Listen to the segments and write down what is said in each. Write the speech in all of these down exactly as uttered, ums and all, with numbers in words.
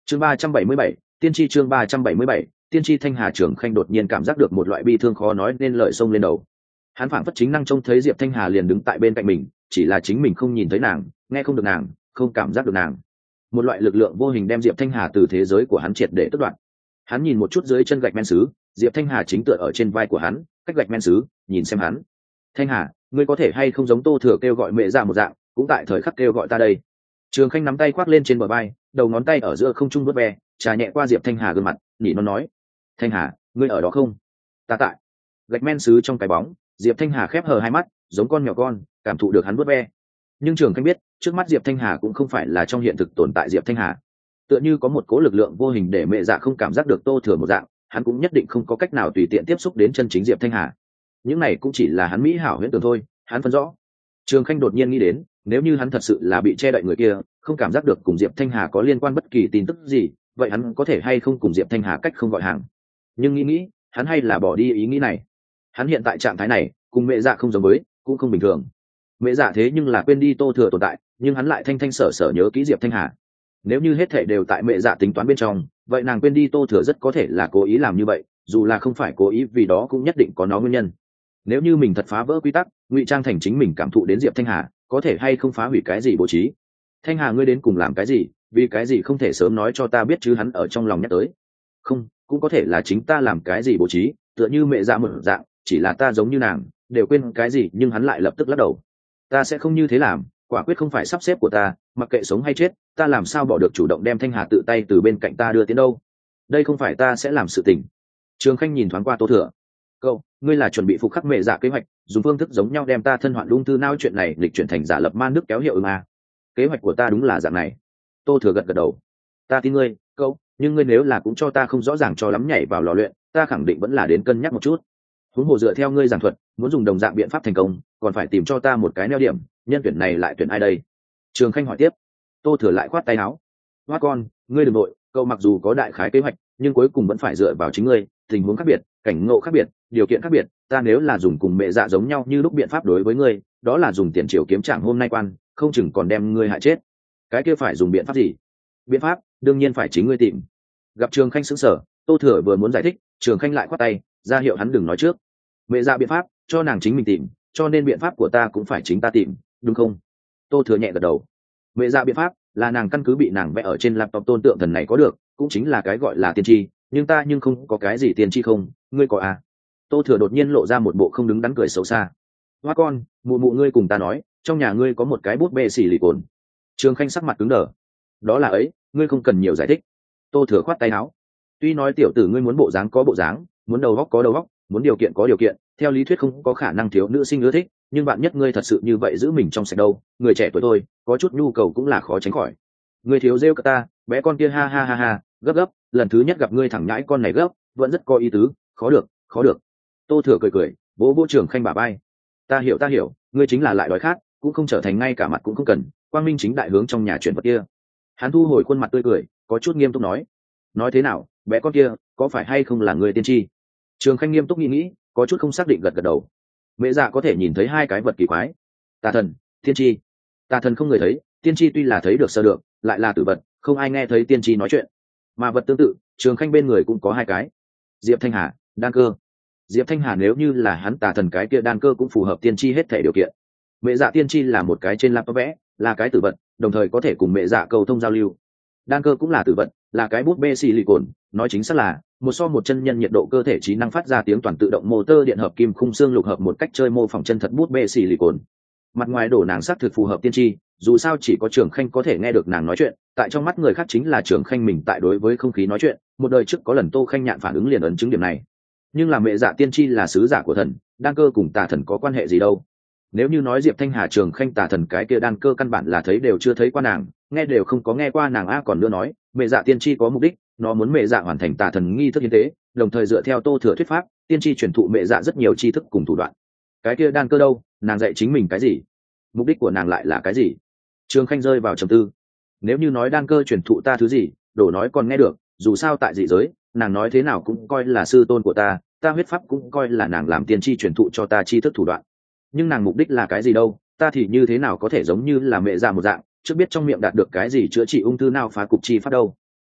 chương ba trăm bảy mươi bảy, tiên tri chương ba trăm bảy mươi bảy, tiên tri. Thanh Hà Trường Khanh đột nhiên cảm giác được một loại bi thương khó nói nên lời xông lên đầu. Hắn phảng phất chính năng trông thấy Diệp Thanh Hà liền đứng tại bên cạnh mình, chỉ là chính mình không nhìn thấy nàng, nghe không được nàng, không cảm giác được nàng. Một loại lực lượng vô hình đem Diệp Thanh Hà từ thế giới của hắn triệt để tước đoạt. Hắn nhìn một chút dưới chân gạch men sứ, Diệp Thanh Hà chính tựa ở trên vai của hắn, cách gạch men sứ, nhìn xem hắn. Thanh Hà, ngươi có thể hay không giống Tô Thừa kêu gọi mẹ ra một dạng, cũng tại thời khắc kêu gọi ta đây. Trường Khanh nắm tay khoác lên trên bờ vai, đầu ngón tay ở giữa không trung vuốt ve, trà nhẹ qua Diệp Thanh Hà gương mặt, nhỉ nó nói: Thanh Hà, ngươi ở đó không? Ta tại. Gạch men sứ trong cái bóng, Diệp Thanh Hà khép hờ hai mắt, giống con mèo con, cảm thụ được hắn vuốt ve. Nhưng Trường Khanh biết, trước mắt Diệp Thanh Hà cũng không phải là trong hiện thực tồn tại Diệp Thanh Hà, tựa như có một cố lực lượng vô hình để mẹ dạ không cảm giác được Tô Thừa một dạng, hắn cũng nhất định không có cách nào tùy tiện tiếp xúc đến chân chính Diệp Thanh Hà. Những này cũng chỉ là hắn mỹ hảo huyễn tưởng thôi, hắn phân rõ. Trường Khanh đột nhiên nghĩ đến, nếu như hắn thật sự là bị che đậy người kia, không cảm giác được cùng Diệp Thanh Hà có liên quan bất kỳ tin tức gì, vậy hắn có thể hay không cùng Diệp Thanh Hà cách không gọi hàng. Nhưng nghĩ nghĩ, hắn hay là bỏ đi ý nghĩ này. Hắn hiện tại trạng thái này, cùng mẹ dạ không giống với, cũng không bình thường. Mẹ dạ thế nhưng là quên đi Tô Thừa tồn tại, nhưng hắn lại thanh thanh sở sở nhớ kỹ Diệp Thanh Hà. Nếu như hết thảy đều tại mẹ dạ tính toán bên trong, vậy nàng quên đi Tô Thừa rất có thể là cố ý làm như vậy, dù là không phải cố ý vì đó cũng nhất định có nó nguyên nhân. Nếu như mình thật phá vỡ quy tắc, ngụy trang thành chính mình cảm thụ đến Diệp Thanh Hà, có thể hay không phá hủy cái gì bố trí. Thanh Hà, ngươi đến cùng làm cái gì, vì cái gì không thể sớm nói cho ta biết chứ? Hắn ở trong lòng nhắc tới. Không, cũng có thể là chính ta làm cái gì bố trí, tựa như mẹ dạ một dạng, chỉ là ta giống như nàng, đều quên cái gì. Nhưng hắn lại lập tức lắc đầu. Ta sẽ không như thế làm, quả quyết không phải sắp xếp của ta, mặc kệ sống hay chết, ta làm sao bỏ được chủ động đem Thanh Hà tự tay từ bên cạnh ta đưa tiến đâu. Đây không phải ta sẽ làm sự tình. Trường Khanh nhìn thoáng qua Tô Thừa. Cậu, ngươi là chuẩn bị phục khắc mẹ dạ kế hoạch, dùng phương thức giống nhau đem ta thân hoạn ung thư não chuyện này lịch chuyển thành giả lập man nước kéo hiệu ứng à? Kế hoạch của ta đúng là dạng này. Tô Thừa gật gật đầu. Ta tin ngươi, cậu, nhưng ngươi nếu là cũng cho ta không rõ ràng cho lắm nhảy vào lò luyện, ta khẳng định vẫn là đến cân nhắc một chút. Huống hồ dựa theo ngươi giảng thuật, muốn dùng đồng dạng biện pháp thành công, còn phải tìm cho ta một cái neo điểm, nhân tuyển này lại tuyển ai đây? Trường Khanh hỏi tiếp. Tô Thừa lại khoát tay áo. Hoa con, ngươi đừng nội, cậu mặc dù có đại khái kế hoạch, nhưng cuối cùng vẫn phải dựa vào chính ngươi, tình huống khác biệt, cảnh ngộ khác biệt, điều kiện khác biệt, ta nếu là dùng cùng mẹ dạ giống nhau như lúc biện pháp đối với ngươi, đó là dùng tiền triều kiếm trạng hôm nay quan, không chừng còn đem ngươi hại chết. Cái kia phải dùng biện pháp gì? Biện pháp, đương nhiên phải chính ngươi tìm. Gặp Trường Khanh sững sờ, Tô Thừa vừa muốn giải thích, Trường Khanh lại khoát tay, ra hiệu hắn đừng nói trước. Mẹ dạ biện pháp, cho nàng chính mình tìm, cho nên biện pháp của ta cũng phải chính ta tìm, đúng không? Tô Thừa nhẹ gật đầu. Mẹ dạ biện pháp là nàng căn cứ bị nàng vẽ ở trên laptop tôn tượng thần này có được, cũng chính là cái gọi là tiên tri, nhưng ta nhưng không có cái gì tiên tri không, ngươi có à? Tô Thừa đột nhiên lộ ra một bộ không đứng đắn cười xấu xa. Hoa con, mụ mụ ngươi cùng ta nói, trong nhà ngươi có một cái bút bê xì lì cồn. Trường Khanh sắc mặt cứng đờ. Đó là ấy, ngươi không cần nhiều giải thích. Tô Thừa khoát tay áo. Tuy nói tiểu tử ngươi muốn bộ dáng có bộ dáng, muốn đầu óc có đầu óc, muốn điều kiện có điều kiện, theo lý thuyết không có khả năng thiếu nữ sinh ưa thích, nhưng bạn nhất ngươi thật sự như vậy giữ mình trong sạch đâu, người trẻ tuổi thôi, có chút nhu cầu cũng là khó tránh khỏi. Ngươi thiếu rêu cả ta, bé con kia ha ha ha ha, gấp gấp, lần thứ nhất gặp ngươi thẳng nhãi con này gấp, vẫn rất có ý tứ, khó được, khó được. Tô Thừa cười cười, vỗ vỗ Trường Khanh bả vai. Ta hiểu ta hiểu, ngươi chính là lại đói khát, cũng không trở thành ngay cả mặt cũng không cần, quang minh chính đại hướng trong nhà chuyển vật kia. Hắn thu hồi khuôn mặt tươi cười, có chút nghiêm túc nói. Nói thế nào, bé con kia, có phải hay không là người tiên tri? Trường Khanh nghiêm túc nghĩ nghĩ, có chút không xác định gật gật đầu. Mẹ dạ có thể nhìn thấy hai cái vật kỳ quái. Tà thần, tiên tri. Tà thần không người thấy, tiên tri tuy là thấy được sơ được, lại là tử vật, không ai nghe thấy tiên tri nói chuyện. Mà vật tương tự, Trường Khanh bên người cũng có hai cái. Diệp Thanh Hà, đan cơ. Diệp Thanh Hà nếu như là hắn tà thần cái kia đan cơ cũng phù hợp tiên tri hết thể điều kiện. Mẹ dạ tiên tri là một cái trên laptop vẽ, là cái tử vật, đồng thời có thể cùng mẹ dạ cầu thông giao lưu. Đan cơ cũng là tử vật, là cái bút bê xì lì cồn, nói chính xác là một so một chân nhân nhiệt độ cơ thể trí năng phát ra tiếng toàn tự động motor điện hợp kim khung xương lục hợp một cách chơi mô phỏng chân thật bút bê xì lì cồn. Mặt ngoài đổ nàng xác thực phù hợp tiên tri, dù sao chỉ có Trường Khanh có thể nghe được nàng nói chuyện, tại trong mắt người khác chính là Trường Khanh mình tại đối với không khí nói chuyện, một đời trước có lần Tô Khanh Nhạn phản ứng liền ấn chứng điểm này. Nhưng là mẹ dạ tiên tri là sứ giả của thần, đan cơ cùng tà thần có quan hệ gì đâu? Nếu như nói Diệp Thanh Hà Trường Khanh tà thần cái kia đan cơ căn bản là thấy đều chưa thấy qua nàng, nghe đều không có nghe qua nàng a. Còn nữa nói mẹ dạ tiên tri có mục đích, nó muốn mẹ dạ hoàn thành tà thần nghi thức hiến tế, đồng thời dựa theo Tô Thừa thuyết pháp, tiên tri truyền thụ mẹ dạ rất nhiều tri thức cùng thủ đoạn. Cái kia đan cơ đâu, nàng dạy chính mình cái gì? Mục đích của nàng lại là cái gì? Trường Khanh rơi vào trầm tư. Nếu như nói đan cơ truyền thụ ta thứ gì, đổ nói còn nghe được, dù sao tại dị giới, nàng nói thế nào cũng coi là sư tôn của ta, ta huyết pháp cũng coi là nàng làm tiên tri truyền thụ cho ta tri thức thủ đoạn. Nhưng nàng mục đích là cái gì đâu, ta thì như thế nào có thể giống như là mẹ già một dạng, trước biết trong miệng đạt được cái gì chữa trị ung thư nào phá cục chi pháp đâu.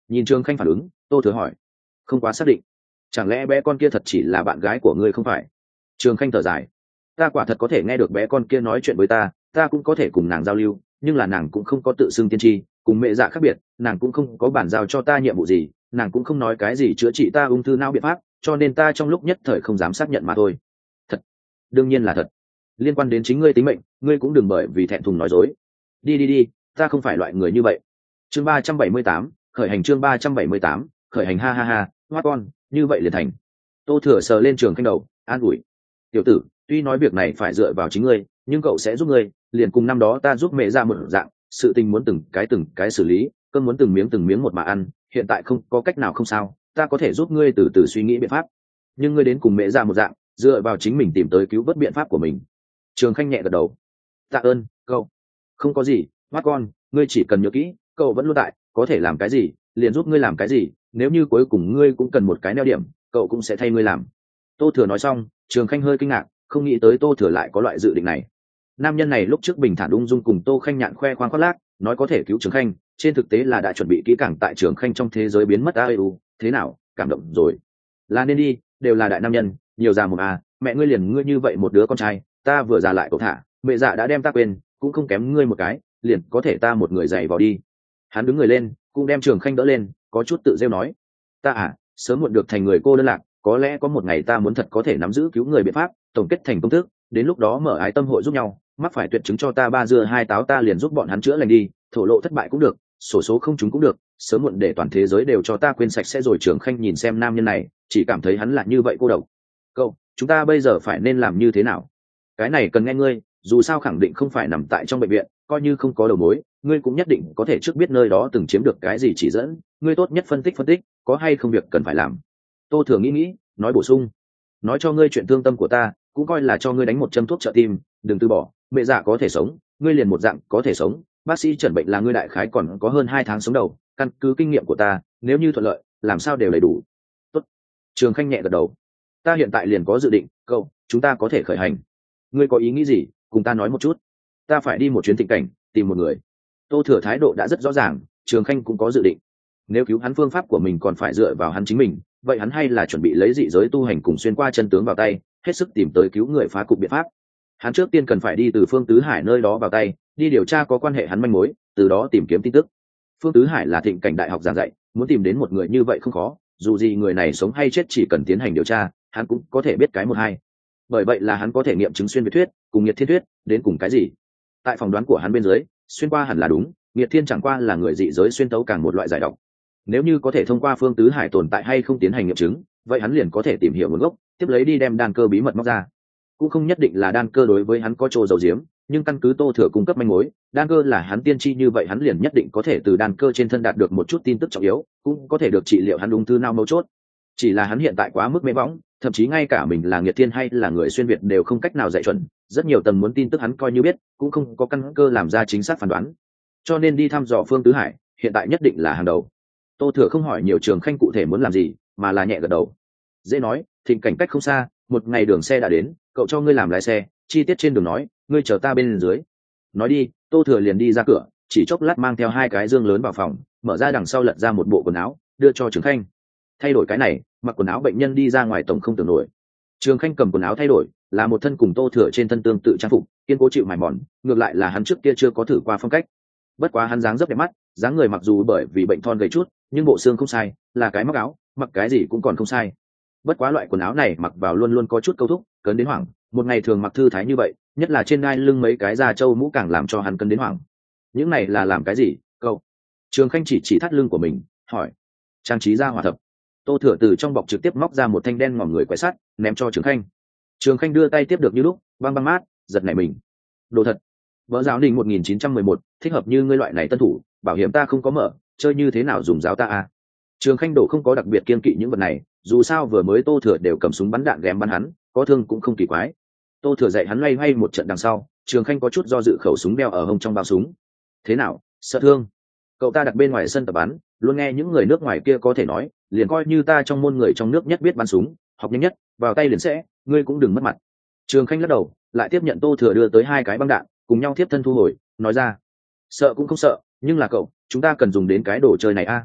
Nhìn Trường Khanh phản ứng, Tô Thừa hỏi, không quá xác định, chẳng lẽ bé con kia thật chỉ là bạn gái của ngươi không phải? Trường Khanh thở dài, ta quả thật có thể nghe được bé con kia nói chuyện với ta, ta cũng có thể cùng nàng giao lưu, nhưng là nàng cũng không có tự xưng tiên tri, cùng mẹ dạ khác biệt, nàng cũng không có bản giao cho ta nhiệm vụ gì, nàng cũng không nói cái gì chữa trị ta ung thư não biện pháp, cho nên ta trong lúc nhất thời không dám xác nhận mà thôi. Thật? Đương nhiên là thật. Liên quan đến chính ngươi tính mệnh, ngươi cũng đừng bởi vì thẹn thùng nói dối. Đi đi đi, ta không phải loại người như vậy. Chương ba trăm bảy mươi tám, khởi hành. Chương ba trăm bảy mươi tám, khởi hành. Ha ha ha, hoa con, như vậy liền thành. Tô Thừa sờ lên Trường Khanh đầu, an ủi, tiểu tử, tuy nói việc này phải dựa vào chính ngươi, nhưng cậu sẽ giúp ngươi, liền cùng năm đó ta giúp mẹ ra một dạng, sự tình muốn từng cái từng cái xử lý, cơm muốn từng miếng từng miếng một mà ăn, hiện tại không có cách nào không sao, ta có thể giúp ngươi từ từ suy nghĩ biện pháp, nhưng ngươi đến cùng mẹ ra một dạng, dựa vào chính mình tìm tới cứu vớt biện pháp của mình. Trường Khanh nhẹ gật đầu, tạ ơn cậu. Không có gì, mắt con, ngươi chỉ cần nhớ kỹ, cậu vẫn luôn tại, có thể làm cái gì liền giúp ngươi làm cái gì, nếu như cuối cùng ngươi cũng cần một cái neo điểm, cậu cũng sẽ thay ngươi làm. Tô Thừa nói xong, Trường Khanh hơi kinh ngạc, không nghĩ tới Tô Thừa lại có loại dự định này. Nam nhân này lúc trước bình thản ung dung cùng Tô Khanh Nhạn khoe khoang khoác lác, nói có thể cứu Trường Khanh, trên thực tế là đã chuẩn bị kỹ càng tại Trường Khanh trong thế giới biến mất a u, thế nào, cảm động rồi? Là nên đi, đều là đại nam nhân, nhiều già một à, mẹ ngươi liền ngươi như vậy một đứa con trai, ta vừa già lại cậu thả, mẹ dạ đã đem ta quên, cũng không kém ngươi một cái, liền có thể ta một người dạy vào đi. Hắn đứng người lên, cũng đem Trường Khanh đỡ lên, có chút tự rêu nói, ta à, sớm muộn được thành người cô đơn lạc, có lẽ có một ngày ta muốn thật có thể nắm giữ cứu người biện pháp, tổng kết thành công thức, đến lúc đó mở ái tâm hội giúp nhau, mắc phải tuyệt chứng cho ta ba dưa hai táo ta liền giúp bọn hắn chữa lành đi, thổ lộ thất bại cũng được, sổ số không chúng cũng được, sớm muộn để toàn thế giới đều cho ta quên sạch sẽ rồi. Trường Khanh nhìn xem nam nhân này, chỉ cảm thấy hắn là như vậy cô độc. Cậu, chúng ta bây giờ phải nên làm như thế nào? Cái này cần nghe ngươi, dù sao khẳng định không phải nằm tại trong bệnh viện, coi như không có đầu mối, ngươi cũng nhất định có thể trước biết nơi đó từng chiếm được cái gì chỉ dẫn, ngươi tốt nhất phân tích phân tích, có hay không việc cần phải làm. Tô Thừa nghĩ nghĩ, nói bổ sung, nói cho ngươi chuyện thương tâm của ta, cũng coi là cho ngươi đánh một châm thuốc trợ tim, đừng từ bỏ, mẹ dạ có thể sống, ngươi liền một dạng có thể sống, bác sĩ chẩn bệnh là ngươi đại khái còn có hơn hai tháng sống đầu, căn cứ kinh nghiệm của ta, nếu như thuận lợi, làm sao đều đầy đủ. Tốt. Trường Khanh nhẹ gật đầu, ta hiện tại liền có dự định, cậu, chúng ta có thể khởi hành. Ngươi có ý nghĩ gì, cùng ta nói một chút. Ta phải đi một chuyến thịnh cảnh, tìm một người. Tô Thừa thái độ đã rất rõ ràng, Trường Khanh cũng có dự định. Nếu cứu hắn phương pháp của mình còn phải dựa vào hắn chính mình, vậy hắn hay là chuẩn bị lấy dị giới tu hành cùng xuyên qua chân tướng vào tay, hết sức tìm tới cứu người phá cục biện pháp. Hắn trước tiên cần phải đi từ Phương Tứ Hải nơi đó vào tay, đi điều tra có quan hệ hắn manh mối, từ đó tìm kiếm tin tức. Phương Tứ Hải là thịnh cảnh đại học giảng dạy, muốn tìm đến một người như vậy không khó, dù gì người này sống hay chết chỉ cần tiến hành điều tra, hắn cũng có thể biết cái một hai. Bởi vậy là hắn có thể nghiệm chứng xuyên việt thuyết cùng nhiệt thiên thuyết đến cùng cái gì. Tại phỏng đoán của hắn bên dưới, xuyên qua hẳn là đúng, nhiệt thiên chẳng qua là người dị giới xuyên tấu càng một loại giải độc. Nếu như có thể thông qua Phương Tứ Hải tồn tại hay không tiến hành nghiệm chứng, vậy hắn liền có thể tìm hiểu nguồn gốc, tiếp lấy đi đem đan cơ bí mật móc ra. Cũng không nhất định là đan cơ đối với hắn có chỗ dầu diếm, nhưng căn cứ Tô Thừa cung cấp manh mối, đan cơ là hắn tiên tri, như vậy hắn liền nhất định có thể từ đan cơ trên thân đạt được một chút tin tức trọng yếu, cũng có thể được trị liệu hắn ung thư não mấu chốt. Chỉ là hắn hiện tại quá mức mê võng, thậm chí ngay cả mình là nghiệt thiên hay là người xuyên việt đều không cách nào dạy chuẩn, rất nhiều tầng muốn tin tức hắn coi như biết, cũng không có căn cơ làm ra chính xác phán đoán. Cho nên đi thăm dò Phương Tứ Hải, hiện tại nhất định là hàng đầu. Tô Thừa không hỏi nhiều Trường Khanh cụ thể muốn làm gì, mà là nhẹ gật đầu. Dễ nói, thịnh cảnh cách không xa, một ngày đường xe đã đến, cậu cho ngươi làm lái xe, chi tiết trên đường nói, ngươi chờ ta bên dưới. Nói đi, Tô Thừa liền đi ra cửa, chỉ chốc lát mang theo hai cái dương lớn vào phòng, mở ra đằng sau lật ra một bộ quần áo, đưa cho Trường Khanh. Thay đổi cái này, mặc quần áo bệnh nhân đi ra ngoài tổng không tưởng nổi. Trường Khanh cầm quần áo thay đổi, là một thân cùng Tô Thừa trên thân tương tự trang phục, kiên cố chịu mài mòn, ngược lại là hắn trước kia chưa có thử qua phong cách. Bất quá hắn dáng dấp đẹp mắt, dáng người mặc dù bởi vì bệnh thon gầy chút, nhưng bộ xương không sai, là cái móc áo, mặc cái gì cũng còn không sai. Bất quá loại quần áo này mặc vào luôn luôn có chút câu thúc, cấn đến hoảng, một ngày thường mặc thư thái như vậy, nhất là trên ngai lưng mấy cái da trâu mũ càng làm cho hắn cấn đến hoảng. Những này là làm cái gì, cậu? Trường Khanh chỉ chỉ thắt lưng của mình, hỏi. Trang trí ra hỏa thập. Tô Thừa từ trong bọc trực tiếp móc ra một thanh đen ngòm người quái sắt, ném cho Trường Khanh. Trường Khanh đưa tay tiếp được như lúc, băng băng mát, giật nảy mình. Đồ thật. Võ giáo đình một nghìn chín trăm mười một, thích hợp như ngươi loại này tân thủ, bảo hiểm ta không có mở, chơi như thế nào dùng giáo ta à? Trường Khanh đổ không có đặc biệt kiên kỵ những vật này, dù sao vừa mới Tô Thừa đều cầm súng bắn đạn ghém bắn hắn, có thương cũng không kỳ quái. Tô Thừa dạy hắn loay hoay một trận đằng sau, Trường Khanh có chút do dự khẩu súng đeo ở hông trong bao súng. Thế nào, sợ thương? Cậu ta đặt bên ngoài sân tập bắn, luôn nghe những người nước ngoài kia có thể nói, liền coi như ta trong môn người trong nước nhất biết bắn súng, học nhanh nhất, vào tay liền sẽ, ngươi cũng đừng mất mặt. Trường Khanh lắc đầu, lại tiếp nhận Tô Thừa đưa tới hai cái băng đạn, cùng nhau tiếp thân thu hồi, nói ra, sợ cũng không sợ, nhưng là cậu, chúng ta cần dùng đến cái đồ chơi này a.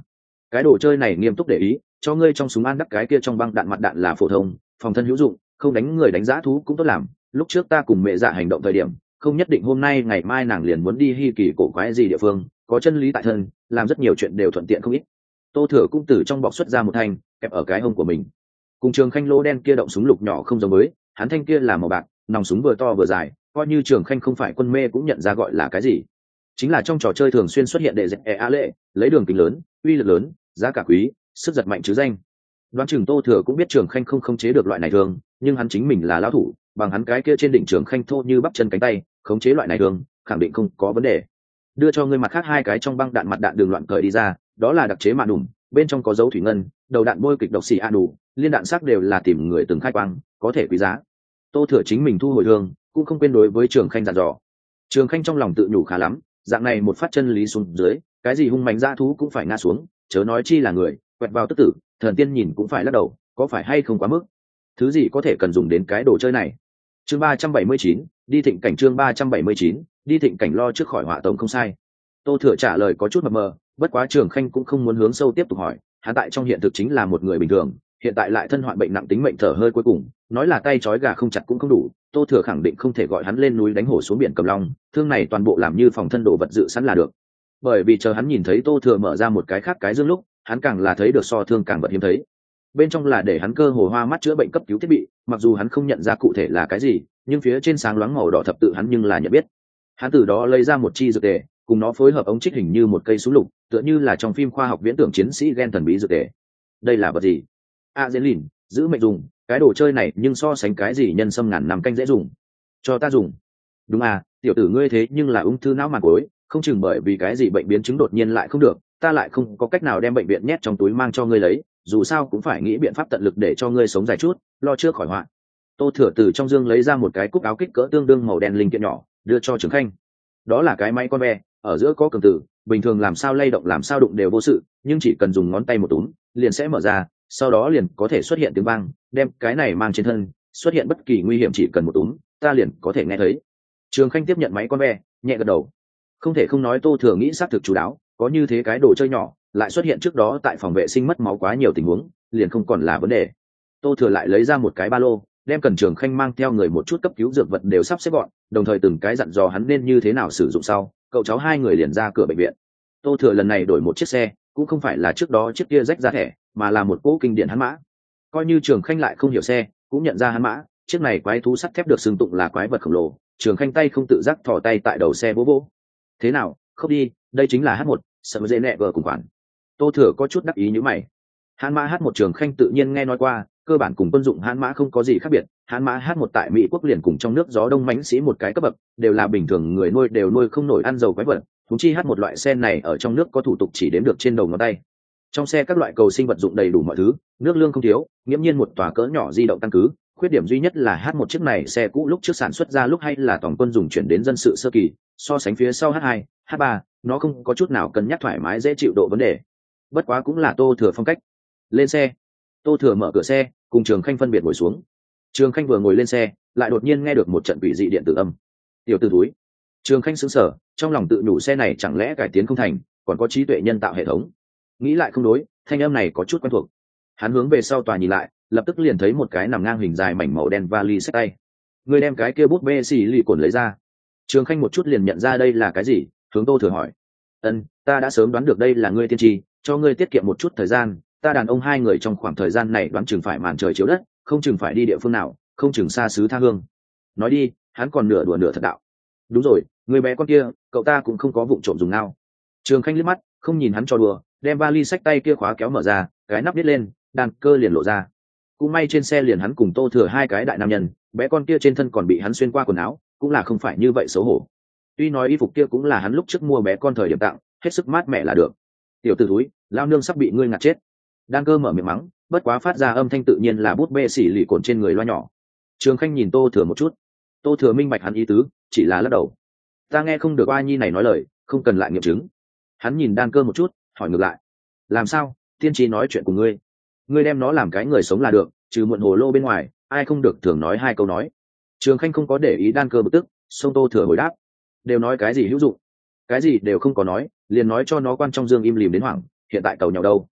cái đồ chơi này nghiêm túc để ý, cho ngươi trong súng an đắc cái kia trong băng đạn mặt đạn là phổ thông, phòng thân hữu dụng, không đánh người đánh giá thú cũng tốt làm. Lúc trước ta cùng mẹ dạ hành động thời điểm, không nhất định hôm nay ngày mai nàng liền muốn đi hi kỳ cổ quái gì địa phương, có chân lý tại thân, làm rất nhiều chuyện đều thuận tiện không ít. Tô Thừa cũng từ trong bọc xuất ra một thanh, kẹp ở cái hông của mình. Cùng Trường Khanh lô đen kia động súng lục nhỏ không giống với, hắn thanh kia là màu bạc, nòng súng vừa to vừa dài, coi như Trường Khanh không phải quân mê cũng nhận ra gọi là cái gì. Chính là trong trò chơi thường xuyên xuất hiện đệ dẹp e a lệ, lấy đường kính lớn, uy lực lớn, giá cả quý, sức giật mạnh chứ danh. Đoán chừng Tô Thừa cũng biết Trường Khanh không khống chế được loại này thường, nhưng hắn chính mình là lão thủ, bằng hắn cái kia trên đỉnh Trường Khanh thô như bắp chân cánh tay, khống chế loại này thường, khẳng định không có vấn đề. Đưa cho ngươi mặt khác hai cái trong băng đạn mặt đạn đường loạn cởi đi ra, đó là đặc chế mạ đủng, bên trong có dấu thủy ngân, đầu đạn bôi kịch độc xì a đủ, liên đạn sắc đều là tìm người từng khai quang, có thể quý giá. Tô Thừa chính mình thu hồi thương, cũng không quên đối với Trường Khanh dặn dò. Trường Khanh trong lòng tự nhủ khá lắm, dạng này một phát chân lý xuống dưới, cái gì hung mạnh dã thú cũng phải ngã xuống, chớ nói chi là người, quẹt vào tức tử, thần tiên nhìn cũng phải lắc đầu, có phải hay không quá mức? Thứ gì có thể cần dùng đến cái đồ chơi này? Chương ba trăm bảy mươi chín, đi thịnh cảnh chương ba trăm bảy mươi chín, đi thịnh cảnh lo trước khỏi họa tống không sai. Tô Thừa trả lời có chút mập mờ, bất quá Trường Khanh cũng không muốn hướng sâu tiếp tục hỏi, hắn tại trong hiện thực chính là một người bình thường, hiện tại lại thân hoạn bệnh nặng tính mệnh thở hơi cuối cùng, nói là tay trói gà không chặt cũng không đủ. Tô Thừa khẳng định không thể gọi hắn lên núi đánh hổ xuống biển cầm long, thương này toàn bộ làm như phòng thân đồ vật dự sẵn là được. Bởi vì chờ hắn nhìn thấy Tô Thừa mở ra một cái khác cái dương lúc, hắn càng là thấy được so thương càng vật hiếm thấy. Bên trong là để hắn cơ hồ hoa mắt chữa bệnh cấp cứu thiết bị, mặc dù hắn không nhận ra cụ thể là cái gì, nhưng phía trên sáng loáng màu đỏ thập tự hắn nhưng là nhận biết. Hắn từ đó lấy ra một chi dược tề, cùng nó phối hợp ống trích hình như một cây súng lục, tựa như là trong phim khoa học viễn tưởng chiến sĩ gen thần bí dược tề. Đây là vật gì? A Dễn Lìn, giữ mệnh dùng, cái đồ chơi này nhưng so sánh cái gì nhân sâm ngàn năm canh dễ dùng. Cho ta dùng. Đúng à, tiểu tử ngươi thế nhưng là ung thư não màng cối, không chừng bởi vì cái gì bệnh biến chứng đột nhiên lại không được, ta lại không có cách nào đem bệnh viện nhét trong túi mang cho ngươi lấy, dù sao cũng phải nghĩ biện pháp tận lực để cho ngươi sống dài chút, lo trước khỏi họa. Tô Thừa từ trong dương lấy ra một cái cúc áo kích cỡ tương đương màu đen linh kiện nhỏ, đưa cho Trường Khanh. Đó là cái máy con ve, ở giữa có cường tử, bình thường làm sao lay động làm sao đụng đều vô sự, nhưng chỉ cần dùng ngón tay một túm, liền sẽ mở ra, sau đó liền có thể xuất hiện tiếng vang, đem cái này mang trên thân, xuất hiện bất kỳ nguy hiểm chỉ cần một túm, ta liền có thể nghe thấy. Trường Khanh tiếp nhận máy con ve, nhẹ gật đầu. Không thể không nói Tô Thừa nghĩ xác thực chú đáo, có như thế cái đồ chơi nhỏ, lại xuất hiện trước đó tại phòng vệ sinh mất máu quá nhiều tình huống, liền không còn là vấn đề. Tô Thừa lại lấy ra một cái ba lô, đem cần Trường Khanh mang theo người một chút cấp cứu dược vật đều sắp xếp gọn, đồng thời từng cái dặn dò hắn nên như thế nào sử dụng sau, cậu cháu hai người liền ra cửa bệnh viện. Tô Thừa lần này đổi một chiếc xe, cũng không phải là trước đó chiếc kia rách ra thẻ, mà là một cỗ kinh điển hắn mã. Coi như Trường Khanh lại không hiểu xe, cũng nhận ra hắn mã, chiếc này quái thú sắt thép được xưng tụng là quái vật khổng lồ. Trường Khanh tay không tự giác thò tay tại đầu xe bố bố. Thế nào, không đi, đây chính là H một, sợ dễ nẹ vợ cùng khoản. Tô Thừa có chút đắc ý như mày. Hãn mã H một Trường Khanh tự nhiên nghe nói qua, cơ bản cùng quân dụng hãn mã không có gì khác biệt. Hãn mã H một tại Mỹ quốc liền cùng trong nước gió đông mãnh sĩ một cái cấp bậc, đều là bình thường người nuôi đều nuôi không nổi ăn dầu quái vật. Thúng chi H một loại xe này ở trong nước có thủ tục chỉ đếm được trên đầu ngón tay. Trong xe các loại cầu sinh vật dụng đầy đủ mọi thứ, nước lương không thiếu, nghiễm nhiên một tòa cỡ nhỏ di động căn cứ. Khuyết điểm duy nhất là H một chiếc này xe cũ lúc trước sản xuất ra lúc hay là toàn quân dùng chuyển đến dân sự sơ kỳ, so sánh phía sau H hai, H ba, nó không có chút nào cân nhắc thoải mái dễ chịu độ vấn đề. Bất quá cũng là Tô Thừa phong cách. Lên xe. Tô Thừa mở cửa xe, cùng Trường Khanh phân biệt ngồi xuống. Trường Khanh vừa ngồi lên xe, lại đột nhiên nghe được một trận quỷ dị điện tử âm. Tiểu tử túi. Trường Khanh sững sờ, trong lòng tự nhủ xe này chẳng lẽ cải tiến không thành, còn có trí tuệ nhân tạo hệ thống. Nghĩ lại không đối, thanh âm này có chút quen thuộc. Hắn hướng về sau tòa nhìn lại, lập tức liền thấy một cái nằm ngang hình dài mảnh màu đen vali xách tay. Người đem cái kia bút bê xì lì cồn lấy ra. Trường Khanh một chút liền nhận ra đây là cái gì, hướng Tô Thừa hỏi. Ân, ta đã sớm đoán được đây là ngươi tiên tri, cho ngươi tiết kiệm một chút thời gian. Ta đàn ông hai người trong khoảng thời gian này đoán chừng phải màn trời chiếu đất, không chừng phải đi địa phương nào, không chừng xa xứ tha hương. Nói đi, hắn còn nửa đùa nửa thật đạo. Đúng rồi, người bé con kia, cậu ta cũng không có vụng trộm dùng nào. Trường Khanh liếc mắt, không nhìn hắn cho đùa, đem vali xách tay kia khóa kéo mở ra, cái nắp biết lên, đàn cơ liền lộ ra. Cũng may trên xe liền hắn cùng Tô Thừa hai cái đại nam nhân, bé con kia trên thân còn bị hắn xuyên qua quần áo, cũng là không phải như vậy xấu hổ. Tuy nói y phục kia cũng là hắn lúc trước mua bé con thời điểm tặng, hết sức mát mẻ là được. Tiểu tử túi, lao nương sắp bị ngươi ngạt chết. Đan cơ mở miệng mắng, bất quá phát ra âm thanh tự nhiên là bút bê xỉ lì cồn trên người loa nhỏ. Trường Khanh nhìn Tô Thừa một chút. Tô Thừa minh bạch hắn ý tứ, chỉ là lắc đầu. Ta nghe không được oa nhi này nói lời, không cần lại nghiệm chứng. Hắn nhìn Đan cơ một chút, hỏi ngược lại. Làm sao, tiên tri nói chuyện của ngươi? Ngươi đem nó làm cái người sống là được, trừ muộn hồ lô bên ngoài, ai không được thường nói hai câu nói. Trường Khanh không có để ý Đan cơ bực tức, xông Tô Thừa hồi đáp. Đều nói cái gì hữu dụng? Cái gì đều không có nói, liền nói cho nó quan trong dương im lìm đến hoảng, hiện tại cầu nhau đâu.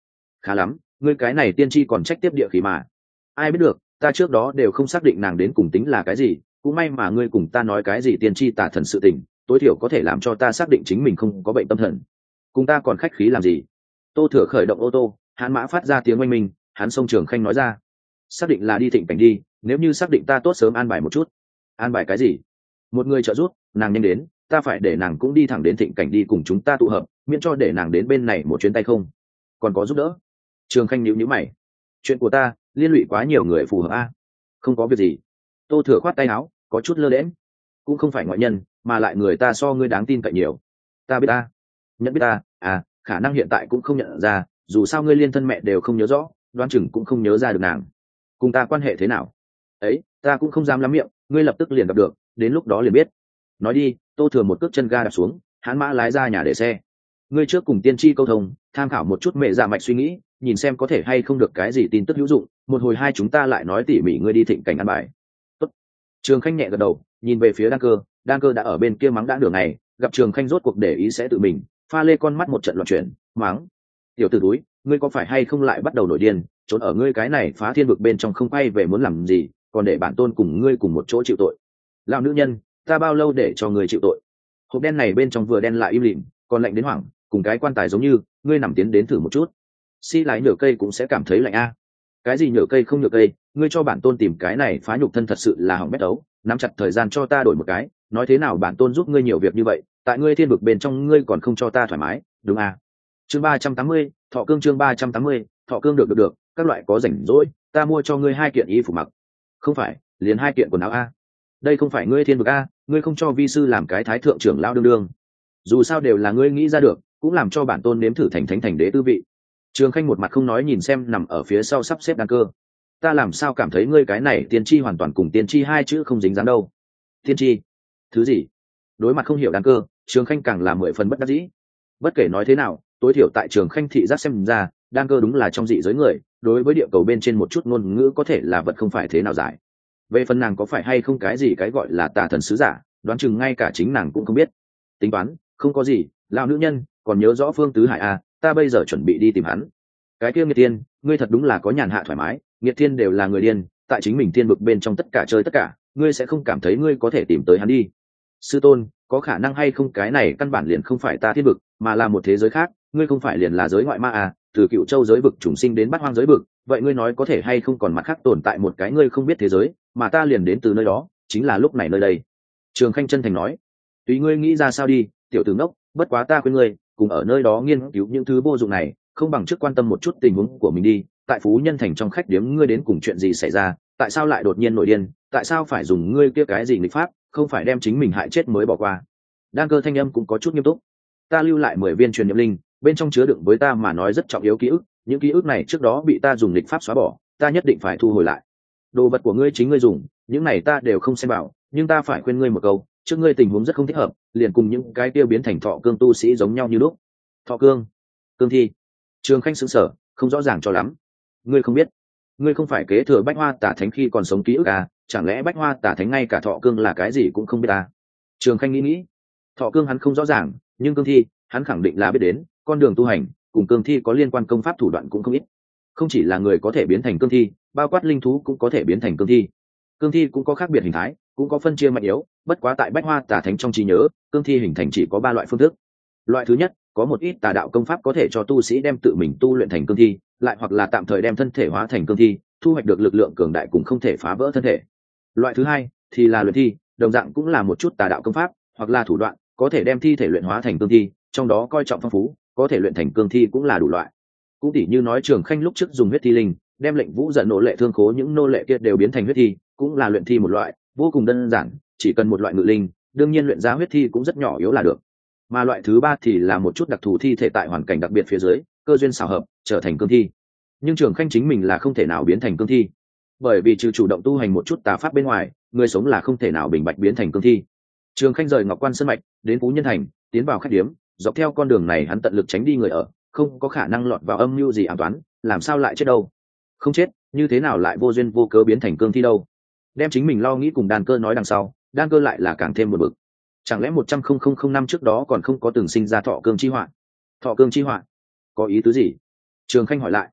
khá lắm, ngươi cái này tiên tri còn trách tiếp địa khí mà. Ai biết được, ta trước đó đều không xác định nàng đến cùng tính là cái gì, cũng may mà ngươi cùng ta nói cái gì tiên tri tả thần sự tình, tối thiểu có thể làm cho ta xác định chính mình không có bệnh tâm thần. Cùng ta còn khách khí làm gì? Tô Thừa khởi động ô tô, hắn mã phát ra tiếng oanh minh, hắn xông Trường Khanh nói ra, xác định là đi Thịnh Cảnh đi, nếu như xác định ta tốt sớm an bài một chút. An bài cái gì? Một người trợ giúp, nàng nhanh đến, ta phải để nàng cũng đi thẳng đến Thịnh Cảnh đi cùng chúng ta tụ hợp, miễn cho để nàng đến bên này một chuyến tay không. Còn có giúp đỡ? Trường Khanh nhíu nhíu mày, chuyện của ta liên lụy quá nhiều người phù hợp a. Không có việc gì. Tô Thừa khoát tay áo, có chút lơ đễnh, cũng không phải ngoại nhân, mà lại người ta so ngươi đáng tin cậy nhiều. Ta biết ta, nhận biết ta, à, khả năng hiện tại cũng không nhận ra, dù sao ngươi liên thân mẹ đều không nhớ rõ, đoán chừng cũng không nhớ ra được nàng. Cùng ta quan hệ thế nào? Ấy, ta cũng không dám lắm miệng, ngươi lập tức liền gặp được, đến lúc đó liền biết. Nói đi. Tô Thừa một cước chân ga đạp xuống, hắn mã lái ra nhà để xe. Ngươi trước cùng tiên tri câu thông, tham khảo một chút mẹ dạ mạch suy nghĩ, nhìn xem có thể hay không được cái gì tin tức hữu dụng, một hồi hai chúng ta lại nói tỉ mỉ ngươi đi Thịnh Cảnh ăn bài. Tốt. Trường Khanh nhẹ gật đầu, nhìn về phía Đan Cơ, Đan Cơ đã ở bên kia mắng đã đường này, gặp Trường Khanh rốt cuộc để ý sẽ tự mình, pha lê con mắt một trận loạn chuyển, mắng: tiểu tử túi, ngươi có phải hay không lại bắt đầu nổi điên, trốn ở ngươi cái này phá thiên vực bên trong không quay về muốn làm gì, còn để bản tôn cùng ngươi cùng một chỗ chịu tội. Lão nữ nhân, ta bao lâu để cho ngươi chịu tội? Hộp đen này bên trong vừa đen lại im lìm, còn lạnh đến hoảng, cùng cái quan tài giống như, ngươi nằm tiến đến thử một chút. Si lái nhựa cây cũng sẽ cảm thấy lạnh a. Cái gì nhựa cây không nhựa cây, ngươi cho bản tôn tìm cái này phá nhục thân thật sự là hỏng bét ấu, nắm chặt thời gian cho ta đổi một cái, nói thế nào bản tôn giúp ngươi nhiều việc như vậy, tại ngươi thiên vực bên trong ngươi còn không cho ta thoải mái, đúng a? Chương ba trăm tám mươi, thọ cương chương ba trăm tám mươi, thọ cương được được được, các loại có rảnh rỗi, ta mua cho ngươi hai kiện y phục mặc. Không phải, liền hai kiện quần áo a. Đây không phải ngươi thiên vực a, ngươi không cho vi sư làm cái thái thượng trưởng lao đương đương. Dù sao đều là ngươi nghĩ ra được, cũng làm cho bản tôn nếm thử thành thánh thành đế tư vị. Trường Khanh một mặt không nói nhìn xem nằm ở phía sau sắp xếp Đan Cơ. Ta làm sao cảm thấy ngươi cái này tiên tri hoàn toàn cùng tiên tri hai chữ không dính dáng đâu. Tiên tri? Thứ gì? Đối mặt không hiểu Đan Cơ, Trường Khanh càng là mười phần bất đắc dĩ. Bất kể nói thế nào, tối thiểu tại Trường Khanh thị giác xem ra, Đan Cơ đúng là trong dị giới người, đối với địa cầu bên trên một chút ngôn ngữ có thể là vật không phải thế nào giải. Về phần nàng có phải hay không cái gì cái gọi là tà thần sứ giả, đoán chừng ngay cả chính nàng cũng không biết. Tính toán, không có gì, lão nữ nhân, còn nhớ rõ Phương Tứ Hải à, ta bây giờ chuẩn bị đi tìm hắn. Cái kia Nghiệt Thiên, ngươi thật đúng là có nhàn hạ thoải mái, Nghiệt Thiên đều là người điên, tại chính mình thiên vực bên trong tất cả chơi tất cả, ngươi sẽ không cảm thấy ngươi có thể tìm tới hắn đi. Sư tôn, có khả năng hay không cái này căn bản liền không phải ta thiên vực, mà là một thế giới khác, ngươi không phải liền là giới ngoại ma à, từ Cựu Châu giới vực trùng sinh đến Bát Hoang giới vực, vậy ngươi nói có thể hay không còn mặt khác tồn tại một cái ngươi không biết thế giới, mà ta liền đến từ nơi đó, chính là lúc này nơi đây. Trường Khanh chân thành nói, tùy ngươi nghĩ ra sao đi, tiểu tử ngốc, bất quá ta khuyên ngươi, cùng ở nơi đó nghiên cứu những thứ vô dụng này, không bằng trước quan tâm một chút tình huống của mình đi. Tại Phú Nhân Thành trong khách điếm ngươi đến cùng chuyện gì xảy ra, tại sao lại đột nhiên nổi điên, tại sao phải dùng ngươi kia cái gì nghịch pháp, không phải đem chính mình hại chết mới bỏ qua. Đan Cơ thanh âm cũng có chút nghiêm túc. Ta lưu lại mười viên truyền niệm linh, bên trong chứa đựng với ta mà nói rất trọng yếu ký ức, những ký ức này trước đó bị ta dùng nghịch pháp xóa bỏ, ta nhất định phải thu hồi lại. Đồ vật của ngươi chính ngươi dùng, những này ta đều không xem vào, nhưng ta phải khuyên ngươi một câu, trước ngươi tình huống rất không thích hợp, liền cùng những cái tiêu biến thành thọ cương tu sĩ giống nhau như lúc. Thọ cương, cương thi. Trường Khanh sững sờ, không rõ ràng cho lắm. Ngươi không biết, ngươi không phải kế thừa Bách Hoa Tả Thánh khi còn sống ký ức à? Chẳng lẽ Bách Hoa Tả Thánh ngay cả thọ cương là cái gì cũng không biết à? Trường Khanh nghĩ nghĩ, thọ cương hắn không rõ ràng, nhưng cương thi hắn khẳng định là biết đến, con đường tu hành cùng cương thi có liên quan công pháp thủ đoạn cũng không ít. Không chỉ là người có thể biến thành cương thi, bao quát linh thú cũng có thể biến thành cương thi. Cương thi cũng có khác biệt hình thái, cũng có phân chia mạnh yếu, bất quá tại Bách Hoa Tả Thánh trong trí nhớ, cương thi hình thành chỉ có ba loại phương thức. Loại thứ nhất, có một ít tà đạo công pháp có thể cho tu sĩ đem tự mình tu luyện thành cương thi, lại hoặc là tạm thời đem thân thể hóa thành cương thi, thu hoạch được lực lượng cường đại cũng không thể phá vỡ thân thể. Loại thứ hai thì là luyện thi, đồng dạng cũng là một chút tà đạo công pháp hoặc là thủ đoạn, có thể đem thi thể luyện hóa thành cương thi, trong đó coi trọng phong phú, có thể luyện thành cương thi cũng là đủ loại. Cũng tỉ như nói Trường Khanh lúc trước dùng huyết thi linh, đem lệnh vũ giận nộ lệ thương khố những nô lệ kia đều biến thành huyết thi, cũng là luyện thi một loại, vô cùng đơn giản, chỉ cần một loại ngự linh, đương nhiên luyện ra huyết thi cũng rất nhỏ yếu là được. Mà loại thứ ba thì là một chút đặc thù thi thể tại hoàn cảnh đặc biệt phía dưới, cơ duyên xảo hợp trở thành cương thi. Nhưng Trường Khanh chính mình là không thể nào biến thành cương thi, bởi vì trừ chủ động tu hành một chút tà pháp bên ngoài, người sống là không thể nào bình bạch biến thành cương thi. Trường Khanh rời Ngọc Quan Sơn mạch đến Phú Nhân Thành, tiến vào khách điếm, dọc theo con đường này hắn tận lực tránh đi người ở, không có khả năng lọt vào âm mưu gì ám toán, làm sao lại chết đâu? Không chết, như thế nào lại vô duyên vô cớ biến thành cương thi đâu? Đem chính mình lo nghĩ cùng Đan Cơ nói đằng sau, Đan Cơ lại là càng thêm một bực. Chẳng lẽ một trăm không không không năm trước đó còn không có từng sinh ra thọ cương chi họa? Thọ cương chi họa có ý tứ gì? Trường Khanh hỏi lại.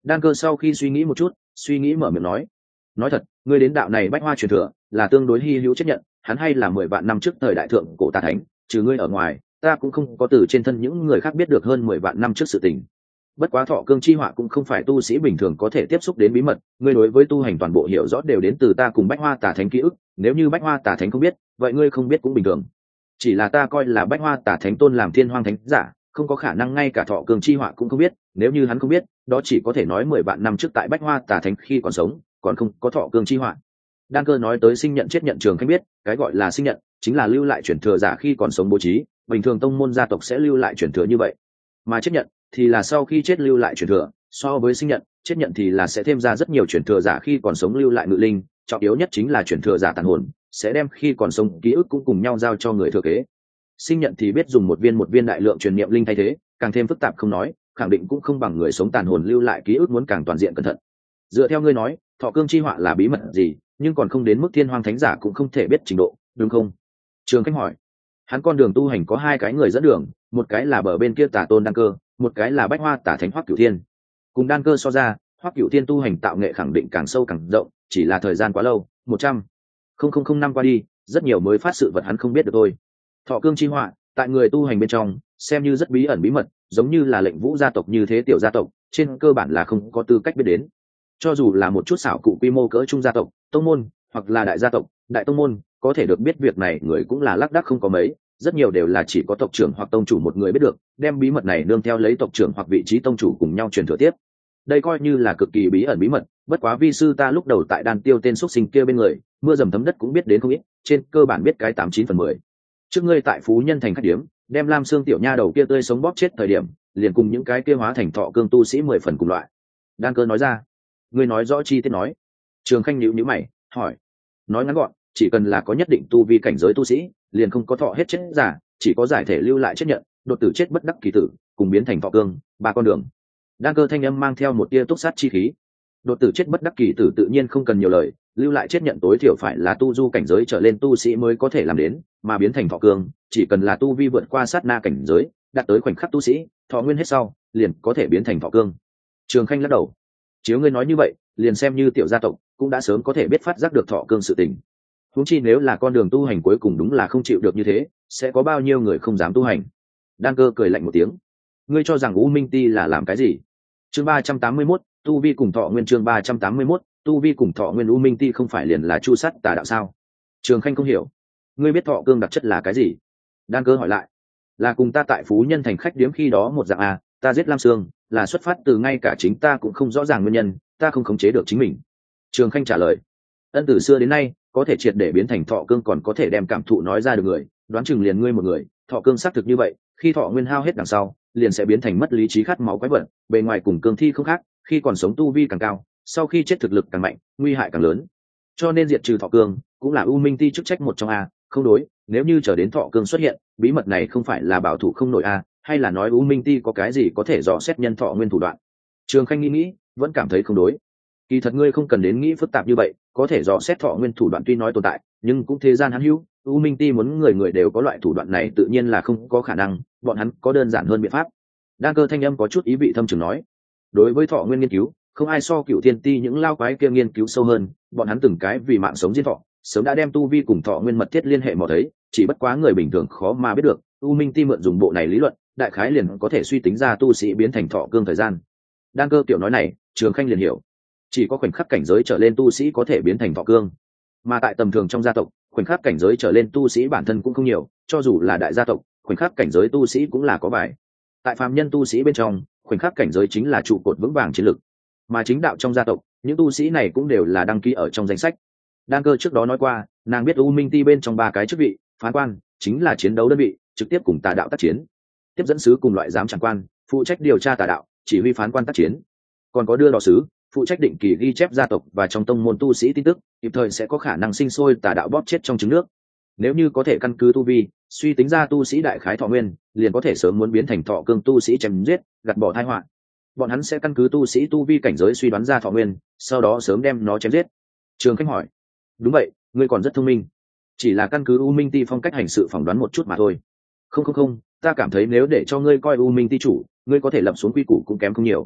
Đan Cơ sau khi suy nghĩ một chút, suy nghĩ mở miệng nói: nói thật, ngươi đến đạo này bách hoa truyền thừa là tương đối hy hữu chấp nhận, hắn hay là mười vạn năm trước thời đại thượng cổ tà thánh, trừ ngươi ở ngoài ta cũng không có từ trên thân những người khác biết được hơn mười vạn năm trước sự tình. Bất quá thọ cương chi họa cũng không phải tu sĩ bình thường có thể tiếp xúc đến bí mật, ngươi đối với tu hành toàn bộ hiểu rõ đều đến từ ta cùng bách hoa tà thánh ký ức, nếu như bách hoa tà thánh không biết, vậy ngươi không biết cũng bình thường. Chỉ là ta coi là bách hoa tà thánh tôn làm thiên hoang thánh giả, không có khả năng ngay cả thọ cương chi họa cũng không biết, nếu như hắn không biết, đó chỉ có thể nói mười vạn năm trước tại bách hoa tà thánh khi còn sống, còn không có thọ cương chi họa. Đan Cơ nói tới sinh nhận chết nhận Trường Khanh biết, cái gọi là sinh nhận chính là lưu lại truyền thừa giả khi còn sống bố trí, bình thường tông môn gia tộc sẽ lưu lại truyền thừa như vậy, mà chết nhận thì là sau khi chết lưu lại truyền thừa. So với sinh nhận, chết nhận thì là sẽ thêm ra rất nhiều truyền thừa giả khi còn sống lưu lại ngự linh, trọng yếu nhất chính là truyền thừa giả tàn hồn sẽ đem khi còn sống ký ức cũng cùng nhau giao cho người thừa kế. Sinh nhận thì biết dùng một viên một viên đại lượng truyền niệm linh thay thế, càng thêm phức tạp không nói, khẳng định cũng không bằng người sống tàn hồn lưu lại ký ức muốn càng toàn diện cẩn thận. Dựa theo ngươi nói, thọ cương chi họa là bí mật gì, nhưng còn không đến mức thiên hoang thánh giả cũng không thể biết trình độ, đúng không? Trường Khanh hỏi. Hắn con đường tu hành có hai cái người dẫn đường, một cái là bờ bên kia tà tôn Đan Cơ, một cái là bách hoa tà thánh Hoắc Cửu Thiên. Cùng Đan Cơ so ra, Hoắc Cửu Thiên tu hành tạo nghệ khẳng định càng sâu càng rộng, chỉ là thời gian quá lâu, một trăm không không không năm qua đi, rất nhiều mới phát sự vật hắn không biết được thôi. Thọ cương chi họa, tại người tu hành bên trong, xem như rất bí ẩn bí mật, giống như là lệnh vũ gia tộc như thế tiểu gia tộc, trên cơ bản là không có tư cách biết đến. Cho dù là một chút xảo cụ quy mô cỡ trung gia tộc, tông môn, hoặc là đại gia tộc, đại tông môn, có thể được biết việc này người cũng là lác đác không có mấy, rất nhiều đều là chỉ có tộc trưởng hoặc tông chủ một người biết được, đem bí mật này nương theo lấy tộc trưởng hoặc vị trí tông chủ cùng nhau truyền thừa tiếp. Đây coi như là cực kỳ bí ẩn bí mật, bất quá vi sư ta lúc đầu tại Đan Tiêu tên xuất sinh kia bên người, mưa dầm thấm đất cũng biết đến không ít, trên cơ bản biết cái tám chín phần mười. Trước ngươi tại Phú Nhân thành khách điếm, đem Lam Xương tiểu nha đầu kia tươi sống bóp chết thời điểm, liền cùng những cái kia hóa thành thọ cương tu sĩ mười phần cùng loại. Đan Cơ nói ra. Ngươi nói rõ chi tiết nói. Trường Khanh nhíu nhíu mày, hỏi. Nói ngắn gọn, chỉ cần là có nhất định tu vi cảnh giới tu sĩ, liền không có thọ hết chết giả, chỉ có giải thể lưu lại chết nhận, đột tử chết bất đắc kỳ tử, cùng biến thành thọ cương, ba con đường. Đan Cơ thanh âm mang theo một tia túc sát chi khí. Đột tử chết bất đắc kỳ tử tự nhiên không cần nhiều lời, lưu lại chết nhận tối thiểu phải là tu du cảnh giới trở lên tu sĩ mới có thể làm đến, mà biến thành thọ cương, chỉ cần là tu vi vượt qua sát na cảnh giới, đạt tới khoảnh khắc tu sĩ, thọ nguyên hết sau, liền có thể biến thành thọ cương. Trường Khanh lắc đầu. Chiếu ngươi nói như vậy, liền xem như tiểu gia tộc, cũng đã sớm có thể biết phát giác được thọ cương sự tình. Huống chi nếu là con đường tu hành cuối cùng đúng là không chịu được như thế, sẽ có bao nhiêu người không dám tu hành. Đan Cơ cười lạnh một tiếng. Ngươi cho rằng U Minh Ti là làm cái gì? Chương ba trăm tám mươi mốt, tu vi cùng thọ nguyên. Chương ba trăm tám mươi mốt, tu vi cùng thọ nguyên. U Minh Ti không phải liền là chu sát tà đạo sao? Trường Khanh không hiểu. Ngươi biết thọ cương đặc chất là cái gì? Đan Cơ hỏi lại. Là cùng ta tại Phú Nhân thành khách điếm khi đó một dạng à, ta giết Lam Sương, là xuất phát từ ngay cả chính ta cũng không rõ ràng nguyên nhân, ta không khống chế được chính mình. Trường Khanh trả lời. Ân từ xưa đến nay, có thể triệt để biến thành thọ cương còn có thể đem cảm thụ nói ra được người, đoán chừng liền ngươi một người. Thọ cương xác thực như vậy, khi thọ nguyên hao hết đằng sau, liền sẽ biến thành mất lý trí khát máu quái vật, bề ngoài cùng cương thi không khác, khi còn sống tu vi càng cao, sau khi chết thực lực càng mạnh, nguy hại càng lớn. Cho nên diệt trừ thọ cương cũng là U Minh Ti chức trách một trong a, không đối, nếu như chờ đến thọ cương xuất hiện, bí mật này không phải là bảo thủ không nổi a, hay là nói U Minh Ti có cái gì có thể dò xét nhân thọ nguyên thủ đoạn. Trường Khanh nghĩ nghĩ, vẫn cảm thấy không đối. Kỳ thật ngươi không cần đến nghĩ phức tạp như vậy, có thể dò xét thọ nguyên thủ đoạn tuy nói tồn tại, nhưng cũng thế gian hắn hữu, U Minh Ti muốn người người đều có loại thủ đoạn này tự nhiên là không có khả năng, bọn hắn có đơn giản hơn biện pháp. Đan Cơ thanh âm có chút ý vị thâm trường nói. Đối với thọ nguyên nghiên cứu, không ai so Cửu Thiên Ti những lao quái kia nghiên cứu sâu hơn, bọn hắn từng cái vì mạng sống diên thọ, sớm đã đem tu vi cùng thọ nguyên mật thiết liên hệ mò thấy, chỉ bất quá người bình thường khó mà biết được. U Minh Ti mượn dùng bộ này lý luận, đại khái liền có thể suy tính ra tu sĩ biến thành thọ cương thời gian. Đan Cơ tiểu nói này, Trường Khanh liền hiểu. Chỉ có khoảnh khắc cảnh giới trở lên tu sĩ có thể biến thành thọ cương, mà tại tầm thường trong gia tộc, khoảnh khắc cảnh giới trở lên tu sĩ bản thân cũng không nhiều, cho dù là đại gia tộc, khoảnh khắc cảnh giới tu sĩ cũng là có vài. Tại phàm nhân tu sĩ bên trong, khoảnh khắc cảnh giới chính là trụ cột vững vàng chiến lực, mà chính đạo trong gia tộc, những tu sĩ này cũng đều là đăng ký ở trong danh sách. Đan Cơ trước đó nói qua, nàng biết U Minh Ti bên trong ba cái chức vị, phán quan chính là chiến đấu đơn vị, trực tiếp cùng tà đạo tác chiến, tiếp dẫn sứ cùng loại giám chẳng quan, phụ trách điều tra tà đạo, chỉ huy phán quan tác chiến, còn có đưa đò sứ, phụ trách định kỳ ghi chép gia tộc và trong tông môn tu sĩ tin tức, kịp thời sẽ có khả năng sinh sôi tà đạo bóp chết trong trứng nước. Nếu như có thể căn cứ tu vi suy tính ra tu sĩ đại khái thọ nguyên, liền có thể sớm muốn biến thành thọ cương tu sĩ chém giết, gạt bỏ tai họa. Bọn hắn sẽ căn cứ tu sĩ tu vi cảnh giới suy đoán ra thọ nguyên, sau đó sớm đem nó chém giết. Trường Khanh hỏi. Đúng vậy, ngươi còn rất thông minh. Chỉ là căn cứ U Minh Ti phong cách hành sự phỏng đoán một chút mà thôi. Không không không, ta cảm thấy nếu để cho ngươi coi U Minh Ti chủ, ngươi có thể lập xuống quy củ cũng kém không nhiều.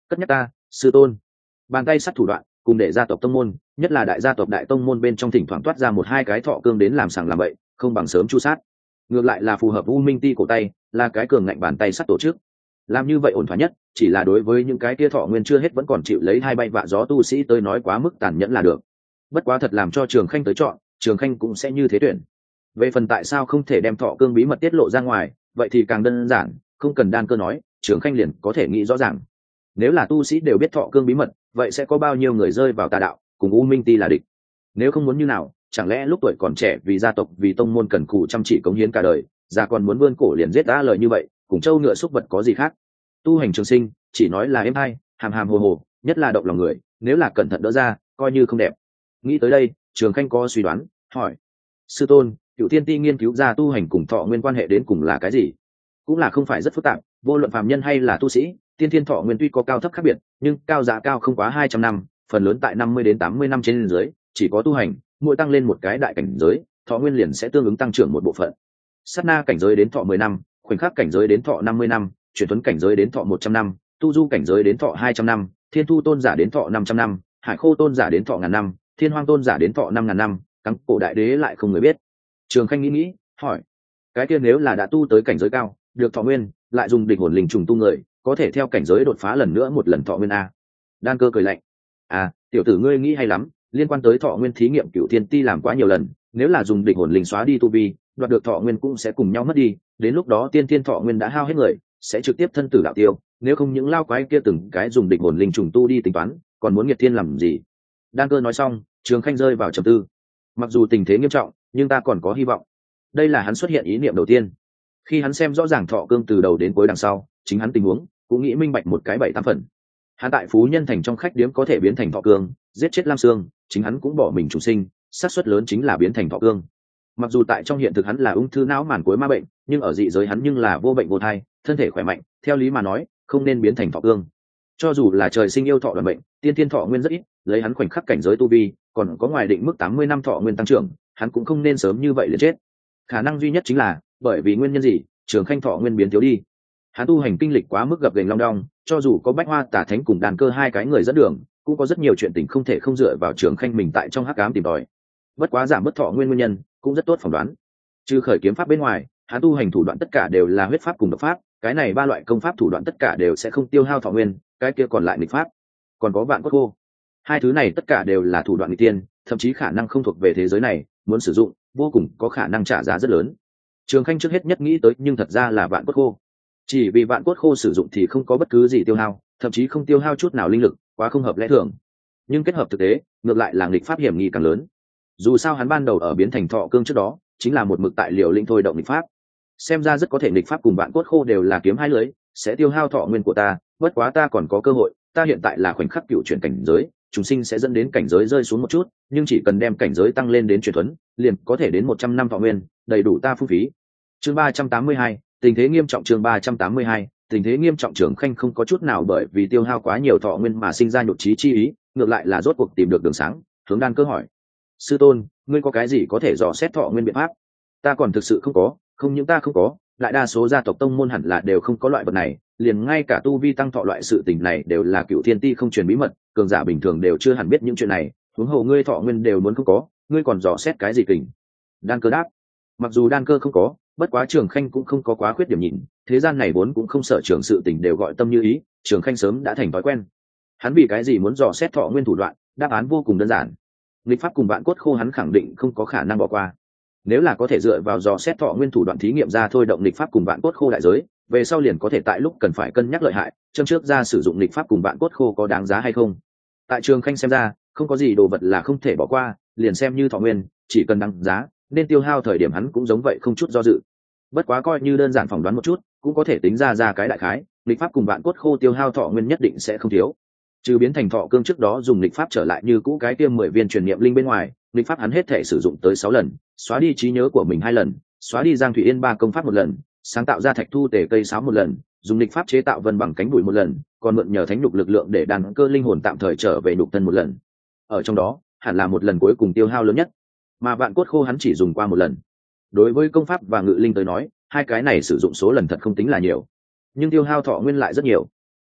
cất nhắc ta sư tôn. Bàn tay sắt thủ đoạn cùng để gia tộc tông môn, nhất là đại gia tộc đại tông môn bên trong thỉnh thoảng toát ra một hai cái thọ cương đến làm sàng làm bậy, không bằng sớm chu sát. Ngược lại là phù hợp U Minh Ti cổ tay, là cái cường ngạnh bàn tay sắt tổ chức. Làm như vậy ổn thỏa nhất, chỉ là đối với những cái kia thọ nguyên chưa hết vẫn còn chịu lấy hai bay vạ gió tu sĩ tới nói quá mức tàn nhẫn là được. Bất quá thật làm cho Trường Khanh tới chọn, Trường Khanh cũng sẽ như thế tuyển. Về phần tại sao không thể đem thọ cương bí mật tiết lộ ra ngoài, vậy thì càng đơn giản, không cần đan cơ nói, Trường Khanh liền có thể nghĩ rõ ràng. Nếu là tu sĩ đều biết thọ cương bí mật, vậy sẽ có bao nhiêu người rơi vào tà đạo, cùng U Minh Ti là địch. Nếu không muốn như nào, chẳng lẽ lúc tuổi còn trẻ vì gia tộc vì tông môn cần cù chăm chỉ cống hiến cả đời, già còn muốn vươn cổ liền giết đã lời như vậy, cùng trâu ngựa xúc vật có gì khác. Tu hành trường sinh, chỉ nói là êm hay, hàm hàm hồ hồ, nhất là động lòng người, nếu là cẩn thận đỡ ra, coi như không đẹp. Nghĩ tới đây, Trường Khanh có suy đoán, hỏi: sư tôn, Cựu Tiên Ti nghiên cứu ra tu hành cùng thọ nguyên quan hệ đến cùng là cái gì? Cũng là không phải rất phức tạp, vô luận phàm nhân hay là tu sĩ, tiên thiên thọ nguyên tuy có cao thấp khác biệt, nhưng cao giá cao không quá hai trăm năm, phần lớn tại năm mươi đến tám mươi năm trên dưới, chỉ có tu hành, mỗi tăng lên một cái đại cảnh giới, thọ nguyên liền sẽ tương ứng tăng trưởng một bộ phận. Sát na cảnh giới đến thọ mười năm, khoảnh khắc cảnh giới đến thọ năm mươi năm, chuyển tuấn cảnh giới đến thọ một trăm năm, tu du cảnh giới đến thọ hai trăm năm, thiên thu tôn giả đến thọ năm trăm năm, hải khô tôn giả đến thọ ngàn năm, thiên hoang tôn giả đến thọ năm ngàn năm, cắn cổ đại đế lại không người biết. Trường Khanh nghĩ nghĩ, hỏi: cái kia nếu là đã tu tới cảnh giới cao, được thọ nguyên, lại dùng đỉnh hồn linh trùng tu người, có thể theo cảnh giới đột phá lần nữa một lần thọ nguyên a? Đan Cơ cười lạnh: à, tiểu tử ngươi nghĩ hay lắm, liên quan tới thọ nguyên thí nghiệm Cựu Thiên Ti làm quá nhiều lần, nếu là dùng đỉnh hồn linh xóa đi tu vi, đoạt được thọ nguyên cũng sẽ cùng nhau mất đi, đến lúc đó tiên thiên thọ nguyên đã hao hết người, sẽ trực tiếp thân tử đạo tiêu, nếu không những lao quái kia từng cái dùng đỉnh hồn linh trùng tu đi tính toán, còn muốn nghiệt thiên làm gì? Đan Cơ nói xong, Trường Khanh rơi vào trầm tư. Mặc dù tình thế nghiêm trọng, nhưng ta còn có hy vọng. Đây là hắn xuất hiện ý niệm đầu tiên. Khi hắn xem rõ ràng thọ cương từ đầu đến cuối đằng sau, chính hắn tình huống cũng nghĩ minh bạch một cái bảy tám phần. Hắn tại Phú Nhân Thành trong khách điếm có thể biến thành thọ cương, giết chết Lam Sương, chính hắn cũng bỏ mình chủ sinh, xác suất lớn chính là biến thành thọ cương. Mặc dù tại trong hiện thực hắn là ung thư não màn cuối ma bệnh, nhưng ở dị giới hắn nhưng là vô bệnh vô thai, thân thể khỏe mạnh, theo lý mà nói, không nên biến thành thọ cương. Cho dù là trời sinh yêu thọ đoàn bệnh, tiên thiên thọ nguyên rất ít, lấy hắn khoảnh khắc cảnh giới tu vi, còn có ngoài định mức tám mươi năm thọ nguyên tăng trưởng, hắn cũng không nên sớm như vậy liền chết. Khả năng duy nhất chính là bởi vì nguyên nhân gì, Trường Khanh thọ nguyên biến thiếu đi. Hắn tu hành kinh lịch quá mức gập ghềnh long đong, cho dù có Bách Hoa Tả Thánh cùng Đàn Cơ hai cái người dẫn đường, cũng có rất nhiều chuyện tình không thể không dựa vào Trường Khanh mình tại trong hắc ám tìm tòi. Bất quá giảm mất thọ nguyên nguyên nhân cũng rất tốt phỏng đoán. Trừ khởi kiếm pháp bên ngoài, hắn tu hành thủ đoạn tất cả đều là huyết pháp cùng độc pháp, cái này ba loại công pháp thủ đoạn tất cả đều sẽ không tiêu hao thọ nguyên, cái kia còn lại nghịch pháp, còn có vạn cốt khô. Hai thứ này tất cả đều là thủ đoạn nghịch tiên, thậm chí khả năng không thuộc về thế giới này, muốn sử dụng, vô cùng có khả năng trả giá rất lớn. Trường Khanh trước hết nhất nghĩ tới nhưng thật ra là vạn cốt khô. Chỉ vì vạn cốt khô sử dụng thì không có bất cứ gì tiêu hao, thậm chí không tiêu hao chút nào linh lực, quá không hợp lẽ thường. Nhưng kết hợp thực tế, ngược lại là nghịch pháp hiểm nghi càng lớn. Dù sao hắn ban đầu ở biến thành thọ cương trước đó, chính là một mực tại liều linh thôi động nghịch pháp. Xem ra rất có thể nghịch pháp cùng vạn cốt khô đều là kiếm hai lưới, sẽ tiêu hao thọ nguyên của ta, bất quá ta còn có cơ hội, ta hiện tại là khoảnh khắc cựu chuyển cảnh giới, chúng sinh sẽ dẫn đến cảnh giới rơi xuống một chút, nhưng chỉ cần đem cảnh giới tăng lên đến truyền thuấn, liền có thể đến một trăm năm thọ nguyên, đầy đủ ta phung phí. Chương ba trăm tám mươi hai, tình thế nghiêm trọng. Chương ba trăm tám mươi hai, tình thế nghiêm trọng. Trường Khanh không có chút nào bởi vì tiêu hao quá nhiều thọ nguyên mà sinh ra nhụt chí chi ý, ngược lại là rốt cuộc tìm được đường sáng, hướng Đan Cơ hỏi: sư tôn, ngươi có cái gì có thể dò xét thọ nguyên biện pháp? Ta còn thực sự không có, không những ta không có, lại đa số gia tộc tông môn hẳn là đều không có loại vật này, liền ngay cả tu vi tăng thọ loại sự tình này đều là Cựu Thiên Ti không truyền bí mật, cường giả bình thường đều chưa hẳn biết những chuyện này, huống hồ ngươi thọ nguyên đều muốn không có, ngươi còn dò xét cái gì kình? Đan Cơ đáp. Mặc dù Đan Cơ không có, bất quá Trường Khanh cũng không có quá khuyết điểm nhìn, thế gian này vốn cũng không sợ trường sự tình đều gọi tâm như ý, Trường Khanh sớm đã thành thói quen. Hắn vì cái gì muốn dò xét thọ nguyên thủ đoạn, đáp án vô cùng đơn giản. Nghịch pháp cùng vạn cốt khô hắn khẳng định không có khả năng bỏ qua. Nếu là có thể dựa vào dò xét thọ nguyên thủ đoạn thí nghiệm ra thôi động nghịch pháp cùng vạn cốt khô đại giới, về sau liền có thể tại lúc cần phải cân nhắc lợi hại, châm trước ra sử dụng nghịch pháp cùng vạn cốt khô có đáng giá hay không. Tại Trường Khanh xem ra, không có gì đồ vật là không thể bỏ qua, liền xem như thọ nguyên, chỉ cần đáng giá, nên tiêu hao thời điểm hắn cũng giống vậy không chút do dự. Bất quá coi như đơn giản phỏng đoán một chút, cũng có thể tính ra ra cái đại khái, nghịch pháp cùng vạn cốt khô tiêu hao thọ nguyên nhất định sẽ không thiếu. Trừ biến thành thọ cương trước đó dùng nghịch pháp trở lại như cũ cái tiêm mười viên truyền niệm linh bên ngoài, nghịch pháp hắn hết thể sử dụng tới sáu lần, xóa đi trí nhớ của mình hai lần, xóa đi Giang Thủy Yên ba công pháp một lần, sáng tạo ra thạch thu tể cây sáo một lần, dùng nghịch pháp chế tạo vân bằng cánh bụi một lần, còn mượn nhờ thánh nhục lực lượng để đàn cơ linh hồn tạm thời trở về nhục thân một lần. Ở trong đó, hẳn là một lần cuối cùng tiêu hao lớn nhất, mà vạn cốt khô hắn chỉ dùng qua một lần. Đối với công pháp và ngự linh tới nói, hai cái này sử dụng số lần thật không tính là nhiều, nhưng tiêu hao thọ nguyên lại rất nhiều.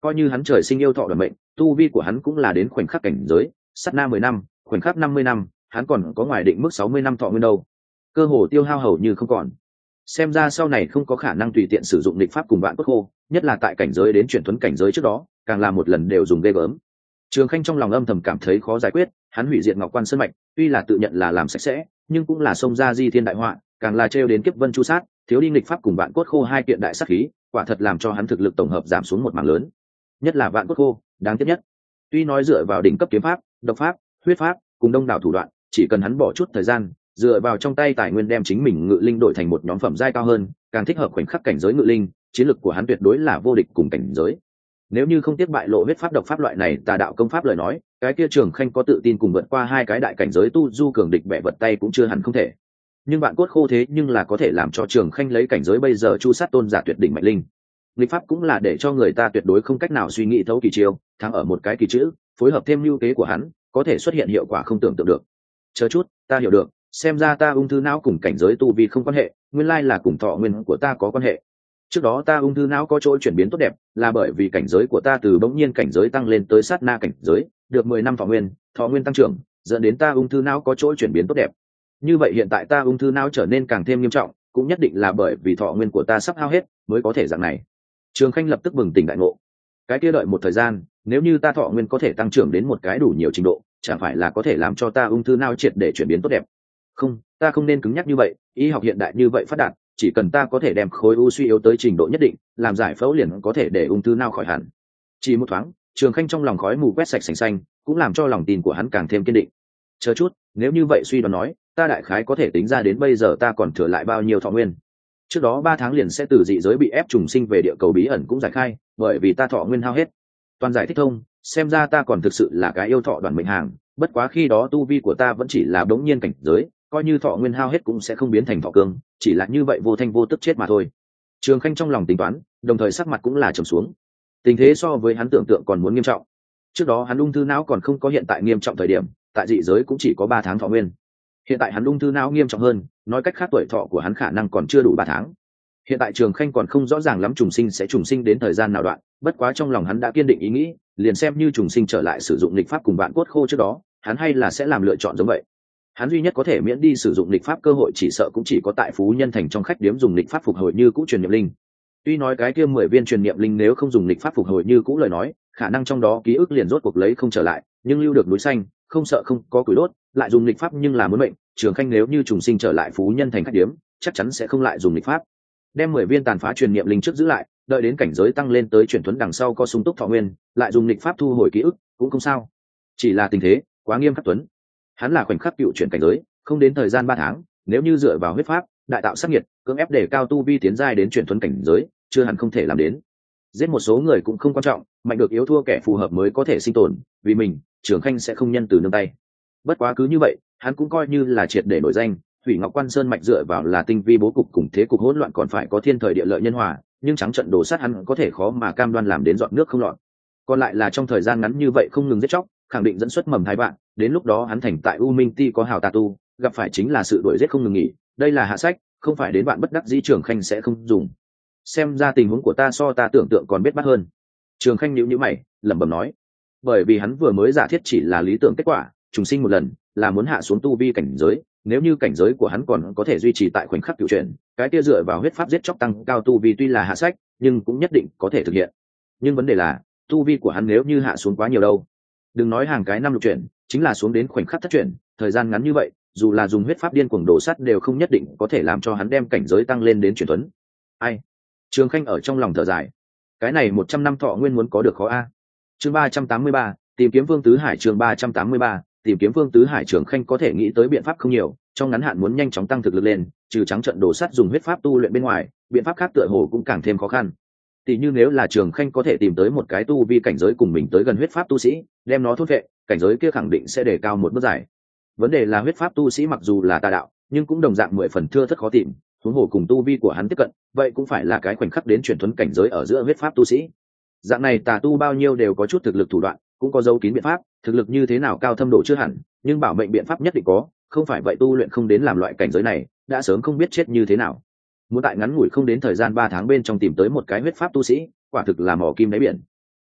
coi như hắn trời sinh yêu thọ đoàn mệnh, tu vi của hắn cũng là đến khoảnh khắc cảnh giới sát na mười năm, khoảnh khắc năm mươi năm, hắn còn có ngoài định mức sáu mươi năm thọ nguyên đâu, cơ hồ tiêu hao hầu như không còn. Xem ra sau này không có khả năng tùy tiện sử dụng nghịch pháp cùng vạn cốt khô, nhất là tại cảnh giới đến chuyển thuấn cảnh giới trước đó, càng là một lần đều dùng ghê gớm. Trường Khanh trong lòng âm thầm cảm thấy khó giải quyết, hắn hủy diệt Ngọc Quan Sơn mạch, tuy là tự nhận là làm sạch sẽ, nhưng cũng là xông ra di thiên đại họa, càng là trêu đến kiếp vân chu sát, thiếu đi nghịch pháp cùng vạn cốt khô hai kiện đại sát khí, quả thật làm cho hắn thực lực tổng hợp giảm xuống một mảng lớn. Nhất là vạn cốt khô, đáng tiếc nhất. Tuy nói dựa vào đỉnh cấp kiếm pháp, độc pháp, huyết pháp, cùng đông đảo thủ đoạn, chỉ cần hắn bỏ chút thời gian, dựa vào trong tay tài nguyên đem chính mình ngự linh đổi thành một nhóm phẩm giai cao hơn, càng thích hợp khoảnh khắc cảnh giới ngự linh, chiến lực của hắn tuyệt đối là vô địch cùng cảnh giới. Nếu như không tiếc bại lộ huyết pháp độc pháp loại này tà đạo công pháp lời nói, cái kia Trường Khanh có tự tin cùng vượt qua hai cái đại cảnh giới tu du cường địch bẻ vật tay cũng chưa hẳn không thể. Nhưng bạn cốt khô thế nhưng là có thể làm cho Trường Khanh lấy cảnh giới bây giờ chu sát tôn giả tuyệt đỉnh mạnh linh. Nghịch pháp cũng là để cho người ta tuyệt đối không cách nào suy nghĩ thấu kỳ chiêu, thắng ở một cái kỳ chữ, phối hợp thêm lưu kế của hắn, có thể xuất hiện hiệu quả không tưởng tượng được. Chờ chút, ta hiểu được, xem ra ta ung thư não cùng cảnh giới tu vi không quan hệ, nguyên lai là cùng thọ nguyên của ta có quan hệ. Trước đó ta ung thư não có chỗ chuyển biến tốt đẹp, là bởi vì cảnh giới của ta từ bỗng nhiên cảnh giới tăng lên tới sát na cảnh giới, được mười năm thọ nguyên, thọ nguyên tăng trưởng, dẫn đến ta ung thư não có chỗ chuyển biến tốt đẹp. Như vậy hiện tại ta ung thư não trở nên càng thêm nghiêm trọng, cũng nhất định là bởi vì thọ nguyên của ta sắp hao hết, mới có thể dạng này. Trường Khanh lập tức bừng tỉnh đại ngộ. Cái kia đợi một thời gian, nếu như ta thọ nguyên có thể tăng trưởng đến một cái đủ nhiều trình độ, chẳng phải là có thể làm cho ta ung thư não triệt để chuyển biến tốt đẹp. Không, ta không nên cứng nhắc như vậy, y học hiện đại như vậy phát đạt, chỉ cần ta có thể đem khối u suy yếu tới trình độ nhất định, làm giải phẫu liền có thể để ung thư não khỏi hẳn. Chỉ một thoáng, Trường Khanh trong lòng khói mù quét sạch sành xanh, cũng làm cho lòng tin của hắn càng thêm kiên định. Chờ chút, nếu như vậy suy đoán nói, ta đại khái có thể tính ra đến bây giờ ta còn thừa lại bao nhiêu thọ nguyên. Trước đó ba tháng liền sẽ từ dị giới bị ép trùng sinh về địa cầu bí ẩn cũng giải khai, bởi vì ta thọ nguyên hao hết. Toàn giải thích thông, xem ra ta còn thực sự là cái yêu thọ đoàn mệnh hàng, bất quá khi đó tu vi của ta vẫn chỉ là bỗng nhiên cảnh giới, coi như thọ nguyên hao hết cũng sẽ không biến thành thọ cương, chỉ là như vậy vô thanh vô tức chết mà thôi. Trường Khanh trong lòng tính toán, đồng thời sắc mặt cũng là trầm xuống. Tình thế so với hắn tưởng tượng còn muốn nghiêm trọng. Trước đó hắn ung thư não còn không có hiện tại nghiêm trọng thời điểm, tại dị giới cũng chỉ có ba tháng thọ nguyên. Hiện tại hắn ung thư não nghiêm trọng hơn, nói cách khác tuổi thọ của hắn khả năng còn chưa đủ ba tháng. Hiện tại Trường Khanh còn không rõ ràng lắm trùng sinh sẽ trùng sinh đến thời gian nào đoạn, bất quá trong lòng hắn đã kiên định ý nghĩ, liền xem như trùng sinh trở lại sử dụng nghịch pháp cùng vạn cốt khô trước đó, hắn hay là sẽ làm lựa chọn giống vậy. Hắn duy nhất có thể miễn đi sử dụng nghịch pháp cơ hội chỉ sợ cũng chỉ có tại Phú Nhân Thành trong khách điếm dùng nghịch pháp phục hồi như cũ truyền niệm linh. Tuy nói cái kia mười viên truyền niệm linh nếu không dùng nghịch pháp phục hồi như cũ lời nói, khả năng trong đó ký ức liền rốt cuộc lấy không trở lại, nhưng lưu được núi xanh, không sợ không có củi đốt, lại dùng nghịch pháp nhưng là muốn mệnh, Trường Khanh nếu như trùng sinh trở lại Phú Nhân Thành khách điếm, chắc chắn sẽ không lại dùng nghịch pháp. Đem mười viên tàn phá truyền niệm linh trước giữ lại, đợi đến cảnh giới tăng lên tới chuyển thuấn đằng sau có sung túc thọ nguyên, lại dùng nghịch pháp thu hồi ký ức, cũng không sao. Chỉ là tình thế quá nghiêm khắc tuấn. Hắn là khoảnh khắc cựu chuyển cảnh giới, không đến thời gian ba tháng, nếu như dựa vào huyết pháp, đại tạo sát nhiệt, cưỡng ép để cao tu vi tiến giai đến chuyển thuấn cảnh giới, chưa hẳn không thể làm đến. Giết một số người cũng không quan trọng, mạnh được yếu thua kẻ phù hợp mới có thể sinh tồn, vì mình, Trường Khanh sẽ không nhân từ nương tay. Bất quá cứ như vậy, hắn cũng coi như là triệt để nổi danh. Thủy Ngọc Quan Sơn mạch dựa vào là tinh vi bố cục cùng thế cục hỗn loạn còn phải có thiên thời địa lợi nhân hòa, nhưng trắng trận đồ sát hắn có thể khó mà cam đoan làm đến dọn nước không lọt. Còn lại là trong thời gian ngắn như vậy không ngừng giết chóc, khẳng định dẫn xuất mầm thái bạn, đến lúc đó hắn thành tại U Minh Ti có hào tà tu, gặp phải chính là sự đuổi giết không ngừng nghỉ, đây là hạ sách, không phải đến bạn bất đắc dĩ Trường Khanh sẽ không dùng. Xem ra tình huống của ta so ta tưởng tượng còn biết bắt hơn. Trường Khanh nhíu nhíu mày, lẩm bẩm nói, bởi vì hắn vừa mới giả thiết chỉ là lý tưởng kết quả, trùng sinh một lần là muốn hạ xuống tu vi cảnh giới, nếu như cảnh giới của hắn còn có thể duy trì tại khoảnh khắc cựu chuyển, cái kia dựa vào huyết pháp giết chóc tăng cao tu vi tuy là hạ sách, nhưng cũng nhất định có thể thực hiện. Nhưng vấn đề là, tu vi của hắn nếu như hạ xuống quá nhiều đâu. Đừng nói hàng cái năm lục chuyển, chính là xuống đến khoảnh khắc thất chuyển, thời gian ngắn như vậy, dù là dùng huyết pháp điên cuồng đổ sắt đều không nhất định có thể làm cho hắn đem cảnh giới tăng lên đến chuyển tuấn. Ai? Trường Khanh ở trong lòng thở dài. Cái này một trăm năm thọ nguyên muốn có được khó a. Chương ba trăm tám mươi ba, tìm kiếm Vương Tứ Hải. Chương ba trăm tám mươi ba, tìm kiếm Vương Tứ Hải. Trường Khanh có thể nghĩ tới biện pháp không nhiều, trong ngắn hạn muốn nhanh chóng tăng thực lực lên, trừ trắng trận đổ sắt dùng huyết pháp tu luyện bên ngoài, biện pháp khác tựa hồ cũng càng thêm khó khăn. Tỷ như nếu là Trường Khanh có thể tìm tới một cái tu vi cảnh giới cùng mình tới gần huyết pháp tu sĩ, đem nó thốt vệ, cảnh giới kia khẳng định sẽ đề cao một bước dài. Vấn đề là huyết pháp tu sĩ mặc dù là tà đạo, nhưng cũng đồng dạng mười phần thưa thất khó tìm, huống hồ cùng tu vi của hắn tiếp cận, vậy cũng phải là cái khoảnh khắc đến chuyển thuấn cảnh giới ở giữa huyết pháp tu sĩ. Dạng này tà tu bao nhiêu đều có chút thực lực thủ đoạn, cũng có dấu kín biện pháp, thực lực như thế nào cao thâm độ chưa hẳn, nhưng bảo mệnh biện pháp nhất định có, không phải vậy tu luyện không đến làm loại cảnh giới này, đã sớm không biết chết như thế nào. Muốn tại ngắn ngủi không đến thời gian ba tháng bên trong tìm tới một cái huyết pháp tu sĩ, quả thực là mò kim đáy biển.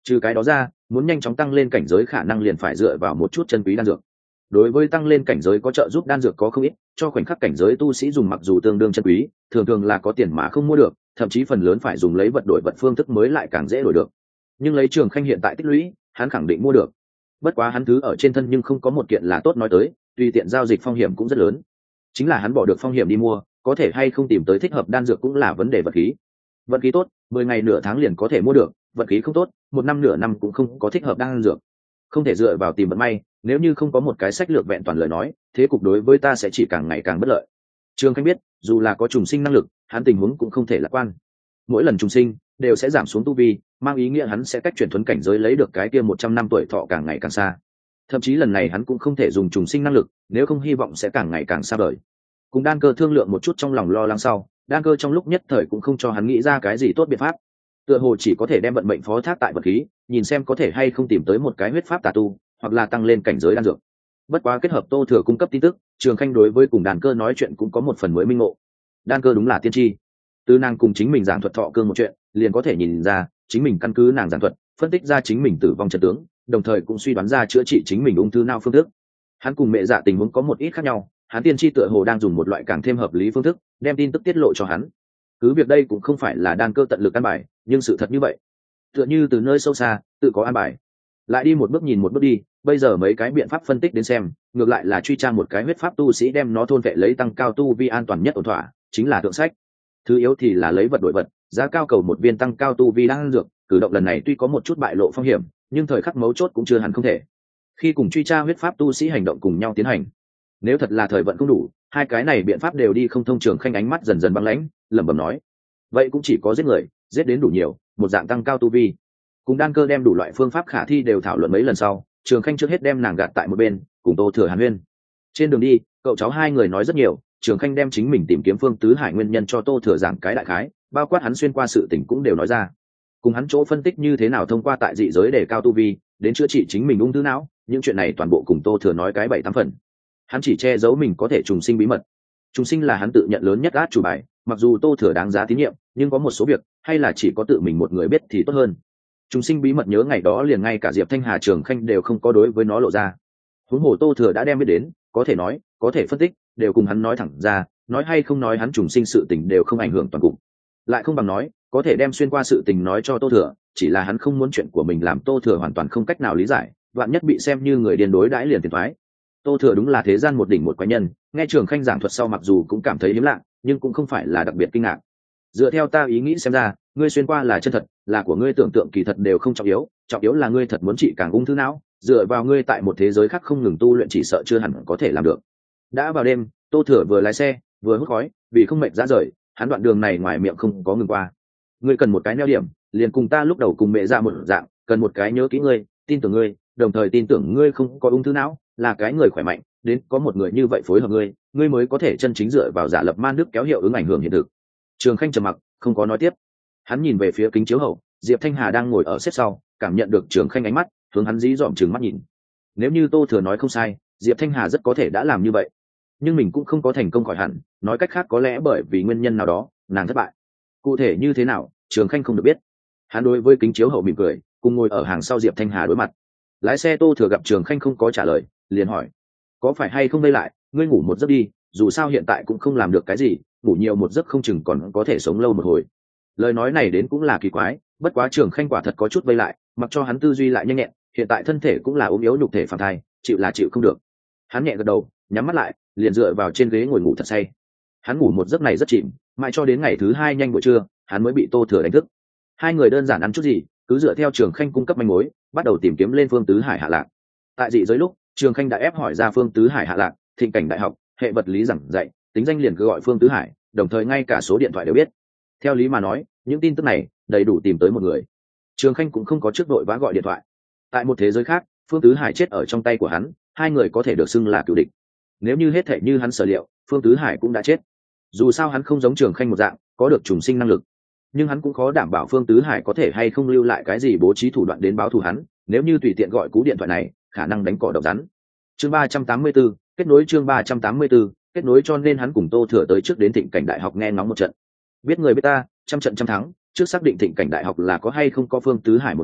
Trừ cái đó ra, muốn nhanh chóng tăng lên cảnh giới khả năng liền phải dựa vào một chút chân quý đan dược. Đối với tăng lên cảnh giới có trợ giúp đan dược có không ít, cho khoảnh khắc cảnh giới tu sĩ dùng mặc dù tương đương chân quý, thường thường là có tiền mà không mua được, thậm chí phần lớn phải dùng lấy vật đổi vật phương thức mới lại càng dễ đổi được. Nhưng lấy Trường Khanh hiện tại tích lũy, hắn khẳng định mua được. Bất quá hắn thứ ở trên thân nhưng không có một kiện là tốt nói tới, tùy tiện giao dịch phong hiểm cũng rất lớn. Chính là hắn bỏ được phong hiểm đi mua, có thể hay không tìm tới thích hợp đan dược cũng là vấn đề vật khí. Vận khí tốt, mười ngày nửa tháng liền có thể mua được, vận khí không tốt, một năm nửa năm cũng không có thích hợp đan dược. Không thể dựa vào tìm vận may, nếu như không có một cái sách lược vẹn toàn lời nói, thế cục đối với ta sẽ chỉ càng ngày càng bất lợi. Trương Khanh biết, dù là có trùng sinh năng lực, hắn tình huống cũng không thể lạc quan. Mỗi lần trùng sinh đều sẽ giảm xuống tu vi, mang ý nghĩa hắn sẽ cách chuyển thuần cảnh giới lấy được cái kia một trăm năm tuổi thọ càng ngày càng xa. Thậm chí lần này hắn cũng không thể dùng trùng sinh năng lực, nếu không hy vọng sẽ càng ngày càng xa vời. Cùng Đan Cơ thương lượng một chút trong lòng lo lắng sau, Đan Cơ trong lúc nhất thời cũng không cho hắn nghĩ ra cái gì tốt biện pháp. Tựa hồ chỉ có thể đem vận mệnh phó thác tại vật khí, nhìn xem có thể hay không tìm tới một cái huyết pháp tà tu, hoặc là tăng lên cảnh giới đan dược. Bất quá kết hợp Tô Thừa cung cấp tin tức, Trường Khanh đối với cùng Đan Cơ nói chuyện cũng có một phần mới minh ngộ. Đan Cơ đúng là tiên tri. Từ nàng cùng chính mình giảng thuật thọ cương một chuyện, liền có thể nhìn ra, chính mình căn cứ nàng giảng thuật, phân tích ra chính mình tử vong trận tướng, đồng thời cũng suy đoán ra chữa trị chính mình ung thư não phương thức. Hắn cùng mẹ dạ tình huống có một ít khác nhau, hắn tiên tri tựa hồ đang dùng một loại càng thêm hợp lý phương thức, đem tin tức tiết lộ cho hắn. Cứ việc đây cũng không phải là Đan Cơ tận lực an bài, nhưng sự thật như vậy, tựa như từ nơi sâu xa tự có an bài. Lại đi một bước nhìn một bước đi, bây giờ mấy cái biện pháp phân tích đến xem, ngược lại là truy tra một cái huyết pháp tu sĩ đem nó thôn vệ lấy tăng cao tu vi an toàn nhất ổn thỏa, chính là thượng sách. Thứ yếu thì là lấy vật đổi vật, giá cao cầu một viên tăng cao tu vi đang dược, cử động lần này tuy có một chút bại lộ phong hiểm, nhưng thời khắc mấu chốt cũng chưa hẳn không thể. Khi cùng truy tra huyết pháp tu sĩ hành động cùng nhau tiến hành, nếu thật là thời vận không đủ, hai cái này biện pháp đều đi không thông. Trường Khanh ánh mắt dần dần băng lãnh, lẩm bẩm nói: vậy cũng chỉ có giết người, giết đến đủ nhiều, một dạng tăng cao tu vi. Cùng Đan Cơ đem đủ loại phương pháp khả thi đều thảo luận mấy lần sau, Trường Khanh trước hết đem nàng gạt tại một bên, cùng Tô Thừa hàn huyên. Trên đường đi, cậu cháu hai người nói rất nhiều, Trường Khanh đem chính mình tìm kiếm Phương Tứ Hải nguyên nhân cho Tô Thừa giảng cái đại khái, bao quát hắn xuyên qua sự tình cũng đều nói ra. Cùng hắn chỗ phân tích như thế nào thông qua tại dị giới để cao tu vi, đến chữa trị chính mình ung thư não, những chuyện này toàn bộ cùng Tô Thừa nói cái bảy tám phần. Hắn chỉ che giấu mình có thể trùng sinh bí mật. Trùng sinh là hắn tự nhận lớn nhất át chủ bài, mặc dù Tô Thừa đáng giá tín nhiệm, nhưng có một số việc hay là chỉ có tự mình một người biết thì tốt hơn. Trùng sinh bí mật nhớ ngày đó liền ngay cả Diệp Thanh Hà, Trường Khanh đều không có đối với nó lộ ra. Huống hồ Tô Thừa đã đem biết đến, có thể nói, có thể phân tích, đều cùng hắn nói thẳng ra, nói hay không nói hắn trùng sinh sự tình đều không ảnh hưởng toàn cục. Lại không bằng nói, có thể đem xuyên qua sự tình nói cho Tô Thừa, chỉ là hắn không muốn chuyện của mình làm Tô Thừa hoàn toàn không cách nào lý giải, vạn nhất bị xem như người điên đối đãi liền tiền thoái. Tô Thừa đúng là thế gian một đỉnh một quái nhân, nghe Trường Khanh giảng thuật sau mặc dù cũng cảm thấy hiếm lạ, nhưng cũng không phải là đặc biệt kinh ngạc. Dựa theo ta ý nghĩ xem ra, ngươi xuyên qua là chân thật, là của ngươi tưởng tượng kỳ thật đều không trọng yếu, trọng yếu là ngươi thật muốn trị càng ung thư não, dựa vào ngươi tại một thế giới khác không ngừng tu luyện chỉ sợ chưa hẳn có thể làm được. Đã vào đêm, Tô Thừa vừa lái xe vừa hút khói, vì không mệt ra rời, hắn đoạn đường này ngoài miệng không có ngừng qua. Ngươi cần một cái neo điểm, liền cùng ta lúc đầu cùng mẹ ra một dạng, cần một cái nhớ kỹ ngươi, tin tưởng ngươi, đồng thời tin tưởng ngươi không có ung thư não, là cái người khỏe mạnh, đến có một người như vậy phối hợp ngươi, ngươi mới có thể chân chính dựa vào giả lập man đức kéo hiệu ứng ảnh hưởng hiện thực. Trường Khanh trầm mặc, không có nói tiếp. Hắn nhìn về phía kính chiếu hậu, Diệp Thanh Hà đang ngồi ở xếp sau, cảm nhận được Trường Khanh ánh mắt, hướng hắn dí dỏm trừng mắt nhìn. Nếu như Tô Thừa nói không sai, Diệp Thanh Hà rất có thể đã làm như vậy, nhưng mình cũng không có thành công khỏi hẳn, nói cách khác có lẽ bởi vì nguyên nhân nào đó, nàng thất bại. Cụ thể như thế nào, Trường Khanh không được biết. Hắn đối với kính chiếu hậu mỉm cười, cùng ngồi ở hàng sau Diệp Thanh Hà đối mặt. Lái xe Tô Thừa gặp Trường Khanh không có trả lời, liền hỏi: có phải hay không đây lại, ngươi ngủ một giấc đi, dù sao hiện tại cũng không làm được cái gì, ngủ nhiều một giấc không chừng còn có thể sống lâu một hồi. Lời nói này đến cũng là kỳ quái, bất quá Trường Khanh quả thật có chút vây lại, mặc cho hắn tư duy lại nhanh nhẹn, hiện tại thân thể cũng là ốm yếu nhục thể phàm thai, chịu là chịu không được. Hắn nhẹ gật đầu, nhắm mắt lại, liền dựa vào trên ghế ngồi ngủ thật say. Hắn ngủ một giấc này rất chìm, mãi cho đến ngày thứ hai nhanh buổi trưa, hắn mới bị Tô Thừa đánh thức. Hai người đơn giản ăn chút gì, cứ dựa theo Trường Khanh cung cấp manh mối, bắt đầu tìm kiếm lên Phương Tứ Hải hạ lạc. Tại dị giới lúc, Trường Khanh đã ép hỏi ra Phương Tứ Hải hạ lạc, Thịnh Cảnh Đại học, hệ vật lý giảng dạy, tính danh liền cứ gọi Phương Tứ Hải, đồng thời ngay cả số điện thoại đều biết. Theo lý mà nói, những tin tức này đầy đủ tìm tới một người. Trường Khanh cũng không có trước đội vã gọi điện thoại. Tại một thế giới khác, Phương Tứ Hải chết ở trong tay của hắn, hai người có thể được xưng là cựu địch. Nếu như hết thảy như hắn sở liệu, Phương Tứ Hải cũng đã chết. Dù sao hắn không giống Trường Khanh một dạng có được trùng sinh năng lực, nhưng hắn cũng khó đảm bảo Phương Tứ Hải có thể hay không lưu lại cái gì bố trí thủ đoạn đến báo thù hắn. Nếu như tùy tiện gọi cú điện thoại này, khả năng đánh cỏ độc rắn. Chương ba trăm tám mươi 34, kết nối chương ba trăm tám mươi 34, kết nối cho nên hắn cùng Tô Thừa tới trước đến Thịnh Cảnh Đại học nghe ngóng một trận. Biết người biết ta, trăm trận trăm thắng, trước xác định Thịnh Cảnh Đại học là có hay không có Phương Tứ Hải một thân,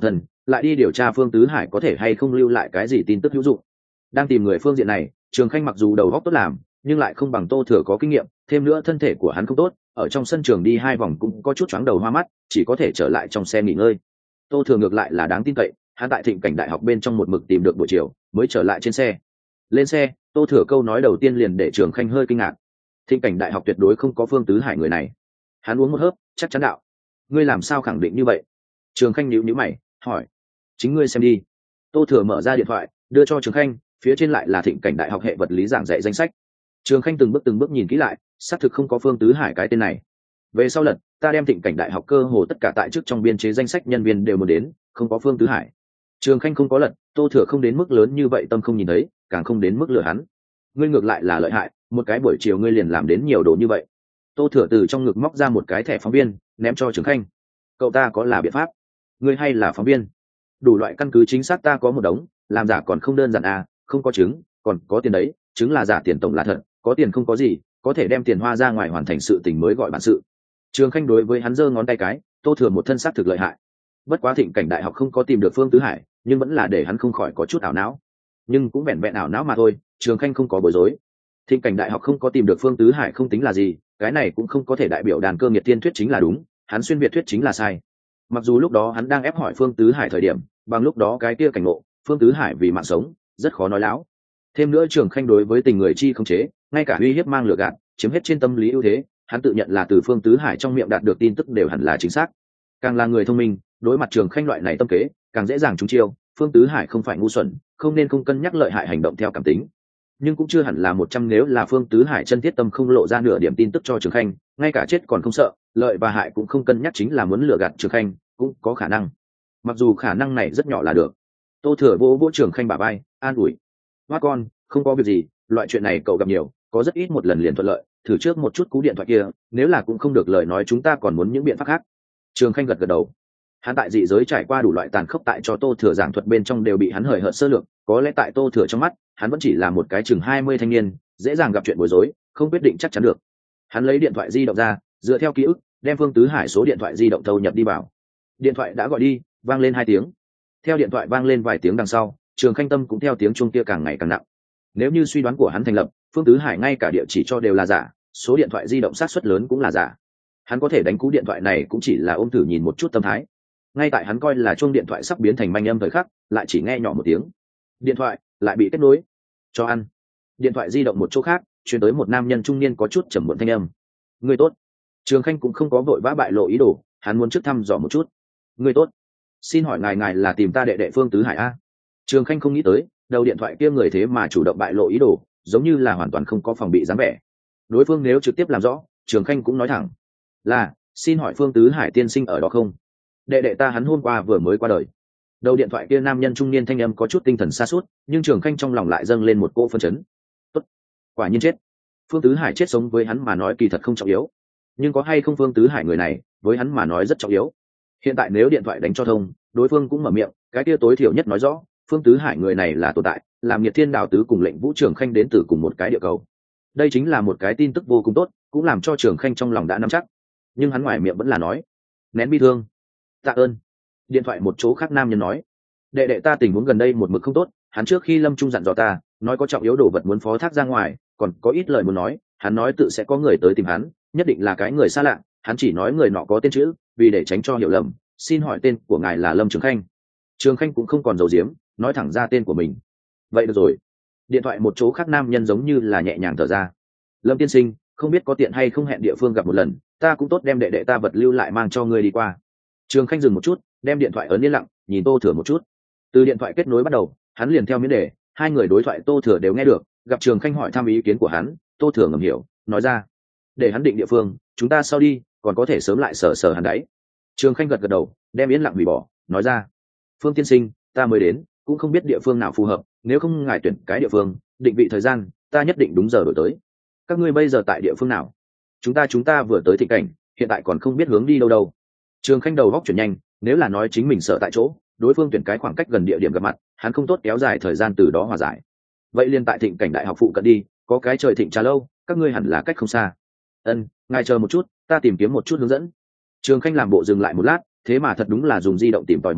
lại đi điều tra Phương Tứ Hải có thể hay không lưu lại cái gì tin tức hữu dụng. Đang tìm người phương diện này, Trường Khanh mặc dù đầu óc tốt làm, nhưng lại không bằng Tô Thừa có kinh nghiệm, thêm nữa thân thể của hắn không tốt, ở trong sân trường đi hai vòng cũng có chút choáng đầu hoa mắt, chỉ có thể trở lại trong xe nghỉ ngơi. Tô Thừa ngược lại là đáng tin cậy, hắn tại Thịnh Cảnh Đại học bên trong một mực tìm được buổi chiều, mới trở lại trên xe. Lên xe, Tô Thừa câu nói đầu tiên liền để Trường Khanh hơi kinh ngạc. Thịnh Cảnh Đại học tuyệt đối không có Phương Tứ Hải người này. Hắn uống một hớp, chắc chắn đạo: "Ngươi làm sao khẳng định như vậy?" Trường Khanh nhíu nhíu mày, hỏi: "Chính ngươi xem đi." Tô Thừa mở ra điện thoại, đưa cho Trường Khanh, phía trên lại là Thịnh Cảnh Đại học hệ vật lý giảng dạy danh sách. Trường Khanh từng bước từng bước nhìn kỹ lại, xác thực không có Phương Tứ Hải cái tên này. Về sau lần, ta đem Thịnh Cảnh Đại học cơ hồ tất cả tại chức trong biên chế danh sách nhân viên đều muốn đến, không có Phương Tứ Hải. Trường Khanh không có lật, Tô Thừa không đến mức lớn như vậy tâm không nhìn thấy, càng không đến mức lừa hắn. Ngươi ngược lại là lợi hại, một cái buổi chiều ngươi liền làm đến nhiều đồ như vậy. Tô Thừa từ trong ngực móc ra một cái thẻ phóng viên, ném cho Trường Khanh. Cậu ta có là biện pháp? Ngươi hay là phóng viên? Đủ loại căn cứ chính xác ta có một đống, làm giả còn không đơn giản à, không có chứng, còn có tiền đấy, chứng là giả tiền tổng là thật, có tiền không có gì, có thể đem tiền hoa ra ngoài hoàn thành sự tình mới gọi bản sự. Trường Khanh đối với hắn giơ ngón tay cái, Tô Thừa một thân xác thực lợi hại. Bất quá Thịnh Cảnh Đại học không có tìm được Phương Tứ Hải, nhưng vẫn là để hắn không khỏi có chút ảo não. Nhưng cũng vẹn vẹn ảo não mà thôi, Trường Khanh không có bối rối. Thịnh Cảnh Đại học không có tìm được Phương Tứ Hải không tính là gì, cái này cũng không có thể đại biểu đàn cơ nghiệt thiên thuyết chính là đúng, hắn xuyên việt thuyết chính là sai. Mặc dù lúc đó hắn đang ép hỏi Phương Tứ Hải thời điểm, bằng lúc đó cái kia cảnh ngộ, Phương Tứ Hải vì mạng sống, rất khó nói láo. Thêm nữa Trường Khanh đối với tình người chi không chế, ngay cả uy hiếp mang lừa gạt, chiếm hết trên tâm lý ưu thế, hắn tự nhận là từ Phương Tứ Hải trong miệng đạt được tin tức đều hẳn là chính xác. Càng là người thông minh, đối mặt Trường Khanh loại này tâm kế, càng dễ dàng trúng chiêu. Phương Tứ Hải không phải ngu xuẩn, không nên không cân nhắc lợi hại hành động theo cảm tính. Nhưng cũng chưa hẳn là một trăm nếu là Phương Tứ Hải chân thiết tâm không lộ ra nửa điểm tin tức cho Trường Khanh, ngay cả chết còn không sợ, lợi và hại cũng không cân nhắc chính là muốn lừa gạt Trường Khanh, cũng có khả năng. Mặc dù khả năng này rất nhỏ là được. Tô Thừa vỗ vỗ Trường Khanh bả vai, an ủi: "Hoa con, không có việc gì, loại chuyện này cậu gặp nhiều, có rất ít một lần liền thuận lợi, thử trước một chút cú điện thoại kia, nếu là cũng không được lời nói chúng ta còn muốn những biện pháp khác." Trường Khanh gật gật đầu. Hắn tại dị giới trải qua đủ loại tàn khốc tại cho Tô Thừa giảng thuật bên trong đều bị hắn hời hợt sơ lược, có lẽ tại Tô Thừa trong mắt, hắn vẫn chỉ là một cái chừng hai mươi thanh niên, dễ dàng gặp chuyện bối rối, không quyết định chắc chắn được. Hắn lấy điện thoại di động ra, dựa theo ký ức, đem Phương Tứ Hải số điện thoại di động thâu nhập đi vào. Điện thoại đã gọi đi, vang lên hai tiếng. Theo điện thoại vang lên vài tiếng đằng sau, Trường Khanh tâm cũng theo tiếng chuông kia càng ngày càng nặng. Nếu như suy đoán của hắn thành lập, Phương Tứ Hải ngay cả địa chỉ cho đều là giả, số điện thoại di động xác suất lớn cũng là giả. Hắn có thể đánh cú điện thoại này cũng chỉ là ôm thử nhìn một chút tâm thái. Ngay tại hắn coi là chuông điện thoại sắp biến thành manh âm thời khắc, lại chỉ nghe nhỏ một tiếng, điện thoại lại bị kết nối. Cho ăn. Điện thoại di động một chỗ khác, truyền tới một nam nhân trung niên có chút trầm muộn thanh âm. Người tốt. Trường Khanh cũng không có vội vã bại lộ ý đồ, hắn muốn trước thăm dò một chút. Người tốt. Xin hỏi ngài ngài là tìm ta đệ đệ Phương Tứ Hải a? Trường Khanh không nghĩ tới, đầu điện thoại kia người thế mà chủ động bại lộ ý đồ, giống như là hoàn toàn không có phòng bị dáng vẻ. Đối phương nếu trực tiếp làm rõ, Trường Khanh cũng nói thẳng là: xin hỏi Phương Tứ Hải tiên sinh ở đó không? Đệ đệ ta hắn hôm qua vừa mới qua đời. Đầu điện thoại kia nam nhân trung niên thanh âm có chút tinh thần sa sút, nhưng Trường Khanh trong lòng lại dâng lên một cỗ phân chấn. Tốt, quả nhiên chết. Phương Tứ Hải chết sống với hắn mà nói kỳ thật không trọng yếu, nhưng có hay không Phương Tứ Hải người này, với hắn mà nói rất trọng yếu. Hiện tại nếu điện thoại đánh cho thông, đối phương cũng mở miệng, cái kia tối thiểu nhất nói rõ Phương Tứ Hải người này là tồn tại, làm Nhiệt Thiên Đào Tứ cùng Lệnh Vũ Trường Khanh đến từ cùng một cái địa cầu. Đây chính là một cái tin tức vô cùng tốt, cũng làm cho Trường Khanh trong lòng đã nắm chắc. Nhưng hắn ngoài miệng vẫn là nói: nén bi thương. Tạ ơn. Điện thoại một chỗ khác nam nhân nói: đệ đệ ta tình huống gần đây một mực không tốt, hắn trước khi lâm trung dặn dò ta, nói có trọng yếu đồ vật muốn phó thác ra ngoài, còn có ít lời muốn nói, hắn nói tự sẽ có người tới tìm hắn, nhất định là cái người xa lạ, hắn chỉ nói người nọ có tên chữ, vì để tránh cho hiểu lầm, xin hỏi tên của ngài là Lâm Trường Khanh. Trường Khanh cũng không còn giấu giếm, nói thẳng ra tên của mình. Vậy được rồi. Điện thoại một chỗ khác nam nhân giống như là nhẹ nhàng thở ra. Lâm tiên sinh, không biết có tiện hay không hẹn địa phương gặp một lần, ta cũng tốt đem đệ đệ ta vật lưu lại mang cho ngươi đi qua. Trường Khanh dừng một chút, đem điện thoại ấn yên lặng, nhìn Tô Thừa một chút. Từ điện thoại kết nối bắt đầu, hắn liền theo miễn đề, hai người đối thoại Tô Thừa đều nghe được. Gặp Trường Khanh hỏi thăm ý kiến của hắn, Tô Thừa ngầm hiểu, nói ra: để hắn định địa phương, chúng ta sau đi, còn có thể sớm lại sờ sờ hắn đấy. Trường Khanh gật gật đầu, đem yên lặng hủy bỏ, nói ra: Phương tiên sinh, ta mới đến, cũng không biết địa phương nào phù hợp, nếu không ngài tuyển cái địa phương, định vị thời gian, ta nhất định đúng giờ đổi tới. Các ngươi bây giờ tại địa phương nào? Chúng ta chúng ta vừa tới Thịnh Cảnh, hiện tại còn không biết hướng đi đâu đâu. Trường Khanh đầu góc chuyển nhanh, nếu là nói chính mình sợ tại chỗ, đối phương tuyển cái khoảng cách gần địa điểm gặp mặt, hắn không tốt kéo dài thời gian từ đó hòa giải. Vậy liền tại Thịnh Cảnh đại học phụ cận đi, có cái trời thịnh trà lâu, các ngươi hẳn là cách không xa. Ân, ngài chờ một chút, ta tìm kiếm một chút hướng dẫn. Trường Khanh làm bộ dừng lại một lát, thế mà thật đúng là dùng di động tìm tòi một chút,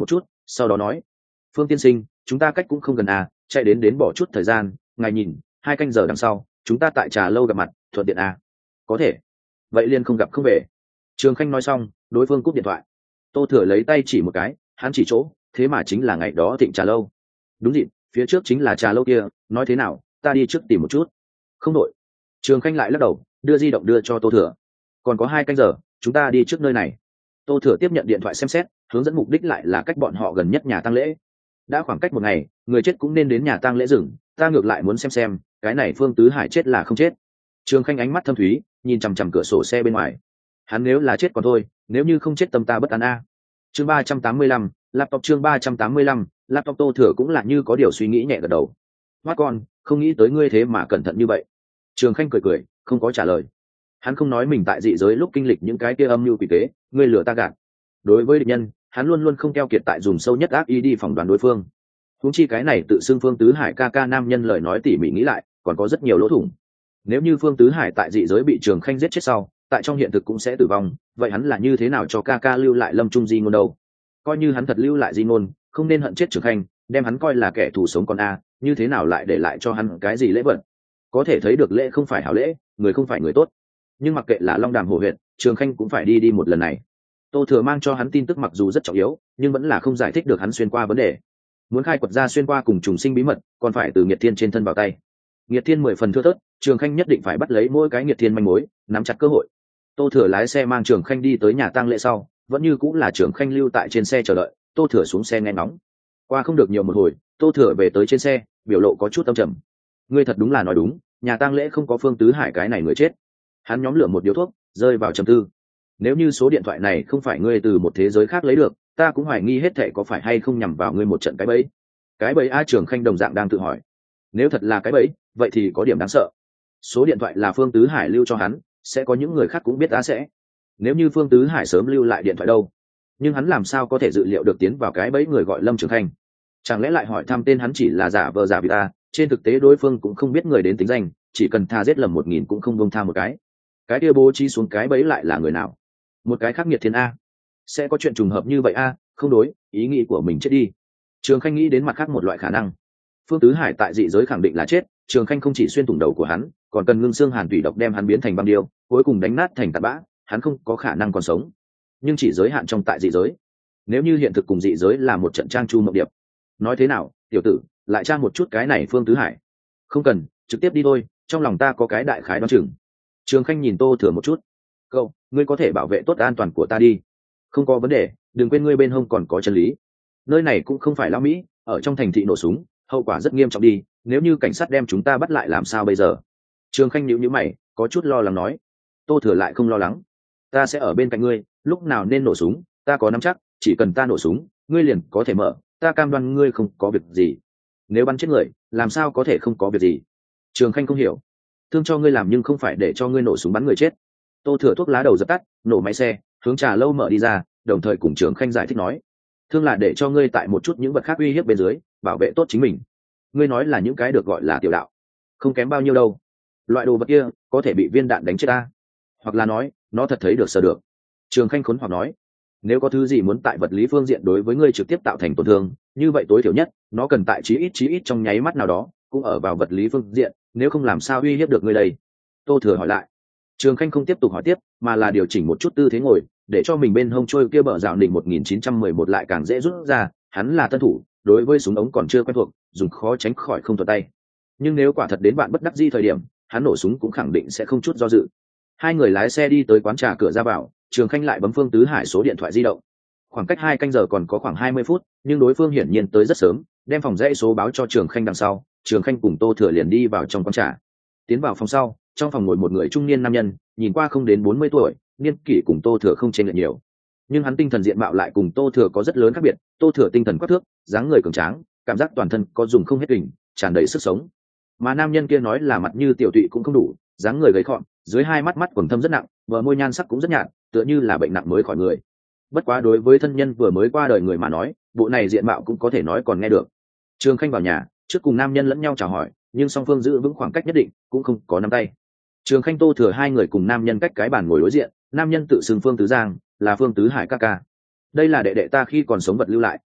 sau đó nói: Phương tiên sinh, chúng ta cách cũng không gần à, chạy đến đến bỏ chút thời gian, ngài nhìn, hai canh giờ đằng sau chúng ta tại trà lâu gặp mặt, thuận tiện à? Có thể. Vậy liền không gặp không về. Trường Khanh nói xong, đối phương cúp điện thoại. Tô Thừa lấy tay chỉ một cái, hắn chỉ chỗ, thế mà chính là ngày đó Thịnh Trà Lâu. Đúng dịp, phía trước chính là trà lâu kia, nói thế nào, ta đi trước tìm một chút. Không đội. Trường Khanh lại lắc đầu, đưa di động đưa cho Tô Thừa. Còn có hai canh giờ, chúng ta đi trước nơi này. Tô Thừa tiếp nhận điện thoại xem xét, hướng dẫn mục đích lại là cách bọn họ gần nhất nhà tang lễ. Đã khoảng cách một ngày, người chết cũng nên đến nhà tang lễ rừng, ta ngược lại muốn xem xem, cái này Phương Tứ Hải chết là không chết. Trường Khanh ánh mắt thâm thúy, nhìn chằm chằm cửa sổ xe bên ngoài. Hắn nếu là chết còn thôi, nếu như không chết tâm ta bất an a. Chương ba trăm tám mươi lăm, laptop chương ba trăm tám mươi lăm, laptop. Tô Thừa cũng là như có điều suy nghĩ nhẹ gật đầu. Hoát con, không nghĩ tới ngươi thế mà cẩn thận như vậy. Trường Khanh cười cười, không có trả lời. Hắn không nói mình tại dị giới lúc kinh lịch những cái kia âm mưu quỷ kế, ngươi lừa ta gạt. Đối với địch nhân, hắn luôn luôn không keo kiệt tại dùng sâu nhất ác ý đi phỏng đoán đối phương. Huống chi cái này tự xưng Phương Tứ Hải ca ca nam nhân lời nói tỉ mỉ nghĩ lại, còn có rất nhiều lỗ thủng. Nếu như Phương Tứ Hải tại dị giới bị Trường Khanh giết chết sau, tại trong hiện thực cũng sẽ tử vong, vậy hắn là như thế nào cho ca ca lưu lại lâm trung di ngôn đâu? Coi như hắn thật lưu lại di ngôn, không nên hận chết Trường Khanh, đem hắn coi là kẻ thù sống còn a, như thế nào lại để lại cho hắn cái gì lễ vật? Có thể thấy được lễ không phải hảo lễ, người không phải người tốt. Nhưng mặc kệ là Long Đàm Hổ huyện, Trường Khanh cũng phải đi đi một lần này. Tô Thừa mang cho hắn tin tức mặc dù rất trọng yếu, nhưng vẫn là không giải thích được hắn xuyên qua vấn đề. Muốn khai quật ra xuyên qua cùng trùng sinh bí mật, còn phải từ Nghiệt Thiên trên thân vào tay. Nghiệt Thiên mười phần thưa thớt, Trường Khanh nhất định phải bắt lấy mỗi cái Nghiệt Thiên manh mối, nắm chặt cơ hội. Tô Thừa lái xe mang Trường Khanh đi tới nhà tang lễ sau, vẫn như cũng là Trường Khanh lưu tại trên xe chờ đợi. Tô Thừa xuống xe nghe ngóng. Qua không được nhiều một hồi, Tô Thừa về tới trên xe, biểu lộ có chút âm trầm. Ngươi thật đúng là nói đúng, nhà tang lễ không có Phương Tứ Hải cái này người chết. Hắn nhóm lửa một điếu thuốc, rơi vào trầm tư. Nếu như số điện thoại này không phải ngươi từ một thế giới khác lấy được, ta cũng hoài nghi hết thệ có phải hay không nhằm vào ngươi một trận cái bẫy. Cái bẫy a? Trường Khanh đồng dạng đang tự hỏi. Nếu thật là cái bẫy, vậy thì có điểm đáng sợ. Số điện thoại là Phương Tứ Hải lưu cho hắn, sẽ có những người khác cũng biết ta sẽ. Nếu như Phương Tứ Hải sớm lưu lại điện thoại đâu? Nhưng hắn làm sao có thể dự liệu được tiến vào cái bẫy người gọi Lâm Trường Khanh? Chẳng lẽ lại hỏi thăm tên hắn chỉ là giả vờ giả vịt ta? Trên thực tế đối phương cũng không biết người đến tính danh, chỉ cần tha giết lầm một nghìn cũng không buông tha một cái. Cái kia bố trí xuống cái bẫy lại là người nào? Một cái khắc nghiệt thiên a? Sẽ có chuyện trùng hợp như vậy a? Không đối, ý nghĩ của mình chết đi. Trường Khanh nghĩ đến mặt khác một loại khả năng. Phương Tứ Hải tại dị giới khẳng định là chết, Trường Khanh không chỉ xuyên thủng đầu của hắn, còn cần ngưng xương hàn thủy độc đem hắn biến thành băng điêu, cuối cùng đánh nát thành tạt bã, hắn không có khả năng còn sống. Nhưng chỉ giới hạn trong tại dị giới. Nếu như hiện thực cùng dị giới là một trận trang chu mộng điệp, nói thế nào, tiểu tử, lại tra một chút cái này Phương Tứ Hải. Không cần, trực tiếp đi thôi, trong lòng ta có cái đại khái đoán chừng. Trường Khanh nhìn Tô Thừa một chút. Cậu, ngươi có thể bảo vệ tốt an toàn của ta đi. Không có vấn đề, đừng quên ngươi bên hông còn có chân lý. Nơi này cũng không phải Lão Mỹ, ở trong thành thị nổ súng, hậu quả rất nghiêm trọng đi, nếu như cảnh sát đem chúng ta bắt lại làm sao bây giờ? Trường Khanh nhíu nhíu mày, có chút lo lắng nói. Tô Thừa lại không lo lắng. Ta sẽ ở bên cạnh ngươi, lúc nào nên nổ súng, ta có nắm chắc, chỉ cần ta nổ súng, ngươi liền có thể mở, ta cam đoan ngươi không có việc gì. Nếu bắn chết người, làm sao có thể không có việc gì? Trường Khanh không hiểu. Thương cho ngươi làm nhưng không phải để cho ngươi nổ súng bắn người chết. Tô Thừa thuốc lá đầu dập tắt, nổ máy xe, hướng trà lâu mở đi ra, đồng thời cùng Trường Khanh giải thích nói. Thương là để cho ngươi tại một chút những vật khác uy hiếp bên dưới, bảo vệ tốt chính mình. Ngươi nói là những cái được gọi là tiểu đạo, không kém bao nhiêu đâu. Loại đồ vật kia có thể bị viên đạn đánh chết ta, hoặc là nói nó thật thấy được sờ được. Trường Khanh khốn hoặc nói, nếu có thứ gì muốn tại vật lý phương diện đối với ngươi trực tiếp tạo thành tổn thương, như vậy tối thiểu nhất nó cần tại chí ít chí ít trong nháy mắt nào đó cũng ở vào vật lý phương diện, nếu không làm sao uy hiếp được ngươi đây? Tô Thừa hỏi lại. Trường Khanh không tiếp tục hỏi tiếp, mà là điều chỉnh một chút tư thế ngồi, để cho mình bên hông trôi kia bờ rào đỉnh một nghìn chín trăm mười một lại càng dễ rút ra. Hắn là tân thủ, đối với súng ống còn chưa quen thuộc, dùng khó tránh khỏi không thuận tay. Nhưng nếu quả thật đến bạn bất đắc dĩ thời điểm, hắn nổ súng cũng khẳng định sẽ không chút do dự. Hai người lái xe đi tới quán trà cửa ra vào, Trường Khanh lại bấm Phương Tứ Hải số điện thoại di động. Khoảng cách hai canh giờ còn có khoảng hai mươi phút, nhưng đối phương hiển nhiên tới rất sớm, đem phòng dãy số báo cho Trường Khanh đằng sau, Trường Khanh cùng Tô Thừa liền đi vào trong quán trà. Tiến vào phòng sau, trong phòng ngồi một người trung niên nam nhân, nhìn qua không đến bốn mươi tuổi, niên kỷ cùng Tô Thừa không chênh lệch nhiều. Nhưng hắn tinh thần diện mạo lại cùng Tô Thừa có rất lớn khác biệt, Tô Thừa tinh thần quắc thước, dáng người cường tráng, cảm giác toàn thân có dùng không hết kình, tràn đầy sức sống. Mà nam nhân kia nói là mặt như tiểu tụy cũng không đủ, dáng người gầy khom, dưới hai mắt mắt quầng thâm rất nặng, bờ môi nhan sắc cũng rất nhạt, tựa như là bệnh nặng mới khỏi người. Bất quá đối với thân nhân vừa mới qua đời người mà nói, bộ này diện mạo cũng có thể nói còn nghe được. Trường Khanh vào nhà, trước cùng nam nhân lẫn nhau chào hỏi, nhưng song phương giữ vững khoảng cách nhất định, cũng không có nắm tay. Trường Khanh Tô Thừa hai người cùng nam nhân cách cái bàn ngồi đối diện, nam nhân tự xưng Phương Tứ Giang, là Phương Tứ Hải ca ca. Đây là đệ đệ ta khi còn sống vật lưu lại,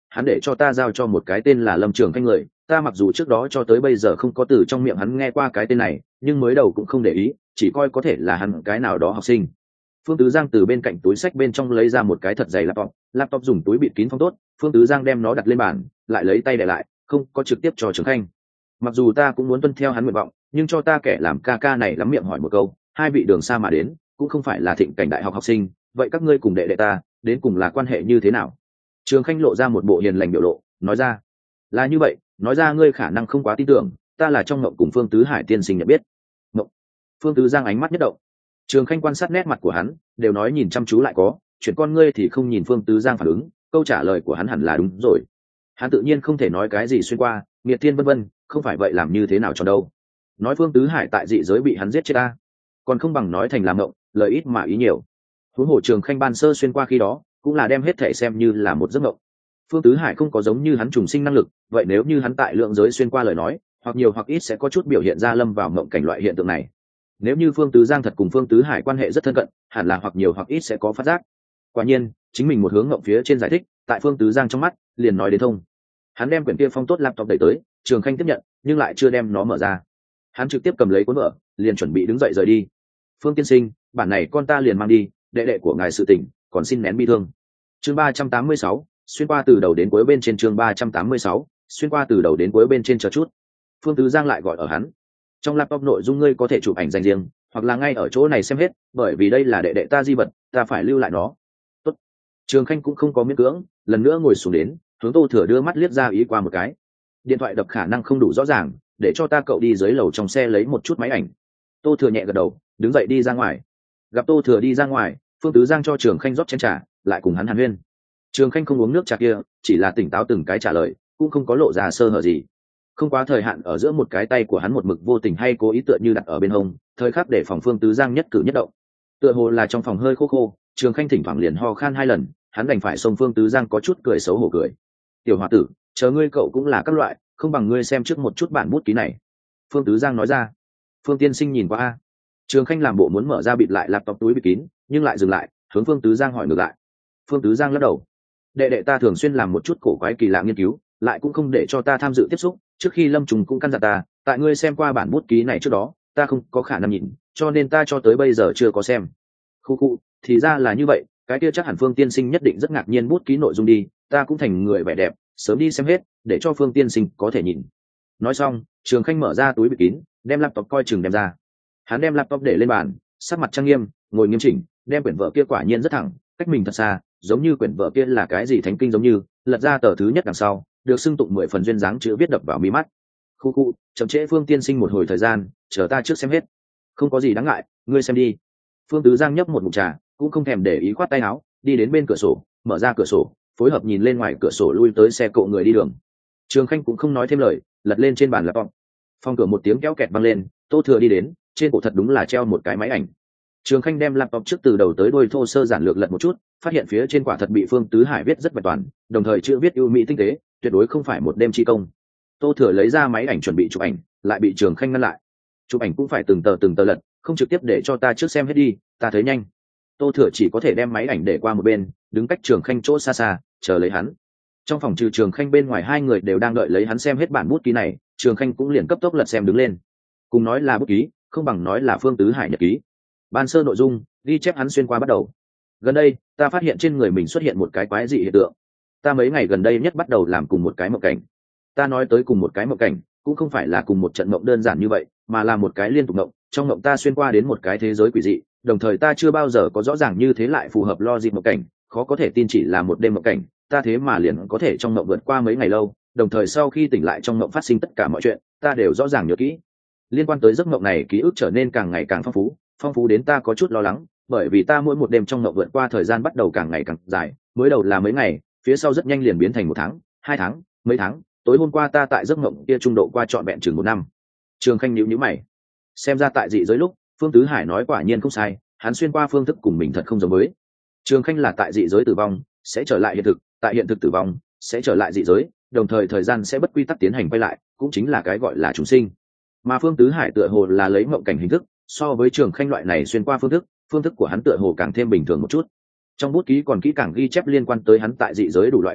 hắn để cho ta giao cho một cái tên là Lâm Trường Khanh người. Ta mặc dù trước đó cho tới bây giờ không có từ trong miệng hắn nghe qua cái tên này, nhưng mới đầu cũng không để ý, chỉ coi có thể là hắn cái nào đó học sinh. Phương Tứ Giang từ bên cạnh túi sách bên trong lấy ra một cái thật dày laptop, laptop dùng túi bịt kín phong tốt. Phương Tứ Giang đem nó đặt lên bàn, lại lấy tay để lại, không có trực tiếp cho Trường Khanh. Mặc dù ta cũng muốn tuân theo hắn nguyện vọng, nhưng cho ta kẻ làm ca ca này lắm miệng hỏi một câu, hai vị đường xa mà đến, cũng không phải là Thịnh Cảnh đại học học sinh, vậy các ngươi cùng đệ đệ ta, đến cùng là quan hệ như thế nào? Trường Khanh lộ ra một bộ hiền lành biểu lộ, nói ra, là như vậy, nói ra ngươi khả năng không quá tin tưởng, ta là trong mộng cùng Phương Tứ Hải tiên sinh nhận biết. Mộng? Phương Tứ Giang ánh mắt nhất động. Trường Khanh quan sát nét mặt của hắn, đều nói nhìn chăm chú lại có, chuyện con ngươi thì không nhìn Phương Tứ Giang phản ứng, câu trả lời của hắn hẳn là đúng rồi. Hắn tự nhiên không thể nói cái gì xuyên qua, nghiệt thiên vân vân, không phải vậy làm như thế nào cho đâu. Nói Phương Tứ Hải tại dị giới bị hắn giết chết ta, còn không bằng nói thành làm mộng, lời ít mà ý nhiều. Huống hồ Trường Khanh ban sơ xuyên qua khi đó, cũng là đem hết thể xem như là một giấc mộng. Phương Tứ Hải không có giống như hắn trùng sinh năng lực, vậy nếu như hắn tại lượng giới xuyên qua lời nói, hoặc nhiều hoặc ít sẽ có chút biểu hiện ra lâm vào mộng cảnh loại hiện tượng này. Nếu như Phương Tứ Giang thật cùng Phương Tứ Hải quan hệ rất thân cận, hẳn là hoặc nhiều hoặc ít sẽ có phát giác. Quả nhiên, chính mình một hướng ngộng phía trên giải thích, tại Phương Tứ Giang trong mắt, liền nói đến thông. Hắn đem quyển kia phong tốt laptop đẩy tới, Trường Khanh tiếp nhận, nhưng lại chưa đem nó mở ra. Hắn trực tiếp cầm lấy cuốn vở, liền chuẩn bị đứng dậy rời đi. Phương tiên sinh, bản này con ta liền mang đi, đệ đệ của ngài sự tình, còn xin nén bi thương. Chương ba trăm tám mươi sáu, xuyên qua từ đầu đến cuối bên trên chương ba trăm tám mươi sáu, xuyên qua từ đầu đến cuối bên trên chờ chút. Phương Tứ Giang lại gọi ở hắn. Trong laptop nội dung ngươi có thể chụp ảnh dành riêng, hoặc là ngay ở chỗ này xem hết, bởi vì đây là đệ đệ ta di vật, ta phải lưu lại nó. Tốt. Trường Khanh cũng không có miễn cưỡng, lần nữa ngồi xuống đến, hướng Tô Thừa đưa mắt liếc ra ý qua một cái. Điện thoại đập khả năng không đủ rõ ràng, để cho ta cậu đi dưới lầu trong xe lấy một chút máy ảnh. Tô Thừa nhẹ gật đầu, đứng dậy đi ra ngoài. Gặp Tô Thừa đi ra ngoài, Phương Tứ Giang cho Trường Khanh rót chén trà, lại cùng hắn hàn huyên. Trường Khanh không uống nước trà kia, chỉ là tỉnh táo từng cái trả lời, cũng không có lộ ra sơ hở gì. Không quá thời hạn ở giữa một cái tay của hắn một mực vô tình hay cố ý tựa như đặt ở bên hông, thời khắc để phòng Phương Tứ Giang nhất cử nhất động. Tựa hồ là trong phòng hơi khô khô, Trường Khanh thỉnh thoảng liền ho khan hai lần, hắn đành phải xông Phương Tứ Giang có chút cười xấu hổ cười. Tiểu hòa tử, chờ ngươi cậu cũng là các loại, không bằng ngươi xem trước một chút bản bút ký này. Phương Tứ Giang nói ra. Phương tiên sinh nhìn qua a. Trường Khanh làm bộ muốn mở ra bịt lại laptop túi bịt kín, nhưng lại dừng lại, hướng Phương Tứ Giang hỏi ngược lại. Phương Tứ Giang lắc đầu. Đệ đệ ta thường xuyên làm một chút cổ quái kỳ lạ nghiên cứu, lại cũng không để cho ta tham dự tiếp xúc, trước khi Lâm Trùng cũng căn dặn ta, tại ngươi xem qua bản bút ký này trước đó, ta không có khả năng nhìn, cho nên ta cho tới bây giờ chưa có xem. Khu khu, thì ra là như vậy, cái kia chắc hẳn Phương tiên sinh nhất định rất ngạc nhiên bút ký nội dung đi, ta cũng thành người vẻ đẹp, sớm đi xem hết, để cho Phương tiên sinh có thể nhìn. Nói xong, Trường Khanh mở ra túi bịt kín, đem laptop coi chừng đem ra. Hắn đem laptop để lên bàn, sắc mặt trang nghiêm, ngồi nghiêm chỉnh, đem quyển vở kia quả nhiên rất thẳng, cách mình thật xa, giống như quyển vở kia là cái gì thánh kinh giống như, lật ra tờ thứ nhất đằng sau, được xưng tụng mười phần duyên dáng chữ viết đập vào mí mắt. Khu khu, chậm trễ Phương tiên sinh một hồi thời gian, chờ ta trước xem hết. Không có gì đáng ngại, ngươi xem đi. Phương Tứ Giang nhấp một ngụm trà, cũng không thèm để ý khoát tay áo, đi đến bên cửa sổ, mở ra cửa sổ, phối hợp nhìn lên ngoài cửa sổ lui tới xe cộ người đi đường. Trường Khanh cũng không nói thêm lời, lật lên trên bàn laptop. Phòng cửa một tiếng kéo kẹt vang lên, Tô Thừa đi đến, trên cổ thật đúng là treo một cái máy ảnh. Trường Khanh đem laptop trước từ đầu tới đuôi thô sơ giản lược lật một chút, phát hiện phía trên quả thật bị Phương Tứ Hải viết rất vẹn toàn, đồng thời chữ viết ưu mỹ tinh tế, tuyệt đối không phải một đêm chi công. Tô Thừa lấy ra máy ảnh chuẩn bị chụp ảnh, lại bị Trường Khanh ngăn lại. Chụp ảnh cũng phải từng tờ từng tờ lật, không trực tiếp để cho ta trước xem hết đi, ta thấy nhanh. Tô Thừa chỉ có thể đem máy ảnh để qua một bên, đứng cách Trường Khanh chỗ xa xa, chờ lấy hắn. Trong phòng trừ Trường Khanh bên ngoài hai người đều đang đợi lấy hắn xem hết bản bút ký này, Trường Khanh cũng liền cấp tốc lật xem đứng lên. Cùng nói là bút ký, không bằng nói là Phương Tứ Hải nhật ký. Ban sơ nội dung, ghi chép hắn xuyên qua bắt đầu. Gần đây, ta phát hiện trên người mình xuất hiện một cái quái dị hiện tượng. Ta mấy ngày gần đây nhất bắt đầu làm cùng một cái mộng cảnh. Ta nói tới cùng một cái mộng cảnh, cũng không phải là cùng một trận mộng đơn giản như vậy, mà là một cái liên tục mộng. Trong mộng ta xuyên qua đến một cái thế giới quỷ dị, đồng thời ta chưa bao giờ có rõ ràng như thế lại phù hợp logic mộng cảnh, khó có thể tin chỉ là một đêm mộng cảnh, ta thế mà liền có thể trong mộng vượt qua mấy ngày lâu, đồng thời sau khi tỉnh lại trong mộng phát sinh tất cả mọi chuyện, ta đều rõ ràng nhớ kỹ. Liên quan tới giấc mộng này, ký ức trở nên càng ngày càng phong phú, phong phú đến ta có chút lo lắng, bởi vì ta mỗi một đêm trong mộng vượt qua thời gian bắt đầu càng ngày càng dài, mới đầu là mấy ngày, phía sau rất nhanh liền biến thành một tháng, hai tháng, mấy tháng, tối hôm qua ta tại giấc mộng kia trung độ qua trọn vẹn chừng một năm. Trường Khanh nhíu nhíu mày, xem ra tại dị giới lúc, Phương Tứ Hải nói quả nhiên không sai, hắn xuyên qua phương thức cùng mình thật không giống với. Trường Khanh là tại dị giới tử vong, sẽ trở lại hiện thực, tại hiện thực tử vong, sẽ trở lại dị giới, đồng thời thời gian sẽ bất quy tắc tiến hành quay lại, cũng chính là cái gọi là chúng sinh. Mà Phương Tứ Hải tựa hồ là lấy mộng cảnh hình thức, so với Trường Khanh loại này xuyên qua phương thức, phương thức của hắn tựa hồ càng thêm bình thường một chút. Trong bút ký còn kỹ càng ghi chép liên quan tới hắn tại dị giới đủ loại kinh lịch,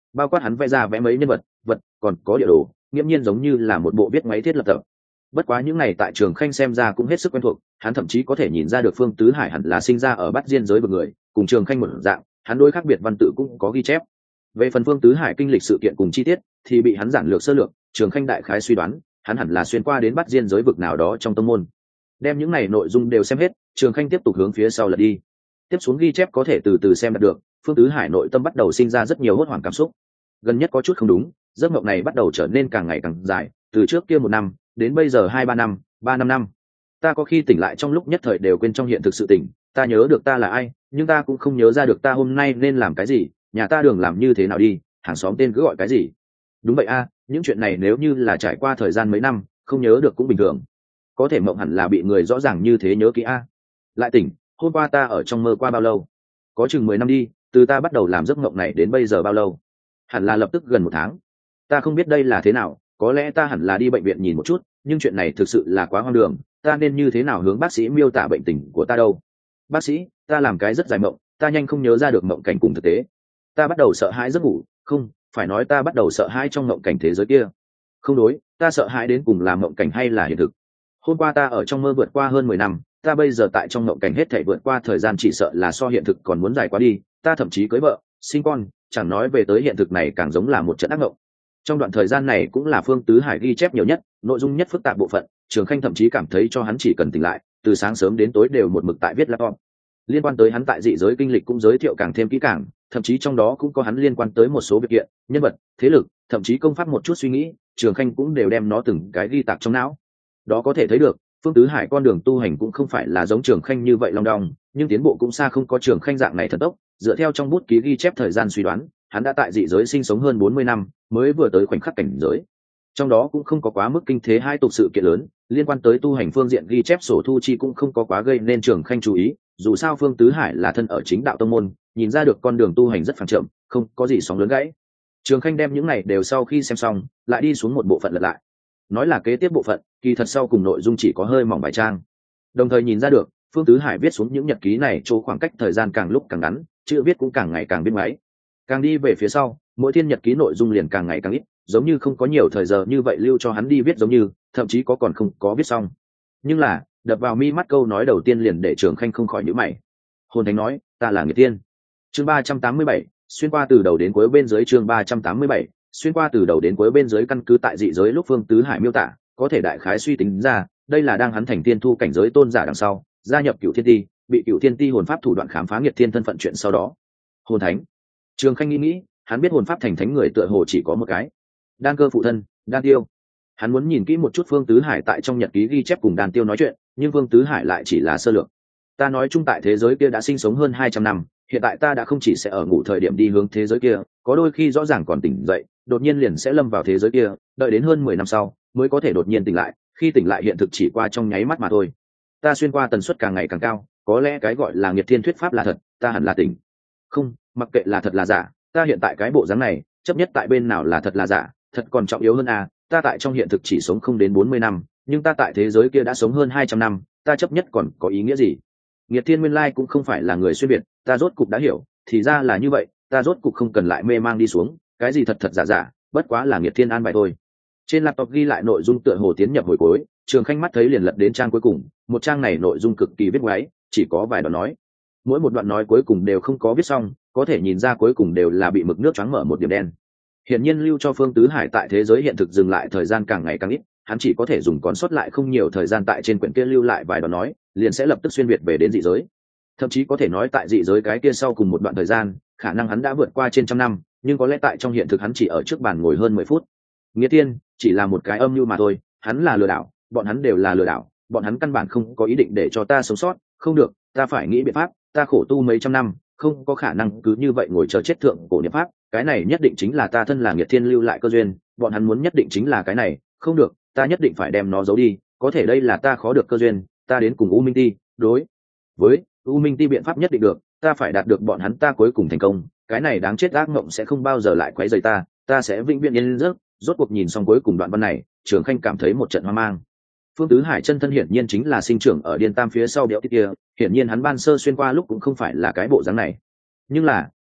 bao quát hắn vẽ ra vẽ mấy nhân vật vật còn có địa đồ, nghiễm nhiên giống như là một bộ viết máy thiết lập tập. Bất quá những này tại Trường Khanh xem ra cũng hết sức quen thuộc, hắn thậm chí có thể nhìn ra được Phương Tứ Hải hẳn là sinh ra ở Bát Diên giới vực người, cùng Trường Khanh một dạng, hắn đối khác biệt văn tự cũng có ghi chép. Về phần Phương Tứ Hải kinh lịch sự kiện cùng chi tiết thì bị hắn giản lược sơ lược, Trường Khanh đại khái suy đoán hắn hẳn là xuyên qua đến Bát Diên giới vực nào đó trong tông môn. Đem những này nội dung đều xem hết, Trường Khanh tiếp tục hướng phía sau lật đi. Tiếp xuống ghi chép có thể từ từ xem đạt được, Phương Tứ Hải nội tâm bắt đầu sinh ra rất nhiều hốt hoảng cảm xúc. Gần nhất có chút không đúng, giấc mộng này bắt đầu trở nên càng ngày càng dài, từ trước kia một năm đến bây giờ hai ba năm, ba năm năm. Ta có khi tỉnh lại trong lúc nhất thời đều quên trong hiện thực sự tỉnh, ta nhớ được ta là ai, nhưng ta cũng không nhớ ra được ta hôm nay nên làm cái gì, nhà ta đường làm như thế nào đi, hàng xóm tên cứ gọi cái gì. Đúng vậy a, những chuyện này nếu như là trải qua thời gian mấy năm, không nhớ được cũng bình thường. Có thể mộng hẳn là bị người rõ ràng như thế nhớ kỹ a. Lại tỉnh, hôm qua ta ở trong mơ qua bao lâu? Có chừng mười năm đi, từ ta bắt đầu làm giấc mộng này đến bây giờ bao lâu? Hẳn là lập tức gần một tháng. Ta không biết đây là thế nào, có lẽ ta hẳn là đi bệnh viện nhìn một chút, nhưng chuyện này thực sự là quá hoang đường, ta nên như thế nào hướng bác sĩ miêu tả bệnh tình của ta đâu? Bác sĩ, ta làm cái rất dài mộng, ta nhanh không nhớ ra được mộng cảnh cùng thực tế. Ta bắt đầu sợ hãi giấc ngủ, không, phải nói ta bắt đầu sợ hãi trong mộng cảnh thế giới kia. Không đối, ta sợ hãi đến cùng là mộng cảnh hay là hiện thực? Hôm qua ta ở trong mơ vượt qua hơn mười năm, ta bây giờ tại trong mộng cảnh hết thảy vượt qua thời gian chỉ sợ là so hiện thực còn muốn dài quá đi, ta thậm chí cưới vợ, sinh con, chẳng nói về tới hiện thực này càng giống là một trận ác mộng. Trong đoạn thời gian này cũng là Phương Tứ Hải ghi chép nhiều nhất, nội dung nhất phức tạp bộ phận, Trường Khanh thậm chí cảm thấy cho hắn chỉ cần tỉnh lại, từ sáng sớm đến tối đều một mực tại viết laptop. Liên quan tới hắn tại dị giới kinh lịch cũng giới thiệu càng thêm kỹ càng, thậm chí trong đó cũng có hắn liên quan tới một số việc kiện, nhân vật, thế lực, thậm chí công pháp một chút suy nghĩ, Trường Khanh cũng đều đem nó từng cái ghi tạc trong não. Đó có thể thấy được, Phương Tứ Hải con đường tu hành cũng không phải là giống Trường Khanh như vậy long đong, nhưng tiến bộ cũng xa không có Trường Khanh dạng này thần tốc, dựa theo trong bút ký ghi chép thời gian suy đoán, hắn đã tại dị giới sinh sống hơn bốn mươi năm, mới vừa tới khoảnh khắc cảnh giới. Trong đó cũng không có quá mức kinh thế hai tục sự kiện lớn, liên quan tới tu hành phương diện ghi chép sổ thu chi cũng không có quá gây nên Trường Khanh chú ý, dù sao Phương Tứ Hải là thân ở chính đạo tông môn, nhìn ra được con đường tu hành rất phẳng chậm, không có gì sóng lớn gãy. Trường Khanh đem những này đều sau khi xem xong, lại đi xuống một bộ phận lật lại. Nói là kế tiếp bộ phận, kỳ thật sau cùng nội dung chỉ có hơi mỏng vài trang. Đồng thời nhìn ra được, Phương Tứ Hải viết xuống những nhật ký này chỗ khoảng cách thời gian càng lúc càng ngắn, chữ viết cũng càng ngày càng biên máy. Càng đi về phía sau, mỗi thiên nhật ký nội dung liền càng ngày càng ít, giống như không có nhiều thời giờ như vậy lưu cho hắn đi viết, giống như thậm chí có còn không có viết xong. Nhưng là đập vào mi mắt câu nói đầu tiên liền để Trường Khanh không khỏi nhíu mày. Hồn Thánh nói, ta là người tiên. Chương ba trăm tám mươi bảy, xuyên qua từ đầu đến cuối bên dưới. Chương ba trăm tám mươi bảy, xuyên qua từ đầu đến cuối bên dưới. Căn cứ tại dị giới lúc Phương Tứ Hải miêu tả, có thể đại khái suy tính ra, đây là đang hắn thành tiên thu cảnh giới tôn giả đằng sau, gia nhập Cửu Thiên Ti, bị Cửu Thiên Ti hồn pháp thủ đoạn khám phá nghiệt thiên thân phận chuyện sau đó. Hồn Thánh. Trường Khanh nghĩ nghĩ, hắn biết hồn pháp thành thánh người tựa hồ chỉ có một cái, Đan Cơ phụ thân, Đan Tiêu. Hắn muốn nhìn kỹ một chút Phương Tứ Hải tại trong nhật ký ghi chép cùng Đan Tiêu nói chuyện, nhưng Phương Tứ Hải lại chỉ là sơ lược. Ta nói chung tại thế giới kia đã sinh sống hơn hai trăm năm, hiện tại ta đã không chỉ sẽ ở ngủ thời điểm đi hướng thế giới kia, có đôi khi rõ ràng còn tỉnh dậy, đột nhiên liền sẽ lâm vào thế giới kia, đợi đến hơn mười năm sau mới có thể đột nhiên tỉnh lại, khi tỉnh lại hiện thực chỉ qua trong nháy mắt mà thôi. Ta xuyên qua tần suất càng ngày càng cao, có lẽ cái gọi là nghiệt thiên thuyết pháp là thật, ta hẳn là tỉnh. Không, mặc kệ là thật là giả, ta hiện tại cái bộ dáng này, chấp nhất tại bên nào là thật là giả, thật còn trọng yếu hơn à, ta tại trong hiện thực chỉ sống không đến bốn mươi năm, nhưng ta tại thế giới kia đã sống hơn hai trăm năm, ta chấp nhất còn có ý nghĩa gì? Nghiệt thiên nguyên lai cũng không phải là người xuyên biệt, ta rốt cục đã hiểu, thì ra là như vậy, ta rốt cục không cần lại mê mang đi xuống, cái gì thật thật giả giả, bất quá là nghiệt thiên an bài thôi. Trên laptop ghi lại nội dung tựa hồ tiến nhập hồi cuối, Trường Khanh mắt thấy liền lật đến trang cuối cùng, một trang này nội dung cực kỳ viết ngoáy, chỉ có vài đoạn nói. Mỗi một đoạn nói cuối cùng đều không có viết xong, có thể nhìn ra cuối cùng đều là bị mực nước choáng mở một điểm đen. Hiển nhiên lưu cho Phương Tứ Hải tại thế giới hiện thực dừng lại thời gian càng ngày càng ít, hắn chỉ có thể dùng còn sót lại không nhiều thời gian tại trên quyển kia lưu lại vài đoạn nói, liền sẽ lập tức xuyên việt về đến dị giới. Thậm chí có thể nói tại dị giới cái kia sau cùng một đoạn thời gian, khả năng hắn đã vượt qua trên trăm năm, nhưng có lẽ tại trong hiện thực hắn chỉ ở trước bàn ngồi hơn mười phút. Nghĩa tiên chỉ là một cái âm mưu mà thôi, hắn là lừa đảo, bọn hắn đều là lừa đảo, bọn hắn căn bản không có ý định để cho ta sống sót, không được, ta phải nghĩ biện pháp, ta khổ tu mấy trăm năm, không có khả năng cứ như vậy ngồi chờ chết thượng cổ niệm pháp, cái này nhất định chính là ta thân là nghiệt thiên lưu lại cơ duyên, bọn hắn muốn nhất định chính là cái này, không được, ta nhất định phải đem nó giấu đi, có thể đây là ta khó được cơ duyên, ta đến cùng U Minh Ti, đối với U Minh Ti biện pháp nhất định được, ta phải đạt được bọn hắn ta cuối cùng thành công, cái này đáng chết ác mộng sẽ không bao giờ lại quấy rầy ta, ta sẽ vĩnh viễn yên giấc. Rốt cuộc nhìn xong cuối cùng đoạn văn này, Trường Khanh cảm thấy một trận hoang mang. Phương Tứ Hải chân thân hiển nhiên chính là sinh trưởng ở Điên Tam phía sau đẽo kia, hiển nhiên hắn ban sơ xuyên qua lúc cũng không phải là cái bộ dáng này. Nhưng là,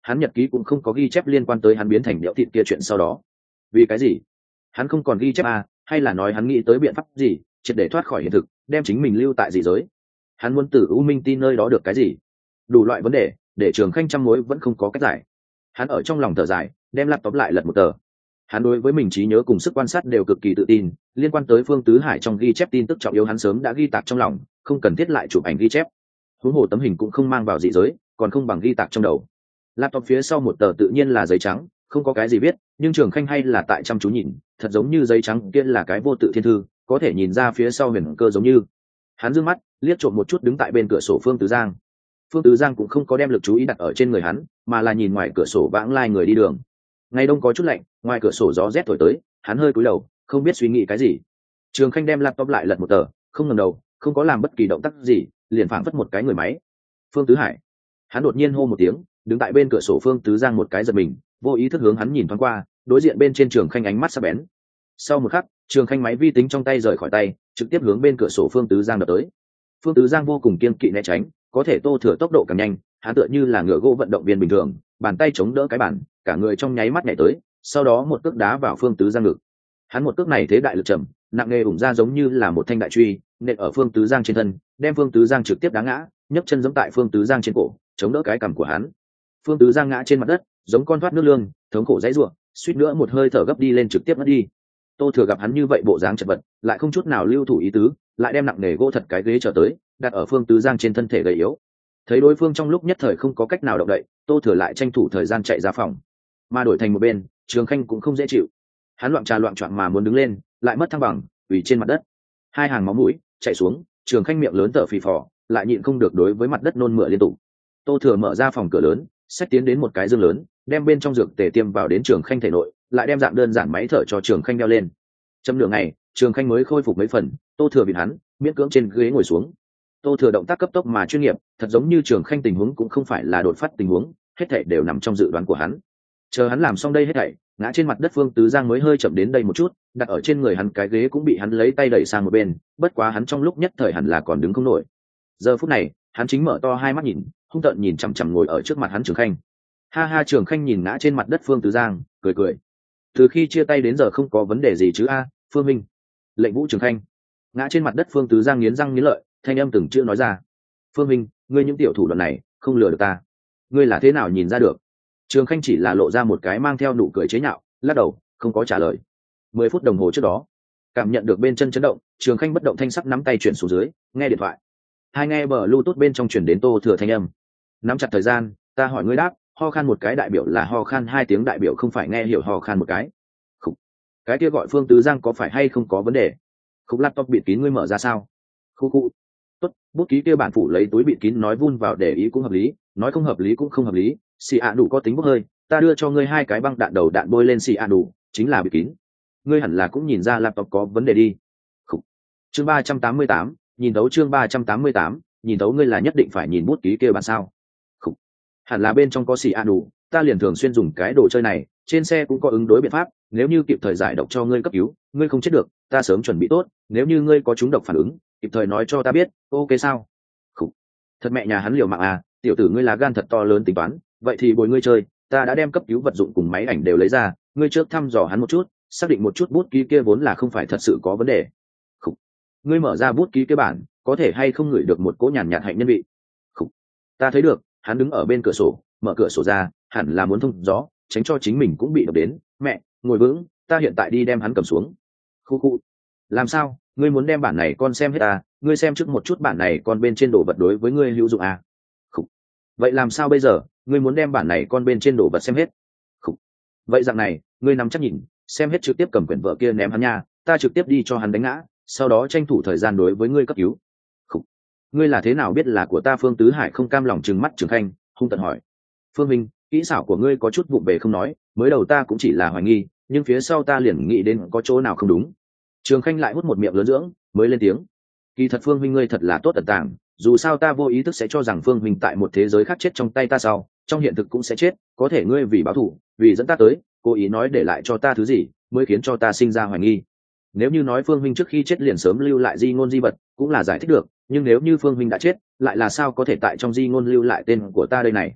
hắn nhật ký cũng không có ghi chép liên quan tới hắn biến thành đẽo thịt kia chuyện sau đó. Vì cái gì? Hắn không còn ghi chép à, hay là nói hắn nghĩ tới biện pháp gì triệt để thoát khỏi hiện thực, đem chính mình lưu tại dị giới? Hắn muốn từ u minh tin nơi đó được cái gì? Đủ loại vấn đề để Trường Khanh trăm mối vẫn không có cách giải. Hắn ở trong lòng thở dài, đem laptop lại lật một tờ. Hắn đối với mình trí nhớ cùng sức quan sát đều cực kỳ tự tin, liên quan tới Phương Tứ Hải trong ghi chép tin tức trọng yếu hắn sớm đã ghi tạc trong lòng, không cần thiết lại chụp ảnh ghi chép. Huống hồ tấm hình cũng không mang vào dị giới, còn không bằng ghi tạc trong đầu. Laptop phía sau một tờ tự nhiên là giấy trắng, không có cái gì viết, nhưng Trường Khanh hay là tại chăm chú nhìn, thật giống như giấy trắng kia là cái vô tự thiên thư, có thể nhìn ra phía sau huyền cơ giống như. Hắn dương mắt liếc trộm một chút đứng tại bên cửa sổ Phương Tứ Giang. Phương Tứ Giang cũng không có đem lực chú ý đặt ở trên người hắn, mà là nhìn ngoài cửa sổ vãng lai người đi đường. Ngày đông có chút lạnh, ngoài cửa sổ gió rét thổi tới, hắn hơi cúi đầu, không biết suy nghĩ cái gì. Trường Khanh đem laptop lại lật một tờ, không ngẩng đầu, không có làm bất kỳ động tác gì, liền phảng phất một cái người máy. Phương Tứ Hải. Hắn đột nhiên hô một tiếng, đứng tại bên cửa sổ Phương Tứ Giang một cái giật mình, vô ý thức hướng hắn nhìn thoáng qua, đối diện bên trên Trường Khanh ánh mắt sắc bén. Sau một khắc, Trường Khanh máy vi tính trong tay rời khỏi tay, trực tiếp hướng bên cửa sổ Phương Tứ Giang đập tới. Phương Tứ Giang vô cùng kiên kỵ né tránh, có thể Tô Thừa tốc độ càng nhanh, hắn tựa như là ngựa gỗ vận động viên bình thường, bàn tay chống đỡ cái bàn, cả người trong nháy mắt nhảy tới, sau đó một cước đá vào Phương Tứ Giang ngực. Hắn một cước này thế đại lực trầm, nặng nề ủng ra giống như là một thanh đại truy, nện ở Phương Tứ Giang trên thân, đem Phương Tứ Giang trực tiếp đá ngã, nhấc chân giẫm tại Phương Tứ Giang trên cổ, chống đỡ cái cằm của hắn. Phương Tứ Giang ngã trên mặt đất, giống con thoát nước lương, thống khổ dãy rủa, suýt nữa một hơi thở gấp đi lên trực tiếp mất đi. Tô Thừa gặp hắn như vậy bộ dáng chật vật, lại không chút nào lưu thủ ý tứ, lại đem nặng nề gỗ thật cái ghế trở tới, đặt ở Phương Tứ Giang trên thân thể gầy yếu. Thấy đối phương trong lúc nhất thời không có cách nào động đậy, Tô Thừa lại tranh thủ thời gian chạy ra phòng. Mà đổi thành một bên, Trường Khanh cũng không dễ chịu. Hắn loạn trà loạn choạng mà muốn đứng lên, lại mất thăng bằng, ủy trên mặt đất. Hai hàng máu mũi chảy xuống, Trường Khanh miệng lớn thở phì phò, lại nhịn không được đối với mặt đất nôn mửa liên tục. Tô Thừa mở ra phòng cửa lớn, xách tiến đến một cái dương lớn, đem bên trong dược tề tiêm vào đến Trường Khanh thể nội, lại đem dạng đơn giản máy thở cho Trường Khanh đeo lên. Chấm nửa ngày, Trường Khanh mới khôi phục mấy phần, Tô Thừa bịt hắn, miễn cưỡng trên ghế ngồi xuống. Tô Thừa động tác cấp tốc mà chuyên nghiệp, thật giống như Trường Khanh tình huống cũng không phải là đột phát tình huống, hết thảy đều nằm trong dự đoán của hắn. Chờ hắn làm xong đây hết thảy, ngã trên mặt đất Phương Tứ Giang mới hơi chậm đến đây một chút, đặt ở trên người hắn cái ghế cũng bị hắn lấy tay đẩy sang một bên, bất quá hắn trong lúc nhất thời hẳn là còn đứng không nổi. Giờ phút này, hắn chính mở to hai mắt nhìn, hung tợn nhìn chằm chằm ngồi ở trước mặt hắn Trường Khanh. Ha ha, Trường Khanh nhìn ngã trên mặt đất Phương Tứ Giang, cười cười. Từ khi chia tay đến giờ không có vấn đề gì chứ a, Phương Minh. Lệnh Vũ Trường Khanh. Ngã trên mặt đất Phương Tứ Giang nghiến răng nghiến lợi, thanh âm từng chữ nói ra. Phương Minh, ngươi những tiểu thủ đoạn này không lừa được ta. Ngươi là thế nào nhìn ra được? Trường Khanh chỉ là lộ ra một cái mang theo nụ cười chế nhạo, lắc đầu, không có trả lời. Mười phút đồng hồ trước đó, cảm nhận được bên chân chấn động, Trường Khanh bất động thanh sắc nắm tay chuyển xuống dưới, nghe điện thoại. Hai nghe bờ Bluetooth bên trong truyền đến Tô Thừa thanh âm. Nắm chặt thời gian, ta hỏi ngươi đáp, ho khan một cái đại biểu là ho khan hai tiếng đại biểu không phải nghe hiểu ho khan một cái. Khúc. Cái kia gọi Phương Tứ Giang có phải hay không có vấn đề? Khúc laptop bịt kín ngươi mở ra sao? Khu khu. Tốt, bút ký kia bản phụ lấy túi bịt kín nói vun vào để ý cũng hợp lý, nói không hợp lý cũng không hợp lý. Xì ạ đủ có tính bốc hơi, ta đưa cho ngươi hai cái băng đạn đầu đạn bôi lên xì ạ đủ, chính là bịt kín. Ngươi hẳn là cũng nhìn ra laptop có vấn đề đi. Khúc. Chương ba trăm tám mươi tám, nhìn thấu chương ba trăm tám mươi tám, nhìn thấu ngươi là nhất định phải nhìn bút ký kia bản sao? Khúc. Hẳn là bên trong có xì ạ đủ, ta liền thường xuyên dùng cái đồ chơi này, trên xe cũng có ứng đối biện pháp, nếu như kịp thời giải độc cho ngươi cấp cứu, ngươi không chết được, ta sớm chuẩn bị tốt, nếu như ngươi có trúng độc phản ứng, kịp thời nói cho ta biết, ok sao? Khúc. Thật mẹ nhà hắn liều mạng à, tiểu tử ngươi là gan thật to lớn tính toán, vậy thì bồi ngươi chơi, ta đã đem cấp cứu vật dụng cùng máy ảnh đều lấy ra, ngươi trước thăm dò hắn một chút, xác định một chút bút ký kia vốn là không phải thật sự có vấn đề. Khúc. Ngươi mở ra bút ký kia bản, có thể hay không ngửi được một cỗ nhàn nhạt hạnh nhân vị? Khúc. Ta thấy được, hắn đứng ở bên cửa sổ, mở cửa sổ ra, hẳn là muốn thông gió, tránh cho chính mình cũng bị độc đến. Mẹ, ngồi vững, ta hiện tại đi đem hắn cầm xuống. Khu khu. Làm sao? Ngươi muốn đem bản này con xem hết à? Ngươi xem trước một chút bản này con bên trên đồ vật đối với ngươi hữu dụng à? Khúc. Vậy làm sao bây giờ? Ngươi muốn đem bản này con bên trên đồ vật xem hết? Khúc. Vậy dạng này, ngươi nắm chắc nhìn, xem hết trực tiếp cầm quyển vợ kia ném hắn nha, ta trực tiếp đi cho hắn đánh ngã, sau đó tranh thủ thời gian đối với ngươi cấp cứu. Khúc. Ngươi là thế nào biết là của ta? Phương Tứ Hải không cam lòng trừng mắt Trường Khanh, hung tợn hỏi. Phương Minh, kỹ xảo của ngươi có chút vụng về không nói, mới đầu ta cũng chỉ là hoài nghi, nhưng phía sau ta liền nghĩ đến có chỗ nào không đúng. Trường Khanh lại hút một miệng lớn dưỡng, mới lên tiếng. Kỳ thật Phương Minh ngươi thật là tốt tận tàng, dù sao ta vô ý thức sẽ cho rằng Phương Minh tại một thế giới khác chết trong tay ta sau, trong hiện thực cũng sẽ chết, có thể ngươi vì báo thù, vì dẫn ta tới, cố ý nói để lại cho ta thứ gì, mới khiến cho ta sinh ra hoài nghi. Nếu như nói Phương Minh trước khi chết liền sớm lưu lại di ngôn di vật, cũng là giải thích được, nhưng nếu như Phương Minh đã chết, lại là sao có thể tại trong di ngôn lưu lại tên của ta đây này?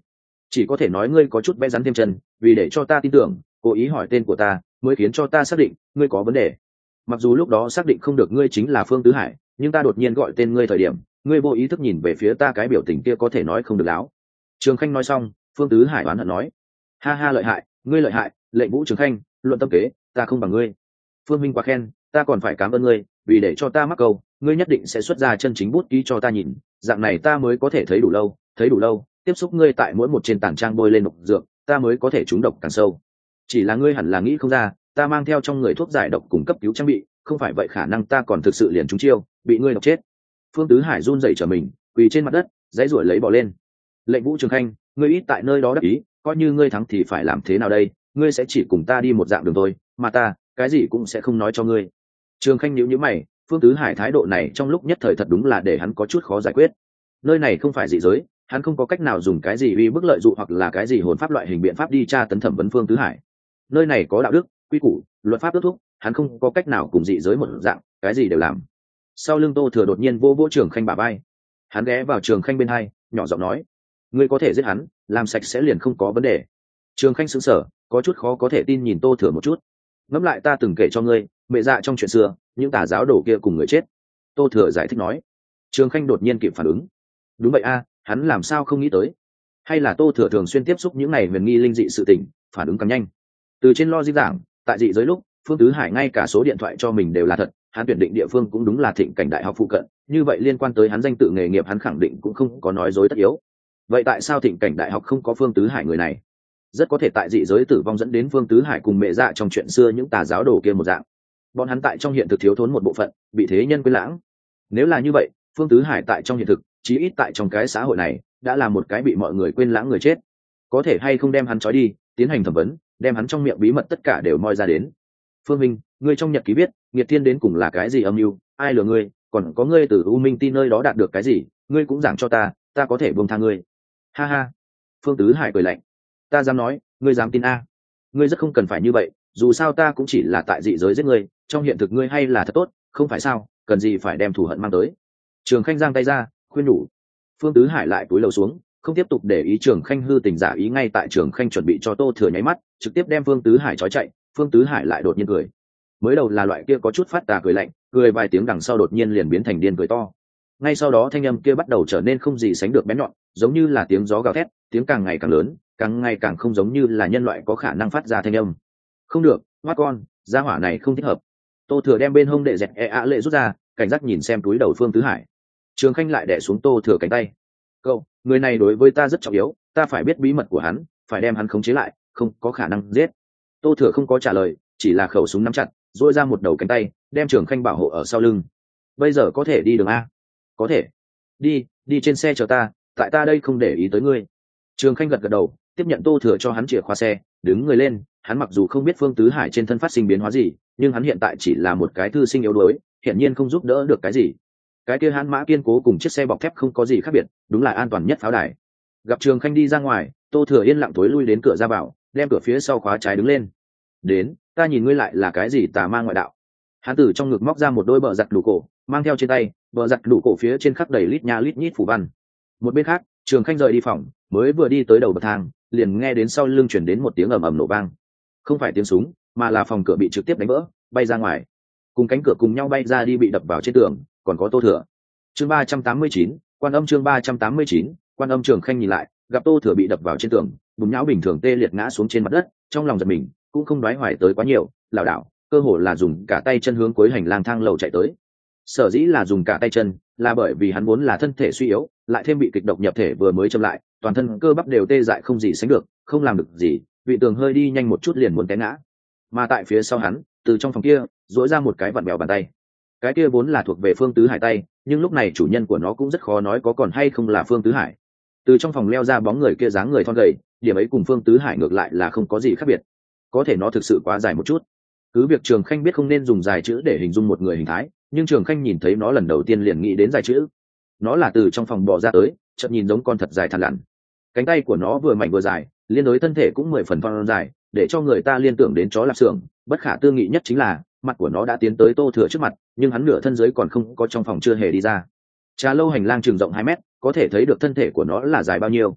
chỉ có thể nói ngươi có chút vẽ rắn thêm chân, vì để cho ta tin tưởng, cố ý hỏi tên của ta mới khiến cho ta xác định ngươi có vấn đề. Mặc dù lúc đó xác định không được ngươi chính là Phương Tứ Hải, nhưng ta đột nhiên gọi tên ngươi thời điểm, ngươi vô ý thức nhìn về phía ta, cái biểu tình kia có thể nói không được láo. Trường Khanh nói xong, Phương Tứ Hải oán hận nói: ha ha, lợi hại, ngươi lợi hại, Lệnh Vũ Trường Khanh, luận tâm kế, ta không bằng ngươi. Phương minh quá khen, ta còn phải cảm ơn ngươi, vì để cho ta mắc câu, ngươi nhất định sẽ xuất ra chân chính bút ký cho ta nhìn, dạng này ta mới có thể thấy đủ lâu, thấy đủ lâu, tiếp xúc ngươi tại mỗi một trên tảng trang bôi lên độc dược, ta mới có thể trúng độc càng sâu. Chỉ là ngươi hẳn là nghĩ không ra, ta mang theo trong người thuốc giải độc cùng cấp cứu trang bị, không phải vậy khả năng ta còn thực sự liền trúng chiêu, bị ngươi độc chết. Phương Tứ Hải run rẩy trở mình, quỳ trên mặt đất, dãy ruổi lấy bỏ lên. Lệnh Vũ Trường Khanh, ngươi ít tại nơi đó đắc ý, coi như ngươi thắng thì phải làm thế nào đây? Ngươi sẽ chỉ cùng ta đi một dạng đường thôi, mà ta, cái gì cũng sẽ không nói cho ngươi. Trường Khanh nhíu nhíu mày, Phương Tứ Hải thái độ này trong lúc nhất thời thật đúng là để hắn có chút khó giải quyết. Nơi này không phải dị giới, hắn không có cách nào dùng cái gì uy bức lợi dụ hoặc là cái gì hồn pháp loại hình biện pháp đi tra tấn thẩm vấn Phương Tứ Hải. Nơi này có đạo đức, quy củ, luật pháp ước thúc, hắn không có cách nào cùng dị giới một dạng, cái gì đều làm. Sau lưng Tô Thừa đột nhiên vô vỗ Trường Khanh bả vai, hắn ghé vào Trường Khanh bên hai, nhỏ giọng nói: ngươi có thể giết hắn, làm sạch sẽ liền không có vấn đề. Trường Khanh sững sờ, có chút khó có thể tin nhìn Tô Thừa một chút. Ngẫm lại ta từng kể cho ngươi, mẹ dạ trong chuyện xưa, những tà giáo đồ kia cùng người chết. Tô Thừa giải thích nói. Trường Khanh đột nhiên kịp phản ứng. Đúng vậy a, hắn làm sao không nghĩ tới? Hay là Tô Thừa thường xuyên tiếp xúc những này huyền nghi linh dị sự tình, phản ứng càng nhanh. Từ trên logic giảng, tại dị giới lúc, Phương Tứ Hải ngay cả số điện thoại cho mình đều là thật, hắn tuyển định địa phương cũng đúng là Thịnh Cảnh Đại học phụ cận, như vậy liên quan tới hắn danh tự nghề nghiệp hắn khẳng định cũng không có nói dối tất yếu. Vậy tại sao Thịnh Cảnh Đại học không có Phương Tứ Hải người này? Rất có thể tại dị giới tử vong dẫn đến Phương Tứ Hải cùng mẹ dạ trong chuyện xưa những tà giáo đồ kia một dạng, bọn hắn tại trong hiện thực thiếu thốn một bộ phận, bị thế nhân quên lãng. Nếu là như vậy, Phương Tứ Hải tại trong hiện thực, chí ít tại trong cái xã hội này, đã là một cái bị mọi người quên lãng người chết. Có thể hay không đem hắn trói đi, tiến hành thẩm vấn, đem hắn trong miệng bí mật tất cả đều moi ra đến. Phương Minh, ngươi trong nhật ký viết, nghiệt thiên đến cùng là cái gì âm mưu, ai lừa ngươi, còn có ngươi từ U Minh tin nơi đó đạt được cái gì, ngươi cũng giảng cho ta, ta có thể buông tha ngươi. Ha ha. Phương Tứ Hải cười lạnh. Ta dám nói, ngươi dám tin a? Ngươi rất không cần phải như vậy, dù sao ta cũng chỉ là tại dị giới giết ngươi, trong hiện thực ngươi hay là thật tốt, không phải sao, cần gì phải đem thù hận mang tới. Trường Khanh giang tay ra, khuyên nhủ. Phương Tứ Hải lại cúi đầu xuống, không tiếp tục để ý Trường Khanh hư tình giả ý. Ngay tại Trường Khanh chuẩn bị cho Tô Thừa nháy mắt, trực tiếp đem Phương Tứ Hải trói chạy, Phương Tứ Hải lại đột nhiên cười. Mới đầu là loại kia có chút phát tà cười lạnh, cười vài tiếng đằng sau đột nhiên liền biến thành điên cười to. Ngay sau đó thanh âm kia bắt đầu trở nên không gì sánh được bén nhọn, giống như là tiếng gió gào thét, tiếng càng ngày càng lớn, càng ngày càng không giống như là nhân loại có khả năng phát ra thanh âm. Không được, ngoát con, gia hỏa này không thích hợp. Tô Thừa đem bên hông đệ dẹt e ạ lệ rút ra, cảnh giác nhìn xem túi đầu Phương Tứ Hải. Trường Khanh lại đè xuống Tô Thừa cánh tay. Cậu, người này đối với ta rất trọng yếu, ta phải biết bí mật của hắn, phải đem hắn khống chế lại, không có khả năng giết. Tô Thừa không có trả lời, chỉ là khẩu súng nắm chặt, duỗi ra một đầu cánh tay, đem Trường Khanh bảo hộ ở sau lưng. Bây giờ có thể đi đường a? Có thể. Đi, đi trên xe chờ ta, tại ta đây không để ý tới ngươi. Trường Khanh gật gật đầu, tiếp nhận Tô Thừa cho hắn chìa khóa xe, đứng người lên. Hắn mặc dù không biết Phương Tứ Hải trên thân phát sinh biến hóa gì, nhưng hắn hiện tại chỉ là một cái thư sinh yếu đuối, hiển nhiên không giúp đỡ được cái gì. Cái kia hắn mã kiên cố cùng chiếc xe bọc thép không có gì khác biệt, đúng là an toàn nhất pháo đài. Gặp Trường Khanh đi ra ngoài, Tô Thừa yên lặng tối lui đến cửa ra vào, đem cửa phía sau khóa trái đứng lên. Đến, ta nhìn ngươi lại là cái gì tà ma ngoại đạo. Hắn từ trong ngực móc ra một đôi bờ giặt đủ cổ, mang theo trên tay, bờ giặt đủ cổ phía trên khắc đầy lít nha lít nhít phủ văn. Một bên khác, Trường Khanh rời đi phòng, mới vừa đi tới đầu bậc thang, liền nghe đến sau lưng chuyển đến một tiếng ầm ầm nổ vang. Không phải tiếng súng, mà là phòng cửa bị trực tiếp đánh vỡ, bay ra ngoài. Cùng cánh cửa cùng nhau bay ra đi bị đập vào trên tường, còn có Tô Thừa. Chương ba trăm tám mươi chín, Quan Âm chương ba trăm tám mươi chín, Quan Âm. Trường Khanh nhìn lại, gặp Tô Thừa bị đập vào trên tường, bùn nhão bình thường tê liệt ngã xuống trên mặt đất, trong lòng giật mình, cũng không đoái hoài tới quá nhiều, lảo đảo, cơ hồ là dùng cả tay chân hướng cuối hành lang thang lầu chạy tới. Sở dĩ là dùng cả tay chân, là bởi vì hắn vốn là thân thể suy yếu, lại thêm bị kịch độc nhập thể vừa mới châm lại, toàn thân cơ bắp đều tê dại không gì sánh được, không làm được gì, vị tường hơi đi nhanh một chút liền muốn té ngã. Mà tại phía sau hắn, từ trong phòng kia, duỗi ra một cái vặn bèo bàn tay. Cái kia vốn là thuộc về Phương Tứ Hải tay, nhưng lúc này chủ nhân của nó cũng rất khó nói có còn hay không là Phương Tứ Hải. Từ trong phòng leo ra bóng người kia dáng người thon gầy, điểm ấy cùng Phương Tứ Hải ngược lại là không có gì khác biệt. Có thể nó thực sự quá dài một chút. Cứ việc Trường Khanh biết không nên dùng dài chữ để hình dung một người hình thái, nhưng Trường Khanh nhìn thấy nó lần đầu tiên liền nghĩ đến dài chữ. Nó là từ trong phòng bò ra tới, chợt nhìn giống con thật dài thằn lằn. Cánh tay của nó vừa mảnh vừa dài, liên đối thân thể cũng mười phần thon dài, để cho người ta liên tưởng đến chó lạp xưởng. Bất khả tư nghị nhất chính là mặt của nó đã tiến tới Tô Thừa trước mặt, nhưng hắn nửa thân dưới còn không có trong phòng chưa hề đi ra. Trà lâu hành lang chừng rộng hai mét, có thể thấy được thân thể của nó là dài bao nhiêu.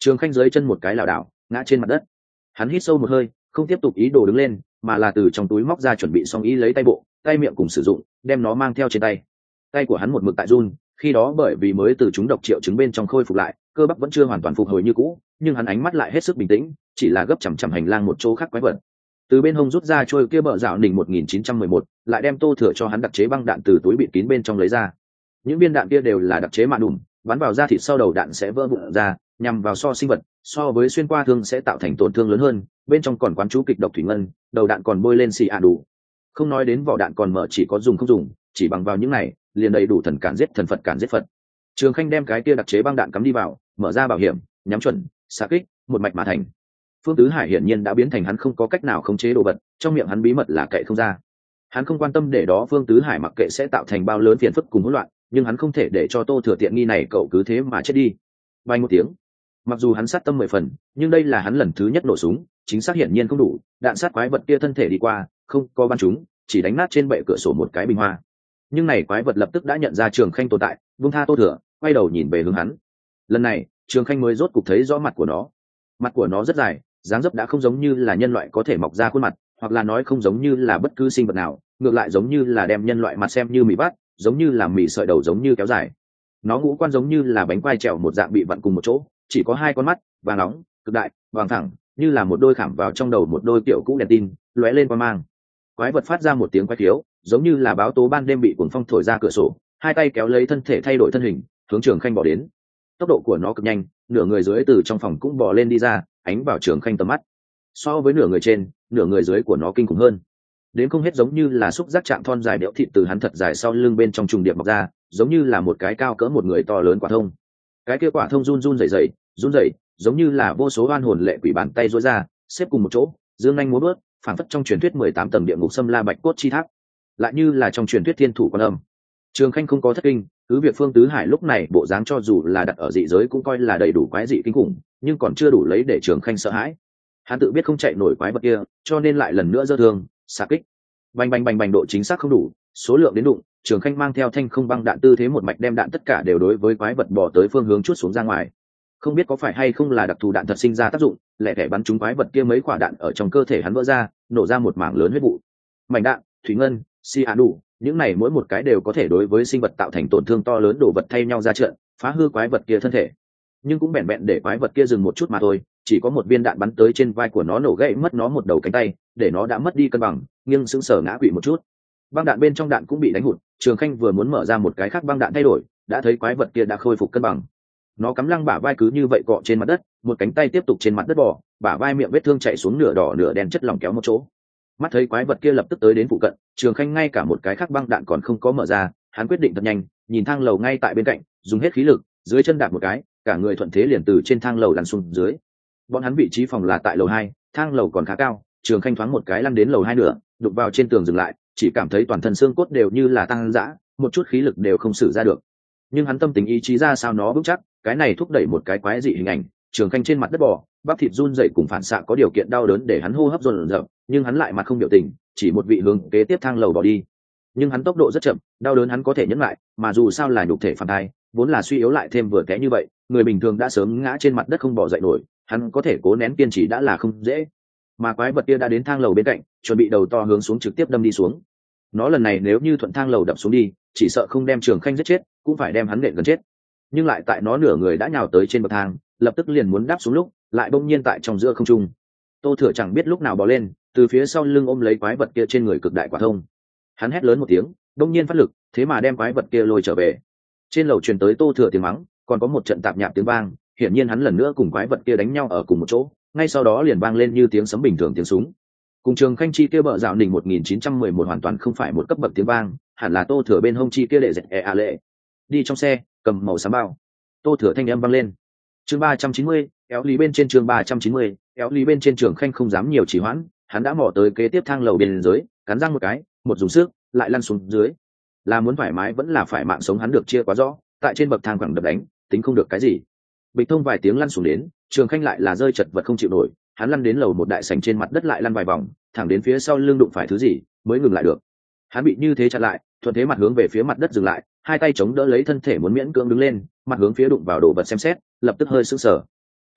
Trường Khanh dưới chân một cái lảo đảo ngã trên mặt đất. Hắn hít sâu một hơi, không tiếp tục ý đồ đứng lên, mà là từ trong túi móc ra chuẩn bị xong ý lấy tay bộ tay miệng cùng sử dụng, đem nó mang theo trên tay. Tay của hắn một mực tại run, khi đó bởi vì mới từ chúng độc triệu chứng bên trong khôi phục lại, cơ bắp vẫn chưa hoàn toàn phục hồi như cũ, nhưng hắn ánh mắt lại hết sức bình tĩnh, chỉ là gấp chằm chằm hành lang một chỗ khác quái vật. Từ bên hông rút ra trôi kia bợ dạo đỉnh một nghìn chín trăm mười một, lại đem Tô Thừa cho hắn đặc chế băng đạn từ túi bịt kín bên trong lấy ra. Những viên đạn kia đều là đặc chế mạ đùm, bắn vào da thịt sau đầu đạn sẽ vỡ vụn ra, nhằm vào so sinh vật, so với xuyên qua thương sẽ tạo thành tổn thương lớn hơn, bên trong còn quán chú kịch độc thủy ngân, đầu đạn còn bôi lên xì ạ đủ. Không nói đến vỏ đạn còn mở chỉ có dùng không dùng, chỉ bằng vào những này, liền đầy đủ thần cản giết thần, Phật cản giết Phật. Trường Khanh đem cái kia đặc chế băng đạn cắm đi vào, mở ra bảo hiểm, nhắm chuẩn, xạ kích, một mạch mà thành. Phương Tứ Hải hiển nhiên đã biến thành hắn không có cách nào khống chế đồ vật, trong miệng hắn bí mật là cậy không ra. Hắn không quan tâm để đó Phương Tứ Hải mặc kệ sẽ tạo thành bao lớn phiền phức cùng hỗn loạn, nhưng hắn không thể để cho Tô Thừa tiện nghi này cậu cứ thế mà chết đi. Bay một tiếng, mặc dù hắn sát tâm mười phần, nhưng đây là hắn lần thứ nhất nổ súng, chính xác hiển nhiên không đủ, đạn sát quái vật kia thân thể đi qua, không có bắn trúng, chỉ đánh nát trên bệ cửa sổ một cái bình hoa. Nhưng này quái vật lập tức đã nhận ra Trường Khanh tồn tại, buông tha Tô Thừa, quay đầu nhìn về hướng hắn. Lần này, Trường Khanh mới rốt cục thấy rõ mặt của nó. Mặt của nó rất dài, dáng dấp đã không giống như là nhân loại có thể mọc ra khuôn mặt, hoặc là nói không giống như là bất cứ sinh vật nào, ngược lại giống như là đem nhân loại mặt xem như mì bát, giống như là mì sợi đầu giống như kéo dài. Nó ngũ quan giống như là bánh quai trèo một dạng bị vặn cùng một chỗ, chỉ có hai con mắt, vàng nóng, cực đại, vàng thẳng, như là một đôi khảm vào trong đầu một đôi kiểu cũ đèn tin, lóe lên qua mang. Quái vật phát ra một tiếng quái thiếu, giống như là báo tố ban đêm bị cuồng phong thổi ra cửa sổ, hai tay kéo lấy thân thể thay đổi thân hình, hướng Trường Khanh bỏ đến. Tốc độ của nó cực nhanh, nửa người dưới từ trong phòng cũng bò lên đi ra, ánh vào Trường Khanh tầm mắt. So với nửa người trên, nửa người dưới của nó kinh khủng hơn. Đến không hết giống như là xúc giác chạm thon dài đẽo thịt từ hắn thật dài sau lưng bên trong trùng điệp mọc ra, giống như là một cái cao cỡ một người to lớn quả thông. Cái kia quả thông run run rẩy rẩy, run rẩy, giống như là vô số oan hồn lệ quỷ bàn tay duỗi ra, xếp cùng một chỗ, dương nhanh múa bước, phảng phất trong truyền thuyết mười tám tầng địa ngục xâm la bạch cốt chi tháp, lại như là trong truyền thuyết thiên thủ quan âm. Trường Khanh không có thất kinh, cứ việc Phương Tứ Hải lúc này bộ dáng cho dù là đặt ở dị giới cũng coi là đầy đủ quái dị kinh khủng, nhưng còn chưa đủ lấy để Trường Khanh sợ hãi. Hắn tự biết không chạy nổi quái vật kia, cho nên lại lần nữa giơ thương, xạ kích. Bành bành bành bành, độ chính xác không đủ, số lượng đến đụng, Trường Khanh mang theo thanh không băng đạn tư thế một mạch đem đạn tất cả đều đối với quái vật bỏ tới phương hướng chuốt xuống ra ngoài. Không biết có phải hay không là đặc thù đạn thật sinh ra tác dụng, lẻ thẻ bắn trúng quái vật kia mấy quả đạn ở trong cơ thể hắn vỡ ra, nổ ra một mảng lớn huyết vụ. Mảnh đạn, thủy ngân, xi ạ đủ, những này mỗi một cái đều có thể đối với sinh vật tạo thành tổn thương to lớn, đổ vật thay nhau ra trận, phá hư quái vật kia thân thể. Nhưng cũng bèn bèn để quái vật kia dừng một chút mà thôi, chỉ có một viên đạn bắn tới trên vai của nó nổ gãy mất nó một đầu cánh tay, để nó đã mất đi cân bằng, nghiêng sững sờ ngã quỵ một chút. Băng đạn bên trong đạn cũng bị đánh hụt, Trường Khanh vừa muốn mở ra một cái khác băng đạn thay đổi, đã thấy quái vật kia đã khôi phục cân bằng. Nó cắm lăng bả vai cứ như vậy cọ trên mặt đất, một cánh tay tiếp tục trên mặt đất bò, bả vai miệng vết thương chảy xuống nửa đỏ nửa đen chất lỏng kéo một chỗ. Mắt thấy quái vật kia lập tức tới đến phụ cận, Trường Khanh ngay cả một cái khác băng đạn còn không có mở ra, hắn quyết định thật nhanh, nhìn thang lầu ngay tại bên cạnh, dùng hết khí lực, dưới chân đạp một cái, cả người thuận thế liền từ trên thang lầu lăn xuống dưới. Bọn hắn vị trí phòng là tại lầu hai, thang lầu còn khá cao, Trường Khanh thoáng một cái lăn đến lầu hai nửa, đụng vào trên tường dừng lại, chỉ cảm thấy toàn thân xương cốt đều như là tăng dã, một chút khí lực đều không sử ra được. Nhưng hắn tâm tình ý chí ra sao nó vững chắc, cái này thúc đẩy một cái quái dị hình ảnh, Trường Khanh trên mặt đất bò, bắp thịt run rẩy cùng phản xạ có điều kiện đau đớn để hắn hô hấp dồn dập, nhưng hắn lại mặt không biểu tình, chỉ một vị hướng kế tiếp thang lầu bỏ đi. Nhưng hắn tốc độ rất chậm, đau đớn hắn có thể nhẫn lại, mà dù sao là nhục thể phản thai, vốn là suy yếu lại thêm vừa té như vậy, người bình thường đã sớm ngã trên mặt đất không bỏ dậy nổi, hắn có thể cố nén kiên trì đã là không dễ. Mà quái vật kia đã đến thang lầu bên cạnh, chuẩn bị đầu to hướng xuống trực tiếp đâm đi xuống. Nó lần này nếu như thuận thang lầu đập xuống đi, chỉ sợ không đem Trường Khanh giết chết, cũng phải đem hắn nện gần chết. Nhưng lại tại nó nửa người đã nhào tới trên bậc thang, lập tức liền muốn đáp xuống lúc, lại bỗng nhiên tại trong giữa không trung. Tô Thừa chẳng biết lúc nào bò lên, từ phía sau lưng ôm lấy quái vật kia trên người cực đại quả thông. Hắn hét lớn một tiếng, bỗng nhiên phát lực, thế mà đem quái vật kia lôi trở về. Trên lầu truyền tới Tô Thừa tiếng mắng, còn có một trận tạp nhạp tiếng vang, hiển nhiên hắn lần nữa cùng quái vật kia đánh nhau ở cùng một chỗ, ngay sau đó liền vang lên như tiếng sấm bình thường tiếng súng. Cùng Trường Khanh chi kia bợ dạo đỉnh một nghìn chín trăm mười một hoàn toàn không phải một cấp bậc tiếng vang, hẳn là Tô Thừa bên hông chi kia lệ dệt e a lệ. Đi trong xe, cầm màu xám bao. Tô Thừa thanh âm vang lên. Chương ba trăm chín mươi, kéo lý bên trên chương ba trăm chín mươi, kéo lý bên trên. Trường Khanh không dám nhiều trì hoãn, hắn đã mò tới kế tiếp thang lầu bên dưới, cắn răng một cái, một dùng sức, lại lăn xuống dưới. Là muốn thoải mái vẫn là phải mạng sống hắn được chia quá rõ, tại trên bậc thang quẳng đập đánh, tính không được cái gì. Bịch thông vài tiếng lăn xuống đến, Trường Khanh lại là rơi chật vật không chịu nổi, hắn lăn đến lầu một đại sảnh trên mặt đất lại lăn vài vòng, thẳng đến phía sau lưng đụng phải thứ gì, mới ngừng lại được. Hắn bị như thế chặn lại, thuận thế mặt hướng về phía mặt đất dừng lại, hai tay chống đỡ lấy thân thể muốn miễn cưỡng đứng lên, mặt hướng phía đụng vào đồ vật xem xét, lập tức hơi sững sờ.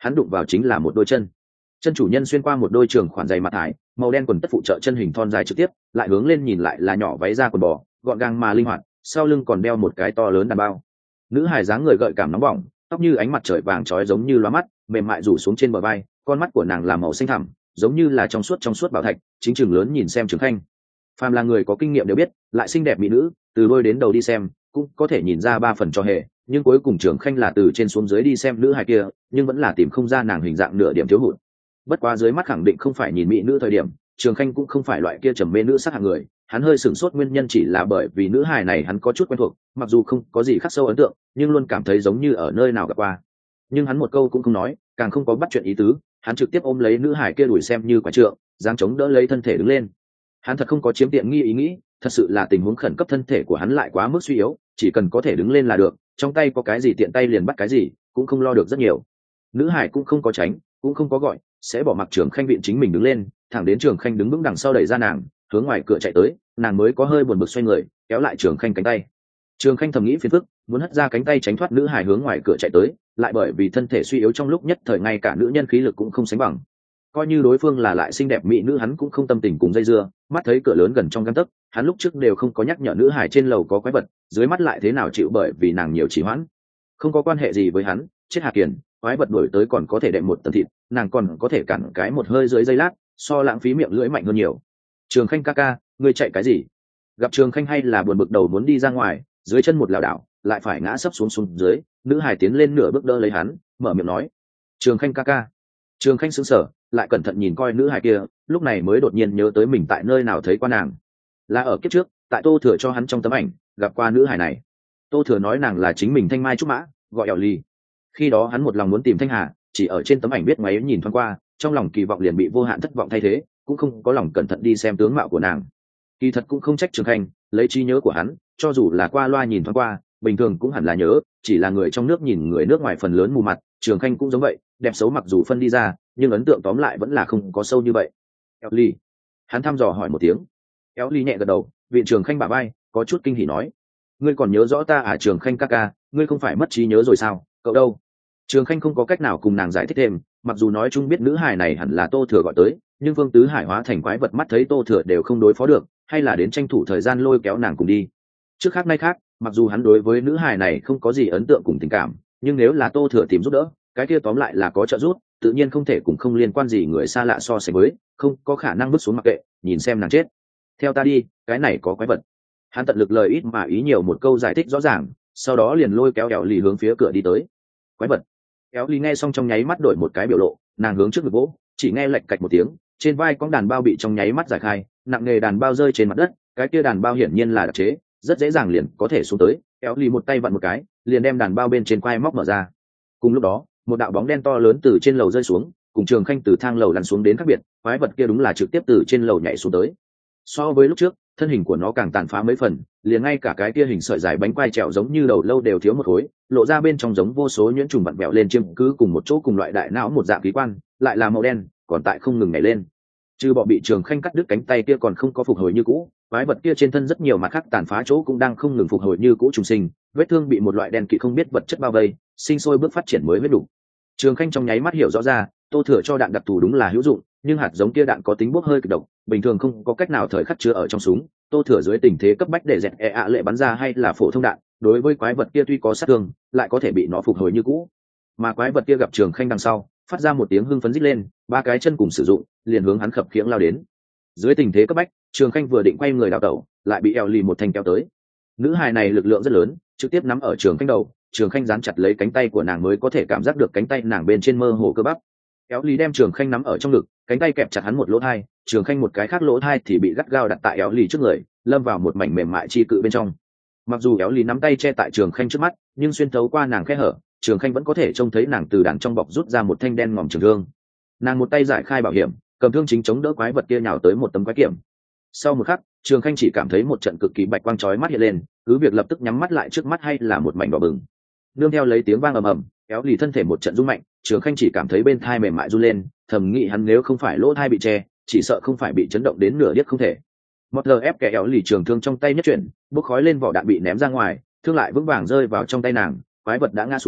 hắn đụng vào chính là một đôi chân. Chân chủ nhân xuyên qua một đôi trường khoản giày mặt thải màu đen quần tất phụ trợ chân hình thon dài trực tiếp, lại hướng lên nhìn lại là nhỏ váy da quần bò, gọn gàng mà linh hoạt, sau lưng còn đeo một cái to lớn đàn bao. Nữ hài dáng người gợi cảm nóng bỏng, tóc như ánh mặt trời vàng chói giống như lóa mắt, mềm mại rủ xuống trên bờ vai, con mắt của nàng là màu xanh thẳm, giống như là trong suốt trong suốt bảo thạch, chính chừng lớn nhìn xem Trường Khanh. Phàm là người có kinh nghiệm đều biết, lại xinh đẹp mỹ nữ, từ đôi đến đầu đi xem, cũng có thể nhìn ra ba phần cho hề, nhưng cuối cùng Trường Khanh là từ trên xuống dưới đi xem nữ hài kia, nhưng vẫn là tìm không ra nàng hình dạng nửa điểm thiếu hụt. Bất quá dưới mắt khẳng định không phải nhìn mỹ nữ thời điểm, Trường Khanh cũng không phải loại kia trầm mê nữ sắc hạng người, hắn hơi sửng sốt nguyên nhân chỉ là bởi vì nữ hài này hắn có chút quen thuộc, mặc dù không có gì khắc sâu ấn tượng, nhưng luôn cảm thấy giống như ở nơi nào gặp qua. Nhưng hắn một câu cũng không nói, càng không có bắt chuyện ý tứ, hắn trực tiếp ôm lấy nữ hài kia đuổi xem như quả trượng, giáng chống đỡ lấy thân thể đứng lên. Hắn thật không có chiếm tiện nghi ý nghĩ, thật sự là tình huống khẩn cấp, thân thể của hắn lại quá mức suy yếu, chỉ cần có thể đứng lên là được, trong tay có cái gì tiện tay liền bắt cái gì, cũng không lo được rất nhiều. Nữ hải cũng không có tránh, cũng không có gọi, sẽ bỏ mặc Trường Khanh viện chính mình đứng lên, thẳng đến Trường Khanh đứng vững đằng sau đẩy ra nàng, hướng ngoài cửa chạy tới, nàng mới có hơi buồn bực xoay người, kéo lại Trường Khanh cánh tay. Trường Khanh thầm nghĩ phiền phức, muốn hất ra cánh tay tránh thoát nữ hải hướng ngoài cửa chạy tới, lại bởi vì thân thể suy yếu trong lúc nhất thời ngay cả nữ nhân khí lực cũng không sánh bằng. Coi như đối phương là lại xinh đẹp mỹ nữ, hắn cũng không tâm tình cùng dây dưa, mắt thấy cửa lớn gần trong gang tấc, hắn lúc trước đều không có nhắc nhở nữ hải trên lầu có quái vật, dưới mắt lại thế nào chịu bởi vì nàng nhiều trì hoãn. Không có quan hệ gì với hắn, chết Hà Kiền, quái vật đuổi tới còn có thể đệm một tầng thịt, nàng còn có thể cản cái một hơi dưới giây lát, so lãng phí miệng lưỡi mạnh hơn nhiều. Trường Khanh ca ca, ngươi chạy cái gì? Gặp Trường Khanh hay là buồn bực đầu muốn đi ra ngoài, dưới chân một lảo đảo, lại phải ngã sấp xuống xuống dưới, nữ hải tiến lên nửa bước đỡ lấy hắn, mở miệng nói: Trường Khanh ca ca. Trường Khanh sững sờ, lại cẩn thận nhìn coi nữ hải kia, lúc này mới đột nhiên nhớ tới mình tại nơi nào thấy qua nàng, là ở kiếp trước, tại Tô Thừa cho hắn trong tấm ảnh gặp qua nữ hải này. Tô Thừa nói nàng là chính mình Thanh Mai trúc mã, gọi ẻo ly. Khi đó hắn một lòng muốn tìm Thanh Hà, chỉ ở trên tấm ảnh biết máy nhìn thoáng qua, trong lòng kỳ vọng liền bị vô hạn thất vọng thay thế, cũng không có lòng cẩn thận đi xem tướng mạo của nàng. Kỳ thật cũng không trách Trường Khanh, lấy trí nhớ của hắn, cho dù là qua loa nhìn thoáng qua, bình thường cũng hẳn là nhớ, chỉ là người trong nước nhìn người nước ngoài phần lớn mù mặt, Trường Khanh cũng giống vậy, đẹp xấu mặc dù phân đi ra, nhưng ấn tượng tóm lại vẫn là không có sâu như vậy. Éo ly, hắn thăm dò hỏi một tiếng. Éo ly nhẹ gật đầu, viện Trường Khanh bả vai, có chút kinh hỉ nói: ngươi còn nhớ rõ ta à? Trường Khanh ca ca, ngươi không phải mất trí nhớ rồi sao? Cậu đâu? Trường Khanh không có cách nào cùng nàng giải thích thêm, mặc dù nói chung biết nữ hài này hẳn là Tô Thừa gọi tới, nhưng Vương Tứ Hải hóa thành quái vật mắt thấy Tô Thừa đều không đối phó được, hay là đến tranh thủ thời gian lôi kéo nàng cùng đi. Trước khác nay khác, mặc dù hắn đối với nữ hài này không có gì ấn tượng cùng tình cảm, nhưng nếu là Tô Thừa tìm giúp đỡ, cái kia tóm lại là có trợ giúp, tự nhiên không thể cùng không liên quan gì người xa lạ so sánh với, không có khả năng vứt xuống mặc kệ, nhìn xem nàng chết. Theo ta đi, cái này có quái vật. Hắn tận lực lời ít mà ý nhiều một câu giải thích rõ ràng, sau đó liền lôi kéo Éo Ly hướng phía cửa đi tới. Quái vật. Éo Ly nghe xong trong nháy mắt đổi một cái biểu lộ, nàng hướng trước ngực vỗ, chỉ nghe lệch cạch một tiếng, trên vai con đàn bao bị trong nháy mắt giải khai, nặng nghề đàn bao rơi trên mặt đất, cái kia đàn bao hiển nhiên là đặc chế, rất dễ dàng liền có thể xuống tới. Éo Ly một tay vặn một cái, liền đem đàn bao bên trên quai móc mở ra. Cùng lúc đó, một đạo bóng đen to lớn từ trên lầu rơi xuống, cùng Trường Khanh từ thang lầu lăn xuống đến khác biệt, quái vật kia đúng là trực tiếp từ trên lầu nhảy xuống tới. So với lúc trước, thân hình của nó càng tàn phá mấy phần, liền ngay cả cái kia hình sợi dài bánh quai trèo giống như đầu lâu đều thiếu một khối, lộ ra bên trong giống vô số nhuyễn trùng vặn vẹo lên chiêm cứ cùng một chỗ cùng loại đại não một dạng khí quan, lại là màu đen, còn tại không ngừng nhảy lên. Trừ bỏ bị Trường Khanh cắt đứt cánh tay kia còn không có phục hồi như cũ, quái vật kia trên thân rất nhiều mặt khác tàn phá chỗ cũng đang không ngừng phục hồi như cũ trùng sinh, vết thương bị một loại đen kỵ không biết vật chất bao vây, sinh sôi bước phát triển mới huyết đủ. Trường Khanh trong nháy mắt hiểu rõ ra, Tô Thừa cho đạn đặc thù đúng là hữu dụng, nhưng hạt giống kia đạn có tính bốc hơi cực độc, bình thường không có cách nào thời khắc chứa ở trong súng. Tô Thừa dưới tình thế cấp bách để dẹt e ạ lệ bắn ra hay là phổ thông đạn, đối với quái vật kia tuy có sát thương, lại có thể bị nó phục hồi như cũ. Mà quái vật kia gặp Trường Khanh đằng sau, phát ra một tiếng hưng phấn rít lên, ba cái chân cùng sử dụng, liền hướng hắn khập khiễng lao đến. Dưới tình thế cấp bách, Trường Khanh vừa định quay người đào tẩu, lại bị Éo Ly một thanh kéo tới. Nữ hài này lực lượng rất lớn, trực tiếp nắm ở Trường Khanh đầu, Trường Khanh dán chặt lấy cánh tay của nàng mới có thể cảm giác được cánh tay nàng bên trên mơ hồ cơ bắp. Éo Ly đem Trường Khanh nắm ở trong ngực, cánh tay kẹp chặt hắn một lỗ thai, Trường Khanh một cái khác lỗ thai thì bị gắt gao đặt tại Éo Ly trước người, lâm vào một mảnh mềm mại chi cự bên trong. Mặc dù Éo Ly nắm tay che tại Trường Khanh trước mắt, nhưng xuyên thấu qua nàng khe hở, Trường Khanh vẫn có thể trông thấy nàng từ đàn trong bọc rút ra một thanh đen ngòm trường thương. Nàng một tay giải khai bảo hiểm, cầm thương chính chống đỡ quái vật kia nhào tới một tấm quái kiểm. Sau một khắc, Trường Khanh chỉ cảm thấy một trận cực kỳ bạch quang chói mắt hiện lên, cứ việc lập tức nhắm mắt lại, trước mắt hay là một mảnh đỏ bừng. Nương theo lấy tiếng vang ầm ầm, Éo Ly thân thể một trận rung mạnh, Trường Khanh chỉ cảm thấy bên thai mềm mại run lên, thầm nghĩ hắn nếu không phải lỗ thai bị che, chỉ sợ không phải bị chấn động đến nửa điếc không thể. Một lờ ép kẻ Éo Ly trường thương trong tay nhất chuyển, bốc khói lên, vỏ đạn bị ném ra ngoài, thương lại vững vàng rơi vào trong tay nàng, quái vật đã ngã xuống,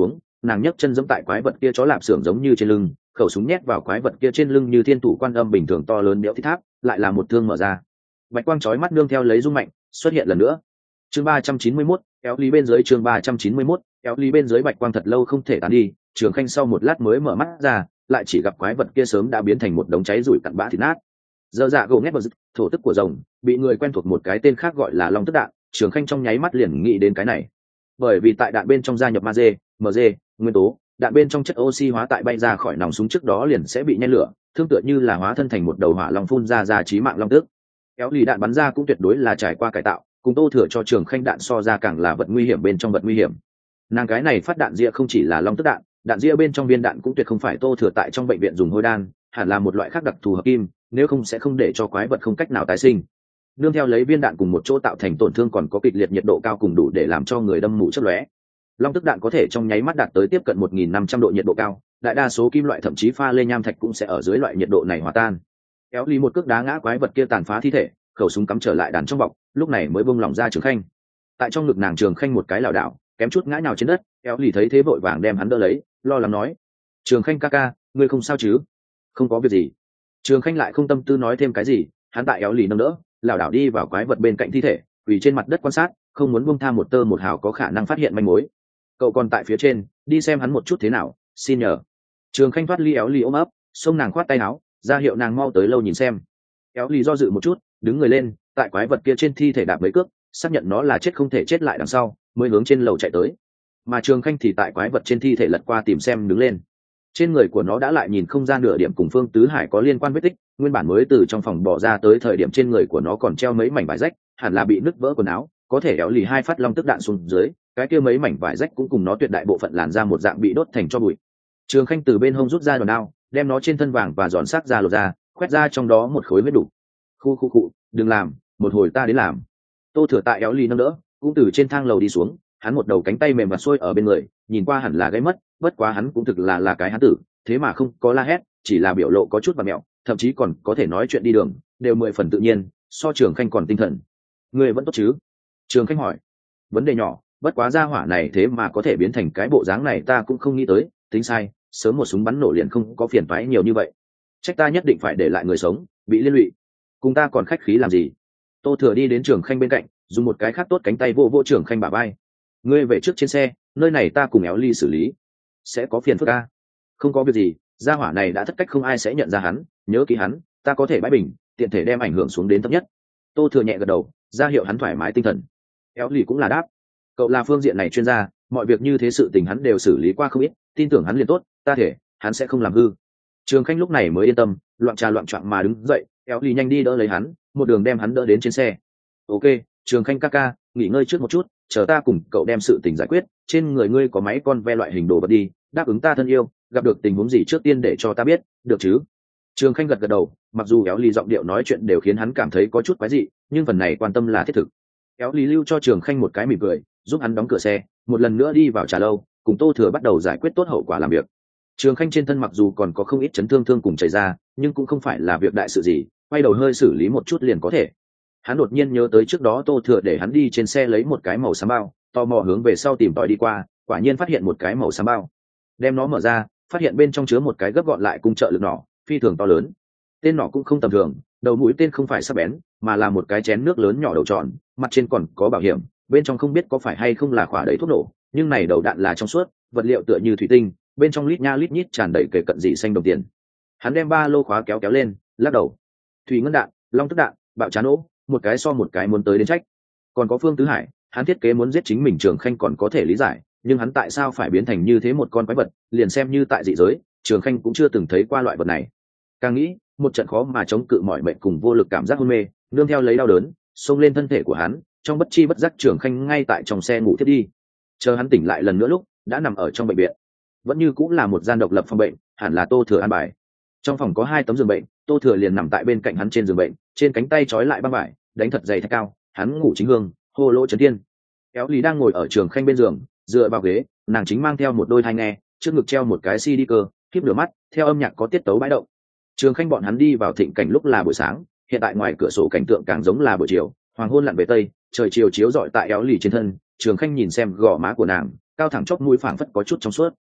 nàng nhấc chân giẫm tại quái vật kia chó lạp xưởng giống như trên lưng, khẩu súng nhét vào quái vật kia trên lưng như thiên thủ quan âm bình thường to lớn đẽo thiết tháp, lại là một thương mở ra. Bạch quang chói mắt nương theo lấy rung mạnh xuất hiện lần nữa. Chương ba trăm chín mươi mốt, kéo lý bên dưới chương ba trăm chín mươi mốt, kéo lý bên dưới bạch quang thật lâu không thể tán đi, Trường Khanh sau một lát mới mở mắt ra, lại chỉ gặp quái vật kia sớm đã biến thành một đống cháy rủi cặn bã thịt nát. Dơ dạ gỗ ngét vào thổ tức của rồng, bị người quen thuộc một cái tên khác gọi là long tức đạn, Trường Khanh trong nháy mắt liền nghĩ đến cái này. Bởi vì tại đạn bên trong gia nhập magie, mg, nguyên tố, đạn bên trong chất oxy hóa tại bay ra khỏi nòng súng trước đó liền sẽ bị nhen lửa, thương tựa như là hóa thân thành một đầu hỏa long phun ra ra chí mạng long tức. Kéo lì đạn bắn ra cũng tuyệt đối là trải qua cải tạo, cùng Tô Thừa cho Trường Khanh đạn so ra càng là vật nguy hiểm bên trong vật nguy hiểm. Nàng cái này phát đạn ria không chỉ là long tức đạn, đạn ria bên trong viên đạn cũng tuyệt không phải Tô Thừa tại trong bệnh viện dùng hôi đan, hẳn là một loại khác đặc thù hợp kim, nếu không sẽ không để cho quái vật không cách nào tái sinh. Nương theo lấy viên đạn cùng một chỗ tạo thành tổn thương còn có kịch liệt nhiệt độ cao cùng đủ để làm cho người đâm mù chớp lóe. Long tức đạn có thể trong nháy mắt đạt tới tiếp cận một nghìn năm trăm độ nhiệt độ cao, đại đa số kim loại thậm chí pha lê nham thạch cũng sẽ ở dưới loại nhiệt độ này hòa tan. Kéo lì một cước đá ngã quái vật kia tàn phá thi thể, khẩu súng cắm trở lại đàn trong bọc, lúc này mới bung lỏng ra Trường Khanh. Tại trong ngực nàng Trường Khanh một cái lảo đảo, kém chút ngã nhào trên đất, kéo lì thấy thế vội vàng đem hắn đỡ lấy, lo lắng nói: "Trường Khanh ca ca, ngươi không sao chứ?" "Không có việc gì." Trường Khanh lại không tâm tư nói thêm cái gì, hắn tại kéo lì nâng đỡ, lảo đảo đi vào quái vật bên cạnh thi thể, quỳ trên mặt đất quan sát, không muốn buông tha một tơ một hào có khả năng phát hiện manh mối. "Cậu còn tại phía trên, đi xem hắn một chút thế nào, xin nhờ." Trường Khanh thoát ly éo lì ôm ấp, xông nàng khoát tay áo, ra hiệu nàng mau tới lâu nhìn xem. Éo lì do dự một chút, đứng người lên, tại quái vật kia trên thi thể đạp mấy cước, xác nhận nó là chết không thể chết lại đằng sau, mới hướng trên lầu chạy tới. Mà Trường Khanh thì tại quái vật trên thi thể lật qua tìm xem đứng lên. Trên người của nó đã lại nhìn không ra nửa điểm cùng Phương Tứ Hải có liên quan vết tích, nguyên bản mới từ trong phòng bỏ ra tới thời điểm trên người của nó còn treo mấy mảnh vải rách, hẳn là bị nứt vỡ quần áo, có thể éo lì hai phát long tức đạn xuống dưới, cái kia mấy mảnh vải rách cũng cùng nó tuyệt đại bộ phận làn ra một dạng bị đốt thành tro bụi. Trường Khanh từ bên hông rút ra đòn đao, đem nó trên thân vàng và giòn sắc ra lột ra, khoét ra trong đó một khối huyết đủ. Khu khu cụ, đừng làm, một hồi ta đến làm. Tô Thừa tại éo lì nâng đỡ, cũng từ trên thang lầu đi xuống, hắn một đầu cánh tay mềm và xuôi ở bên người, nhìn qua hẳn là gãy mất, bất quá hắn cũng thực là là cái hán tử, thế mà không có la hét, chỉ là biểu lộ có chút và mẹo, thậm chí còn có thể nói chuyện đi đường, đều mười phần tự nhiên, so Trường Khanh còn tinh thần. Người vẫn tốt chứ? Trường Khanh hỏi. Vấn đề nhỏ, bất quá gia hỏa này thế mà có thể biến thành cái bộ dáng này ta cũng không nghĩ tới, tính sai, sớm một súng bắn nổ liền không có phiền toái nhiều như vậy. Trách ta nhất định phải để lại người sống, bị liên lụy. Cùng ta còn khách khí làm gì? Tô Thừa đi đến Trường Khanh bên cạnh, dùng một cái khác tốt cánh tay vô vô Trường Khanh bả vai. Ngươi về trước trên xe, nơi này ta cùng éo ly xử lý. Sẽ có phiền phức a? Không có việc gì, gia hỏa này đã thất cách không ai sẽ nhận ra hắn, nhớ ký hắn, ta có thể bãi bình, tiện thể đem ảnh hưởng xuống đến thấp nhất. Tô Thừa nhẹ gật đầu, ra hiệu hắn thoải mái tinh thần. Éo lì cũng là đáp, cậu là phương diện này chuyên gia, mọi việc như thế sự tình hắn đều xử lý qua không ít, tin tưởng hắn liền tốt, ta thể hắn sẽ không làm hư. Trường Khanh lúc này mới yên tâm, loạn trà loạn choạng mà đứng dậy, Éo lì nhanh đi đỡ lấy hắn, một đường đem hắn đỡ đến trên xe. Ok, Trường Khanh ca ca, nghỉ ngơi trước một chút, chờ ta cùng cậu đem sự tình giải quyết. Trên người ngươi có máy con ve loại hình đồ vật đi, đáp ứng ta thân yêu, gặp được tình huống gì trước tiên để cho ta biết, được chứ? Trường Khanh gật gật đầu, mặc dù Éo lì giọng điệu nói chuyện đều khiến hắn cảm thấy có chút quái dị, nhưng phần này quan tâm là thiết thực. Éo lì lưu cho Trường Khanh một cái mỉm cười, giúp hắn đóng cửa xe, một lần nữa đi vào trà lâu, cùng Tô Thừa bắt đầu giải quyết tốt hậu quả làm việc. Trường Khanh trên thân mặc dù còn có không ít chấn thương thương cùng chảy ra, nhưng cũng không phải là việc đại sự gì, quay đầu hơi xử lý một chút liền có thể. Hắn đột nhiên nhớ tới trước đó Tô Thừa để hắn đi trên xe lấy một cái màu xám bao, tò mò hướng về sau tìm tòi đi qua, quả nhiên phát hiện một cái màu xám bao. Đem nó mở ra, phát hiện bên trong chứa một cái gấp gọn lại cung trợ lực nỏ, phi thường to lớn. Tên nỏ cũng không tầm thường, đầu mũi tên không phải sắc bén, mà là một cái chén nước lớn nhỏ đầu tròn, mặt trên còn có bảo hiểm, bên trong không biết có phải hay không là khỏa đầy thuốc nổ, nhưng này đầu đạn là trong suốt, vật liệu tựa như thủy tinh, bên trong lít nha lít nhít tràn đầy kề cận dị xanh đồng tiền. Hắn đem ba lô khóa kéo kéo lên, lắc đầu. Thủy ngân đạn, long tức đạn, bạo chán nổ, một cái so một cái muốn tới đến trách. Còn có Phương Tứ Hải, hắn thiết kế muốn giết chính mình Trường Khanh còn có thể lý giải, nhưng hắn tại sao phải biến thành như thế một con quái vật, liền xem như tại dị giới, Trường Khanh cũng chưa từng thấy qua loại vật này. Càng nghĩ, một trận khó mà chống cự mọi mệnh cùng vô lực cảm giác hôn mê, nương theo lấy đau đớn, xông lên thân thể của hắn, trong bất chi bất giác Trường Khanh ngay tại trong xe ngủ thiết đi. Chờ hắn tỉnh lại lần nữa lúc, đã nằm ở trong bệnh viện. Vẫn như cũng là một gian độc lập phòng bệnh, hẳn là Tô Thừa an bài. Trong phòng có hai tấm giường bệnh, Tô Thừa liền nằm tại bên cạnh hắn trên giường bệnh, trên cánh tay trói lại băng vải, đánh thật dày thật cao, hắn ngủ chính hương, hô lỗ chấn thiên. Kéo Lý đang ngồi ở Trường Khanh bên giường, dựa vào ghế, nàng chính mang theo một đôi tai nghe, trước ngực treo một cái xê đê cơ, khép nửa mắt, theo âm nhạc có tiết tấu bãi động. Trường Khanh bọn hắn đi vào thịnh cảnh lúc là buổi sáng, hiện tại ngoài cửa sổ cảnh tượng càng giống là buổi chiều, hoàng hôn lặn về tây, trời chiều chiếu rọi tại Éo Lì trên thân. Trường Khanh nhìn xem gò má của nàng, cao thẳng chóp mũi phảng phất có chút trong suốt.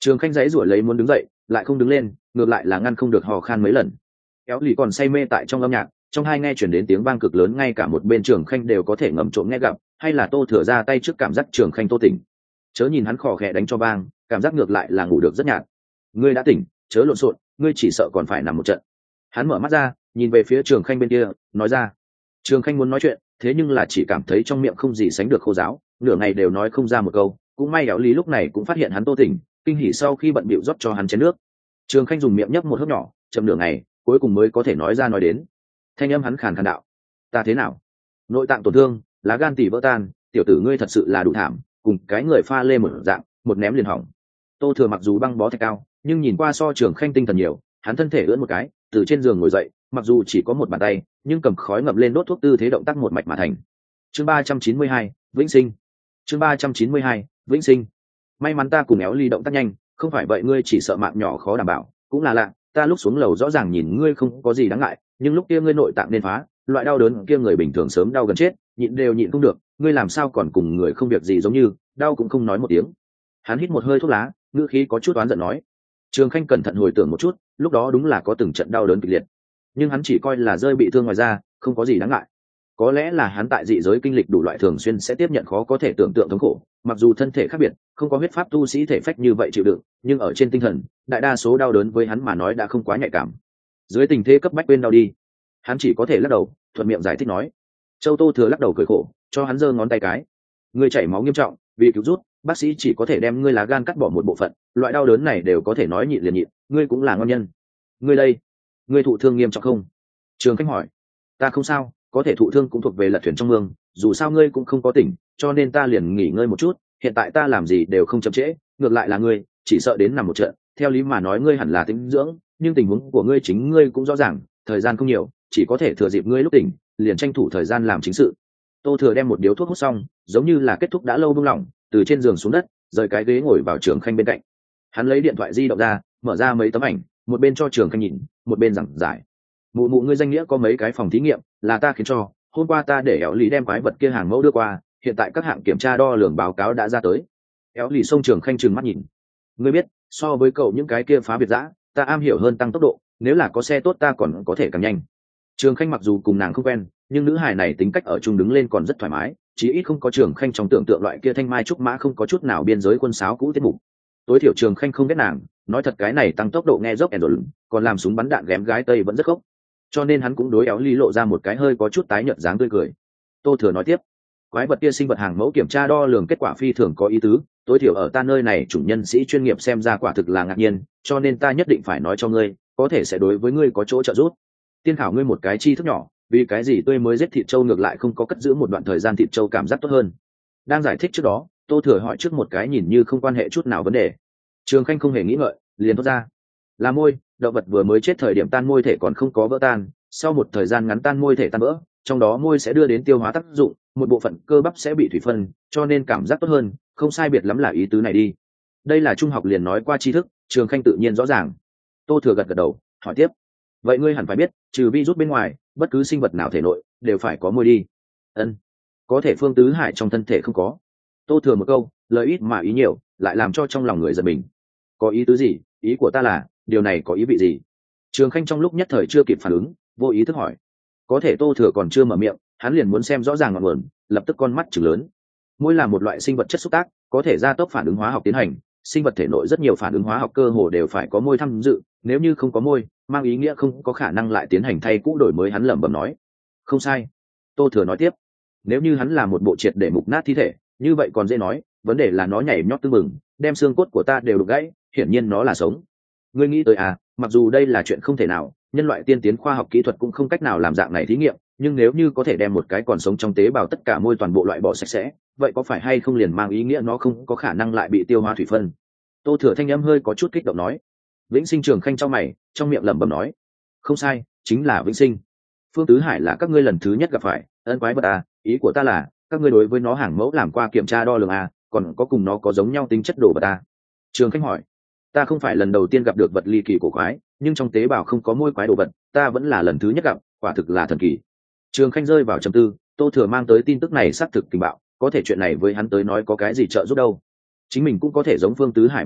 Trường Khanh giãy giụa lấy muốn đứng dậy, lại không đứng lên, ngược lại là ngăn không được hò khan mấy lần. Éo lì còn say mê tại trong âm nhạc, trong hai nghe chuyển đến tiếng vang cực lớn, ngay cả một bên Trường Khanh đều có thể ngầm trộm nghe gặp, hay là Tô Thừa ra tay trước cảm giác Trường Khanh tô tỉnh. Chớ nhìn hắn khò khè đánh cho vang, cảm giác ngược lại là ngủ được rất nhạt. Ngươi đã tỉnh, chớ lộn xộn, ngươi chỉ sợ còn phải nằm một trận. Hắn mở mắt ra, nhìn về phía Trường Khanh bên kia, nói ra. Trường Khanh muốn nói chuyện, thế nhưng là chỉ cảm thấy trong miệng không gì sánh được khô giáo, nửa ngày đều nói không ra một câu. Cũng may Éo lý lúc này cũng phát hiện hắn tô tỉnh, kinh hỉ sau khi bận bịu rót cho hắn chén nước. Trường Khanh dùng miệng nhấp một hớp nhỏ, chậm nửa ngày, cuối cùng mới có thể nói ra nói đến. Thanh âm hắn khàn khàn đạo: ta thế nào? Nội tạng tổn thương, lá gan tỉ vỡ tan, tiểu tử ngươi thật sự là đủ thảm, cùng cái người pha lê một dạng, một ném liền hỏng. Tô Thừa mặc dù băng bó thạch cao, nhưng nhìn qua so Trường Khanh tinh thần nhiều, hắn thân thể ưỡn một cái, từ trên giường ngồi dậy, mặc dù chỉ có một bàn tay, nhưng cầm khói ngập lên đốt thuốc tư thế động tác một mạch mà thành. Chương ba trăm chín mươi hai, vĩnh sinh. Chương ba trăm chín mươi hai, vĩnh sinh. May mắn ta cùng Éo ly động tác nhanh, không phải vậy ngươi chỉ sợ mạng nhỏ khó đảm bảo. Cũng là lạ, ta lúc xuống lầu rõ ràng nhìn ngươi không có gì đáng ngại, nhưng lúc kia ngươi nội tạng nên phá, loại đau đớn kia người bình thường sớm đau gần chết, nhịn đều nhịn không được, ngươi làm sao còn cùng người không việc gì giống như, đau cũng không nói một tiếng. Hắn hít một hơi thuốc lá, ngữ khí có chút oán giận nói. Trường Khanh cẩn thận hồi tưởng một chút, lúc đó đúng là có từng trận đau đớn kịch liệt, nhưng hắn chỉ coi là rơi bị thương ngoài da, không có gì đáng ngại. Có lẽ là hắn tại dị giới kinh lịch đủ loại thường xuyên sẽ tiếp nhận khó có thể tưởng tượng thống khổ, mặc dù thân thể khác biệt, không có huyết pháp tu sĩ thể phách như vậy chịu đựng, nhưng ở trên tinh thần, đại đa số đau đớn với hắn mà nói đã không quá nhạy cảm. Dưới tình thế cấp bách quên đau đi, hắn chỉ có thể lắc đầu, thuận miệng giải thích nói. Châu Tô Thừa lắc đầu cười khổ, cho hắn giơ ngón tay cái. Ngươi chảy máu nghiêm trọng, vì cứu rút, bác sĩ chỉ có thể đem ngươi lá gan cắt bỏ một bộ phận, loại đau đớn này đều có thể nói nhịn liền nhịn, ngươi cũng là ngon nhân. Ngươi đây, ngươi thụ thương nghiêm trọng không? Trường Khanh hỏi. Ta không sao, có thể thụ thương cũng thuộc về lật thuyền trong mương, dù sao ngươi cũng không có tỉnh, cho nên ta liền nghỉ ngơi một chút, hiện tại ta làm gì đều không chậm trễ, ngược lại là ngươi, chỉ sợ đến nằm một trận, theo lý mà nói ngươi hẳn là tĩnh dưỡng, nhưng tình huống của ngươi chính ngươi cũng rõ ràng, thời gian không nhiều, chỉ có thể thừa dịp ngươi lúc tỉnh, liền tranh thủ thời gian làm chính sự. Tô Thừa đem một điếu thuốc hút xong, giống như là kết thúc đã lâu buông lỏng, từ trên giường xuống đất, rời cái ghế ngồi vào Trường Khanh bên cạnh. Hắn lấy điện thoại di động ra, mở ra mấy tấm ảnh, một bên cho Trường Khanh nhìn, một bên giảng giải. Mụ mụ ngươi danh nghĩa có mấy cái phòng thí nghiệm, là ta khiến cho, hôm qua ta để Éo lì đem quái vật kia hàng mẫu đưa qua, hiện tại các hạng kiểm tra đo lường báo cáo đã ra tới. Éo lì xông Trường Khanh trừng mắt nhìn. Ngươi biết, so với cậu những cái kia phá biệt dã, ta am hiểu hơn tăng tốc độ, nếu là có xe tốt ta còn có thể càng nhanh. Trường Khanh mặc dù cùng nàng không quen, nhưng nữ hài này tính cách ở chung đứng lên còn rất thoải mái, chí ít không có Trường Khanh trong tưởng tượng loại kia thanh mai trúc mã không có chút nào biên giới quân sáo cũ tiết mục. Tối thiểu Trường Khanh không ghét nàng, nói thật cái này tăng tốc độ nghe dốc rồi, còn làm súng bắn đạn ghém gái tây vẫn rất khốc. Cho nên hắn cũng đối Éo ly lộ ra một cái hơi có chút tái nhợt dáng tươi cười. Tô Thừa nói tiếp, quái vật kia sinh vật hàng mẫu kiểm tra đo lường kết quả phi thường có ý tứ, tối thiểu ở ta nơi này chủ nhân sĩ chuyên nghiệp xem ra quả thực là ngạc nhiên, cho nên ta nhất định phải nói cho ngươi, có thể sẽ đối với ngươi có chỗ trợ giúp. Tiên khảo ngươi một cái chi thức nhỏ, vì cái gì tươi mới giết thịt trâu ngược lại không có cất giữ một đoạn thời gian thịt trâu cảm giác tốt hơn. Đang giải thích trước đó, Tô Thừa hỏi trước một cái nhìn như không quan hệ chút nào vấn đề. Trường Khanh không hề nghĩ ngợi, liền thốt ra, là môi, động vật vừa mới chết thời điểm tan môi thể còn không có vỡ tan, sau một thời gian ngắn tan môi thể tan vỡ, trong đó môi sẽ đưa đến tiêu hóa tác dụng, một bộ phận cơ bắp sẽ bị thủy phân, cho nên cảm giác tốt hơn, không sai biệt lắm là ý tứ này đi. Đây là trung học liền nói qua tri thức, Trường Khanh tự nhiên rõ ràng. Tô Thừa gật gật đầu, hỏi tiếp, vậy ngươi hẳn phải biết, trừ virus bên ngoài, bất cứ sinh vật nào thể nội đều phải có môi đi. Ân, có thể Phương Tứ Hải trong thân thể không có. Tô Thừa một câu, lời ít mà ý nhiều, lại làm cho trong lòng người giật mình. Có ý tứ gì? Ý của ta là, điều này có ý vị gì? Trường Khanh trong lúc nhất thời chưa kịp phản ứng, vô ý thức hỏi. Có thể Tô Thừa còn chưa mở miệng, hắn liền muốn xem rõ ràng ngọn nguồn, lập tức con mắt trừng lớn. Môi là một loại sinh vật chất xúc tác, có thể gia tốc phản ứng hóa học tiến hành, sinh vật thể nội rất nhiều phản ứng hóa học cơ hồ đều phải có môi tham dự, nếu như không có môi, mang ý nghĩa không có khả năng lại tiến hành thay cũ đổi mới. Hắn lẩm bẩm nói. Không sai. Tô Thừa nói tiếp, nếu như hắn là một bộ triệt để mục nát thi thể, như vậy còn dễ nói, vấn đề là nó nhảy nhót tưng bừng, đem xương cốt của ta đều đục gãy, hiển nhiên nó là sống. Ngươi nghĩ tới à, mặc dù đây là chuyện không thể nào, nhân loại tiên tiến khoa học kỹ thuật cũng không cách nào làm dạng này thí nghiệm, nhưng nếu như có thể đem một cái còn sống trong tế bào tất cả môi toàn bộ loại bỏ sạch sẽ, vậy có phải hay không liền mang ý nghĩa nó không có khả năng lại bị tiêu hóa thủy phân? Tô Thừa thanh âm hơi có chút kích động nói. Vĩnh sinh. Trường Khanh trong mày, trong miệng lẩm bẩm nói. Không sai, chính là vĩnh sinh. Phương Tứ Hải là các ngươi lần thứ nhất gặp phải, ân quái vật à, ý của ta là, các ngươi đối với nó hàng mẫu làm qua kiểm tra đo lường à, còn có cùng nó có giống nhau tính chất đồ vật à? Trường Khanh hỏi. Ta không phải lần đầu tiên gặp được vật ly kỳ cổ quái, nhưng trong tế bào không có môi quái đồ vật, ta vẫn là lần thứ nhất gặp, quả thực là thần kỳ. Trường Khanh rơi vào trầm tư, Tô Thừa mang tới tin tức này xác thực tình bạo, có thể chuyện này với hắn tới nói có cái gì trợ giúp đâu. Chính mình cũng có thể giống Phương Tứ Hải một dạng,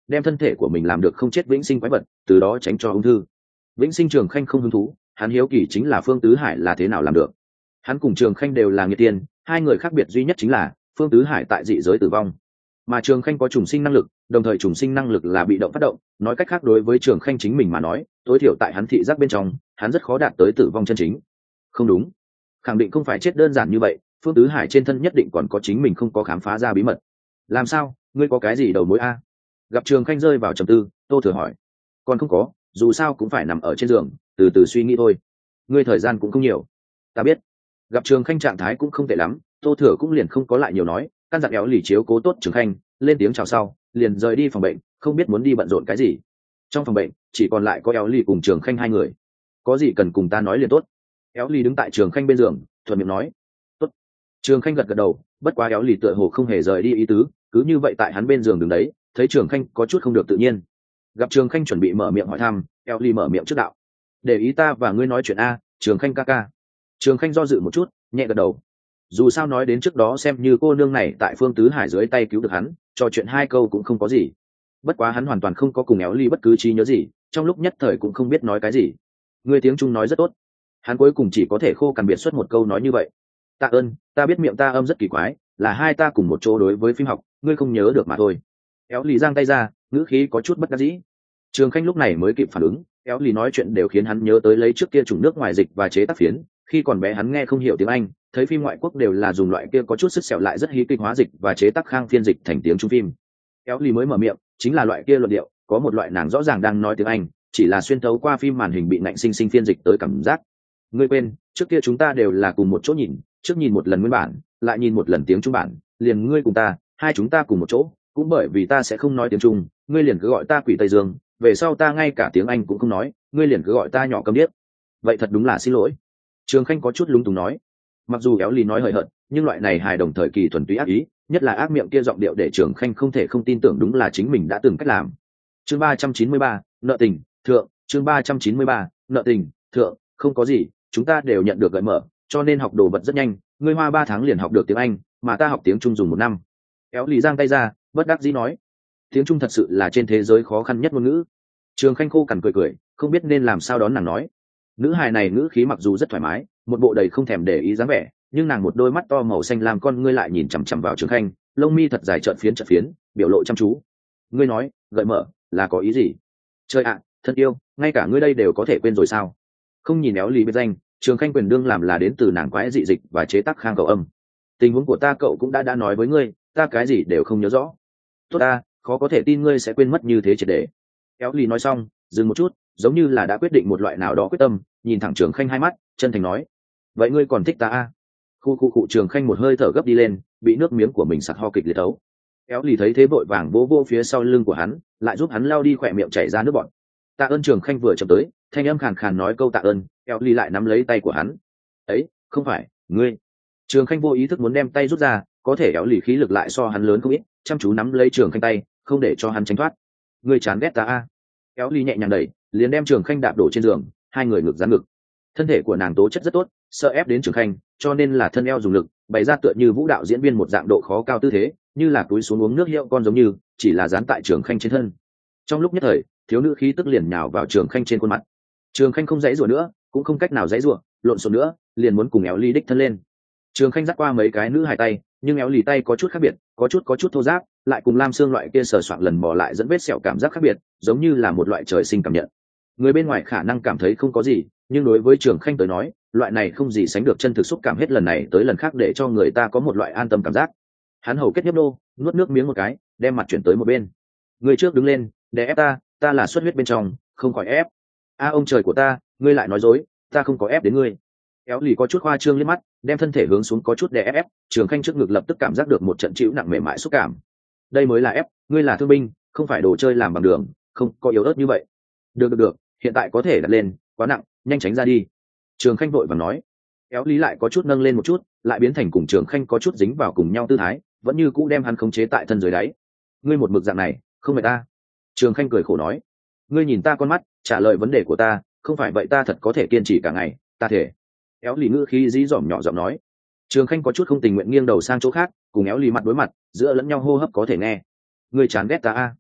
đem thân thể của mình làm được không chết vĩnh sinh quái vật, từ đó tránh cho ung thư. Vĩnh sinh Trường Khanh không hứng thú, hắn hiếu kỳ chính là Phương Tứ Hải là thế nào làm được. Hắn cùng Trường Khanh đều là nghiệt tiên, hai người khác biệt duy nhất chính là Phương Tứ Hải tại dị giới tử vong, mà Trường Khanh có trùng sinh năng lực, đồng thời trùng sinh năng lực là bị động phát động, nói cách khác đối với Trường Khanh chính mình mà nói, tối thiểu tại hắn thị giác bên trong, hắn rất khó đạt tới tử vong chân chính. Không đúng, khẳng định không phải chết đơn giản như vậy, Phương Tứ Hải trên thân nhất định còn có chính mình không có khám phá ra bí mật. Làm sao, ngươi có cái gì đầu mối a? Gặp Trường Khanh rơi vào trầm tư, Tô Thừa hỏi. Còn không có, dù sao cũng phải nằm ở trên giường, từ từ suy nghĩ thôi. Ngươi thời gian cũng không nhiều. Ta biết. Gặp Trường Khanh trạng thái cũng không tệ lắm, Tô Thừa cũng liền không có lại nhiều nói, căn dặn Éo Lì chiếu cố tốt Trường Khanh, lên tiếng chào sau, liền rời đi phòng bệnh, không biết muốn đi bận rộn cái gì. Trong phòng bệnh chỉ còn lại có Éo Lì cùng Trường Khanh hai người. Có gì cần cùng ta nói liền tốt. Éo Lì đứng tại Trường Khanh bên giường, thuận miệng nói. Tốt. Trường Khanh gật gật đầu, bất quá Éo Lì tựa hồ không hề rời đi ý tứ, cứ như vậy tại hắn bên giường đứng đấy, thấy Trường Khanh có chút không được tự nhiên. Gặp Trường Khanh chuẩn bị mở miệng hỏi thăm, Éo Lì mở miệng trước đạo. Để ý ta và ngươi nói chuyện a, Trường Khanh ca ca. Trường Khanh do dự một chút, nhẹ gật đầu. Dù sao nói đến trước đó xem như cô nương này tại Phương Tứ Hải dưới tay cứu được hắn, trò chuyện hai câu cũng không có gì. Bất quá hắn hoàn toàn không có cùng Éo Ly bất cứ trí nhớ gì, trong lúc nhất thời cũng không biết nói cái gì. Ngươi tiếng Trung nói rất tốt. Hắn cuối cùng chỉ có thể khô cằn biệt xuất một câu nói như vậy. Tạ ơn, ta biết miệng ta âm rất kỳ quái, là hai ta cùng một chỗ đối với phim học, ngươi không nhớ được mà thôi. Éo Ly giang tay ra, ngữ khí có chút bất đắc dĩ. Trường Khanh lúc này mới kịp phản ứng, Éo Ly nói chuyện đều khiến hắn nhớ tới lấy trước kia chủng nước ngoài dịch và chế tác phiến, khi còn bé hắn nghe không hiểu tiếng Anh, thấy phim ngoại quốc đều là dùng loại kia có chút sức sẹo lại rất hí kịch hóa dịch và chế tác khang phiên dịch thành tiếng Trung phim. Éo Ly mới mở miệng, chính là loại kia luận điệu, có một loại nàng rõ ràng đang nói tiếng Anh, chỉ là xuyên thấu qua phim màn hình bị nạnh sinh sinh phiên dịch tới cảm giác. Ngươi quên, trước kia chúng ta đều là cùng một chỗ nhìn, trước nhìn một lần nguyên bản, lại nhìn một lần tiếng Trung bản, liền ngươi cùng ta, hai chúng ta cùng một chỗ, cũng bởi vì ta sẽ không nói tiếng Trung, ngươi liền cứ gọi ta quỷ Tây Dương, về sau ta ngay cả tiếng Anh cũng không nói, ngươi liền cứ gọi ta nhỏ câm điếc. Vậy thật đúng là xin lỗi. Trường Khanh có chút lúng túng nói. Mặc dù Éo Ly nói hời hợt, nhưng loại này hài đồng thời kỳ thuần túy ác ý, nhất là ác miệng kia giọng điệu để Trường Khanh không thể không tin tưởng đúng là chính mình đã từng cách làm. Chương ba trăm chín mươi ba, nợ tình, thượng, chương ba trăm chín mươi ba, nợ tình, thượng, không có gì, chúng ta đều nhận được gợi mở, cho nên học đồ vật rất nhanh, ngươi hoa ba tháng liền học được tiếng Anh, mà ta học tiếng Trung dùng một năm. Éo Ly giang tay ra, bất đắc dĩ nói. Tiếng Trung thật sự là trên thế giới khó khăn nhất ngôn ngữ. Trường Khanh khô cằn cười cười, không biết nên làm sao đón nàng nói. Nữ hài này ngữ khí mặc dù rất thoải mái, một bộ đầy không thèm để ý dáng vẻ, nhưng nàng một đôi mắt to màu xanh làm con ngươi lại nhìn chằm chằm vào Trường Khanh, lông mi thật dài trợn phiến trợn phiến, biểu lộ chăm chú. Ngươi nói, gợi mở, là có ý gì? Trời ạ, thân yêu, ngay cả ngươi đây đều có thể quên rồi sao? Không nhìn Éo Ly biệt danh, Trường Khanh quyền đương làm là đến từ nàng quái dị dịch và chế tác khang cầu âm. Tình huống của ta cậu cũng đã đã nói với ngươi, ta cái gì đều không nhớ rõ. Tốt ta, khó có thể tin ngươi sẽ quên mất như thế triệt để. Éo Ly nói xong, dừng một chút, giống như là đã quyết định một loại nào đó quyết tâm, nhìn thẳng Trường Khanh hai mắt, chân thành nói. Vậy ngươi còn thích ta à? Khu khu cụ Trường Khanh một hơi thở gấp đi lên, bị nước miếng của mình sặc ho kịch liệt thấu. Éo Ly thấy thế vội vàng vô vô phía sau lưng của hắn, lại giúp hắn lau đi khỏe miệng chảy ra nước bọt. Tạ ơn. Trường Khanh vừa chậm tới, thanh âm khàn khàn nói câu tạ ơn, Éo Ly lại nắm lấy tay của hắn. Ấy, không phải, ngươi. Trường Khanh vô ý thức muốn đem tay rút ra, có thể Éo Ly khí lực lại so hắn lớn không ít, chăm chú nắm lấy Trường Khanh tay, không để cho hắn tránh thoát. Ngươi chán ghét ta à? Éo Ly nhẹ nhàng đẩy, liền đem Trường Khanh đạp đổ trên giường, hai người ngực dán ngực. Thân thể của nàng tố chất rất tốt, sợ ép đến Trường Khanh, cho nên là thân eo dùng lực, bày ra tựa như vũ đạo diễn viên một dạng độ khó cao tư thế, như là túi xuống uống nước hiệu con giống như, chỉ là dán tại Trường Khanh trên thân. Trong lúc nhất thời, thiếu nữ khí tức liền nhào vào Trường Khanh trên khuôn mặt. Trường Khanh không dãy rủa nữa, cũng không cách nào dãy rủa, lộn xộn nữa, liền muốn cùng Éo Ly đích thân lên. Trường Khanh dắt qua mấy cái nữ hài tay, nhưng Éo Ly tay có chút khác biệt, có chút có chút thô ráp, lại cùng lam xương loại kia sờ soạng lần mò lại dẫn vết sẹo cảm giác khác biệt, giống như là một loại trời sinh cảm nhận. Người bên ngoài khả năng cảm thấy không có gì, nhưng đối với Trường Khanh tới nói, loại này không gì sánh được chân thực xúc cảm hết lần này tới lần khác để cho người ta có một loại an tâm cảm giác. Hắn hầu kết nhấp đô, nuốt nước miếng một cái, đem mặt chuyển tới một bên. Người trước đứng lên, để ép ta, ta là xuất huyết bên trong, không khỏi ép. A ông trời của ta, ngươi lại nói dối, ta không có ép đến ngươi. Éo Lì có chút khoa trương liếc mắt, đem thân thể hướng xuống có chút đè ép ép, Trường Khanh trước ngực lập tức cảm giác được một trận chịu nặng mềm mại xúc cảm. Đây mới là ép, ngươi là thương binh, không phải đồ chơi làm bằng đường, không có yếu ớt như vậy. Được được được, hiện tại có thể đặt lên, quá nặng, nhanh tránh ra đi. Trường Khanh vội vàng nói. Éo Lý lại có chút nâng lên một chút, lại biến thành cùng Trường Khanh có chút dính vào cùng nhau tư thái, vẫn như cũ đem hắn khống chế tại thân dưới đáy. Ngươi một mực dạng này, không mệt ta? Trường Khanh cười khổ nói. Ngươi nhìn ta con mắt, trả lời vấn đề của ta, không phải vậy ta thật có thể kiên trì cả ngày, ta thể. Éo Lý ngữ khí dí dỏm nhỏ giọng nói. Trường Khanh có chút không tình nguyện nghiêng đầu sang chỗ khác, cùng Éo Lý mặt đối mặt, giữa lẫn nhau hô hấp có thể nghe. Ngươi chán ghét ta a?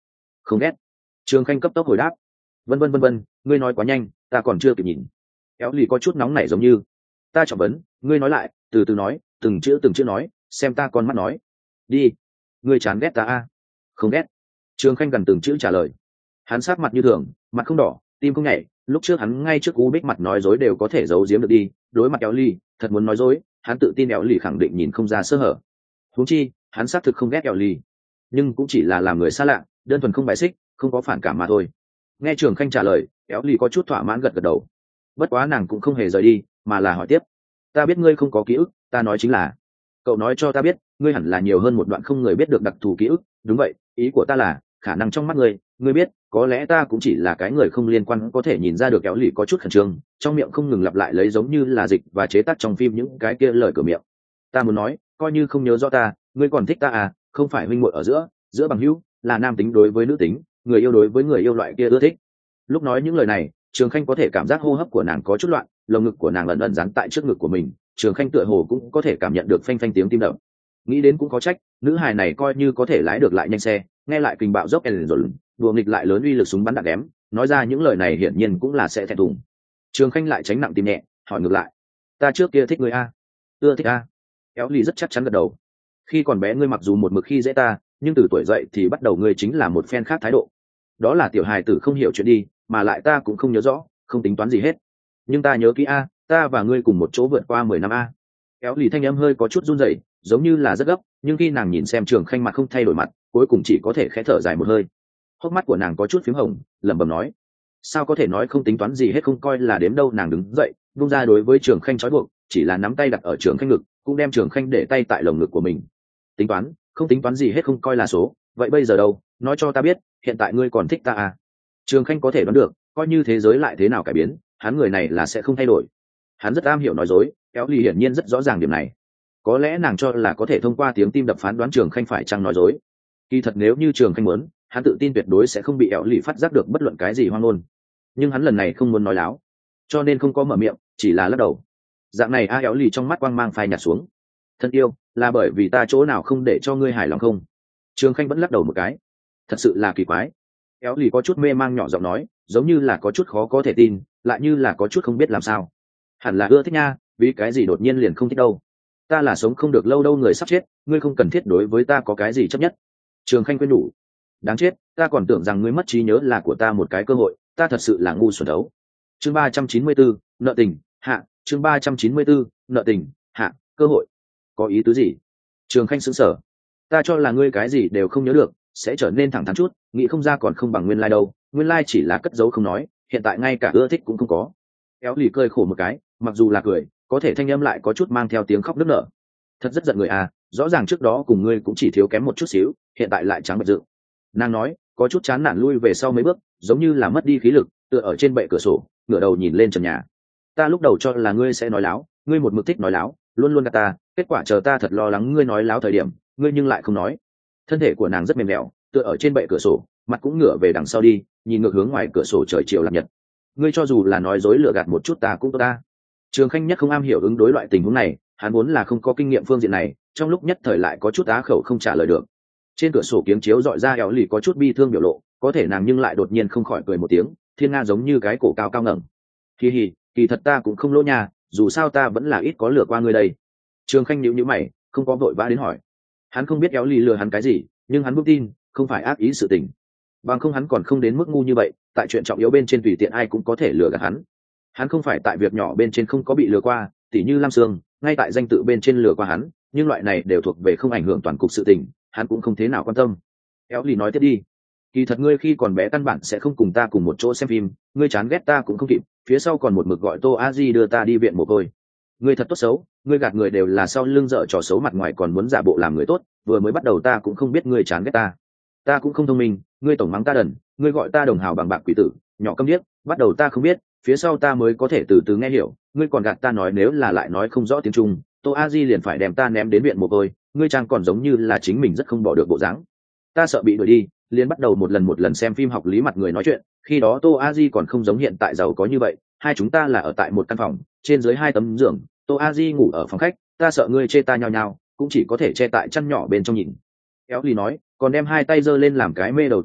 Không ghét. Trường khanh cấp tốc hồi đáp. Vân vân vân vân, ngươi nói quá nhanh, ta còn chưa kịp nhìn. Éo lì có chút nóng nảy giống như. Ta trọng vấn, ngươi nói lại, từ từ nói, từng chữ từng chữ nói, xem ta con mắt nói. Đi. Ngươi chán ghét ta a? Không ghét. Trường khanh gần từng chữ trả lời. Hắn sát mặt như thường, mặt không đỏ, tim không nhảy. Lúc trước hắn ngay trước u bích mặt nói dối đều có thể giấu giếm được đi, đối mặt Éo lì, thật muốn nói dối, hắn tự tin Éo lì khẳng định nhìn không ra sơ hở. Huống chi, hắn xác thực không ghét Éo lì, nhưng cũng chỉ là làm người xa lạ, đơn thuần không bài xích, không có phản cảm mà thôi. Nghe Trường khanh trả lời, Éo lì có chút thỏa mãn gật gật đầu. Bất quá nàng cũng không hề rời đi, mà là hỏi tiếp. Ta biết ngươi không có ký ức, ta nói chính là, cậu nói cho ta biết, ngươi hẳn là nhiều hơn một đoạn không người biết được đặc thù ký ức. Đúng vậy, ý của ta là, khả năng trong mắt ngươi, ngươi biết, có lẽ ta cũng chỉ là cái người không liên quan có thể nhìn ra được. Éo lì có chút khẩn trương, trong miệng không ngừng lặp lại lấy giống như là dịch và chế tác trong phim những cái kia lời cửa miệng. Ta muốn nói, coi như không nhớ rõ ta, ngươi còn thích ta à? Không phải huynh muội ở giữa, giữa bằng hữu, là nam tính đối với nữ tính, người yêu đối với người yêu loại kia ưa thích. Lúc nói những lời này, Trường khanh có thể cảm giác hô hấp của nàng có chút loạn, lồng ngực của nàng ẩn ẩn dán tại trước ngực của mình. Trường khanh tựa hồ cũng có thể cảm nhận được phanh phanh tiếng tim đập. Nghĩ đến cũng có trách, nữ hài này coi như có thể lái được lại nhanh xe, nghe lại kình bạo dốc ellen rồi đùa nghịch lại lớn uy lực súng bắn đạn đém, nói ra những lời này hiển nhiên cũng là sẽ thẹn thùng. Trường khanh lại tránh nặng tim nhẹ, hỏi ngược lại. Ta trước kia thích người a? Ưa thích a? Éo lì rất chắc chắn gật đầu. Khi còn bé ngươi mặc dù một mực khi dễ ta, nhưng từ tuổi dậy thì bắt đầu ngươi chính là một phen khác thái độ. Đó là tiểu hài tử không hiểu chuyện đi, mà lại ta cũng không nhớ rõ, không tính toán gì hết. Nhưng ta nhớ kỹ a, ta và ngươi cùng một chỗ vượt qua mười năm a. Éo lì thanh âm hơi có chút run rẩy, giống như là rất gấp, nhưng khi nàng nhìn xem Trường khanh mặt không thay đổi mặt, cuối cùng chỉ có thể khẽ thở dài một hơi. Hốc mắt của nàng có chút phím hồng, lẩm bẩm nói. Sao có thể nói không tính toán gì hết, không coi là đếm đâu. Nàng đứng dậy, vung ra đối với Trường khanh trói buộc, chỉ là nắm tay đặt ở Trường khanh ngực, cũng đem Trường khanh để tay tại lồng ngực của mình. Tính toán, không tính toán gì hết, không coi là số. Vậy bây giờ đâu, nói cho ta biết, hiện tại ngươi còn thích ta à? Trường khanh có thể đoán được, coi như thế giới lại thế nào cải biến, hắn người này là sẽ không thay đổi. Hắn rất am hiểu nói dối, Éo lì hiển nhiên rất rõ ràng điểm này. Có lẽ nàng cho là có thể thông qua tiếng tim đập phán đoán Trường khanh phải chăng nói dối. Kỳ thật nếu như Trường khanh muốn, hắn tự tin tuyệt đối sẽ không bị Éo lì phát giác được bất luận cái gì hoang ngôn. Nhưng hắn lần này không muốn nói láo, cho nên không có mở miệng, chỉ là lắc đầu. Dạng này a? Éo lì trong mắt quang mang phai nhạt xuống. Thân yêu, là bởi vì ta chỗ nào không để cho ngươi hài lòng không? Trường khanh vẫn lắc đầu một cái. Thật sự là kỳ quái. Éo lì có chút mê mang nhỏ giọng nói, giống như là có chút khó có thể tin, lại như là có chút không biết làm sao. Hẳn là ưa thích nha, vì cái gì đột nhiên liền không thích đâu? Ta là sống không được lâu đâu, người sắp chết, ngươi không cần thiết đối với ta có cái gì chấp nhất. Trường khanh quên nhủ. Đáng chết, ta còn tưởng rằng ngươi mất trí nhớ là của ta một cái cơ hội, ta thật sự là ngu xuẩn đấu. Chương ba trăm chín mươi bốn, nợ tình hạ. Chương ba trăm chín mươi bốn, nợ tình hạ. Cơ hội? Có ý tứ gì? Trường khanh sững sờ. Ta cho là ngươi cái gì đều không nhớ được, sẽ trở nên thẳng thắn chút, nghĩ không ra còn không bằng nguyên lai đâu. Nguyên lai chỉ là cất giấu không nói, hiện tại ngay cả ưa thích cũng không có. Éo lì cười khổ một cái, mặc dù là cười, có thể thanh âm lại có chút mang theo tiếng khóc nức nở. Thật rất giận người à, rõ ràng trước đó cùng ngươi cũng chỉ thiếu kém một chút xíu, hiện tại lại trắng bệch dự. Nàng nói, có chút chán nản lui về sau mấy bước, giống như là mất đi khí lực, tựa ở trên bệ cửa sổ, ngửa đầu nhìn lên trần nhà. Ta lúc đầu cho là ngươi sẽ nói láo, ngươi một mực thích nói láo, luôn luôn gạt ta, kết quả chờ ta thật lo lắng ngươi nói láo thời điểm, ngươi nhưng lại không nói. Thân thể của nàng rất mềm mẻo, tựa ở trên bệ cửa sổ, mặt cũng ngửa về đằng sau đi, nhìn ngược hướng ngoài cửa sổ trời chiều lạc nhật. Ngươi cho dù là nói dối lừa gạt một chút ta cũng tốt ta. Trường khanh nhất không am hiểu ứng đối loại tình huống này, hắn vốn là không có kinh nghiệm phương diện này, trong lúc nhất thời lại có chút á khẩu không trả lời được. Trên cửa sổ kiếng chiếu dọi ra Éo lì có chút bi thương biểu lộ, có thể nàng nhưng lại đột nhiên không khỏi cười một tiếng, thiên nga giống như cái cổ cao cao ngẩng. Kỳ hì, kỳ thật ta cũng không lỗ nha, dù sao ta vẫn là ít có lừa qua ngươi đây. Trường khanh nhíu nhíu mày, không có vội vã đến hỏi. Hắn không biết Éo lì lừa hắn cái gì, nhưng hắn vững tin, không phải ác ý sự tình. Bằng không hắn còn không đến mức ngu như vậy, tại chuyện trọng yếu bên trên tùy tiện ai cũng có thể lừa gạt hắn. Hắn không phải tại việc nhỏ bên trên không có bị lừa qua, tỉ như Lam Sương, ngay tại danh tự bên trên lừa qua hắn, nhưng loại này đều thuộc về không ảnh hưởng toàn cục sự tình, hắn cũng không thế nào quan tâm. Éo lì nói tiếp đi. Kỳ thật ngươi khi còn bé căn bản sẽ không cùng ta cùng một chỗ xem phim, ngươi chán ghét ta cũng không kịp, phía sau còn một mực gọi Tô A Di đưa ta đi viện mồ côi. Ngươi thật tốt xấu, ngươi gạt người đều là sau lưng dở trò xấu, mặt ngoài còn muốn giả bộ làm người tốt, vừa mới bắt đầu ta cũng không biết ngươi chán ghét ta. Ta cũng không thông minh, ngươi tổng mắng ta đần, ngươi gọi ta đồng hào bằng bạc quỷ tử, nhỏ câm điếc, bắt đầu ta không biết, phía sau ta mới có thể từ từ nghe hiểu, ngươi còn gạt ta nói nếu là lại nói không rõ tiếng Trung, Tô A Di liền phải đem ta ném đến viện mồ côi, ngươi trang còn giống như là chính mình rất không bỏ được bộ dáng. Ta sợ bị đuổi đi, liền bắt đầu một lần một lần xem phim học lý mặt người nói chuyện, khi đó Tô A Di còn không giống hiện tại giàu có như vậy, hai chúng ta là ở tại một căn phòng, trên dưới hai tấm giường, Tô A Di ngủ ở phòng khách, ta sợ ngươi chê ta nhao nhao, cũng chỉ có thể che tại chăn nhỏ bên trong nhìn. Éo lì nói, còn đem hai tay giơ lên làm cái mê đầu tư thế,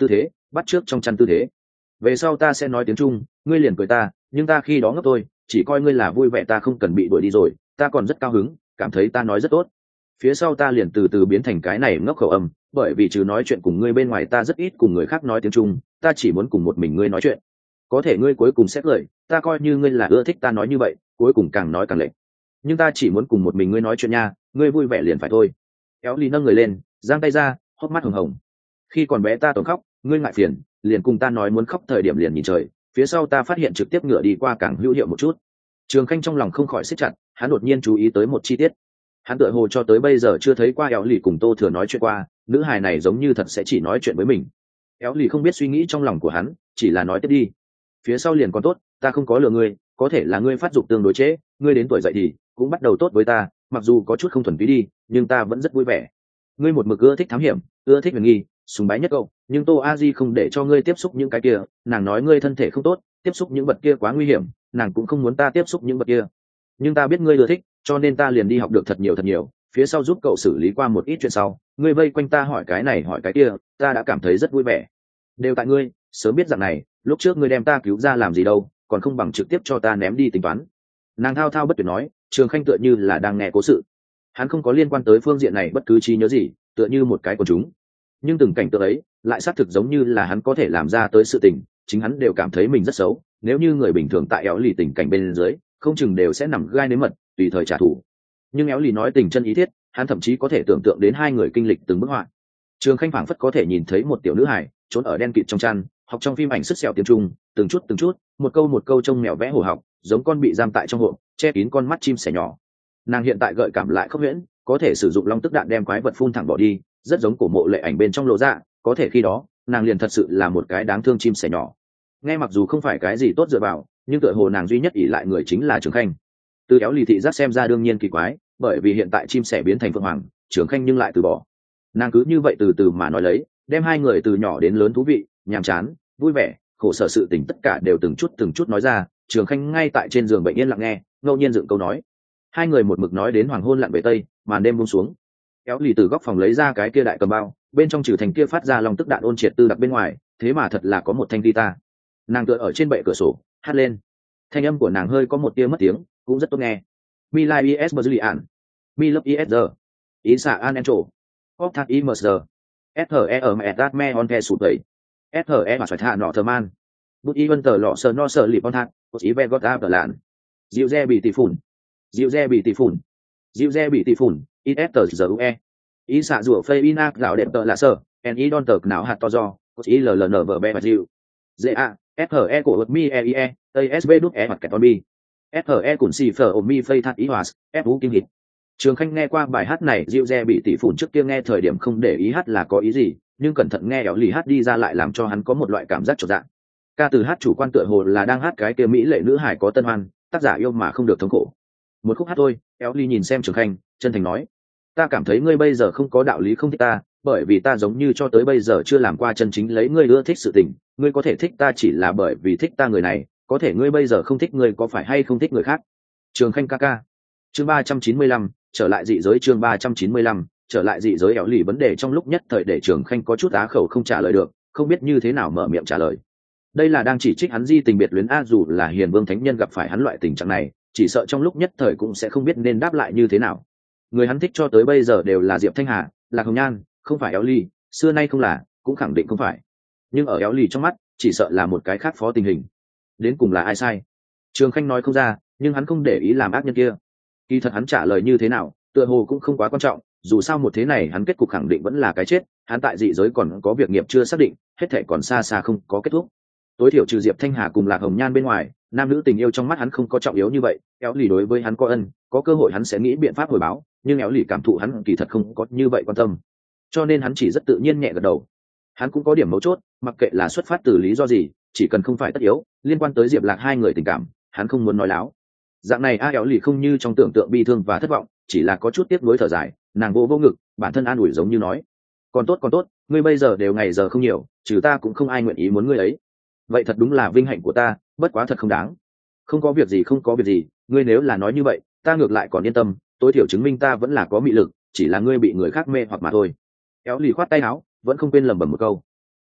bắt trước trong chăn tư thế. Về sau ta sẽ nói tiếng Trung, ngươi liền cười ta, nhưng ta khi đó ngốc tôi chỉ coi ngươi là vui vẻ, ta không cần bị đuổi đi rồi, ta còn rất cao hứng, cảm thấy ta nói rất tốt. Phía sau ta liền từ từ biến thành cái này ngốc khẩu âm, bởi vì trừ nói chuyện cùng ngươi bên ngoài ta rất ít cùng người khác nói tiếng Trung, ta chỉ muốn cùng một mình ngươi nói chuyện. Có thể ngươi cuối cùng sẽ cười, ta coi như ngươi là ưa thích ta nói như vậy, cuối cùng càng nói càng lệch. Nhưng ta chỉ muốn cùng một mình ngươi nói chuyện nha, ngươi vui vẻ liền phải thôi. Éo lì nâng người lên, giang tay ra, hốc mắt hồng hồng. Khi còn bé ta tổng khóc, ngươi ngại phiền, liền cùng ta nói muốn khóc thời điểm liền nhìn trời, phía sau ta phát hiện trực tiếp ngựa đi qua càng hữu hiệu một chút. Trường Khanh trong lòng không khỏi siết chặt, hắn đột nhiên chú ý tới một chi tiết. Hắn tựa hồ cho tới bây giờ chưa thấy qua Éo lì cùng Tô Thừa nói chuyện qua, nữ hài này giống như thật sẽ chỉ nói chuyện với mình. Éo lì không biết suy nghĩ trong lòng của hắn, chỉ là nói tiếp đi. Phía sau liền còn tốt, ta không có lừa ngươi, có thể là ngươi phát dục tương đối trễ, ngươi đến tuổi dậy thì cũng bắt đầu tốt với ta, mặc dù có chút không thuần túy đi, nhưng ta vẫn rất vui vẻ. Ngươi một mực ưa thích thám hiểm, ưa thích huyền nghi, sùng bái nhất cậu, nhưng Tô A Di không để cho ngươi tiếp xúc những cái kia, nàng nói ngươi thân thể không tốt, tiếp xúc những vật kia quá nguy hiểm, nàng cũng không muốn ta tiếp xúc những vật kia. Nhưng ta biết ngươi ưa thích, cho nên ta liền đi học được thật nhiều thật nhiều, phía sau giúp cậu xử lý qua một ít chuyện sau, ngươi vây quanh ta hỏi cái này hỏi cái kia, ta đã cảm thấy rất vui vẻ. Đều tại ngươi, sớm biết rằng này, lúc trước ngươi đem ta cứu ra làm gì đâu, còn không bằng trực tiếp cho ta ném đi tính toán. Nàng thao thao bất tuyệt nói, Trường Khanh tựa như là đang nghe cố sự, hắn không có liên quan tới phương diện này bất cứ trí nhớ gì, tựa như một cái của chúng. Nhưng từng cảnh tượng ấy lại xác thực giống như là hắn có thể làm ra tới sự tình, chính hắn đều cảm thấy mình rất xấu, nếu như người bình thường tại Éo lì tình cảnh bên dưới, không chừng đều sẽ nằm gai nếm mật, tùy thời trả thù. Nhưng Éo lì nói tình chân ý thiết, hắn thậm chí có thể tưởng tượng đến hai người kinh lịch từng bức họa. Trường Khanh phảng phất có thể nhìn thấy một tiểu nữ hài trốn ở đen kịt trong chăn, học trong phim ảnh sứt sẹo tiếng Trung, từng chút từng chút, một câu một câu trông mèo vẽ hổ học, giống con bị giam tại trong hộp, che kín con mắt chim sẻ nhỏ. Nàng hiện tại gợi cảm lại khốc huyễn, có thể sử dụng long tức đạn đem quái vật phun thẳng bỏ đi, rất giống cổ mộ lệ ảnh bên trong lộ ra, có thể khi đó nàng liền thật sự là một cái đáng thương chim sẻ nhỏ. Nghe mặc dù không phải cái gì tốt dựa vào, nhưng tựa hồ nàng duy nhất ỷ lại người chính là Trường Khanh. Từ Éo lì thị giác xem ra đương nhiên kỳ quái, bởi vì hiện tại chim sẻ biến thành phượng hoàng, Trường Khanh nhưng lại từ bỏ. Nàng cứ như vậy từ từ mà nói lấy, đem hai người từ nhỏ đến lớn thú vị, nhàm chán, vui vẻ, khổ sở sự tình tất cả đều từng chút từng chút nói ra. Trường Khanh ngay tại trên giường bệnh yên lặng nghe, ngẫu nhiên dựng câu nói. Hai người một mực nói đến hoàng hôn lặn về tây, màn đêm buông xuống. Éo lì từ góc phòng lấy ra cái kia đại cầm bao, bên trong trừ thành kia phát ra lòng tức đạn ôn triệt tư đặc bên ngoài, thế mà thật là có một thanh guitar. Nàng tựa ở trên bệ cửa sổ hát lên, thanh âm của nàng hơi có một tia mất tiếng, cũng rất tốt nghe. Mi Lai is Brazilian, Mi Love is the Isa an Encho, Pop That Ims the S H E M S That Me On The Sụt Tẩy, S H E mà xoài thả nọ thờ man, Bút Y Vân Tờ Lọ Sờ No Sờ Lịp On Thạc, Bút Y Ve Gót Áp Tờ Lạn, Dịu Dê Bị Tỷ Phủn, Dịu Dê Bị Tỷ Phủn, Dịu Dê Bị Tỷ Phủn, I S Tờ Giờ U E, Y Xạ Rùa Phê Y Nạc Gạo Đẹp Tờ Lạ Sờ, N I Đòn Tờ Não Hạt To Do, Bút Y L L N V B Và Dịu, D A, S H E Cổ Ướt Mi E I E, A S B Đúc E Mặt Kẹt On Bi, S H E Cùn Xì Phở Ôm Mi Phây Thạc Ý Hòa, F U Kinh Hịt. Trường Khanh nghe qua bài hát này, Dịu Dê Bị Tỷ Phủn trước kia nghe thời điểm không để ý hát là có ý gì, nhưng cẩn thận nghe Éo lì hát đi ra lại làm cho hắn có một loại cảm giác chột dạ. Ca từ hát chủ quan tựa hồ là đang hát cái kia mỹ lệ nữ hải có tân hoan, tác giả yêu mà không được thống khổ. Một khúc hát thôi. Éo lì nhìn xem Trường Khanh, chân thành nói, ta cảm thấy ngươi bây giờ không có đạo lý không thích ta, bởi vì ta giống như cho tới bây giờ chưa làm qua chân chính lấy ngươi ưa thích sự tình. Ngươi có thể thích ta chỉ là bởi vì thích ta người này, có thể ngươi bây giờ không thích ngươi có phải hay không thích người khác. Trường Khanh ca ca. Chương ba trăm chín mươi lăm, trở lại dị giới. Chương ba trăm chín mươi lăm, trở lại dị giới. Éo lì vấn đề trong lúc nhất thời để Trường Khanh có chút á khẩu không trả lời được, không biết như thế nào mở miệng trả lời. Đây là đang chỉ trích hắn di tình biệt luyến a, dù là hiền vương thánh nhân gặp phải hắn loại tình trạng này, chỉ sợ trong lúc nhất thời cũng sẽ không biết nên đáp lại như thế nào. Người hắn thích cho tới bây giờ đều là Diệp Thanh Hà, Lạc Hồng Nhan, không phải Éo lì, xưa nay không là, cũng khẳng định không phải. Nhưng ở Éo lì trong mắt, chỉ sợ là một cái khác phó tình hình. Đến cùng là ai sai? Trường Khanh nói không ra, nhưng hắn không để ý làm ác nhân kia. Kỳ thật hắn trả lời như thế nào, tựa hồ cũng không quá quan trọng, dù sao một thế này hắn kết cục khẳng định vẫn là cái chết, hắn tại dị giới còn có việc nghiệp chưa xác định, hết thảy còn xa xa không có kết thúc. Tối thiểu trừ Diệp Thanh Hà cùng Lạc Hồng Nhan bên ngoài, nam nữ tình yêu trong mắt hắn không có trọng yếu như vậy. Éo lì đối với hắn có ân, có cơ hội hắn sẽ nghĩ biện pháp hồi báo, nhưng Éo lì cảm thụ hắn kỳ thật không có như vậy quan tâm, cho nên hắn chỉ rất tự nhiên nhẹ gật đầu. Hắn cũng có điểm mấu chốt, mặc kệ là xuất phát từ lý do gì, chỉ cần không phải tất yếu liên quan tới Diệp Lạc hai người tình cảm, hắn không muốn nói láo. Dạng này a Éo lì không như trong tưởng tượng bi thương và thất vọng, chỉ là có chút tiếc nuối thở dài, nàng vô vô ngực, bản thân an ủi giống như nói, còn tốt còn tốt, ngươi bây giờ đều ngày giờ không nhiều, trừ ta cũng không ai nguyện ý muốn ngươi ấy. Vậy thật đúng là vinh hạnh của ta, bất quá thật không đáng. Không có việc gì không có việc gì, ngươi nếu là nói như vậy, ta ngược lại còn yên tâm, tối thiểu chứng minh ta vẫn là có mị lực, chỉ là ngươi bị người khác mê hoặc mà thôi. Éo lì khoát tay áo, vẫn không quên lẩm bẩm một câu.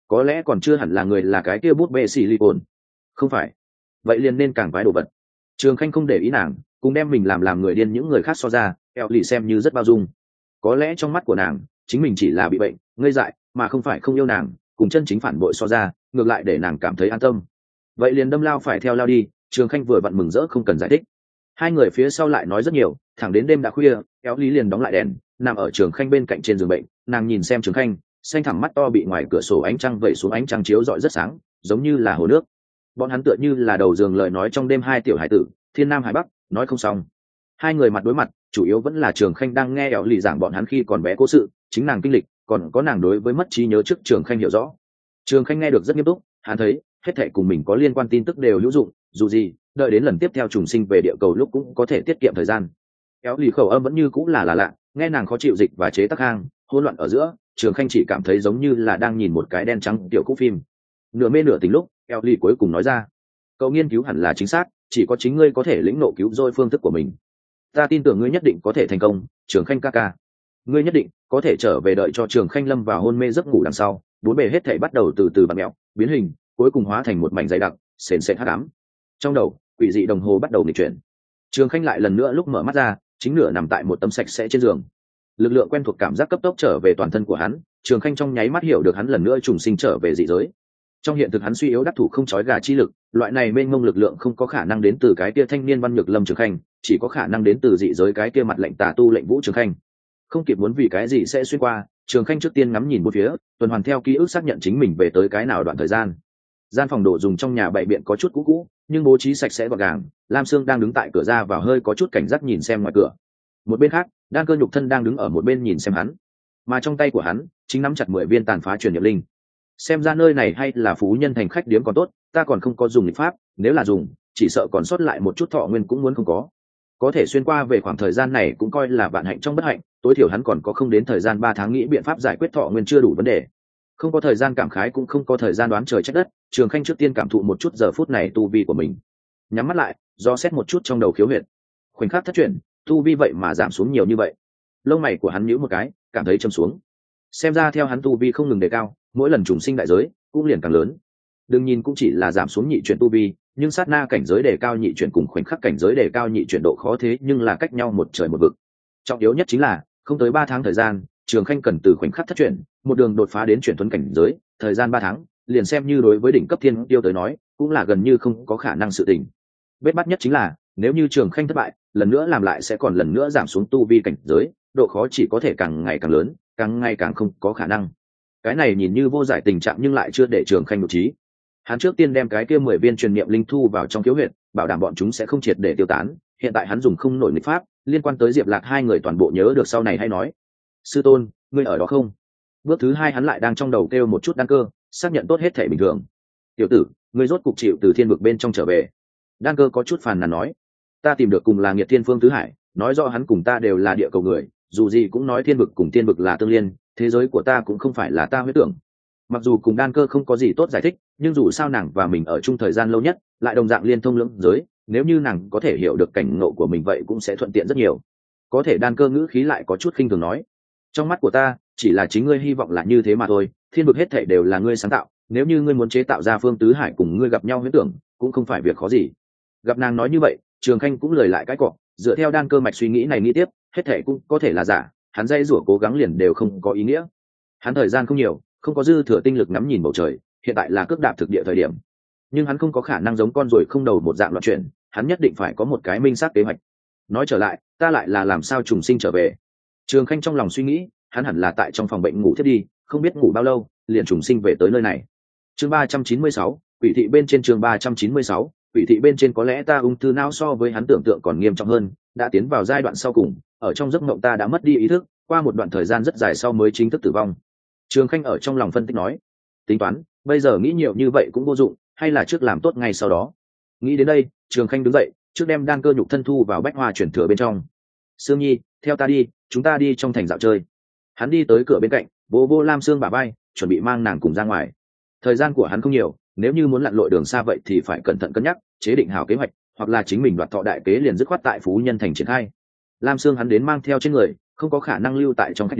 có lẽ còn chưa hẳn là người là cái kia bút bê silicon. Không phải, vậy liền nên càng quái đồ vật. Trường Khanh không để ý nàng, cùng đem mình làm làm người điên những người khác so ra, eo lì xem như rất bao dung. Có lẽ trong mắt của nàng chính mình chỉ là bị bệnh ngây dại, mà không phải không yêu nàng, cùng chân chính phản bội so ra, ngược lại để nàng cảm thấy an tâm. Vậy liền đâm lao phải theo lao đi. Trường Khanh vừa vặn mừng rỡ không cần giải thích. Hai người phía sau lại nói rất nhiều, thẳng đến đêm đã khuya, eo lý liền đóng lại đèn, nằm ở Trường Khanh bên cạnh trên giường bệnh. Nàng nhìn xem Trường Khanh, xanh thẳm mắt to bị ngoài cửa sổ ánh trăng vẩy xuống, ánh trăng chiếu rọi rất sáng, giống như là hồ nước. Bọn hắn tựa như là đầu giường lời nói trong đêm hai tiểu hải tử, thiên nam hải bắc, nói không xong. Hai người mặt đối mặt, chủ yếu vẫn là Trường Khanh đang nghe eo lì giảng bọn hắn khi còn bé cố sự, chính nàng kinh lịch, còn có nàng đối với mất trí nhớ trước Trường Khanh hiểu rõ. Trường Khanh nghe được rất nghiêm túc, hắn thấy hết thảy cùng mình có liên quan tin tức đều hữu dụng, dù gì đợi đến lần tiếp theo trùng sinh về địa cầu lúc cũng có thể tiết kiệm thời gian. Kéo lì khẩu âm vẫn như cũng là là lạ, nghe nàng khó chịu dịch và chế tác hang hỗn loạn ở giữa, Trường Khanh chỉ cảm thấy giống như là đang nhìn một cái đen trắng tiểu cũ phim. Nửa mê nửa tỉnh lúc, kéo lì cuối cùng nói ra: cậu nghiên cứu hẳn là chính xác, chỉ có chính ngươi có thể lĩnh nộ cứu rỗi phương thức của mình. Ta tin tưởng ngươi nhất định có thể thành công, Trường Khanh ca ca. Ngươi nhất định có thể trở về. Đợi cho Trường Khanh lâm vào hôn mê giấc ngủ đằng sau, bốn bề hết thảy bắt đầu từ từ bặm mẹo, biến hình, cuối cùng hóa thành một mảnh dày đặc, sền sệt hắc ám. Trong đầu, quỷ dị đồng hồ bắt đầu nghịch chuyển. Trường Khanh lại lần nữa lúc mở mắt ra, chính nửa nằm tại một tấm sạch sẽ trên giường. Lực lượng quen thuộc cảm giác cấp tốc trở về toàn thân của hắn, Trường Khanh trong nháy mắt hiểu được hắn lần nữa trùng sinh trở về dị giới. Trong hiện thực hắn suy yếu đắc thủ không chói gà chi lực, loại này mênh mông lực lượng không có khả năng đến từ cái kia thanh niên văn nhược lâm Trường Khanh, chỉ có khả năng đến từ dị giới cái kia mặt lệnh tà tu lệnh vũ Trường Khanh. Không kịp muốn vì cái gì sẽ xuyên qua, Trường Khanh trước tiên ngắm nhìn bốn phía, tuần hoàn theo ký ức xác nhận chính mình về tới cái nào đoạn thời gian. Gian phòng đồ dùng trong nhà bày biện có chút cũ cũ, nhưng bố trí sạch sẽ gọn gàng. Lam Sương đang đứng tại cửa ra vào hơi có chút cảnh giác nhìn xem ngoài cửa. Một bên khác, Đan Cơ nhục thân đang đứng ở một bên nhìn xem hắn, mà trong tay của hắn chính nắm chặt mười viên tàn phá truyền niệm linh. Xem ra nơi này hay là phú nhân thành khách điếm còn tốt, ta còn không có dùng lịch pháp, nếu là dùng, chỉ sợ còn sót lại một chút thọ nguyên cũng muốn không có. Có thể xuyên qua về khoảng thời gian này cũng coi là vạn hạnh trong bất hạnh, tối thiểu hắn còn có không đến thời gian ba tháng nghĩ biện pháp giải quyết thọ nguyên chưa đủ vấn đề. Không có thời gian cảm khái cũng không có thời gian đoán trời trách đất, Trường Khanh trước tiên cảm thụ một chút giờ phút này tu vi của mình. Nhắm mắt lại, do xét một chút trong đầu khiếu huyệt. Khoảnh khắc thất chuyển, tu vi vậy mà giảm xuống nhiều như vậy. Lông mày của hắn nhíu một cái, cảm thấy châm xuống. Xem ra theo hắn tu vi không ngừng đề cao, mỗi lần trùng sinh đại giới cũng liền càng lớn. Đừng nhìn cũng chỉ là giảm xuống nhị chuyển tu vi, nhưng sát na cảnh giới đề cao nhị chuyển cùng khoảnh khắc cảnh giới đề cao nhị chuyển độ khó thế nhưng là cách nhau một trời một vực. Trọng yếu nhất chính là không tới ba tháng thời gian, Trường Khanh cần từ khoảnh khắc thất chuyển một đường đột phá đến chuyển tuấn cảnh giới, thời gian ba tháng liền xem như đối với đỉnh cấp thiên tiêu tới nói cũng là gần như không có khả năng sự tình. Bết bắt nhất chính là nếu như Trường Khanh thất bại, lần nữa làm lại sẽ còn lần nữa giảm xuống tu vi cảnh giới, độ khó chỉ có thể càng ngày càng lớn, càng ngày càng không có khả năng. Cái này nhìn như vô giải tình trạng nhưng lại chưa để Trường Khanh nội trí. Hắn trước tiên đem cái kia mười viên truyền niệm linh thu vào trong khiếu huyệt, bảo đảm bọn chúng sẽ không triệt để tiêu tán. Hiện tại hắn dùng không nổi nghịch pháp, liên quan tới Diệp Lạc hai người toàn bộ nhớ được sau này hay nói. Sư tôn, ngươi ở đó không? Bước thứ hai hắn lại đang trong đầu kêu một chút Đan Cơ, xác nhận tốt hết thể bình thường. Tiểu tử, ngươi rốt cục chịu từ thiên vực bên trong trở về. Đan Cơ có chút phàn nàn nói, ta tìm được cùng là Nghiệt Thiên Phương Tứ Hải, nói rõ hắn cùng ta đều là địa cầu người, dù gì cũng nói thiên vực cùng thiên vực là tương liên, thế giới của ta cũng không phải là ta huyết tưởng. Mặc dù cùng Đan Cơ không có gì tốt giải thích, nhưng dù sao nàng và mình ở chung thời gian lâu nhất, lại đồng dạng liên thông lưỡng giới, nếu như nàng có thể hiểu được cảnh ngộ của mình vậy cũng sẽ thuận tiện rất nhiều. Có thể Đan Cơ ngữ khí lại có chút khinh thường nói, trong mắt của ta chỉ là chính ngươi hy vọng là như thế mà thôi, thiên vực hết thảy đều là ngươi sáng tạo, nếu như ngươi muốn chế tạo ra Phương Tứ Hải cùng ngươi gặp nhau huyễn tưởng cũng không phải việc khó gì. Gặp nàng nói như vậy, Trường Khanh cũng lời lại cái cọ, dựa theo Đan Cơ mạch suy nghĩ này nghĩ tiếp, hết thảy cũng có thể là giả, hắn dây rủa cố gắng liền đều không có ý nghĩa. Hắn thời gian không nhiều, không có dư thừa tinh lực ngắm nhìn bầu trời, hiện tại là cước đạp thực địa thời điểm, nhưng hắn không có khả năng giống con ruồi không đầu một dạng loạn chuyển, hắn nhất định phải có một cái minh xác kế hoạch. Nói trở lại, ta lại là làm sao trùng sinh trở về? Trường Khanh trong lòng suy nghĩ, hắn hẳn là tại trong phòng bệnh ngủ thiết đi, không biết ngủ bao lâu, liền trùng sinh về tới nơi này. Chương ba trăm chín mươi sáu, quỷ thị bên trên. Chương ba trăm chín mươi sáu, quỷ thị bên trên. Có lẽ ta ung thư não so với hắn tưởng tượng còn nghiêm trọng hơn, đã tiến vào giai đoạn sau cùng, ở trong giấc mộng ta đã mất đi ý thức, qua một đoạn thời gian rất dài sau mới chính thức tử vong. Trường Khanh ở trong lòng phân tích nói, tính toán, bây giờ nghĩ nhiều như vậy cũng vô dụng, hay là trước làm tốt ngay sau đó. Nghĩ đến đây, Trường Khanh đứng dậy, trước đem Đan Cơ nhục thân thu vào bách hoa chuyển thừa bên trong. Sương Nhi, theo ta đi, chúng ta đi trong thành dạo chơi. Hắn đi tới cửa bên cạnh, vô vô Lam Sương bả vai, chuẩn bị mang nàng cùng ra ngoài. Thời gian của hắn không nhiều, nếu như muốn lặn lội đường xa vậy thì phải cẩn thận cân nhắc, chế định hảo kế hoạch, hoặc là chính mình đoạt thọ đại kế liền dứt khoát tại phú nhân thành triển khai. Lam Sương hắn đến mang theo trên người, không có khả năng lưu tại trong khách điếm,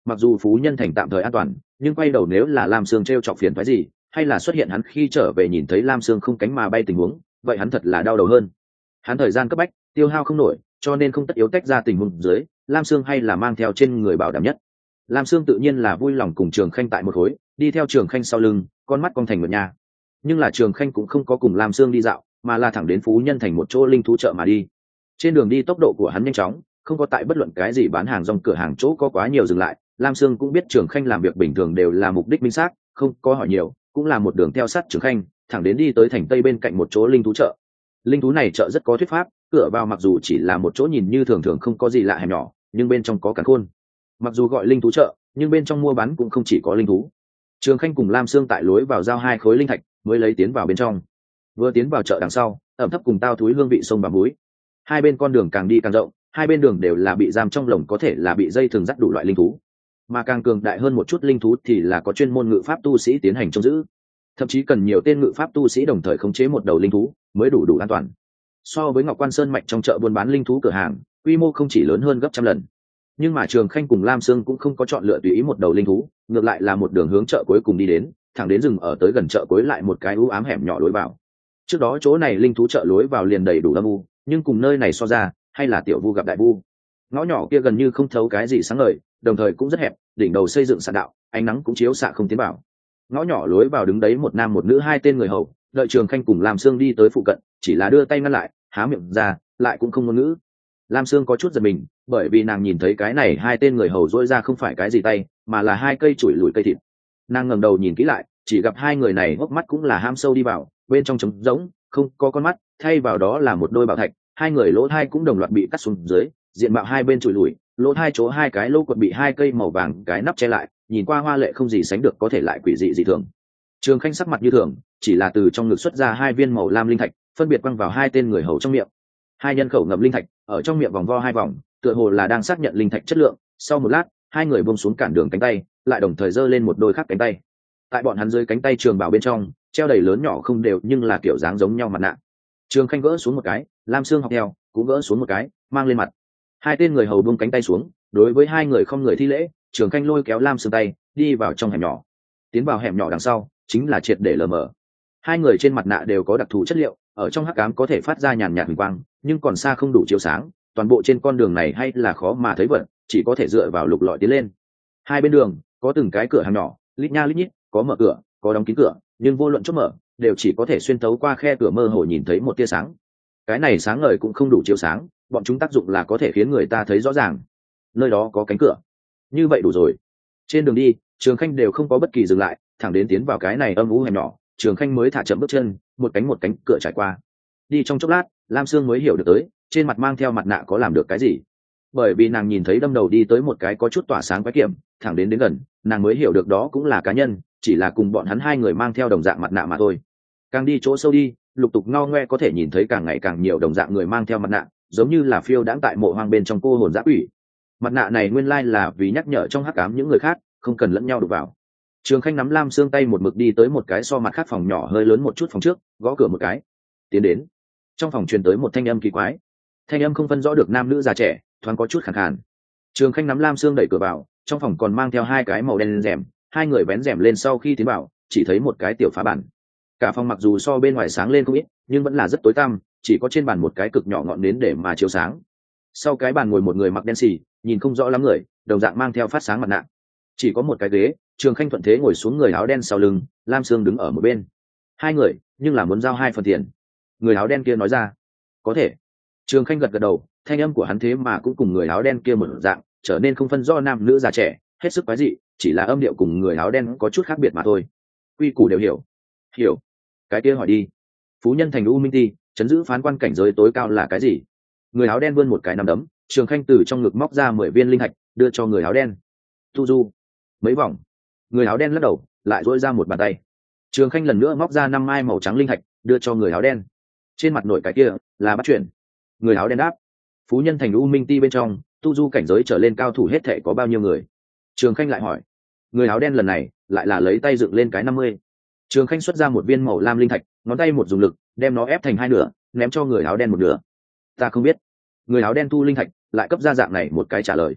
Mặc dù phú nhân thành tạm thời an toàn, nhưng quay đầu nếu là lam sương t r e o chọc phiền phái gì, hay là xuất hiện hắn khi trở về nhìn thấy lam sương không cánh mà bay tình huống, vậy hắn thật là đau đầu hơn. Hắn thời gian cấp bách, tiêu hao không nổi, cho nên không tất yếu tách ra tình huống dưới, lam sương hay là mang theo trên người bảo đảm nhất. Lam sương tự nhiên là vui lòng cùng Trường Khanh tại một khối, đi theo Trường Khanh sau lưng, con mắt con thành một nhà. Nhưng là Trường Khanh cũng không có cùng Lam sương đi dạo, mà là thẳng đến phú nhân thành một chỗ linh thú chợ mà đi. Trên đường đi tốc độ của hắn nhanh chóng, không có tại bất luận cái gì bán hàng rong cửa hàng chỗ có quá nhiều dừng lại. Lam sương cũng biết Trường Khanh làm việc bình thường đều là mục đích minh xác, không có hỏi nhiều, cũng là một đường theo sát Trường Khanh, thẳng đến đi tới thành tây bên cạnh một chỗ linh thú chợ. Linh thú này chợ rất có thuyết pháp, cửa vào mặc dù chỉ là một chỗ nhìn như thường thường không có gì lạ hẻm nhỏ, nhưng bên trong có càn khôn. Mặc dù gọi linh thú chợ, nhưng bên trong mua bán cũng không chỉ có linh thú. Trường Khanh cùng Lam Sương tại lối vào giao hai khối linh thạch mới lấy tiến vào bên trong. Vừa tiến vào chợ đằng sau, ẩm thấp cùng tao thúi hương vị sông và muối. Hai bên con đường càng đi càng rộng, hai bên đường đều là bị giam trong lồng, có thể là bị dây thường dắt đủ loại linh thú. Mà càng cường đại hơn một chút linh thú thì là có chuyên môn ngự pháp tu sĩ tiến hành trông giữ. Thậm chí cần nhiều tên ngự pháp tu sĩ đồng thời khống chế một đầu linh thú mới đủ đủ an toàn. So với Ngọc Quan Sơn mạch trong chợ buôn bán linh thú cửa hàng, quy mô không chỉ lớn hơn gấp trăm lần. Nhưng mà Trường Khanh cùng Lam Sương cũng không có chọn lựa tùy ý một đầu linh thú, ngược lại là một đường hướng chợ cuối cùng đi đến, thẳng đến rừng ở tới gần chợ cuối lại một cái u ám hẻm nhỏ lối vào. Trước đó chỗ này linh thú chợ lối vào liền đầy đủ âm u, nhưng cùng nơi này so ra, hay là tiểu vu gặp đại vu. Ngõ nhỏ kia gần như không thấu cái gì sáng ngời, đồng thời cũng rất hẹp, đỉnh đầu xây dựng sạn đạo, ánh nắng cũng chiếu xạ không tiến vào. Ngõ nhỏ lối vào đứng đấy một nam một nữ hai tên người hầu, đợi Trường Khanh cùng Lam Sương đi tới phụ cận, chỉ là đưa tay ngăn lại, há miệng ra, lại cũng không ngôn ngữ. Lam Sương có chút giật mình, bởi vì nàng nhìn thấy cái này hai tên người hầu dỗi ra không phải cái gì tay, mà là hai cây chùi lùi cây thịt. Nàng ngẩng đầu nhìn kỹ lại, chỉ gặp hai người này hốc mắt cũng là ham sâu đi vào, bên trong trống rỗng, không có con mắt, thay vào đó là một đôi bảo thạch. Hai người lỗ thai cũng đồng loạt bị cắt xuống dưới, diện mạo hai bên chùi lùi, lỗ thai chỗ hai cái lỗ quật bị hai cây màu vàng cái nắp che lại, nhìn qua hoa lệ không gì sánh được, có thể lại quỷ dị dị thường. Trường Khanh sắc mặt như thường, chỉ là từ trong ngực xuất ra hai viên màu lam linh thạch, phân biệt quăng vào hai tên người hầu trong miệng. Hai nhân khẩu ngậm linh thạch, ở trong miệng vòng vo hai vòng, tựa hồ là đang xác nhận linh thạch chất lượng. Sau một lát, hai người buông xuống cản đường cánh tay, lại đồng thời giơ lên một đôi khác cánh tay. Tại bọn hắn dưới cánh tay trường bảo bên trong, treo đầy lớn nhỏ không đều nhưng là kiểu dáng giống nhau mặt nạ. Trường Khanh gỡ xuống một cái, Lam Sương học theo, cũng gỡ xuống một cái, mang lên mặt. Hai tên người hầu buông cánh tay xuống, đối với hai người không người thi lễ. Trường Khanh lôi kéo Lam Sương tay, đi vào trong hẻm nhỏ. Tiến vào hẻm nhỏ đằng sau, chính là triệt để lờ mờ. Hai người trên mặt nạ đều có đặc thù chất liệu, ở trong hắc ám có thể phát ra nhàn nhạt huỳnh quang, nhưng còn xa không đủ chiếu sáng, toàn bộ trên con đường này hay là khó mà thấy vật, chỉ có thể dựa vào lục lọi tiến lên. Hai bên đường có từng cái cửa hàng nhỏ, lít nha lít nhít, có mở cửa, có đóng kín cửa, nhưng vô luận chốt mở, đều chỉ có thể xuyên thấu qua khe cửa mơ hồ nhìn thấy một tia sáng. Cái này sáng ngời cũng không đủ chiếu sáng, bọn chúng tác dụng là có thể khiến người ta thấy rõ ràng. Nơi đó có cánh cửa, như vậy đủ rồi. Trên đường đi, Trường Khanh đều không có bất kỳ dừng lại, thẳng đến tiến vào cái này âm u hẻm nhỏ, Trường Khanh mới thả chậm bước chân, một cánh một cánh cửa trải qua. Đi trong chốc lát, Lam Sương mới hiểu được tới, trên mặt mang theo mặt nạ có làm được cái gì. Bởi vì nàng nhìn thấy đâm đầu đi tới một cái có chút tỏa sáng quái kiểm, thẳng đến đến gần, nàng mới hiểu được đó cũng là cá nhân, chỉ là cùng bọn hắn hai người mang theo đồng dạng mặt nạ mà thôi. Càng đi chỗ sâu đi, lục tục ngao ngoe có thể nhìn thấy càng ngày càng nhiều đồng dạng người mang theo mặt nạ, giống như là phiêu đãng tại mộ hoang bên trong cô hồn dã quỷ. Mặt nạ này nguyên lai là vì nhắc nhở trong hắc ám những người khác không cần lẫn nhau đụng vào. Trường Khanh nắm Lam Sương tay một mực đi tới một cái so mặt khác phòng nhỏ hơi lớn một chút phòng trước, gõ cửa một cái. Tiến đến. Trong phòng truyền tới một thanh âm kỳ quái. Thanh âm không phân rõ được nam nữ già trẻ, thoáng có chút khàn khàn. Trường Khanh nắm Lam Sương đẩy cửa vào, trong phòng còn mang theo hai cái màu đen rèm, hai người vén rèm lên sau khi tiến vào, chỉ thấy một cái tiểu phá bản. Cả phòng mặc dù so bên ngoài sáng lên không ít, nhưng vẫn là rất tối tăm, chỉ có trên bàn một cái cực nhỏ ngọn nến để mà chiếu sáng. Sau cái bàn ngồi một người mặc đen xì, nhìn không rõ lắm người, đồng dạng mang theo phát sáng mặt nạ. Chỉ có một cái ghế, Trường Khanh thuận thế ngồi xuống, người áo đen sau lưng, Lam Sương đứng ở một bên. Hai người, nhưng là muốn giao hai phần tiền. Người áo đen kia nói ra. Có thể. Trường Khanh gật gật đầu, thanh âm của hắn thế mà cũng cùng người áo đen kia một dạng, trở nên không phân rõ nam nữ già trẻ, hết sức quái dị, chỉ là âm điệu cùng người áo đen có chút khác biệt mà thôi. Quy củ đều hiểu. Hiểu. Cái kia hỏi đi. Phú nhân thành U Minh Ti, chấn giữ phán quan cảnh giới tối cao là cái gì? Người áo đen vươn một cái nắm đấm, Trường Khanh từ trong ngực móc ra mười viên linh thạch, đưa cho người áo đen. Tu du. Mấy vòng. Người áo đen lắc đầu, lại duỗi ra một bàn tay. Trường Khanh lần nữa móc ra năm mai màu trắng linh thạch, đưa cho người áo đen. Trên mặt nổi cái kia là bắt chuyển. Người áo đen đáp. Phú nhân thành U Minh Ti bên trong, tu du cảnh giới trở lên cao thủ hết thể có bao nhiêu người? Trường Khanh lại hỏi. Người áo đen lần này lại là lấy tay dựng lên cái năm mươi. Trường Khanh xuất ra một viên màu lam linh thạch, ngón tay một dùng lực, đem nó ép thành hai nửa, ném cho người áo đen một nửa. Ta không biết. Người áo đen thu linh thạch, lại cấp ra dạng này một cái trả lời.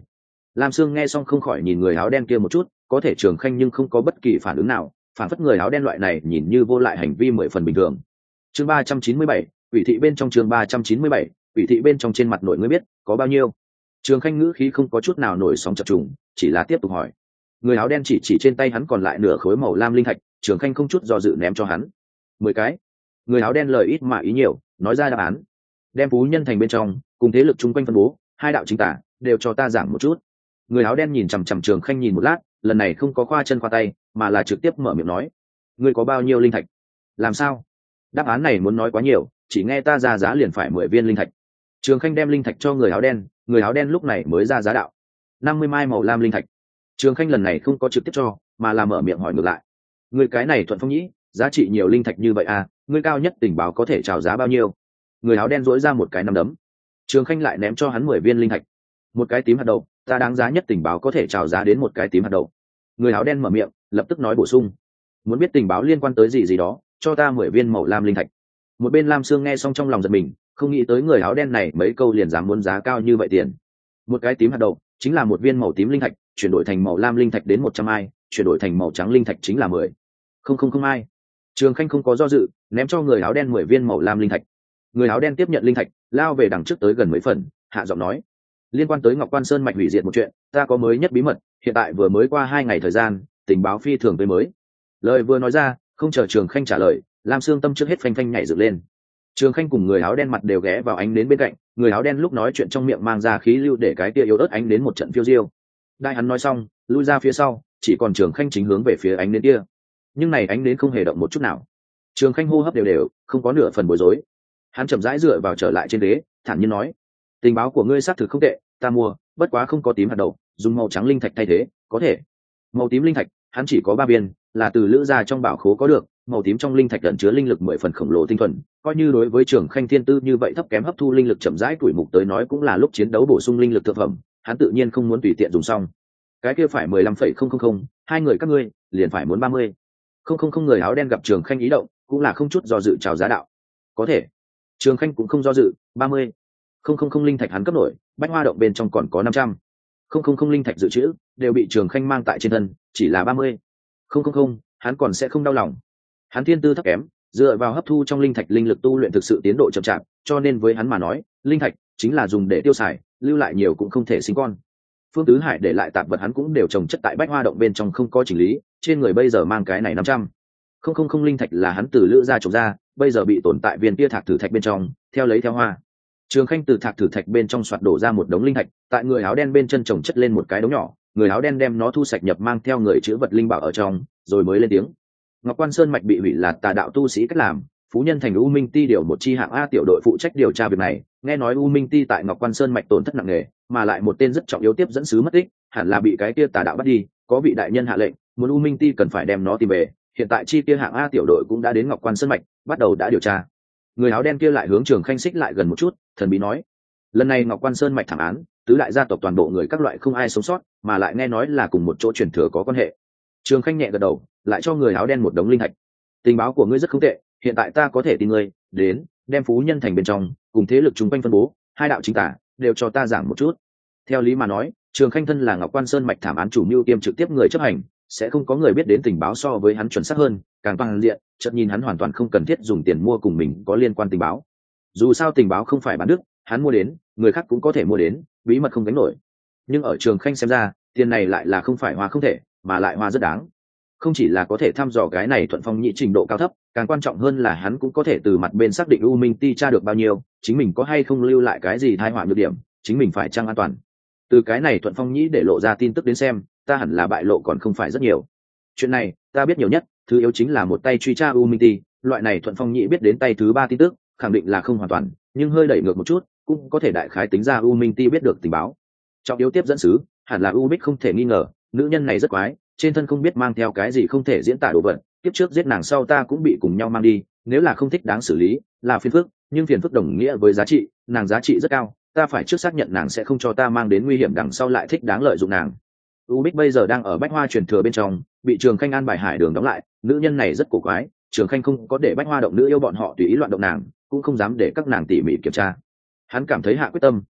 Lam Sương nghe xong không khỏi nhìn người áo đen kia một chút, có thể Trường Khanh nhưng không có bất kỳ phản ứng nào, phản phất người áo đen loại này nhìn như vô lại hành vi mười phần bình thường. Chương ba trăm chín mươi bảy, ủy thị bên trong chương ba trăm chín mươi bảy, ủy thị bên trong trên mặt nội ngươi biết có bao nhiêu? Trường Khanh ngữ khí không có chút nào nổi sóng chập trùng, chỉ là tiếp tục hỏi. Người áo đen chỉ chỉ trên tay hắn còn lại nửa khối màu lam linh thạch, Trường Khanh không chút do dự ném cho hắn. Mười cái. Người áo đen lời ít mà ý nhiều, nói ra đáp án. Đem phú nhân thành bên trong, cùng thế lực chung quanh phân bố, hai đạo chính tả, đều cho ta giảng một chút. Người áo đen nhìn chằm chằm Trường Khanh nhìn một lát, lần này không có khoa chân khoa tay, mà là trực tiếp mở miệng nói. Ngươi có bao nhiêu linh thạch? Làm sao? Đáp án này muốn nói quá nhiều, chỉ nghe ta ra giá liền phải mười viên linh thạch. Trường Khanh đem linh thạch cho người áo đen, người áo đen lúc này mới ra giá đạo. Năm mươi mai màu lam linh thạch. Trường Khanh lần này không có trực tiếp cho, mà là mở miệng hỏi ngược lại. Người cái này Thuận Phong Nhĩ, giá trị nhiều linh thạch như vậy à, người cao nhất tình báo có thể chào giá bao nhiêu? Người áo đen dỗi ra một cái nắm đấm. Trường Khanh lại ném cho hắn mười viên linh thạch. Một cái tím hạt đậu, ta đáng giá nhất tình báo có thể chào giá đến một cái tím hạt đậu. Người áo đen mở miệng, lập tức nói bổ sung. Muốn biết tình báo liên quan tới gì gì đó, cho ta mười viên màu lam linh thạch. Một bên Lam Sương nghe xong trong lòng giật mình, không nghĩ tới người áo đen này mấy câu liền dám muốn giá cao như vậy tiền. Một cái tím hạt đậu chính là một viên màu tím linh thạch, chuyển đổi thành màu lam linh thạch đến một trăm ai, chuyển đổi thành màu trắng linh thạch chính là mười. Không không không ai. Trường Khanh không có do dự, ném cho người áo đen mười viên màu lam linh thạch. Người áo đen tiếp nhận linh thạch, lao về đằng trước tới gần mấy phần, hạ giọng nói: liên quan tới Ngọc Quan Sơn mạch hủy diệt một chuyện, ta có mới nhất bí mật, hiện tại vừa mới qua hai ngày thời gian, tình báo phi thường tới mới. Lời vừa nói ra, không chờ Trường Khanh trả lời, Lam Sương tâm trước hết phanh phanh nhảy dựng lên. Trường Khanh cùng người áo đen mặt đều ghé vào ánh đến bên cạnh, người áo đen lúc nói chuyện trong miệng mang ra khí lưu để cái tia yếu ớt ánh đến một trận phiêu diêu. Đại hắn nói xong, lui ra phía sau, chỉ còn Trường Khanh chính hướng về phía ánh đến kia. Nhưng này ánh đến không hề động một chút nào. Trường Khanh hô hấp đều đều, không có nửa phần bối rối. Hắn chậm rãi dựa vào trở lại trên ghế, thản nhiên nói: tình báo của ngươi xác thực không tệ, ta mua, bất quá không có tím hạt đậu, dùng màu trắng linh thạch thay thế, có thể. Màu tím linh thạch, hắn chỉ có ba viên, là từ lữ gia trong bảo khố có được. Màu tím trong linh thạch ẩn chứa linh lực mười phần khổng lồ tinh thuần, coi như đối với Trường Khanh thiên tư như vậy thấp kém hấp thu linh lực chậm rãi tuổi mục tới nói cũng là lúc chiến đấu bổ sung linh lực thực phẩm, hắn tự nhiên không muốn tùy tiện dùng xong. Cái kia phải mười lăm phẩy không không không, hai người các ngươi liền phải muốn ba mươi. Không không không người áo đen gặp Trường Khanh ý động, cũng là không chút do dự chào giá đạo. Có thể. Trường Khanh cũng không do dự, ba mươi. Không không không linh thạch hắn cấp nổi, bách hoa động bên trong còn có năm trăm. Không không không linh thạch dự trữ đều bị Trường Khanh mang tại trên thân, chỉ là ba mươi. Không không không, hắn còn sẽ không đau lòng. Hắn thiên tư thấp kém, dựa vào hấp thu trong linh thạch linh lực tu luyện thực sự tiến độ chậm chạp, cho nên với hắn mà nói, linh thạch chính là dùng để tiêu xài, lưu lại nhiều cũng không thể sinh con. Phương Tứ Hải để lại tạp vật hắn cũng đều trồng chất tại bách hoa động bên trong không có chỉnh lý, trên người bây giờ mang cái này năm trăm. Không không không linh thạch là hắn từ lữ gia trồng ra, bây giờ bị tồn tại viên kia thạc thử thạch bên trong, theo lấy theo hoa. Trường Khanh từ thạc thử thạch bên trong soạt đổ ra một đống linh thạch, tại người áo đen bên chân trồng chất lên một cái đống nhỏ, người áo đen đem nó thu sạch nhập mang theo người chứa vật linh bảo ở trong, rồi mới lên tiếng. Ngọc Quan Sơn mạch bị hủy là tà đạo tu sĩ cách làm, phú nhân thành U Minh Ti điều một chi hạng A tiểu đội phụ trách điều tra việc này, nghe nói U Minh Ti tại Ngọc Quan Sơn mạch tổn thất nặng nề, mà lại một tên rất trọng yếu tiếp dẫn sứ mất tích, hẳn là bị cái kia tà đạo bắt đi, có vị đại nhân hạ lệnh, muốn U Minh Ti cần phải đem nó tìm về, hiện tại chi kia hạng A tiểu đội cũng đã đến Ngọc Quan Sơn mạch, bắt đầu đã điều tra. Người áo đen kia lại hướng Trường Khanh xích lại gần một chút, thần bí nói: lần này Ngọc Quan Sơn mạch thảm án, tứ đại gia tộc toàn bộ người các loại không ai sống sót, mà lại nghe nói là cùng một chỗ truyền thừa có quan hệ. Trường Khanh nhẹ gật đầu, lại cho người áo đen một đống linh thạch. Tình báo của ngươi rất không tệ, hiện tại ta có thể tin ngươi, đến đem phú nhân thành bên trong cùng thế lực chúng quanh phân bố, hai đạo chính tả đều cho ta giảng một chút. Theo lý mà nói, Trường Khanh thân là Ngọc Quan Sơn mạch thảm án chủ mưu kiêm trực tiếp người chấp hành, sẽ không có người biết đến tình báo so với hắn chuẩn xác hơn, càng toàn diện, chợt nhìn hắn hoàn toàn không cần thiết dùng tiền mua cùng mình có liên quan tình báo. Dù sao tình báo không phải bán đức, hắn mua đến, người khác cũng có thể mua đến, bí mật không gánh nổi. Nhưng ở Trường Khanh xem ra, tiền này lại là không phải hoa không thể, mà lại hoa rất đáng. Không chỉ là có thể thăm dò cái này Thuận Phong Nhĩ trình độ cao thấp, càng quan trọng hơn là hắn cũng có thể từ mặt bên xác định U Minh Ti tra được bao nhiêu, chính mình có hay không lưu lại cái gì tai họa nhược điểm, chính mình phải chăng an toàn. Từ cái này Thuận Phong Nhĩ để lộ ra tin tức đến xem, ta hẳn là bại lộ còn không phải rất nhiều. Chuyện này, ta biết nhiều nhất, thứ yếu chính là một tay truy tra U Minh Ti, loại này Thuận Phong Nhĩ biết đến tay thứ ba tin tức, khẳng định là không hoàn toàn, nhưng hơi đẩy ngược một chút, cũng có thể đại khái tính ra U Minh Ti biết được tình báo. Trọng yếu tiếp dẫn sứ, hẳn là U Bích không thể nghi ngờ, nữ nhân này rất quái, trên thân không biết mang theo cái gì không thể diễn tả đồ vật, kiếp trước giết nàng sau ta cũng bị cùng nhau mang đi, nếu là không thích đáng xử lý, là phiền phức, nhưng phiền phức đồng nghĩa với giá trị, nàng giá trị rất cao, ta phải trước xác nhận nàng sẽ không cho ta mang đến nguy hiểm đằng sau lại thích đáng lợi dụng nàng. U Bích bây giờ đang ở Bách Hoa truyền thừa bên trong, bị Trường Khanh an bài hải đường đóng lại, nữ nhân này rất cổ quái, Trường Khanh không có để Bách Hoa động nữ yêu bọn họ tùy ý loạn động nàng, cũng không dám để các nàng tỉ mỉ kiểm tra. Hắn cảm thấy hạ quyết tâm,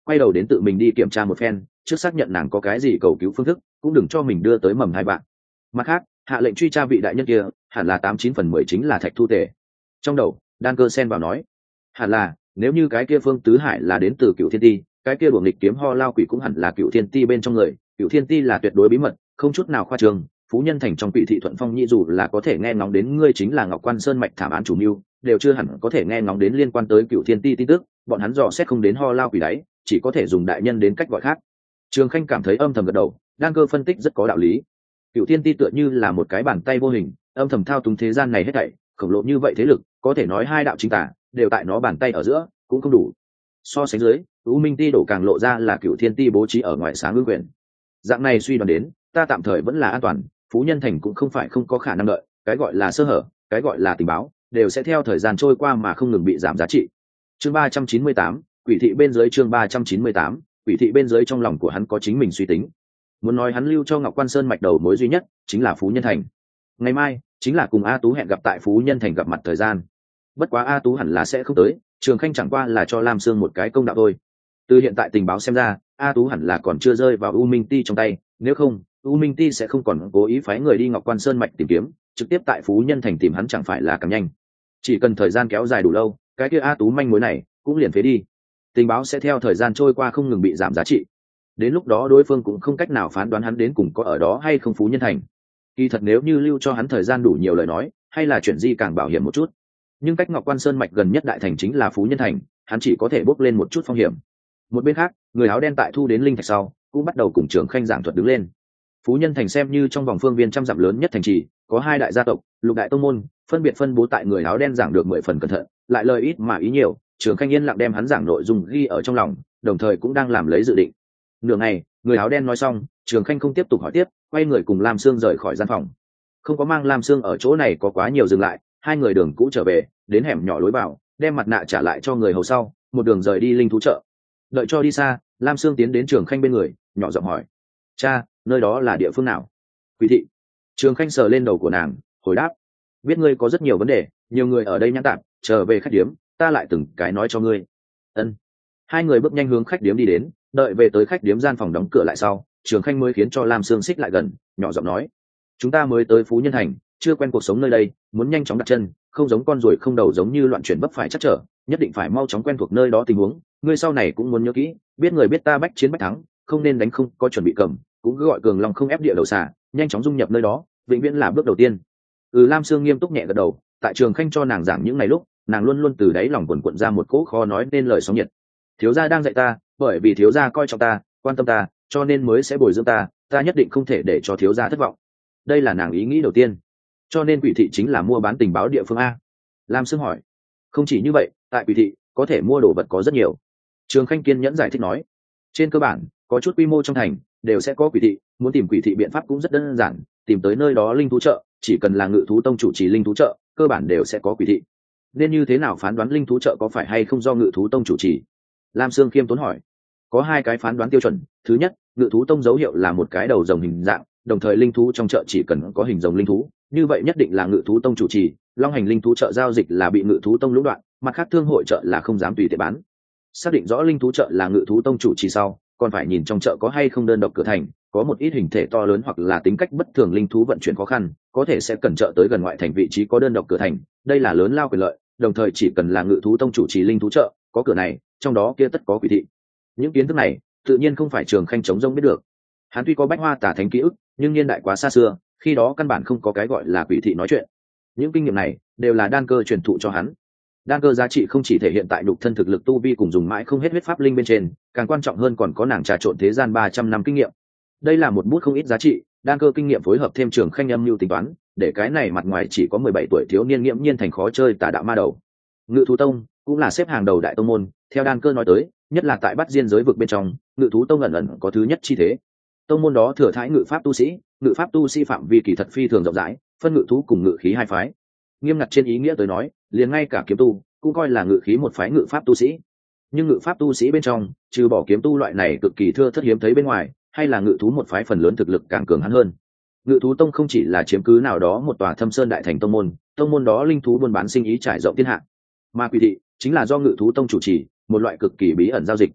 quay đầu đến tự mình đi kiểm tra một phen, trước xác nhận nàng có cái gì cầu cứu phương thức, cũng đừng cho mình đưa tới mầm hai bạn. Mặt khác, hạ lệnh truy tra vị đại nhân kia, hẳn là tám chín phần mười chính là Thạch Thu Tề. Trong đầu, Đan Cơ xen vào nói, hẳn là, nếu như cái kia Phương Tứ Hải là đến từ Cựu Thiên Ti, cái kia đuổi nghịch kiếm ho lao quỷ cũng hẳn là Cựu Thiên Ti bên trong người. Cựu Thiên Ti là tuyệt đối bí mật, không chút nào khoa trương. Phú Nhân Thành trong Quỷ thị Thuận Phong Nhị dù là có thể nghe ngóng đến ngươi chính là Ngọc Quan Sơn mạch thảm án chủ mưu, đều chưa hẳn có thể nghe ngóng đến liên quan tới Cựu Thiên Ti tin tức. Bọn hắn dò xét không đến ho lao quỷ đấy, chỉ có thể dùng đại nhân đến cách gọi khác. Trường Khanh cảm thấy âm thầm gật đầu, Đan Cơ phân tích rất có đạo lý. Cựu Thiên Ti tựa như là một cái bàn tay vô hình, âm thầm thao túng thế gian này hết thảy, khổng lồ như vậy thế lực, có thể nói hai đạo chính tả đều tại nó bàn tay ở giữa, cũng không đủ. So sánh dưới, U Minh Ti đổ càng lộ ra là Cựu Thiên Ti bố trí ở ngoài sáng ương quyền. Dạng này suy đoán đến, ta tạm thời vẫn là an toàn, Phú Nhân Thành cũng không phải không có khả năng đợi, cái gọi là sơ hở, cái gọi là tình báo, đều sẽ theo thời gian trôi qua mà không ngừng bị giảm giá trị. Chương ba trăm chín mươi tám, Quỷ thị bên dưới chương ba trăm chín mươi tám, Quỷ thị bên dưới trong lòng của hắn có chính mình suy tính. Muốn nói hắn lưu cho Ngọc Quan Sơn mạch đầu mối duy nhất, chính là Phú Nhân Thành. Ngày mai, chính là cùng A Tú hẹn gặp tại Phú Nhân Thành gặp mặt thời gian. Bất quá A Tú hẳn là sẽ không tới, Trường Khanh chẳng qua là cho Lam Sương một cái công đạo thôi. Từ hiện tại tình báo xem ra, A Tú hẳn là còn chưa rơi vào U Minh Ti trong tay, nếu không, U Minh Ti sẽ không còn cố ý phái người đi Ngọc Quan Sơn mạch tìm kiếm, trực tiếp tại Phú Nhân Thành tìm hắn chẳng phải là càng nhanh. Chỉ cần thời gian kéo dài đủ lâu, cái kia A Tú manh mối này cũng liền phế đi. Tình báo sẽ theo thời gian trôi qua không ngừng bị giảm giá trị. Đến lúc đó đối phương cũng không cách nào phán đoán hắn đến cùng có ở đó hay không Phú Nhân Thành. Kỳ thật nếu như lưu cho hắn thời gian đủ nhiều lời nói, hay là chuyện gì càng bảo hiểm một chút. Nhưng cách Ngọc Quan Sơn mạch gần nhất đại thành chính là Phú Nhân Thành, hắn chỉ có thể bốc lên một chút phong hiểm. Một bên khác, người áo đen tại thu đến linh thạch sau, cũng bắt đầu cùng Trường Khanh giảng thuật đứng lên. Phú Nhân Thành xem như trong vòng phương viên trăm dặm lớn nhất thành trì, có hai đại gia tộc, lục đại tông môn, phân biệt phân bố tại người áo đen giảng được mười phần cẩn thận, lại lời ít mà ý nhiều. Trường Khanh yên lặng đem hắn giảng nội dung ghi ở trong lòng, đồng thời cũng đang làm lấy dự định. Nửa ngày, người áo đen nói xong, Trường Khanh không tiếp tục hỏi tiếp, quay người cùng Lam Sương rời khỏi gian phòng. Không có mang Lam Sương ở chỗ này có quá nhiều dừng lại, hai người đường cũ trở về, đến hẻm nhỏ lối vào, đem mặt nạ trả lại cho người hầu sau, một đường rời đi linh thú chợ. Đợi cho đi xa, Lam Sương tiến đến Trường Khanh bên người, nhỏ giọng hỏi: "Cha, nơi đó là địa phương nào?" "Quỷ thị." Trường Khanh sờ lên đầu của nàng, hồi đáp: "Biết ngươi có rất nhiều vấn đề, nhiều người ở đây nhãn tạm, trở về khách điếm, ta lại từng cái nói cho ngươi." Ân. Hai người bước nhanh hướng khách điếm đi đến, đợi về tới khách điếm gian phòng đóng cửa lại sau, Trường Khanh mới khiến cho Lam Sương xích lại gần, nhỏ giọng nói: "Chúng ta mới tới Phú Nhân Thành, chưa quen cuộc sống nơi đây, muốn nhanh chóng đặt chân, không giống con ruồi không đầu giống như loạn chuyển vấp phải chắc trở, nhất định phải mau chóng quen thuộc nơi đó tình huống. Ngươi sau này cũng muốn nhớ kỹ, biết người biết ta bách chiến bách thắng, không nên đánh không có chuẩn bị cầm, cũng cứ gọi cường lòng không ép địa đầu xà, nhanh chóng dung nhập nơi đó, vĩnh viễn là bước đầu tiên." Ừ, Lam Sương nghiêm túc nhẹ gật đầu. Tại Trường Khanh cho nàng giảng những ngày lúc, nàng luôn luôn từ đáy lòng quần quận ra một cỗ khó nói nên lời sóng nhiệt. Thiếu gia đang dạy ta, bởi vì thiếu gia coi trọng ta, quan tâm ta, cho nên mới sẽ bồi dưỡng ta, ta nhất định không thể để cho thiếu gia thất vọng. Đây là nàng ý nghĩ đầu tiên. Cho nên Quỷ thị chính là mua bán tình báo địa phương a? Lam Sương hỏi. Không chỉ như vậy, tại Quỷ thị có thể mua đồ vật có rất nhiều. Trường Khanh kiên nhẫn giải thích nói. Trên cơ bản, có chút quy mô trong thành đều sẽ có Quỷ thị, muốn tìm Quỷ thị biện pháp cũng rất đơn giản, tìm tới nơi đó linh thú chợ, chỉ cần là Ngự thú tông chủ trì linh thú chợ, cơ bản đều sẽ có Quỷ thị. Nên như thế nào phán đoán linh thú chợ có phải hay không do Ngự thú tông chủ trì? Lam Sương khiêm tốn hỏi. Có hai cái phán đoán tiêu chuẩn. Thứ nhất, Ngự thú tông dấu hiệu là một cái đầu rồng hình dạng, đồng thời linh thú trong chợ chỉ cần có hình rồng linh thú, như vậy nhất định là Ngự thú tông chủ trì. Long hành linh thú chợ giao dịch là bị Ngự thú tông lũng đoạn, mặt khác thương hội chợ là không dám tùy tiện bán. Xác định rõ linh thú chợ là Ngự thú tông chủ trì sau, còn phải nhìn trong chợ có hay không đơn độc cửa thành, có một ít hình thể to lớn hoặc là tính cách bất thường linh thú vận chuyển khó khăn, có thể sẽ cần chợ tới gần ngoại thành vị trí có đơn độc cửa thành, đây là lớn lao quyền lợi. Đồng thời chỉ cần là Ngự thú tông chủ trì linh thú chợ, có cửa này, trong đó kia tất có Quỷ thị. Những kiến thức này tự nhiên không phải Trường Khanh chống rông biết được. Hắn tuy có bách hoa tả thánh ký ức, nhưng niên đại quá xa xưa, khi đó căn bản không có cái gọi là Quỷ thị nói chuyện. Những kinh nghiệm này đều là đan cơ truyền thụ cho hắn. Đan cơ giá trị không chỉ thể hiện tại đục thân thực lực tu vi cùng dùng mãi không hết huyết pháp linh bên trên, càng quan trọng hơn còn có nàng trà trộn thế gian ba trăm năm kinh nghiệm. Đây là một bút không ít giá trị, đan cơ kinh nghiệm phối hợp thêm Trường Khanh âm mưu tính toán, để cái này mặt ngoài chỉ có mười bảy tuổi thiếu niên nghiễm nhiên thành khó chơi tà đạo ma đầu. Ngự thú tông cũng là xếp hàng đầu đại tông môn, theo đan cơ nói tới, nhất là tại Bát Diên giới vực bên trong, Ngự thú tông ẩn ẩn có thứ nhất chi thế. Tông môn đó thừa thãi ngự pháp tu sĩ, ngự pháp tu sĩ phạm vi kỳ thật phi thường rộng rãi, phân ngự thú cùng ngự khí hai phái. Nghiêm ngặt trên ý nghĩa tới nói, liền ngay cả kiếm tu cũng coi là ngự khí một phái ngự pháp tu sĩ. Nhưng ngự pháp tu sĩ bên trong, trừ bỏ kiếm tu loại này cực kỳ thưa thất hiếm thấy bên ngoài, hay là ngự thú một phái phần lớn thực lực càng cường hắn hơn. Ngự thú tông không chỉ là chiếm cứ nào đó một tòa thâm sơn đại thành tông môn, tông môn đó linh thú buôn bán sinh ý trải rộng thiên hạ, mà Quỷ thị chính là do Ngự thú tông chủ trì, một loại cực kỳ bí ẩn giao dịch.